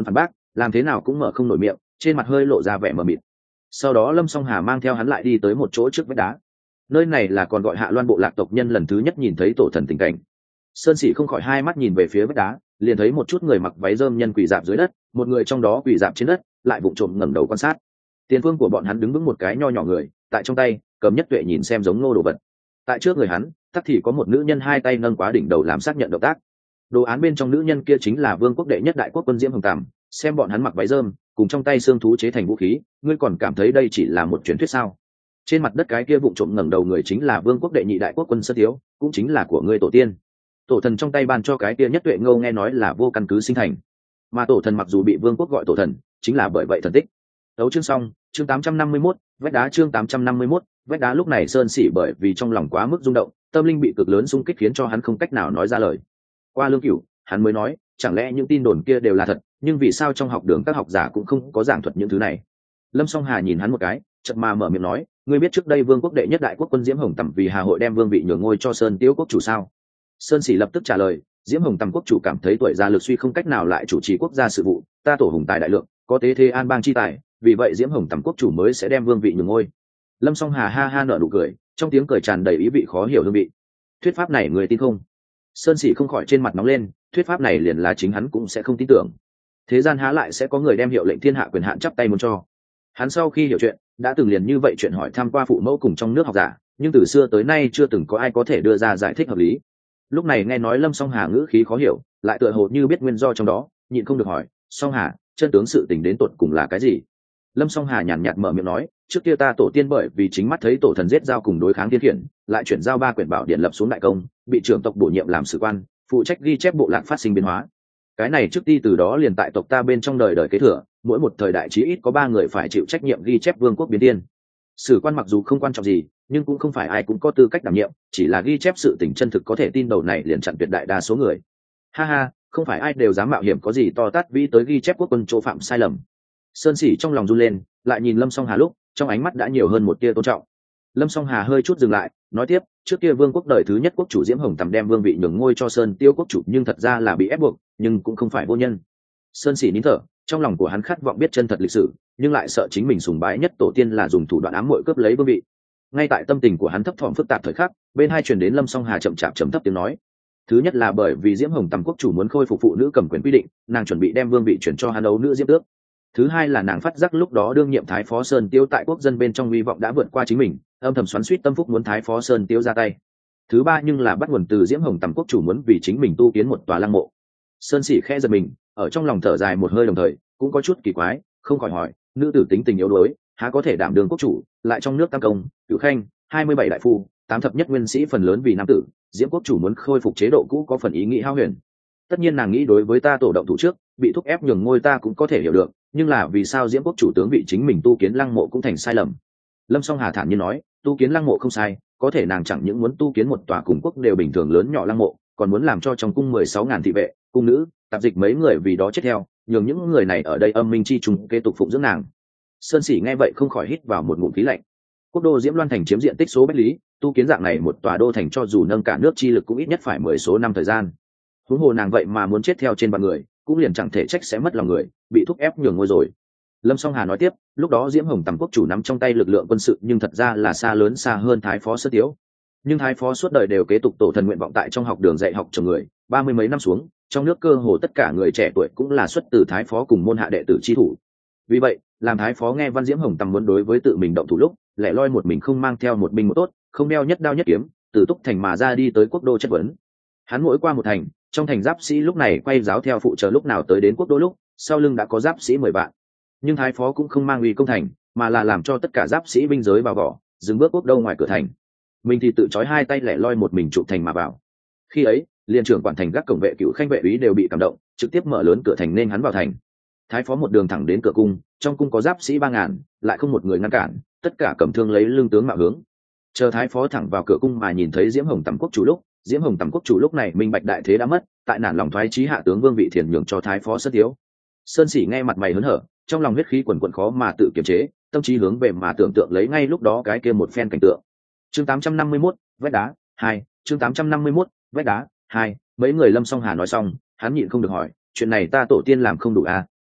làm thế nào cũng mở không nổi miệng, trên mặt hơi lộ ra vẻ mờ mịt. Sau đó Lâm Song Hà mang theo hắn lại đi tới một chỗ trước vách đá. Nơi này là còn gọi Hạ Loan bộ lạc tộc nhân lần thứ nhất nhìn thấy tổ thần tình cảnh. Sơn Sĩ không khỏi hai mắt nhìn về phía vách đá, liền thấy một chút người mặc váy rơm nhân quỳ dạp dưới đất, một người trong đó quỳ dạp trên đất, lại vụng trộm ngẩng đầu quan sát. Tiền phương của bọn hắn đứng vững một cái nho nhỏ người, tại trong tay cầm nhất tuệ nhìn xem giống ngô đồ vật. Tại trước người hắn, tắc thì có một nữ nhân hai tay nâng quá đỉnh đầu làm xác nhận động tác. Đồ án bên trong nữ nhân kia chính là vương quốc đệ nhất đại quốc quân Diễm Hồng Tầm, xem bọn hắn mặc váy rơm, cùng trong tay xương thú chế thành vũ khí, ngươi còn cảm thấy đây chỉ là một truyền thuyết sao? Trên mặt đất cái kia vụng trộm ngẩng đầu người chính là vương quốc đệ nhị đại quốc quân Sơn Tiếu, cũng chính là của ngươi tổ tiên. Tổ thần trong tay ban cho cái kia nhất tuệ ngô nghe nói là vô căn cứ sinh thành, mà tổ thần mặc dù bị vương quốc gọi tổ thần, chính là bởi vậy thần tích. Tấu chương xong, chương 851, vách đá chương 851, vách đá. Lúc này Sơn Sĩ bởi vì trong lòng quá mức rung động, tâm linh bị cực lớn xung kích khiến cho hắn không cách nào nói ra lời. Qua Lương Cửu, hắn mới nói, chẳng lẽ những tin đồn kia đều là thật, nhưng vì sao trong học đường các học giả cũng không có giảng thuật những thứ này? Lâm Song Hà nhìn hắn một cái, chợt mà mở miệng nói, ngươi biết trước đây vương quốc đệ nhất đại quốc quân Diễm Hồng Tầm vì Hà hội đem vương vị nhường ngôi cho Sơn Tiếu quốc chủ sao? Sơn Sĩ lập tức trả lời, Diễm Hồng Tầm quốc chủ cảm thấy tuổi già lực suy không cách nào lại chủ trì quốc gia sự vụ, ta tổ hùng tài đại lượng, có tế thế an bang chi tài, vì vậy Diễm Hồng Tầm quốc chủ mới sẽ đem vương vị nhường ngôi. Lâm Song Hà ha ha nở nụ cười, trong tiếng cười tràn đầy ý vị khó hiểu hương vị. Thuyết pháp này người tin không? Sơn Sĩ không khỏi trên mặt nóng lên, thuyết pháp này liền là chính hắn cũng sẽ không tin tưởng. Thế gian há lại sẽ có người đem hiệu lệnh thiên hạ quyền hạn chắp tay muốn cho? Hắn sau khi hiểu chuyện, đã từng liền như vậy chuyện hỏi thăm qua phụ mẫu cùng trong nước học giả, nhưng từ xưa tới nay chưa từng có ai có thể đưa ra giải thích hợp lý. Lúc này nghe nói Lâm Song Hà ngữ khí khó hiểu, lại tựa hồ như biết nguyên do trong đó, nhịn không được hỏi, Song Hà, chân tướng sự tình đến tột cùng là cái gì? Lâm Song Hà nhàn nhạt mở miệng nói, trước kia ta tổ tiên bởi vì chính mắt thấy tổ thần giết giao cùng đối kháng thiên khiển, lại chuyển giao 3 quyển bảo điện lập xuống đại công, bị trưởng tộc bổ nhiệm làm sử quan, phụ trách ghi chép bộ lạc phát sinh biến hóa. Cái này trước ti từ đó liền tại tộc ta bên trong đời đời kế thừa, mỗi một thời đại chí ít có 3 người phải chịu trách nhiệm ghi chép vương quốc biến thiên. Sử quan mặc dù không quan trọng gì, nhưng cũng không phải ai cũng có tư cách đảm nhiệm, chỉ là ghi chép sự tình chân thực có thể tin đầu này liền chặn tuyệt đại đa số người. Ha ha, không phải ai đều dám mạo hiểm có gì to tát vĩ tới ghi chép quốc quân chỗ phạm sai lầm. Sơn Sĩ trong lòng run lên, lại nhìn Lâm Song Hà lúc, trong ánh mắt đã nhiều hơn một tia tôn trọng. Lâm Song Hà hơi chút dừng lại, nói tiếp, trước kia vương quốc đời thứ nhất quốc chủ Diễm Hồng Tầm đem vương vị nhường ngôi cho Sơn Tiêu quốc chủ, nhưng thật ra là bị ép buộc, nhưng cũng không phải vô nhân. Sơn Sĩ nín thở, trong lòng của hắn khát vọng biết chân thật lịch sử, nhưng lại sợ chính mình sùng bái nhất tổ tiên là dùng thủ đoạn ám muội cướp lấy vương vị. Ngay tại tâm tình của hắn thấp thỏm phức tạp thời khắc, bên hai truyền đến Lâm Song Hà chậm chạp trầm thấp tiếng nói. Thứ nhất là bởi vì Diễm Hồng Tầm quốc chủ muốn khôi phục phụ nữ cầm quyền quy định, nàng chuẩn bị đem vương vị chuyển cho hắn ấu nữ Diễm Tước. Thứ hai là nàng phát giác lúc đó đương nhiệm Thái Phó Sơn Tiêu tại quốc dân bên trong hy vọng đã vượt qua chính mình, âm thầm xoắn xuýt tâm phúc muốn Thái Phó Sơn Tiêu ra tay. Thứ ba nhưng là bắt nguồn từ Diễm Hồng Tầm quốc chủ muốn vì chính mình tu kiến một tòa lăng mộ. Sơn Sĩ khẽ giật mình, ở trong lòng thở dài một hơi, đồng thời cũng có chút kỳ quái, không khỏi hỏi, nữ tử tính tình yếu đuối, há có thể đảm đương quốc chủ, lại trong nước tam công, cửu khanh, 27 đại phu, 8 thập nhất nguyên sĩ phần lớn vì nam tử, Diễm quốc chủ muốn khôi phục chế độ cũ có phần ý nghĩ hao huyền. Tất nhiên nàng nghĩ đối với ta tổ động thủ trước, bị thúc ép nhường ngôi ta cũng có thể hiểu được, nhưng là vì sao Diễm quốc chủ tướng bị chính mình tu kiến lăng mộ cũng thành sai lầm? Lâm Song Hà thản nhiên nói, tu kiến lăng mộ không sai, có thể nàng chẳng những muốn tu kiến một tòa cùng quốc đều bình thường lớn nhỏ lăng mộ, còn muốn làm cho trong cung 16.000 thị vệ, cung nữ, tạp dịch mấy người vì đó chết theo, nhường những người này ở đây âm minh chi trùng kế tục phụng dưỡng nàng. Sơn Sĩ nghe vậy không khỏi hít vào một ngụm khí lạnh. Quốc đô Diễm Loan thành chiếm diện tích số bách lý, tu kiến dạng này một tòa đô thành cho dù nâng cả nước chi lực cũng ít nhất phải 10 số năm thời gian. Huống hồ nàng vậy mà muốn chết theo trên bàn người, cũng liền chẳng thể trách sẽ mất lòng người, bị thúc ép nhường ngôi rồi. Lâm Song Hà nói tiếp, lúc đó Diễm Hồng Tầm quốc chủ nắm trong tay lực lượng quân sự, nhưng thật ra là xa lớn xa hơn Thái Phó Sơn Tiếu. Nhưng Thái Phó suốt đời đều kế tục tổ thần nguyện vọng tại trong học đường dạy học cho người, 30 mấy năm xuống, trong nước cơ hồ tất cả người trẻ tuổi cũng là xuất từ Thái Phó cùng môn hạ đệ tử chi thủ. Vì vậy, làm Thái Phó nghe Văn Diễm Hồng Tầm muốn đối với tự mình động thủ lúc, lẻ loi một mình không mang theo một binh một tốt, không đeo nhất đao nhất kiếm, từ Túc thành mà ra đi tới quốc đô chất vấn. Hắn mỗi qua một thành, trong thành giáp sĩ lúc này quay giáo theo phụ trợ lúc nào tới đến quốc đô lúc, sau lưng đã có giáp sĩ 10 vạn. Nhưng Thái Phó cũng không mang uy công thành, mà là làm cho tất cả giáp sĩ binh giới vào vỏ, dừng bước quốc đô ngoài cửa thành. Mình thì tự trói hai tay lẻ loi một mình trụ thành mà vào. Khi ấy, liên trưởng quản thành gác cổng vệ cựu khanh vệ úy đều bị cảm động, trực tiếp mở lớn cửa thành nên hắn vào thành. Thái Phó một đường thẳng đến cửa cung, trong cung có giáp sĩ 3.000, lại không một người ngăn cản, tất cả cầm thương lấy lưng tướng mạo hướng. Chờ Thái Phó thẳng vào cửa cung mà nhìn thấy Diễm Hồng Tầm quốc chủ lúc, Diễm Hồng Tầm quốc chủ lúc này minh bạch đại thế đã mất, tại nản lòng thoái chí hạ tướng vương vị thiền nhường cho Thái Phó Sơn Tiếu. Sơn Sĩ nghe mặt mày hớn hở, trong lòng huyết khí quần quần khó mà tự kiềm chế, tâm trí hướng về mà tưởng tượng lấy ngay lúc đó cái kia một phen cảnh tượng. Chương 851, vách đá 2, chương 851, vách đá 2. Mấy người Lâm Song Hà nói xong, hắn nhịn không được hỏi, chuyện này ta tổ tiên làm không đủ à,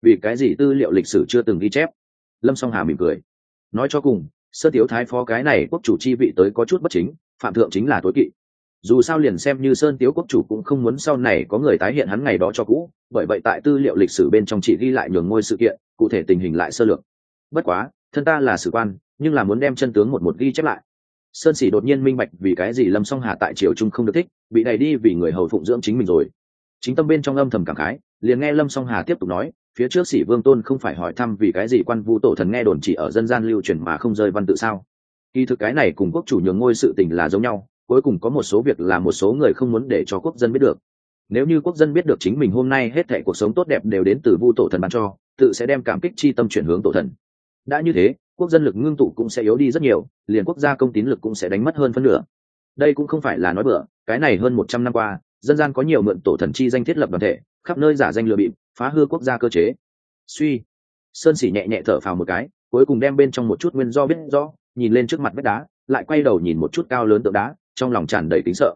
vì cái gì tư liệu lịch sử chưa từng ghi chép? Lâm Song Hà mỉm cười nói, cho cùng Sơn Tiếu Thái Phó cái này quốc chủ chi vị tới có chút bất chính, phạm thượng chính là tối kỵ. Dù sao liền xem như Sơn Tiếu quốc chủ cũng không muốn sau này có người tái hiện hắn ngày đó cho cũ, bởi vậy tại tư liệu lịch sử bên trong chỉ ghi lại nhường ngôi sự kiện, cụ thể tình hình lại sơ lược. Bất quá thân ta là sử quan, nhưng là muốn đem chân tướng một một ghi chép lại. Sơn Sĩ đột nhiên minh bạch vì cái gì Lâm Song Hà tại triều trung không được thích, bị đẩy đi vì người hầu phụng dưỡng chính mình rồi. Chính tâm bên trong âm thầm cảm khái, liền nghe Lâm Song Hà tiếp tục nói, phía trước Sĩ Vương Tôn không phải hỏi thăm vì cái gì quan vu tổ thần nghe đồn chỉ ở dân gian lưu truyền mà không rơi văn tự sao? Kỳ thực cái này cùng quốc chủ nhường ngôi sự tình là giống nhau, cuối cùng có một số việc là một số người không muốn để cho quốc dân biết được. Nếu như quốc dân biết được chính mình hôm nay hết thảy cuộc sống tốt đẹp đều đến từ vu tổ thần ban cho, tự sẽ đem cảm kích chi tâm chuyển hướng tổ thần. Đã như thế, quốc dân lực ngưng tụ cũng sẽ yếu đi rất nhiều, liền quốc gia công tín lực cũng sẽ đánh mất hơn phân nửa. Đây cũng không phải là nói bừa, cái này hơn 100 năm qua, dân gian có nhiều mượn tổ thần chi danh thiết lập đoàn thể, khắp nơi giả danh lừa bịp, phá hư quốc gia cơ chế. Suy, Sơn Sĩ nhẹ nhẹ thở phào một cái, cuối cùng đem bên trong một chút nguyên do biết rõ, nhìn lên trước mặt vách đá, lại quay đầu nhìn một chút cao lớn tượng đá, trong lòng tràn đầy kính sợ.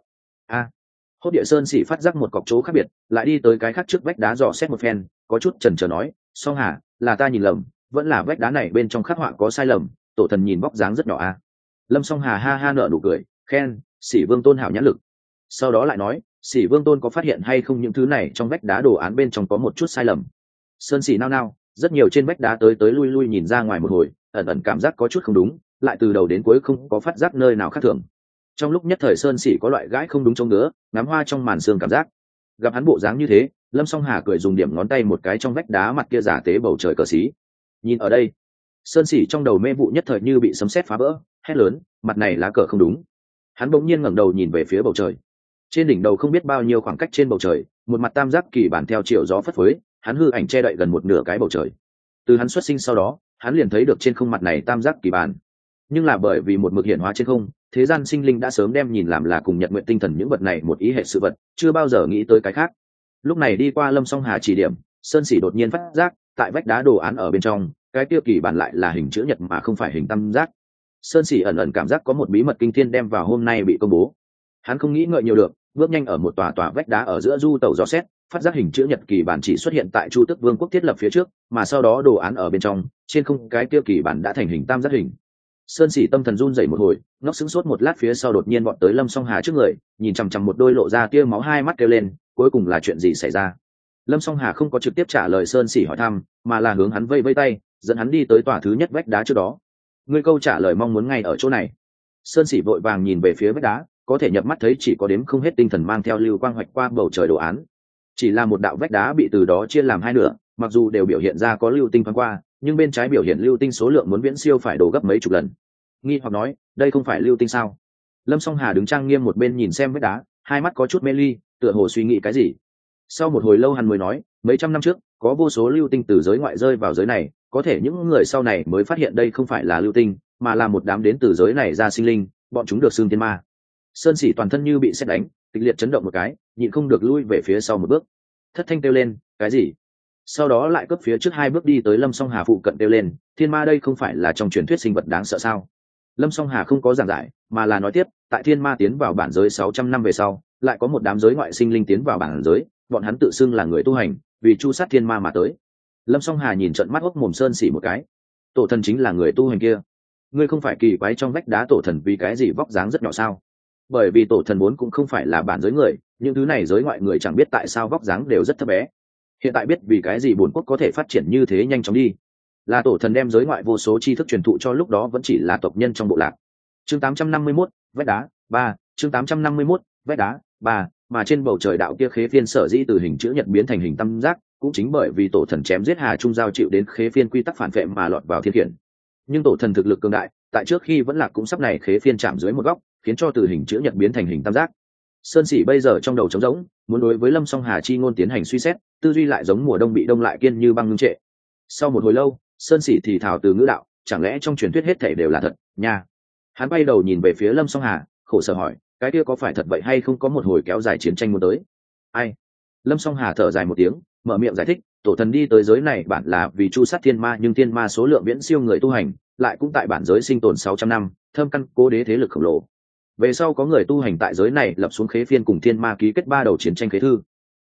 Hốt địa Sơn Sĩ phát giác một cọc chỗ khác biệt, lại đi tới cái khác trước vách đá dò xét một phen, có chút chần chờ nói, Song Hà, là ta nhìn lầm, vẫn là vách đá này bên trong khắc họa có sai lầm, tổ thần nhìn vóc dáng rất nhỏ a. Lâm Song Hà ha ha nở nụ cười, khen, Sĩ Vương Tôn hảo nhãn lực. Sau đó lại nói, Sĩ Vương Tôn có phát hiện hay không những thứ này trong vách đá đồ án bên trong có một chút sai lầm. Sơn Sĩ nao nao, rất nhiều trên vách đá tới tới lui lui nhìn ra ngoài một hồi, ẩn ẩn cảm giác có chút không đúng, lại từ đầu đến cuối không có phát giác nơi nào khác thường. Trong lúc nhất thời Sơn Sĩ có loại gãi không đúng trông nữa, ngắm hoa trong màn sương cảm giác. Gặp hắn bộ dáng như thế, Lâm Song Hà cười dùng điểm ngón tay một cái trong vách đá mặt kia giả tế bầu trời cờ xí. Nhìn ở đây, Sơn Sĩ trong đầu mê vụ nhất thời như bị sấm sét phá vỡ, hét lớn, mặt này lá cờ không đúng. Hắn bỗng nhiên ngẩng đầu nhìn về phía bầu trời. Trên đỉnh đầu không biết bao nhiêu khoảng cách trên bầu trời, một mặt tam giác kỳ bản theo chiều gió phất phới, hắn hư ảnh che đậy gần một nửa cái bầu trời. Từ hắn xuất sinh sau đó, hắn liền thấy được trên không mặt này tam giác kỳ bản. Nhưng là bởi vì một mực hiện hóa trên không, thế gian sinh linh đã sớm đem nhìn làm là cùng nhật nguyện tinh thần những vật này một ý hệ sự vật, chưa bao giờ nghĩ tới cái khác. Lúc này đi qua Lâm Song Hà chỉ điểm, Sơn Sĩ đột nhiên phát giác, tại vách đá đồ án ở bên trong, cái tiêu kỳ bản lại là hình chữ nhật mà không phải hình tam giác. Sơn Sĩ ẩn ẩn cảm giác có một bí mật kinh thiên đem vào hôm nay bị công bố. Hắn không nghĩ ngợi nhiều được, bước nhanh ở một tòa vách đá ở giữa du tẩu dò xét, phát giác hình chữ nhật kỳ bản chỉ xuất hiện tại Chu Tước Vương quốc thiết lập phía trước, mà sau đó đồ án ở bên trong, trên không cái tiêu kỳ bản đã thành hình tam giác hình. Sơn Sĩ tâm thần run rẩy một hồi, ngốc sững sốt một lát phía sau đột nhiên bọn tới Lâm Song Hà trước người, nhìn chằm chằm một đôi lộ ra tia máu hai mắt kêu lên, cuối cùng là chuyện gì xảy ra? Lâm Song Hà không có trực tiếp trả lời Sơn Sĩ hỏi thăm, mà là hướng hắn vây vây tay, dẫn hắn đi tới tòa thứ nhất vách đá trước đó. Ngươi câu trả lời mong muốn ngay ở chỗ này. Sơn Sĩ vội vàng nhìn về phía vách đá, có thể nhập mắt thấy chỉ có đếm không hết tinh thần mang theo lưu quang hoạch qua bầu trời đồ án. Chỉ là một đạo vách đá bị từ đó chia làm hai nửa, mặc dù đều biểu hiện ra có lưu tinh thoáng qua, nhưng bên trái biểu hiện lưu tinh số lượng muốn viễn siêu phải đổ gấp mấy chục lần. Nghi hoặc nói, đây không phải lưu tinh sao? Lâm Song Hà đứng trang nghiêm một bên nhìn xem vách đá, hai mắt có chút mê ly, tựa hồ suy nghĩ cái gì. Sau một hồi lâu hắn mới nói, mấy trăm năm trước có vô số lưu tinh từ giới ngoại rơi vào giới này, có thể những người sau này mới phát hiện đây không phải là lưu tinh, mà là một đám đến từ giới này ra sinh linh, bọn chúng được xưng thiên ma. Sơn Sĩ toàn thân như bị sét đánh, kịch liệt chấn động một cái, nhịn không được lui về phía sau một bước. Thất thanh kêu lên, cái gì? Sau đó lại cấp phía trước hai bước đi tới Lâm Song Hà phụ cận kêu lên, thiên ma đây không phải là trong truyền thuyết sinh vật đáng sợ sao? Lâm Song Hà không có giảng giải, mà là nói tiếp, tại thiên ma tiến vào bản giới 600 năm về sau, lại có một đám giới ngoại sinh linh tiến vào bản giới, bọn hắn tự xưng là người tu hành, vì chu sát thiên ma mà tới. Lâm Song Hà nhìn trận mắt hốc mồm Sơn Sĩ một cái. Tổ thần chính là người tu hành kia. Ngươi không phải kỳ quái trong vách đá tổ thần vì cái gì vóc dáng rất nhỏ sao? Bởi vì tổ thần vốn cũng không phải là bản giới người, những thứ này giới ngoại người chẳng biết tại sao vóc dáng đều rất thấp bé. Hiện tại biết vì cái gì bổn quốc có thể phát triển như thế nhanh chóng đi, là tổ thần đem giới ngoại vô số tri thức truyền thụ cho lúc đó vẫn chỉ là tộc nhân trong bộ lạc. Chương 851, vách đá 3, chương 851, vách đá 3, mà trên bầu trời đạo kia khế phiên sở dĩ từ hình chữ nhật biến thành hình tam giác, cũng chính bởi vì tổ thần chém giết Hà Trung Giao chịu đến khế phiên quy tắc phản vệ mà lọt vào thiên khiển. Nhưng tổ thần thực lực cường đại, tại trước khi vẫn là cũng sắp này khế phiên chạm dưới một góc, khiến cho từ hình chữ nhật biến thành hình tam giác. Sơn Sĩ bây giờ trong đầu trống rỗng, muốn đối với Lâm Song Hà chi ngôn tiến hành suy xét, tư duy lại giống mùa đông bị đông lại kiên như băng ngưng trệ. Sau một hồi lâu, Sơn Sĩ thì thào từ ngữ đạo, chẳng lẽ trong truyền thuyết hết thảy đều là thật nha? Hắn bay đầu nhìn về phía Lâm Song Hà, khổ sở hỏi, cái kia có phải thật vậy hay không, có một hồi kéo dài chiến tranh muốn tới? Ai? Lâm Song Hà thở dài một tiếng, mở miệng giải thích, tổ thần đi tới giới này bản là vì chu sát thiên ma, nhưng thiên ma số lượng viễn siêu người tu hành, lại cũng tại bản giới sinh tồn 600 năm, thâm căn cố đế thế lực khổng lồ. Về sau có người tu hành tại giới này lập xuống khế phiên cùng thiên ma ký kết 3 đầu chiến tranh khế thư.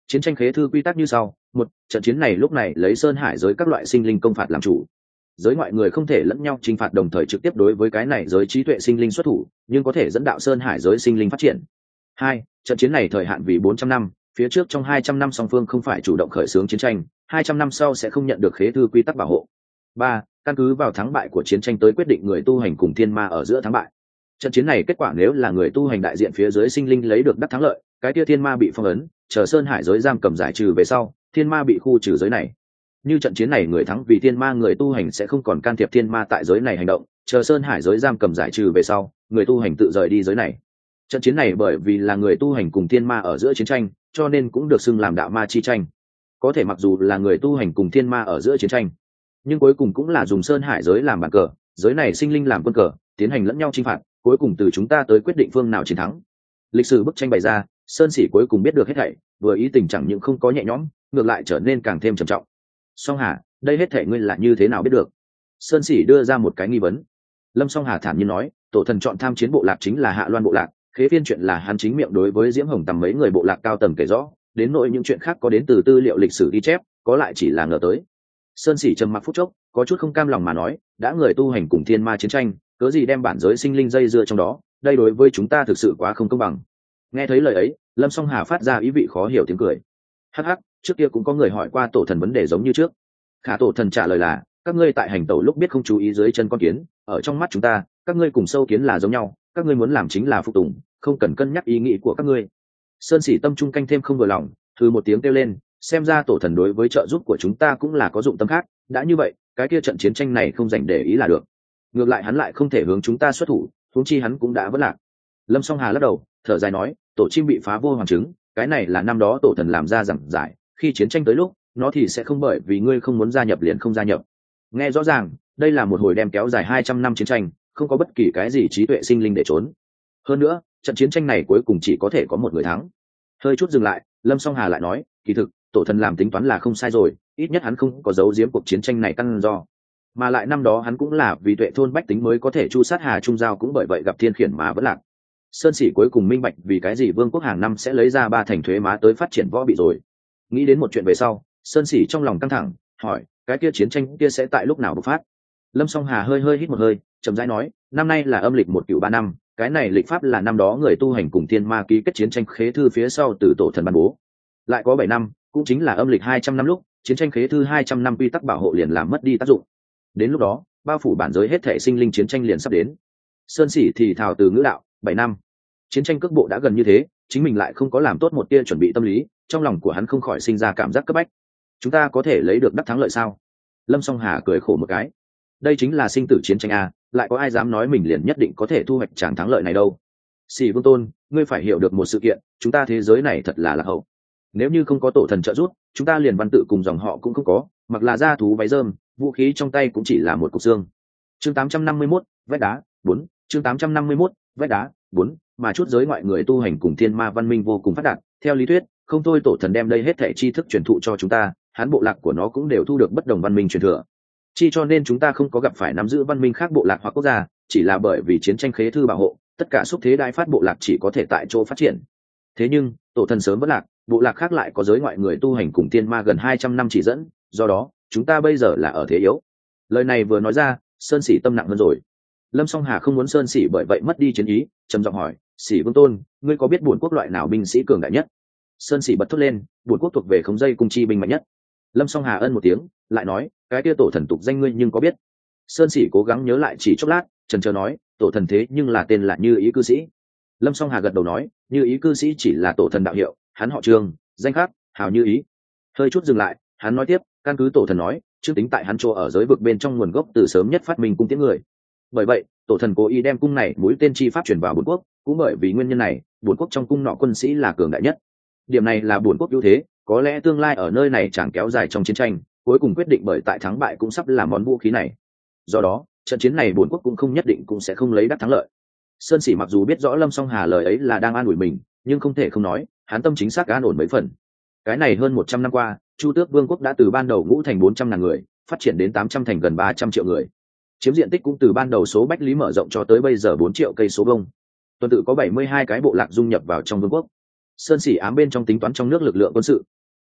Chiến tranh khế thư quy tắc như sau: một, trận chiến này lúc này lấy sơn hải giới các loại sinh linh công phạt làm chủ, giới ngoại người không thể lẫn nhau chinh phạt đồng thời trực tiếp đối với cái này giới trí tuệ sinh linh xuất thủ, nhưng có thể dẫn đạo sơn hải giới sinh linh phát triển. Hai, trận chiến này thời hạn vì 400 năm, phía trước trong 200 năm song phương không phải chủ động khởi xướng chiến tranh, 200 năm sau sẽ không nhận được khế thư quy tắc bảo hộ. Ba, căn cứ vào thắng bại của chiến tranh tới quyết định người tu hành cùng thiên ma ở giữa thắng bại. Trận chiến này kết quả nếu là người tu hành đại diện phía dưới sinh linh lấy được đắc thắng lợi, cái kia thiên ma bị phong ấn, chờ sơn hải giới giam cầm giải trừ về sau, thiên ma bị khu trừ giới này. Như trận chiến này người thắng vì thiên ma, người tu hành sẽ không còn can thiệp thiên ma tại giới này hành động, chờ sơn hải giới giam cầm giải trừ về sau, người tu hành tự rời đi giới này. Trận chiến này bởi vì là người tu hành cùng thiên ma ở giữa chiến tranh, cho nên cũng được xưng làm đạo ma chi tranh. Có thể mặc dù là người tu hành cùng thiên ma ở giữa chiến tranh, nhưng cuối cùng cũng là dùng sơn hải giới làm bàn cờ, giới này sinh linh làm quân cờ, tiến hành lẫn nhau chinh phạt, cuối cùng từ chúng ta tới quyết định phương nào chiến thắng. Lịch sử bức tranh bày ra, Sơn Sĩ cuối cùng biết được hết thảy, vừa ý tình chẳng những không có nhẹ nhõm, ngược lại trở nên càng thêm trầm trọng. Song Hà, đây hết thảy ngươi là như thế nào biết được? Sơn Sĩ đưa ra một cái nghi vấn. Lâm Song Hà thản nhiên nói, tổ thần chọn tham chiến bộ lạc chính là Hạ Loan bộ lạc, khế phiên chuyện là hắn chính miệng đối với Diễm Hồng tầm mấy người bộ lạc cao tầng kể rõ, đến nỗi những chuyện khác có đến từ tư liệu lịch sử ghi chép, có lại chỉ là ngờ tới. Sơn Sĩ trầm mặc phút chốc, có chút không cam lòng mà nói, đã người tu hành cùng thiên ma chiến tranh, cớ gì đem bản giới sinh linh dây dưa trong đó, đây đối với chúng ta thực sự quá không công bằng. Nghe thấy lời ấy, Lâm Song Hà phát ra ý vị khó hiểu tiếng cười. Hắc hắc, trước kia cũng có người hỏi qua tổ thần vấn đề giống như trước. Khả tổ thần trả lời là, các ngươi tại hành tẩu lúc biết không chú ý dưới chân con kiến, ở trong mắt chúng ta, các ngươi cùng sâu kiến là giống nhau, các ngươi muốn làm chính là phục tùng, không cần cân nhắc ý nghĩ của các ngươi. Sơn Sĩ tâm trung canh thêm không vừa lòng, thư một tiếng kêu lên, xem ra tổ thần đối với trợ giúp của chúng ta cũng là có dụng tâm khác, đã như vậy, cái kia trận chiến tranh này không dành để ý là được. Ngược lại hắn lại không thể hướng chúng ta xuất thủ, huống chi hắn cũng đã vất lạc. Lâm Song Hà lắc đầu, thở dài nói, tổ chim bị phá vô hoàng trứng, cái này là năm đó tổ thần làm ra giảng giải, khi chiến tranh tới lúc, nó thì sẽ không bởi vì ngươi không muốn gia nhập liền không gia nhập. Nghe rõ ràng, đây là một hồi đem kéo dài 200 năm chiến tranh, không có bất kỳ cái gì trí tuệ sinh linh để trốn. Hơn nữa, trận chiến tranh này cuối cùng chỉ có thể có một người thắng. Hơi chút dừng lại, Lâm Song Hà lại nói, kỳ thực, tổ thần làm tính toán là không sai rồi, ít nhất hắn không có giấu giếm cuộc chiến tranh này căn do. Mà lại năm đó hắn cũng là vì tuệ thôn bách tính mới có thể chu sát Hà Trung Giao, cũng bởi vậy gặp thiên khiển mà vẫn lạc. Sơn Sĩ cuối cùng minh bạch vì cái gì vương quốc hàng năm sẽ lấy ra 3 thành thuế má tới phát triển võ bị rồi. Nghĩ đến một chuyện về sau, Sơn Sĩ trong lòng căng thẳng, hỏi, cái kia chiến tranh kia sẽ tại lúc nào bộc phát? Lâm Song Hà hơi hít một hơi, chậm rãi nói, năm nay là âm lịch 1 năm, cái này lịch pháp là năm đó người tu hành cùng thiên ma ký kết chiến tranh khế thư phía sau từ tổ thần ban bố. Lại có 7 năm, cũng chính là âm lịch 200 năm lúc, chiến tranh khế thư 200 năm quy tắc bảo hộ liền làm mất đi tác dụng. Đến lúc đó, bao phủ bản giới hết thể sinh linh chiến tranh liền sắp đến. Sơn Sĩ thì thào từ ngữ đạo, 7 năm. Chiến tranh cước bộ đã gần như thế, chính mình lại không có làm tốt một tia chuẩn bị tâm lý, trong lòng của hắn không khỏi sinh ra cảm giác cấp bách. Chúng ta có thể lấy được đắc thắng lợi sao? Lâm Song Hà cười khổ một cái. Đây chính là sinh tử chiến tranh a, lại có ai dám nói mình liền nhất định có thể thu hoạch tràng thắng lợi này đâu. Sĩ Vương Tôn, ngươi phải hiểu được một sự kiện, chúng ta thế giới này thật là lạc hậu. Nếu như không có tổ thần trợ giúp, chúng ta liền văn tự cùng dòng họ cũng không có, mặc là da thú váy rơm, vũ khí trong tay cũng chỉ là một cục xương. Chương 851, vách đá 4, chương 851, vách đá 4, mà chút giới ngoại người tu hành cùng thiên ma văn minh vô cùng phát đạt, theo lý thuyết, không thôi tổ thần đem đây hết thảy tri thức truyền thụ cho chúng ta, hắn bộ lạc của nó cũng đều thu được bất đồng văn minh truyền thừa. Chi cho nên chúng ta không có gặp phải nắm giữ văn minh khác bộ lạc hoặc quốc gia, chỉ là bởi vì chiến tranh khế thư bảo hộ, tất cả xúc thế đại phát bộ lạc chỉ có thể tại chỗ phát triển. Thế nhưng, tổ thần sớm vất lạc, bộ lạc khác lại có giới ngoại người tu hành cùng thiên ma gần 200 năm chỉ dẫn, do đó, chúng ta bây giờ là ở thế yếu. Lời này vừa nói ra, Sơn Sĩ tâm nặng hơn rồi. Lâm Song Hà không muốn Sơn Sĩ bởi vậy mất đi chiến ý, trầm giọng hỏi, Sĩ Vương Tôn, ngươi có biết bổn quốc loại nào binh sĩ cường đại nhất? Sơn Sĩ bật thốt lên, bổn quốc thuộc về Khống Dây Cung chi binh mạnh nhất. Lâm Song Hà ân một tiếng, lại nói, cái kia tổ thần tục danh ngươi nhưng có biết? Sơn Sĩ cố gắng nhớ lại chỉ chốc lát, chần chờ nói, tổ thần thế nhưng là tên là Như Ý cư sĩ. Lâm Song Hà gật đầu nói, Như Ý cư sĩ chỉ là tổ thần đạo hiệu, hắn họ Trương, danh khác Hào Như Ý. Hơi chút dừng lại, hắn nói tiếp, căn cứ tổ thần nói, trước tính tại hắn chỗ ở giới vực bên trong nguồn gốc từ sớm nhất phát minh cung tiễn người. Bởi vậy, tổ thần cố ý đem cung này mũi tên chi pháp truyền vào bổn quốc, cũng bởi vì nguyên nhân này, bổn quốc trong cung nọ quân sĩ là cường đại nhất. Điểm này là bổn quốc ưu thế, có lẽ tương lai ở nơi này chẳng kéo dài trong chiến tranh, cuối cùng quyết định bởi tại thắng bại cũng sắp là món vũ khí này. Do đó, trận chiến này bổn quốc cũng không nhất định cũng sẽ không lấy đắc thắng lợi. Sơn Sĩ mặc dù biết rõ Lâm Song Hà lời ấy là đang an ủi mình, nhưng không thể không nói, hắn tâm chính xác an ổn mấy phần. Cái này hơn 100 năm qua, Chu Tước Vương quốc đã từ ban đầu ngũ thành 400.000 người, phát triển đến 800 thành gần 300 triệu người. Chiếm diện tích cũng từ ban đầu số bách lý mở rộng cho tới bây giờ 4 triệu cây số vuông. Tuần tự có 72 cái bộ lạc dung nhập vào trong vương quốc. Sơn Sĩ ám bên trong tính toán trong nước lực lượng quân sự,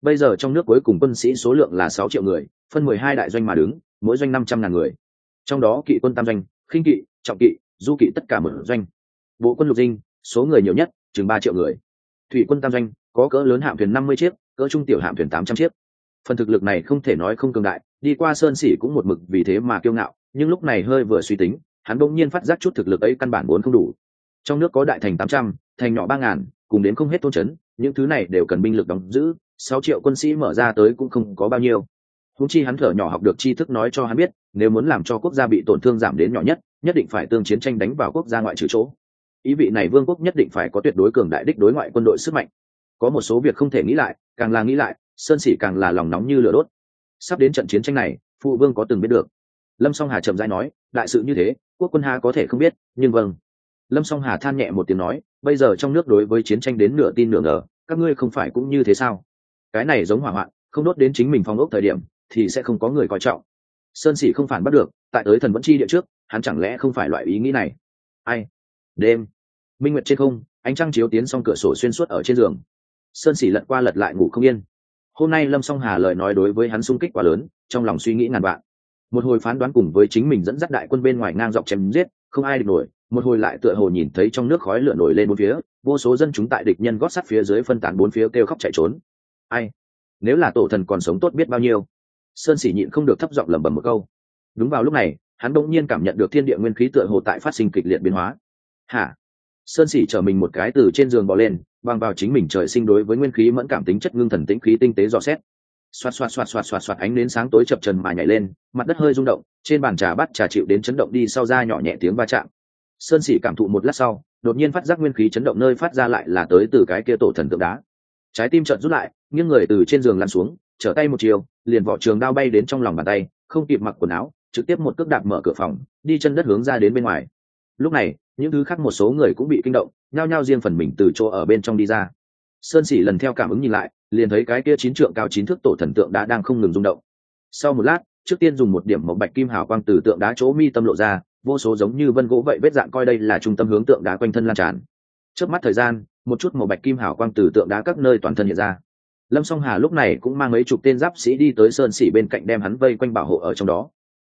Bây giờ trong nước cuối cùng quân sĩ số lượng là 6 triệu người, phân 12 đại doanh mà đứng, mỗi doanh 500.000 người. Trong đó kỵ quân tam doanh, khinh kỵ, trọng kỵ, du kỵ tất cả một doanh. Bộ quân lục dinh, số người nhiều nhất, chừng 3 triệu người. Thủy quân tam doanh, có cỡ lớn hạm thuyền 50 chiếc, cỡ trung tiểu hạm thuyền 800 chiếc. Phần thực lực này không thể nói không cường đại, đi qua Sơn Sĩ cũng một mực vì thế mà kiêu ngạo, nhưng lúc này hơi vừa suy tính, hắn bỗng nhiên phát giác chút thực lực ấy căn bản vốn không đủ. Trong nước có đại thành 800, thành nhỏ 3.000, cùng đến không hết thôn trấn, những thứ này đều cần binh lực đóng giữ, 6 triệu quân sĩ mở ra tới cũng không có bao nhiêu. Huống chi hắn thở nhỏ học được tri thức nói cho hắn biết, nếu muốn làm cho quốc gia bị tổn thương giảm đến nhỏ nhất, nhất định phải tương chiến tranh đánh vào quốc gia ngoại trừ chỗ. Ý vị này vương quốc nhất định phải có tuyệt đối cường đại đích đối ngoại quân đội sức mạnh. Có một số việc không thể nghĩ lại, càng là nghĩ lại, Sơn Sĩ càng là lòng nóng như lửa đốt. Sắp đến trận chiến tranh này, phụ vương có từng biết được? Lâm Song Hà chậm rãi nói, đại sự như thế, quốc quân ha có thể không biết, nhưng vâng. Lâm Song Hà than nhẹ một tiếng nói, bây giờ trong nước đối với chiến tranh đến nửa tin nửa ngờ, các ngươi không phải cũng như thế sao? Cái này giống hỏa hoạn, không đốt đến chính mình phong ốc thời điểm, thì sẽ không có người coi trọng. Sơn Sĩ không phản bắt được, tại tới Thần Vẫn Chi địa trước, hắn chẳng lẽ không phải loại ý nghĩ này? Ai? Đêm, minh nguyệt trên không, ánh trăng chiếu tiến xong cửa sổ xuyên suốt ở trên giường. Sơn Sĩ lật qua lật lại ngủ không yên. Hôm nay Lâm Song Hà lời nói đối với hắn xung kích quá lớn, trong lòng suy nghĩ ngàn vạn. Một hồi phán đoán cùng với chính mình dẫn dắt đại quân bên ngoài ngang dọc chém giết, không ai địch nổi. Một hồi lại tựa hồ nhìn thấy trong nước khói lửa nổi lên bốn phía, vô số dân chúng tại địch nhân gót sắt phía dưới phân tán bốn phía kêu khóc chạy trốn. Ai? Nếu là tổ thần còn sống tốt biết bao nhiêu. Sơn Sĩ nhịn không được thấp giọng lẩm bẩm một câu. Đúng vào lúc này, hắn đột nhiên cảm nhận được thiên địa nguyên khí tựa hồ tại phát sinh kịch liệt biến hóa. Hả? Sơn Sĩ trở mình một cái từ trên giường bò lên, bằng vào chính mình trời sinh đối với nguyên khí mẫn cảm tính chất ngưng thần tĩnh khí tinh tế dò xét. Xoạt xoạt xoạt xoạt xoạt xoạt, ánh nến sáng tối chập chờn mà nhảy lên, mặt đất hơi rung động, trên bàn trà bát trà chịu đến chấn động đi sau ra nhỏ nhẹ tiếng va chạm. Sơn Sĩ cảm thụ một lát sau, đột nhiên phát giác nguyên khí chấn động nơi phát ra lại là tới từ cái kia tổ thần tượng đá. Trái tim chợt rút lại, nghiêng người từ trên giường lăn xuống, trở tay một chiều, liền vỏ trường đao bay đến trong lòng bàn tay, không kịp mặc quần áo, trực tiếp một cước đạp mở cửa phòng, đi chân đất hướng ra đến bên ngoài. Lúc này, những thứ khác một số người cũng bị kinh động, nhao nhao riêng phần mình từ chỗ ở bên trong đi ra. Sơn Sĩ lần theo cảm ứng nhìn lại, liền thấy cái kia 9 trượng cao 9 thước tổ thần tượng đá đang không ngừng rung động. Sau một lát, trước tiên dùng một điểm màu bạch kim hào quang từ tượng đá chỗ mi tâm lộ ra, vô số giống như vân gỗ vậy vết dạng coi đây là trung tâm hướng tượng đá quanh thân lan tràn. Chớp mắt thời gian, một chút màu bạch kim hào quang từ tượng đá các nơi toàn thân hiện ra. Lâm Song Hà lúc này cũng mang mấy chục tên giáp sĩ đi tới Sơn Sĩ bên cạnh đem hắn vây quanh bảo hộ ở trong đó.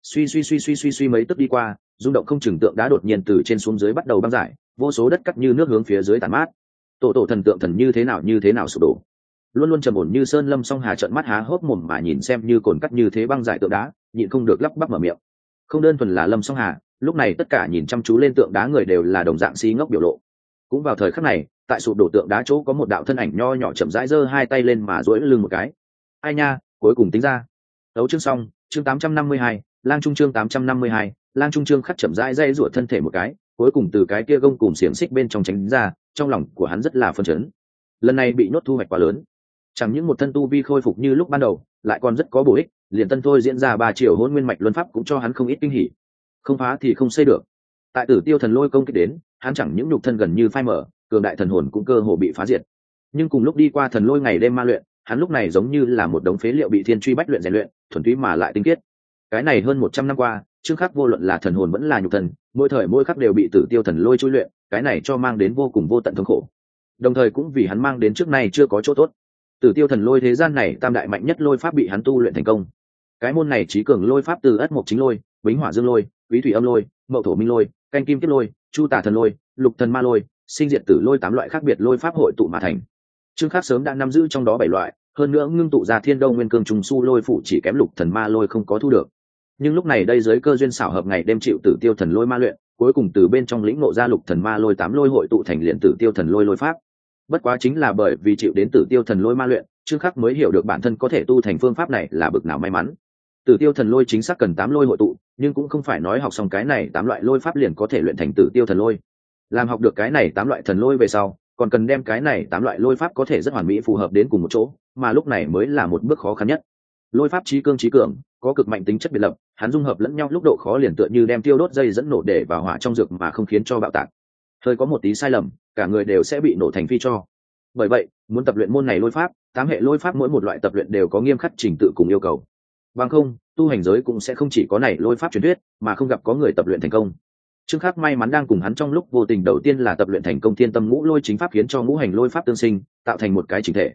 Suy mấy tức đi qua, rung động không chừng tượng đá đột nhiên từ trên xuống dưới bắt đầu băng giải, vô số đất cắt như nước hướng phía dưới tàn mát. Tổ thần tượng thần như thế nào sụp đổ. Luôn luôn trầm ổn như sơn Lâm Song Hà trợn mắt há hốc mồm mà nhìn xem như cồn cắt như thế băng giải tượng đá, nhịn không được lắp bắp mở miệng. Không đơn thuần là Lâm Song Hà, lúc này tất cả nhìn chăm chú lên tượng đá người đều là đồng dạng si ngốc biểu lộ. Cũng vào thời khắc này, tại sụp đổ tượng đá chỗ có một đạo thân ảnh nho nhỏ chậm rãi giơ hai tay lên mà duỗi lưng một cái. Ai nha, cuối cùng tính ra. Đấu chương xong, chương 852, Lang Trung chương 852, Lang Trung chương khắc chậm rãi dây rủa thân thể một cái, cuối cùng từ cái kia gông cùm xiềng xích bên trong tránh ra, trong lòng của hắn rất là phân chấn. Lần này bị nhốt thu hoạch quá lớn, chẳng những một thân tu vi khôi phục như lúc ban đầu, lại còn rất có bổ ích, liền tân thôi diễn ra 3 triệu hôn nguyên mạch luân pháp cũng cho hắn không ít kinh hỉ. Không phá thì không xây được. Tại Tử Tiêu thần lôi công kích đến, hắn chẳng những nhục thân gần như phai mở, cường đại thần hồn cũng cơ hồ bị phá diệt. Nhưng cùng lúc đi qua thần lôi ngày đêm ma luyện, hắn lúc này giống như là một đống phế liệu bị thiên truy bách luyện rèn luyện, thuần túy mà lại tinh khiết. Cái này hơn 100 năm qua, trước khắc vô luận là thần hồn vẫn là nhục thân, mỗi thời mỗi khắc đều bị Tử Tiêu thần lôi chui luyện, cái này cho mang đến vô cùng vô tận thống khổ. Đồng thời cũng vì hắn mang đến trước nay chưa có chỗ tốt. Tử Tiêu thần lôi thế gian này tam đại mạnh nhất lôi pháp bị hắn tu luyện thành công. Cái môn này trí cường lôi pháp từ Ất Mộc Chính lôi, Bính Hỏa Dương lôi, Quý Thủy Âm lôi, Mậu Thổ Minh lôi, Canh Kim Kiếp lôi, Chu Tả thần lôi, Lục thần ma lôi, Sinh Diệt Tử lôi 8 loại khác biệt lôi pháp hội tụ mà thành. Trương Khắc sớm đã nắm giữ trong đó 7 loại, hơn nữa ngưng tụ ra Thiên Đông Nguyên Cương trùng su lôi phụ chỉ kém Lục thần ma lôi không có thu được. Nhưng lúc này đây dưới cơ duyên xảo hợp ngày đêm chịu Tử Tiêu thần lôi ma luyện, cuối cùng từ bên trong lĩnh ngộ ra Lục thần ma lôi 8 lôi hội tụ thành liền Tử Tiêu thần lôi lôi pháp. Bất quá chính là bởi vì chịu đến Tử Tiêu thần lôi ma luyện, Trương Khắc mới hiểu được bản thân có thể tu thành phương pháp này là bực nào may mắn. Tử Tiêu thần lôi chính xác cần 8 lôi hội tụ, nhưng cũng không phải nói học xong cái này 8 loại lôi pháp liền có thể luyện thành Tử Tiêu thần lôi. Làm học được cái này 8 loại thần lôi về sau, còn cần đem cái này 8 loại lôi pháp có thể rất hoàn mỹ phù hợp đến cùng một chỗ, mà lúc này mới là một bước khó khăn nhất. Lôi pháp chí cương chí cường, có cực mạnh tính chất biệt lập, hắn dung hợp lẫn nhau lúc độ khó liền tựa như đem tiêu đốt dây dẫn nổ để vào hỏa trong dược mà không khiến cho bạo tạc. Hơi có một tí sai lầm, cả người đều sẽ bị nổ thành phi tro. Bởi vậy, muốn tập luyện môn này lôi pháp, 8 hệ lôi pháp mỗi một loại tập luyện đều có nghiêm khắc trình tự cùng yêu cầu. Bằng không, tu hành giới cũng sẽ không chỉ có này lôi pháp truyền thuyết, mà không gặp có người tập luyện thành công. Trương Khắc may mắn đang cùng hắn trong lúc vô tình đầu tiên là tập luyện thành công Thiên Tâm Ngũ Lôi chính pháp khiến cho ngũ hành lôi pháp tương sinh, tạo thành một cái chỉnh thể.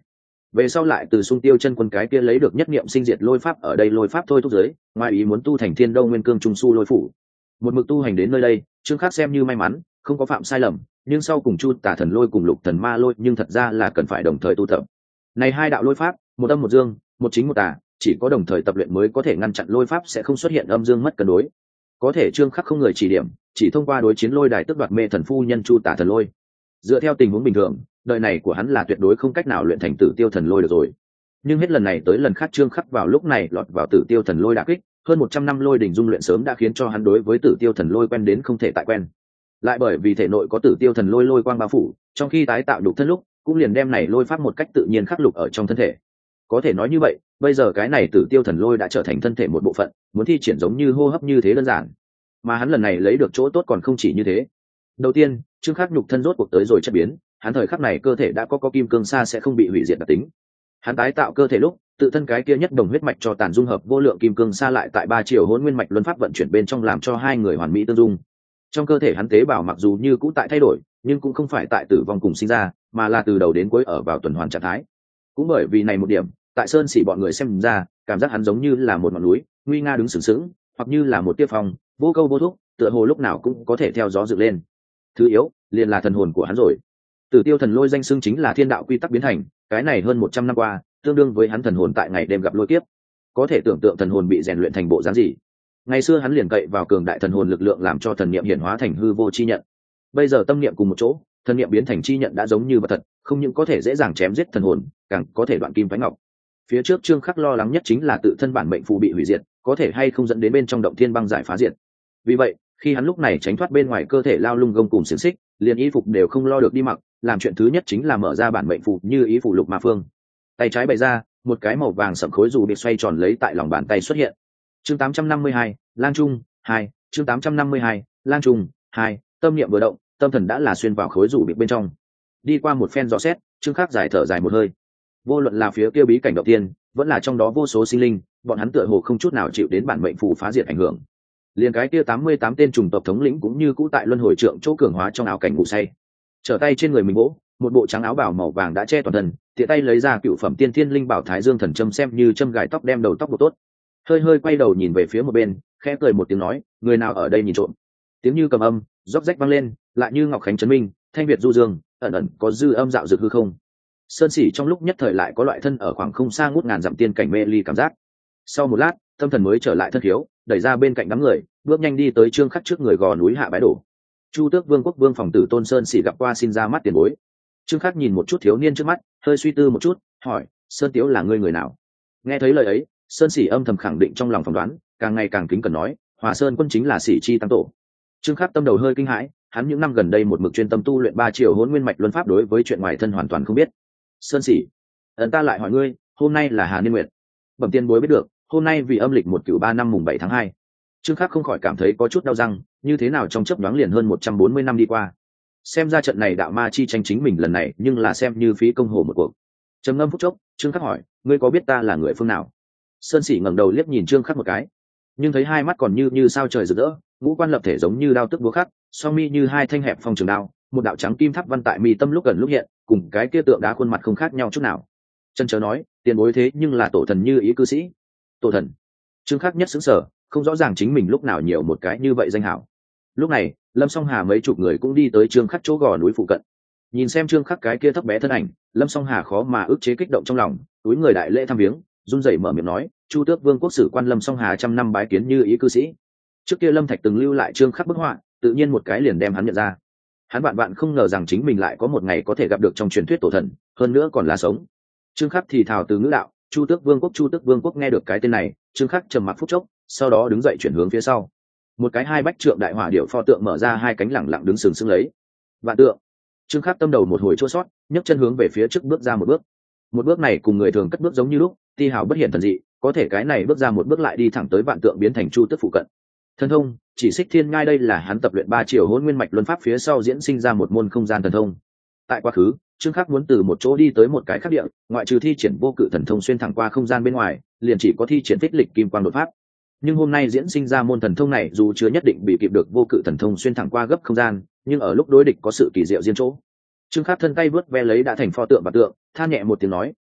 về sau lại từ Xung Tiêu chân quân cái kia lấy được nhất niệm sinh diệt lôi pháp, ở đây lôi pháp thôi thúc giới ngoài ý muốn tu thành Thiên Đông Nguyên Cương Trung Su lôi phủ. Một mực tu hành đến nơi đây, Trương Khắc xem như may mắn không có phạm sai lầm, nhưng sau cùng Chu Tả Thần Lôi cùng Lục Thần Ma Lôi nhưng thật ra là cần phải đồng thời tu tập. Này hai đạo lôi pháp, một âm một dương, một chính một tà, chỉ có đồng thời tập luyện mới có thể ngăn chặn lôi pháp sẽ không xuất hiện âm dương mất cân đối. Có thể Trương Khắc không người chỉ điểm, chỉ thông qua đối chiến lôi đài tước đoạt mê thần phu nhân Chu Tả Thần Lôi. Dựa theo tình huống bình thường, đời này của hắn là tuyệt đối không cách nào luyện thành Tử Tiêu Thần Lôi được rồi. Nhưng hết lần này tới lần khác Trương Khắc vào lúc này lọt vào Tử Tiêu Thần Lôi đả kích, hơn 100 năm lôi đỉnh dung luyện sớm đã khiến cho hắn đối với Tử Tiêu Thần Lôi quen đến không thể tại quen. Lại bởi vì thể nội có Tử Tiêu Thần Lôi lôi quang bao phủ, trong khi tái tạo nhục thân lúc, cũng liền đem này lôi pháp một cách tự nhiên khắc lục ở trong thân thể. Có thể nói như vậy, bây giờ cái này Tử Tiêu Thần Lôi đã trở thành thân thể một bộ phận, muốn thi triển giống như hô hấp như thế đơn giản. Mà hắn lần này lấy được chỗ tốt còn không chỉ như thế. Đầu tiên, Trương Khắc nhục thân rốt cuộc tới rồi chất biến, hắn thời khắc này cơ thể đã có kim cương sa sẽ không bị hủy diệt đặc tính. Hắn tái tạo cơ thể lúc, tự thân cái kia nhất đồng huyết mạch cho tàn dung hợp vô lượng kim cương sa lại tại 3 chiều hỗn nguyên mạch luân pháp vận chuyển bên trong làm cho hai người hoàn mỹ tương dung. Trong cơ thể hắn tế bào mặc dù như cũ tại thay đổi, nhưng cũng không phải tại tử vong cùng sinh ra, mà là từ đầu đến cuối ở vào tuần hoàn trạng thái. Cũng bởi vì này một điểm, tại Sơn Sĩ bọn người xem ra, cảm giác hắn giống như là một ngọn núi, nguy nga đứng sừng sững, hoặc như là một tia phong, vô câu vô thúc, tựa hồ lúc nào cũng có thể theo gió dựng lên. Thứ yếu, liền là thần hồn của hắn rồi. Tử Tiêu Thần Lôi danh xưng chính là thiên đạo quy tắc biến thành, cái này hơn 100 năm qua, tương đương với hắn thần hồn tại ngày đêm gặp lôi kiếp. Có thể tưởng tượng thần hồn bị rèn luyện thành bộ dáng gì. Ngày xưa hắn liền cậy vào cường đại thần hồn lực lượng làm cho thần niệm hiển hóa thành hư vô chi nhận. Bây giờ tâm niệm cùng một chỗ, thần niệm biến thành chi nhận đã giống như vật thật, không những có thể dễ dàng chém giết thần hồn, càng có thể đoạn kim phái ngọc. Phía trước Trương Khắc lo lắng nhất chính là tự thân bản mệnh phù bị hủy diệt, có thể hay không dẫn đến bên trong động thiên băng giải phá diệt. Vì vậy, khi hắn lúc này tránh thoát bên ngoài cơ thể lao lung gông cùng xiềng xích, liền y phục đều không lo được đi mặc, làm chuyện thứ nhất chính là mở ra bản mệnh phù như ý phù lục ma phương. Tay trái bày ra, một cái màu vàng sẫm khối dù bị xoay tròn lấy tại lòng bàn tay xuất hiện. Chương 852, Lang Trung 2, chương 852, Lang Trung 2, tâm niệm vừa động, tâm thần đã là xuyên vào khối dù bị bên trong. Đi qua một phen dò xét, Trương Khắc giải thở dài một hơi. Vô luận là phía kia bí cảnh động tiên, vẫn là trong đó vô số sinh linh, bọn hắn tựa hồ không chút nào chịu đến bản mệnh phù phá diệt ảnh hưởng. Liền cái kia 88 tên trùng tộc thống lĩnh cũng như cũ tại luân hồi trượng chỗ cường hóa trong áo cảnh ngủ say. Trở tay trên người mình vỗ, một bộ trắng áo bào màu vàng đã che toàn thân, tiện tay lấy ra cựu phẩm tiên thiên linh bảo Thái Dương thần châm xem như châm gài tóc đem đầu tóc bộ tốt. Hơi hơi quay đầu nhìn về phía một bên, khẽ cười một tiếng nói, người nào ở đây nhìn trộm. Tiếng như cầm âm, róc rách vang lên, lại như ngọc khánh chấn minh, thanh việt du dương, ẩn ẩn có dư âm dạo dực hư không. Sơn Sĩ trong lúc nhất thời lại có loại thân ở khoảng không xa ngút ngàn dặm tiên cảnh mê ly cảm giác. Sau một lát, tâm thần mới trở lại thân khiếu, đẩy ra bên cạnh đám người, bước nhanh đi tới Trương Khắc trước người gò núi hạ bái đổ. Chu Tước Vương quốc vương phòng tử Tôn Sơn Sĩ gặp qua xin ra mắt tiền bối. Trương Khắc nhìn một chút thiếu niên trước mắt, hơi suy tư một chút, hỏi, Sơn Tiếu là ngươi người nào? Nghe thấy lời ấy, Sơn Sĩ âm thầm khẳng định trong lòng phỏng đoán, càng ngày càng kính cẩn nói, Hòa Sơn quân chính là Sĩ chi tăng tổ. Trương Khắc tâm đầu hơi kinh hãi, hắn những năm gần đây một mực chuyên tâm tu luyện 3 chiều hỗn nguyên mạch luân pháp đối với chuyện ngoài thân hoàn toàn không biết. Sơn Sĩ, ta lại hỏi ngươi, hôm nay là Hà Niên Nguyệt. Bẩm tiên bối biết được, hôm nay vì âm lịch 193 năm mùng 7 tháng 2. Trương Khắc không khỏi cảm thấy có chút đau răng, như thế nào trong chớp nhoáng liền hơn 140 năm đi qua. Xem ra trận này đạo ma chi tranh chính mình lần này nhưng là xem như phí công hồ một cuộc. Trầm ngâm phút chốc, Trương Khắc hỏi, ngươi có biết ta là người phương nào? Sơn Sĩ ngẩng đầu liếc nhìn Trương Khắc một cái, nhưng thấy hai mắt còn như sao trời rực rỡ, ngũ quan lập thể giống như đao tức búa khắc, song mi như hai thanh hẹp phong trường đao, một đạo trắng kim tháp văn tại mi tâm lúc gần lúc hiện, cùng cái kia tượng đá khuôn mặt không khác nhau chút nào. Chân chớ nói, tiền bối thế nhưng là tổ thần như ý cư sĩ. Tổ thần? Trương Khắc nhất sững sờ, không rõ ràng chính mình lúc nào nhiều một cái như vậy danh hảo. Lúc này, Lâm Song Hà mấy chục người cũng đi tới Trương Khắc chỗ gò núi phụ cận. Nhìn xem Trương Khắc cái kia thấp bé thân ảnh, Lâm Song Hà khó mà ức chế kích động trong lòng, túi người đại lễ thăm viếng, run rẩy mở miệng nói, Chu Tước Vương quốc sử quan Lâm Song Hà trăm năm bái kiến như ý cư sĩ. Trước kia Lâm Thạch từng lưu lại Trương Khắc bức họa, tự nhiên một cái liền đem hắn nhận ra. Hắn bạn không ngờ rằng chính mình lại có một ngày có thể gặp được trong truyền thuyết tổ thần, hơn nữa còn là sống. Trương Khắc thì thào từ ngữ đạo, Chu Tước Vương quốc nghe được cái tên này, Trương Khắc trầm mặc phút chốc, sau đó đứng dậy chuyển hướng phía sau. Một cái 2 bách trượng đại hỏa điệu pho tượng mở ra 2 cánh lẳng lặng đứng sừng sững lấy. Vạn tượng. Trương Khắc tâm đầu một hồi chua xót, nhấc chân hướng về phía trước bước ra một bước. Một bước này cùng người thường cất bước giống như lúc, ti hào bất hiển thần dị, có thể cái này bước ra một bước lại đi thẳng tới vạn tượng biến thành Chu Tước phụ cận. Thần thông, chỉ xích thiên ngai đây là hắn tập luyện 3 chiều hỗn nguyên mạch luân pháp phía sau diễn sinh ra một môn không gian thần thông. Tại quá khứ, Trương Khắc muốn từ một chỗ đi tới một cái khác địa, ngoại trừ thi triển vô cự thần thông xuyên thẳng qua không gian bên ngoài, liền chỉ có thi triển phích lịch kim quang đột pháp. Nhưng hôm nay diễn sinh ra môn thần thông này dù chưa nhất định bị kịp được vô cự thần thông xuyên thẳng qua gấp không gian, nhưng ở lúc đối địch có sự kỳ diệu riêng chỗ. Trương Khắc thân tay vớt ve lấy đã thành pho tượng và tượng, than nhẹ một tiếng nói,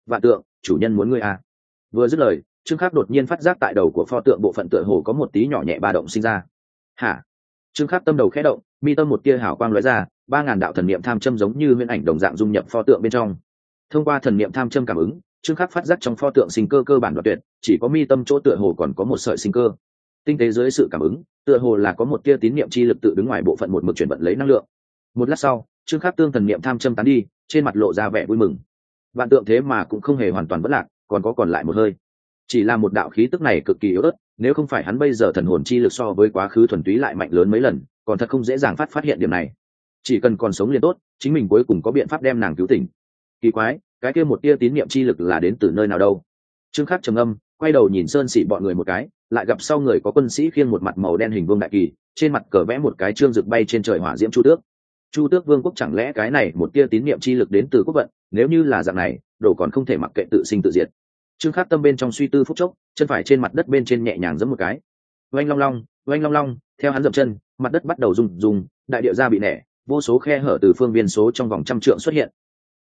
Vạn Tượng, chủ nhân muốn ngươi à. Vừa dứt lời, Trương Khắc đột nhiên phát giác tại đầu của pho tượng bộ phận tựa hồ có một tí nhỏ nhẹ ba động sinh ra. Hả? Trương Khắc tâm đầu khẽ động, mi tâm một tia hào quang lóe ra, 3000 đạo thần niệm tham châm giống như nguyên ảnh đồng dạng dung nhập pho tượng bên trong. Thông qua thần niệm tham châm cảm ứng, Trương Khắc phát giác trong pho tượng sinh cơ cơ bản đoạn tuyệt, chỉ có mi tâm chỗ tựa hồ còn có một sợi sinh cơ. Tinh tế dưới sự cảm ứng, tựa hồ là có một tia tín niệm chi lực tự đứng ngoài bộ phận một mực chuyển vận lấy năng lượng. Một lát sau, Trương Khắc tương thần niệm tham châm tán đi, trên mặt lộ ra vẻ vui mừng. Vạn Tượng thế mà cũng không hề hoàn toàn vỡ lạc, còn có còn lại một hơi. Chỉ là một đạo khí tức này cực kỳ yếu ớt, nếu không phải hắn bây giờ thần hồn chi lực so với quá khứ thuần túy lại mạnh lớn mấy lần, còn thật không dễ dàng phát hiện điểm này. Chỉ cần còn sống liền tốt, chính mình cuối cùng có biện pháp đem nàng cứu tỉnh. Kỳ quái, cái kia một tia tín niệm chi lực là đến từ nơi nào đâu? Trương Khắc trầm âm, quay đầu nhìn Sơn Sĩ bọn người một cái, lại gặp sau người có quân sĩ khiêng một mặt màu đen hình vương đại kỳ, trên mặt cờ vẽ một cái trương rực bay trên trời hỏa diễm chu tước. Chu Tước Vương quốc chẳng lẽ cái này một tia tín niệm chi lực đến từ quốc vận, nếu như là dạng này, đồ còn không thể mặc kệ tự sinh tự diệt. Trương Khắc tâm bên trong suy tư phút chốc, chân phải trên mặt đất bên trên nhẹ nhàng giẫm một cái. Oanh long long, oanh long long, theo hắn dậm chân, mặt đất bắt đầu rung rung, đại địa ra bị nẻ, vô số khe hở từ phương viên số trong vòng trăm trượng xuất hiện,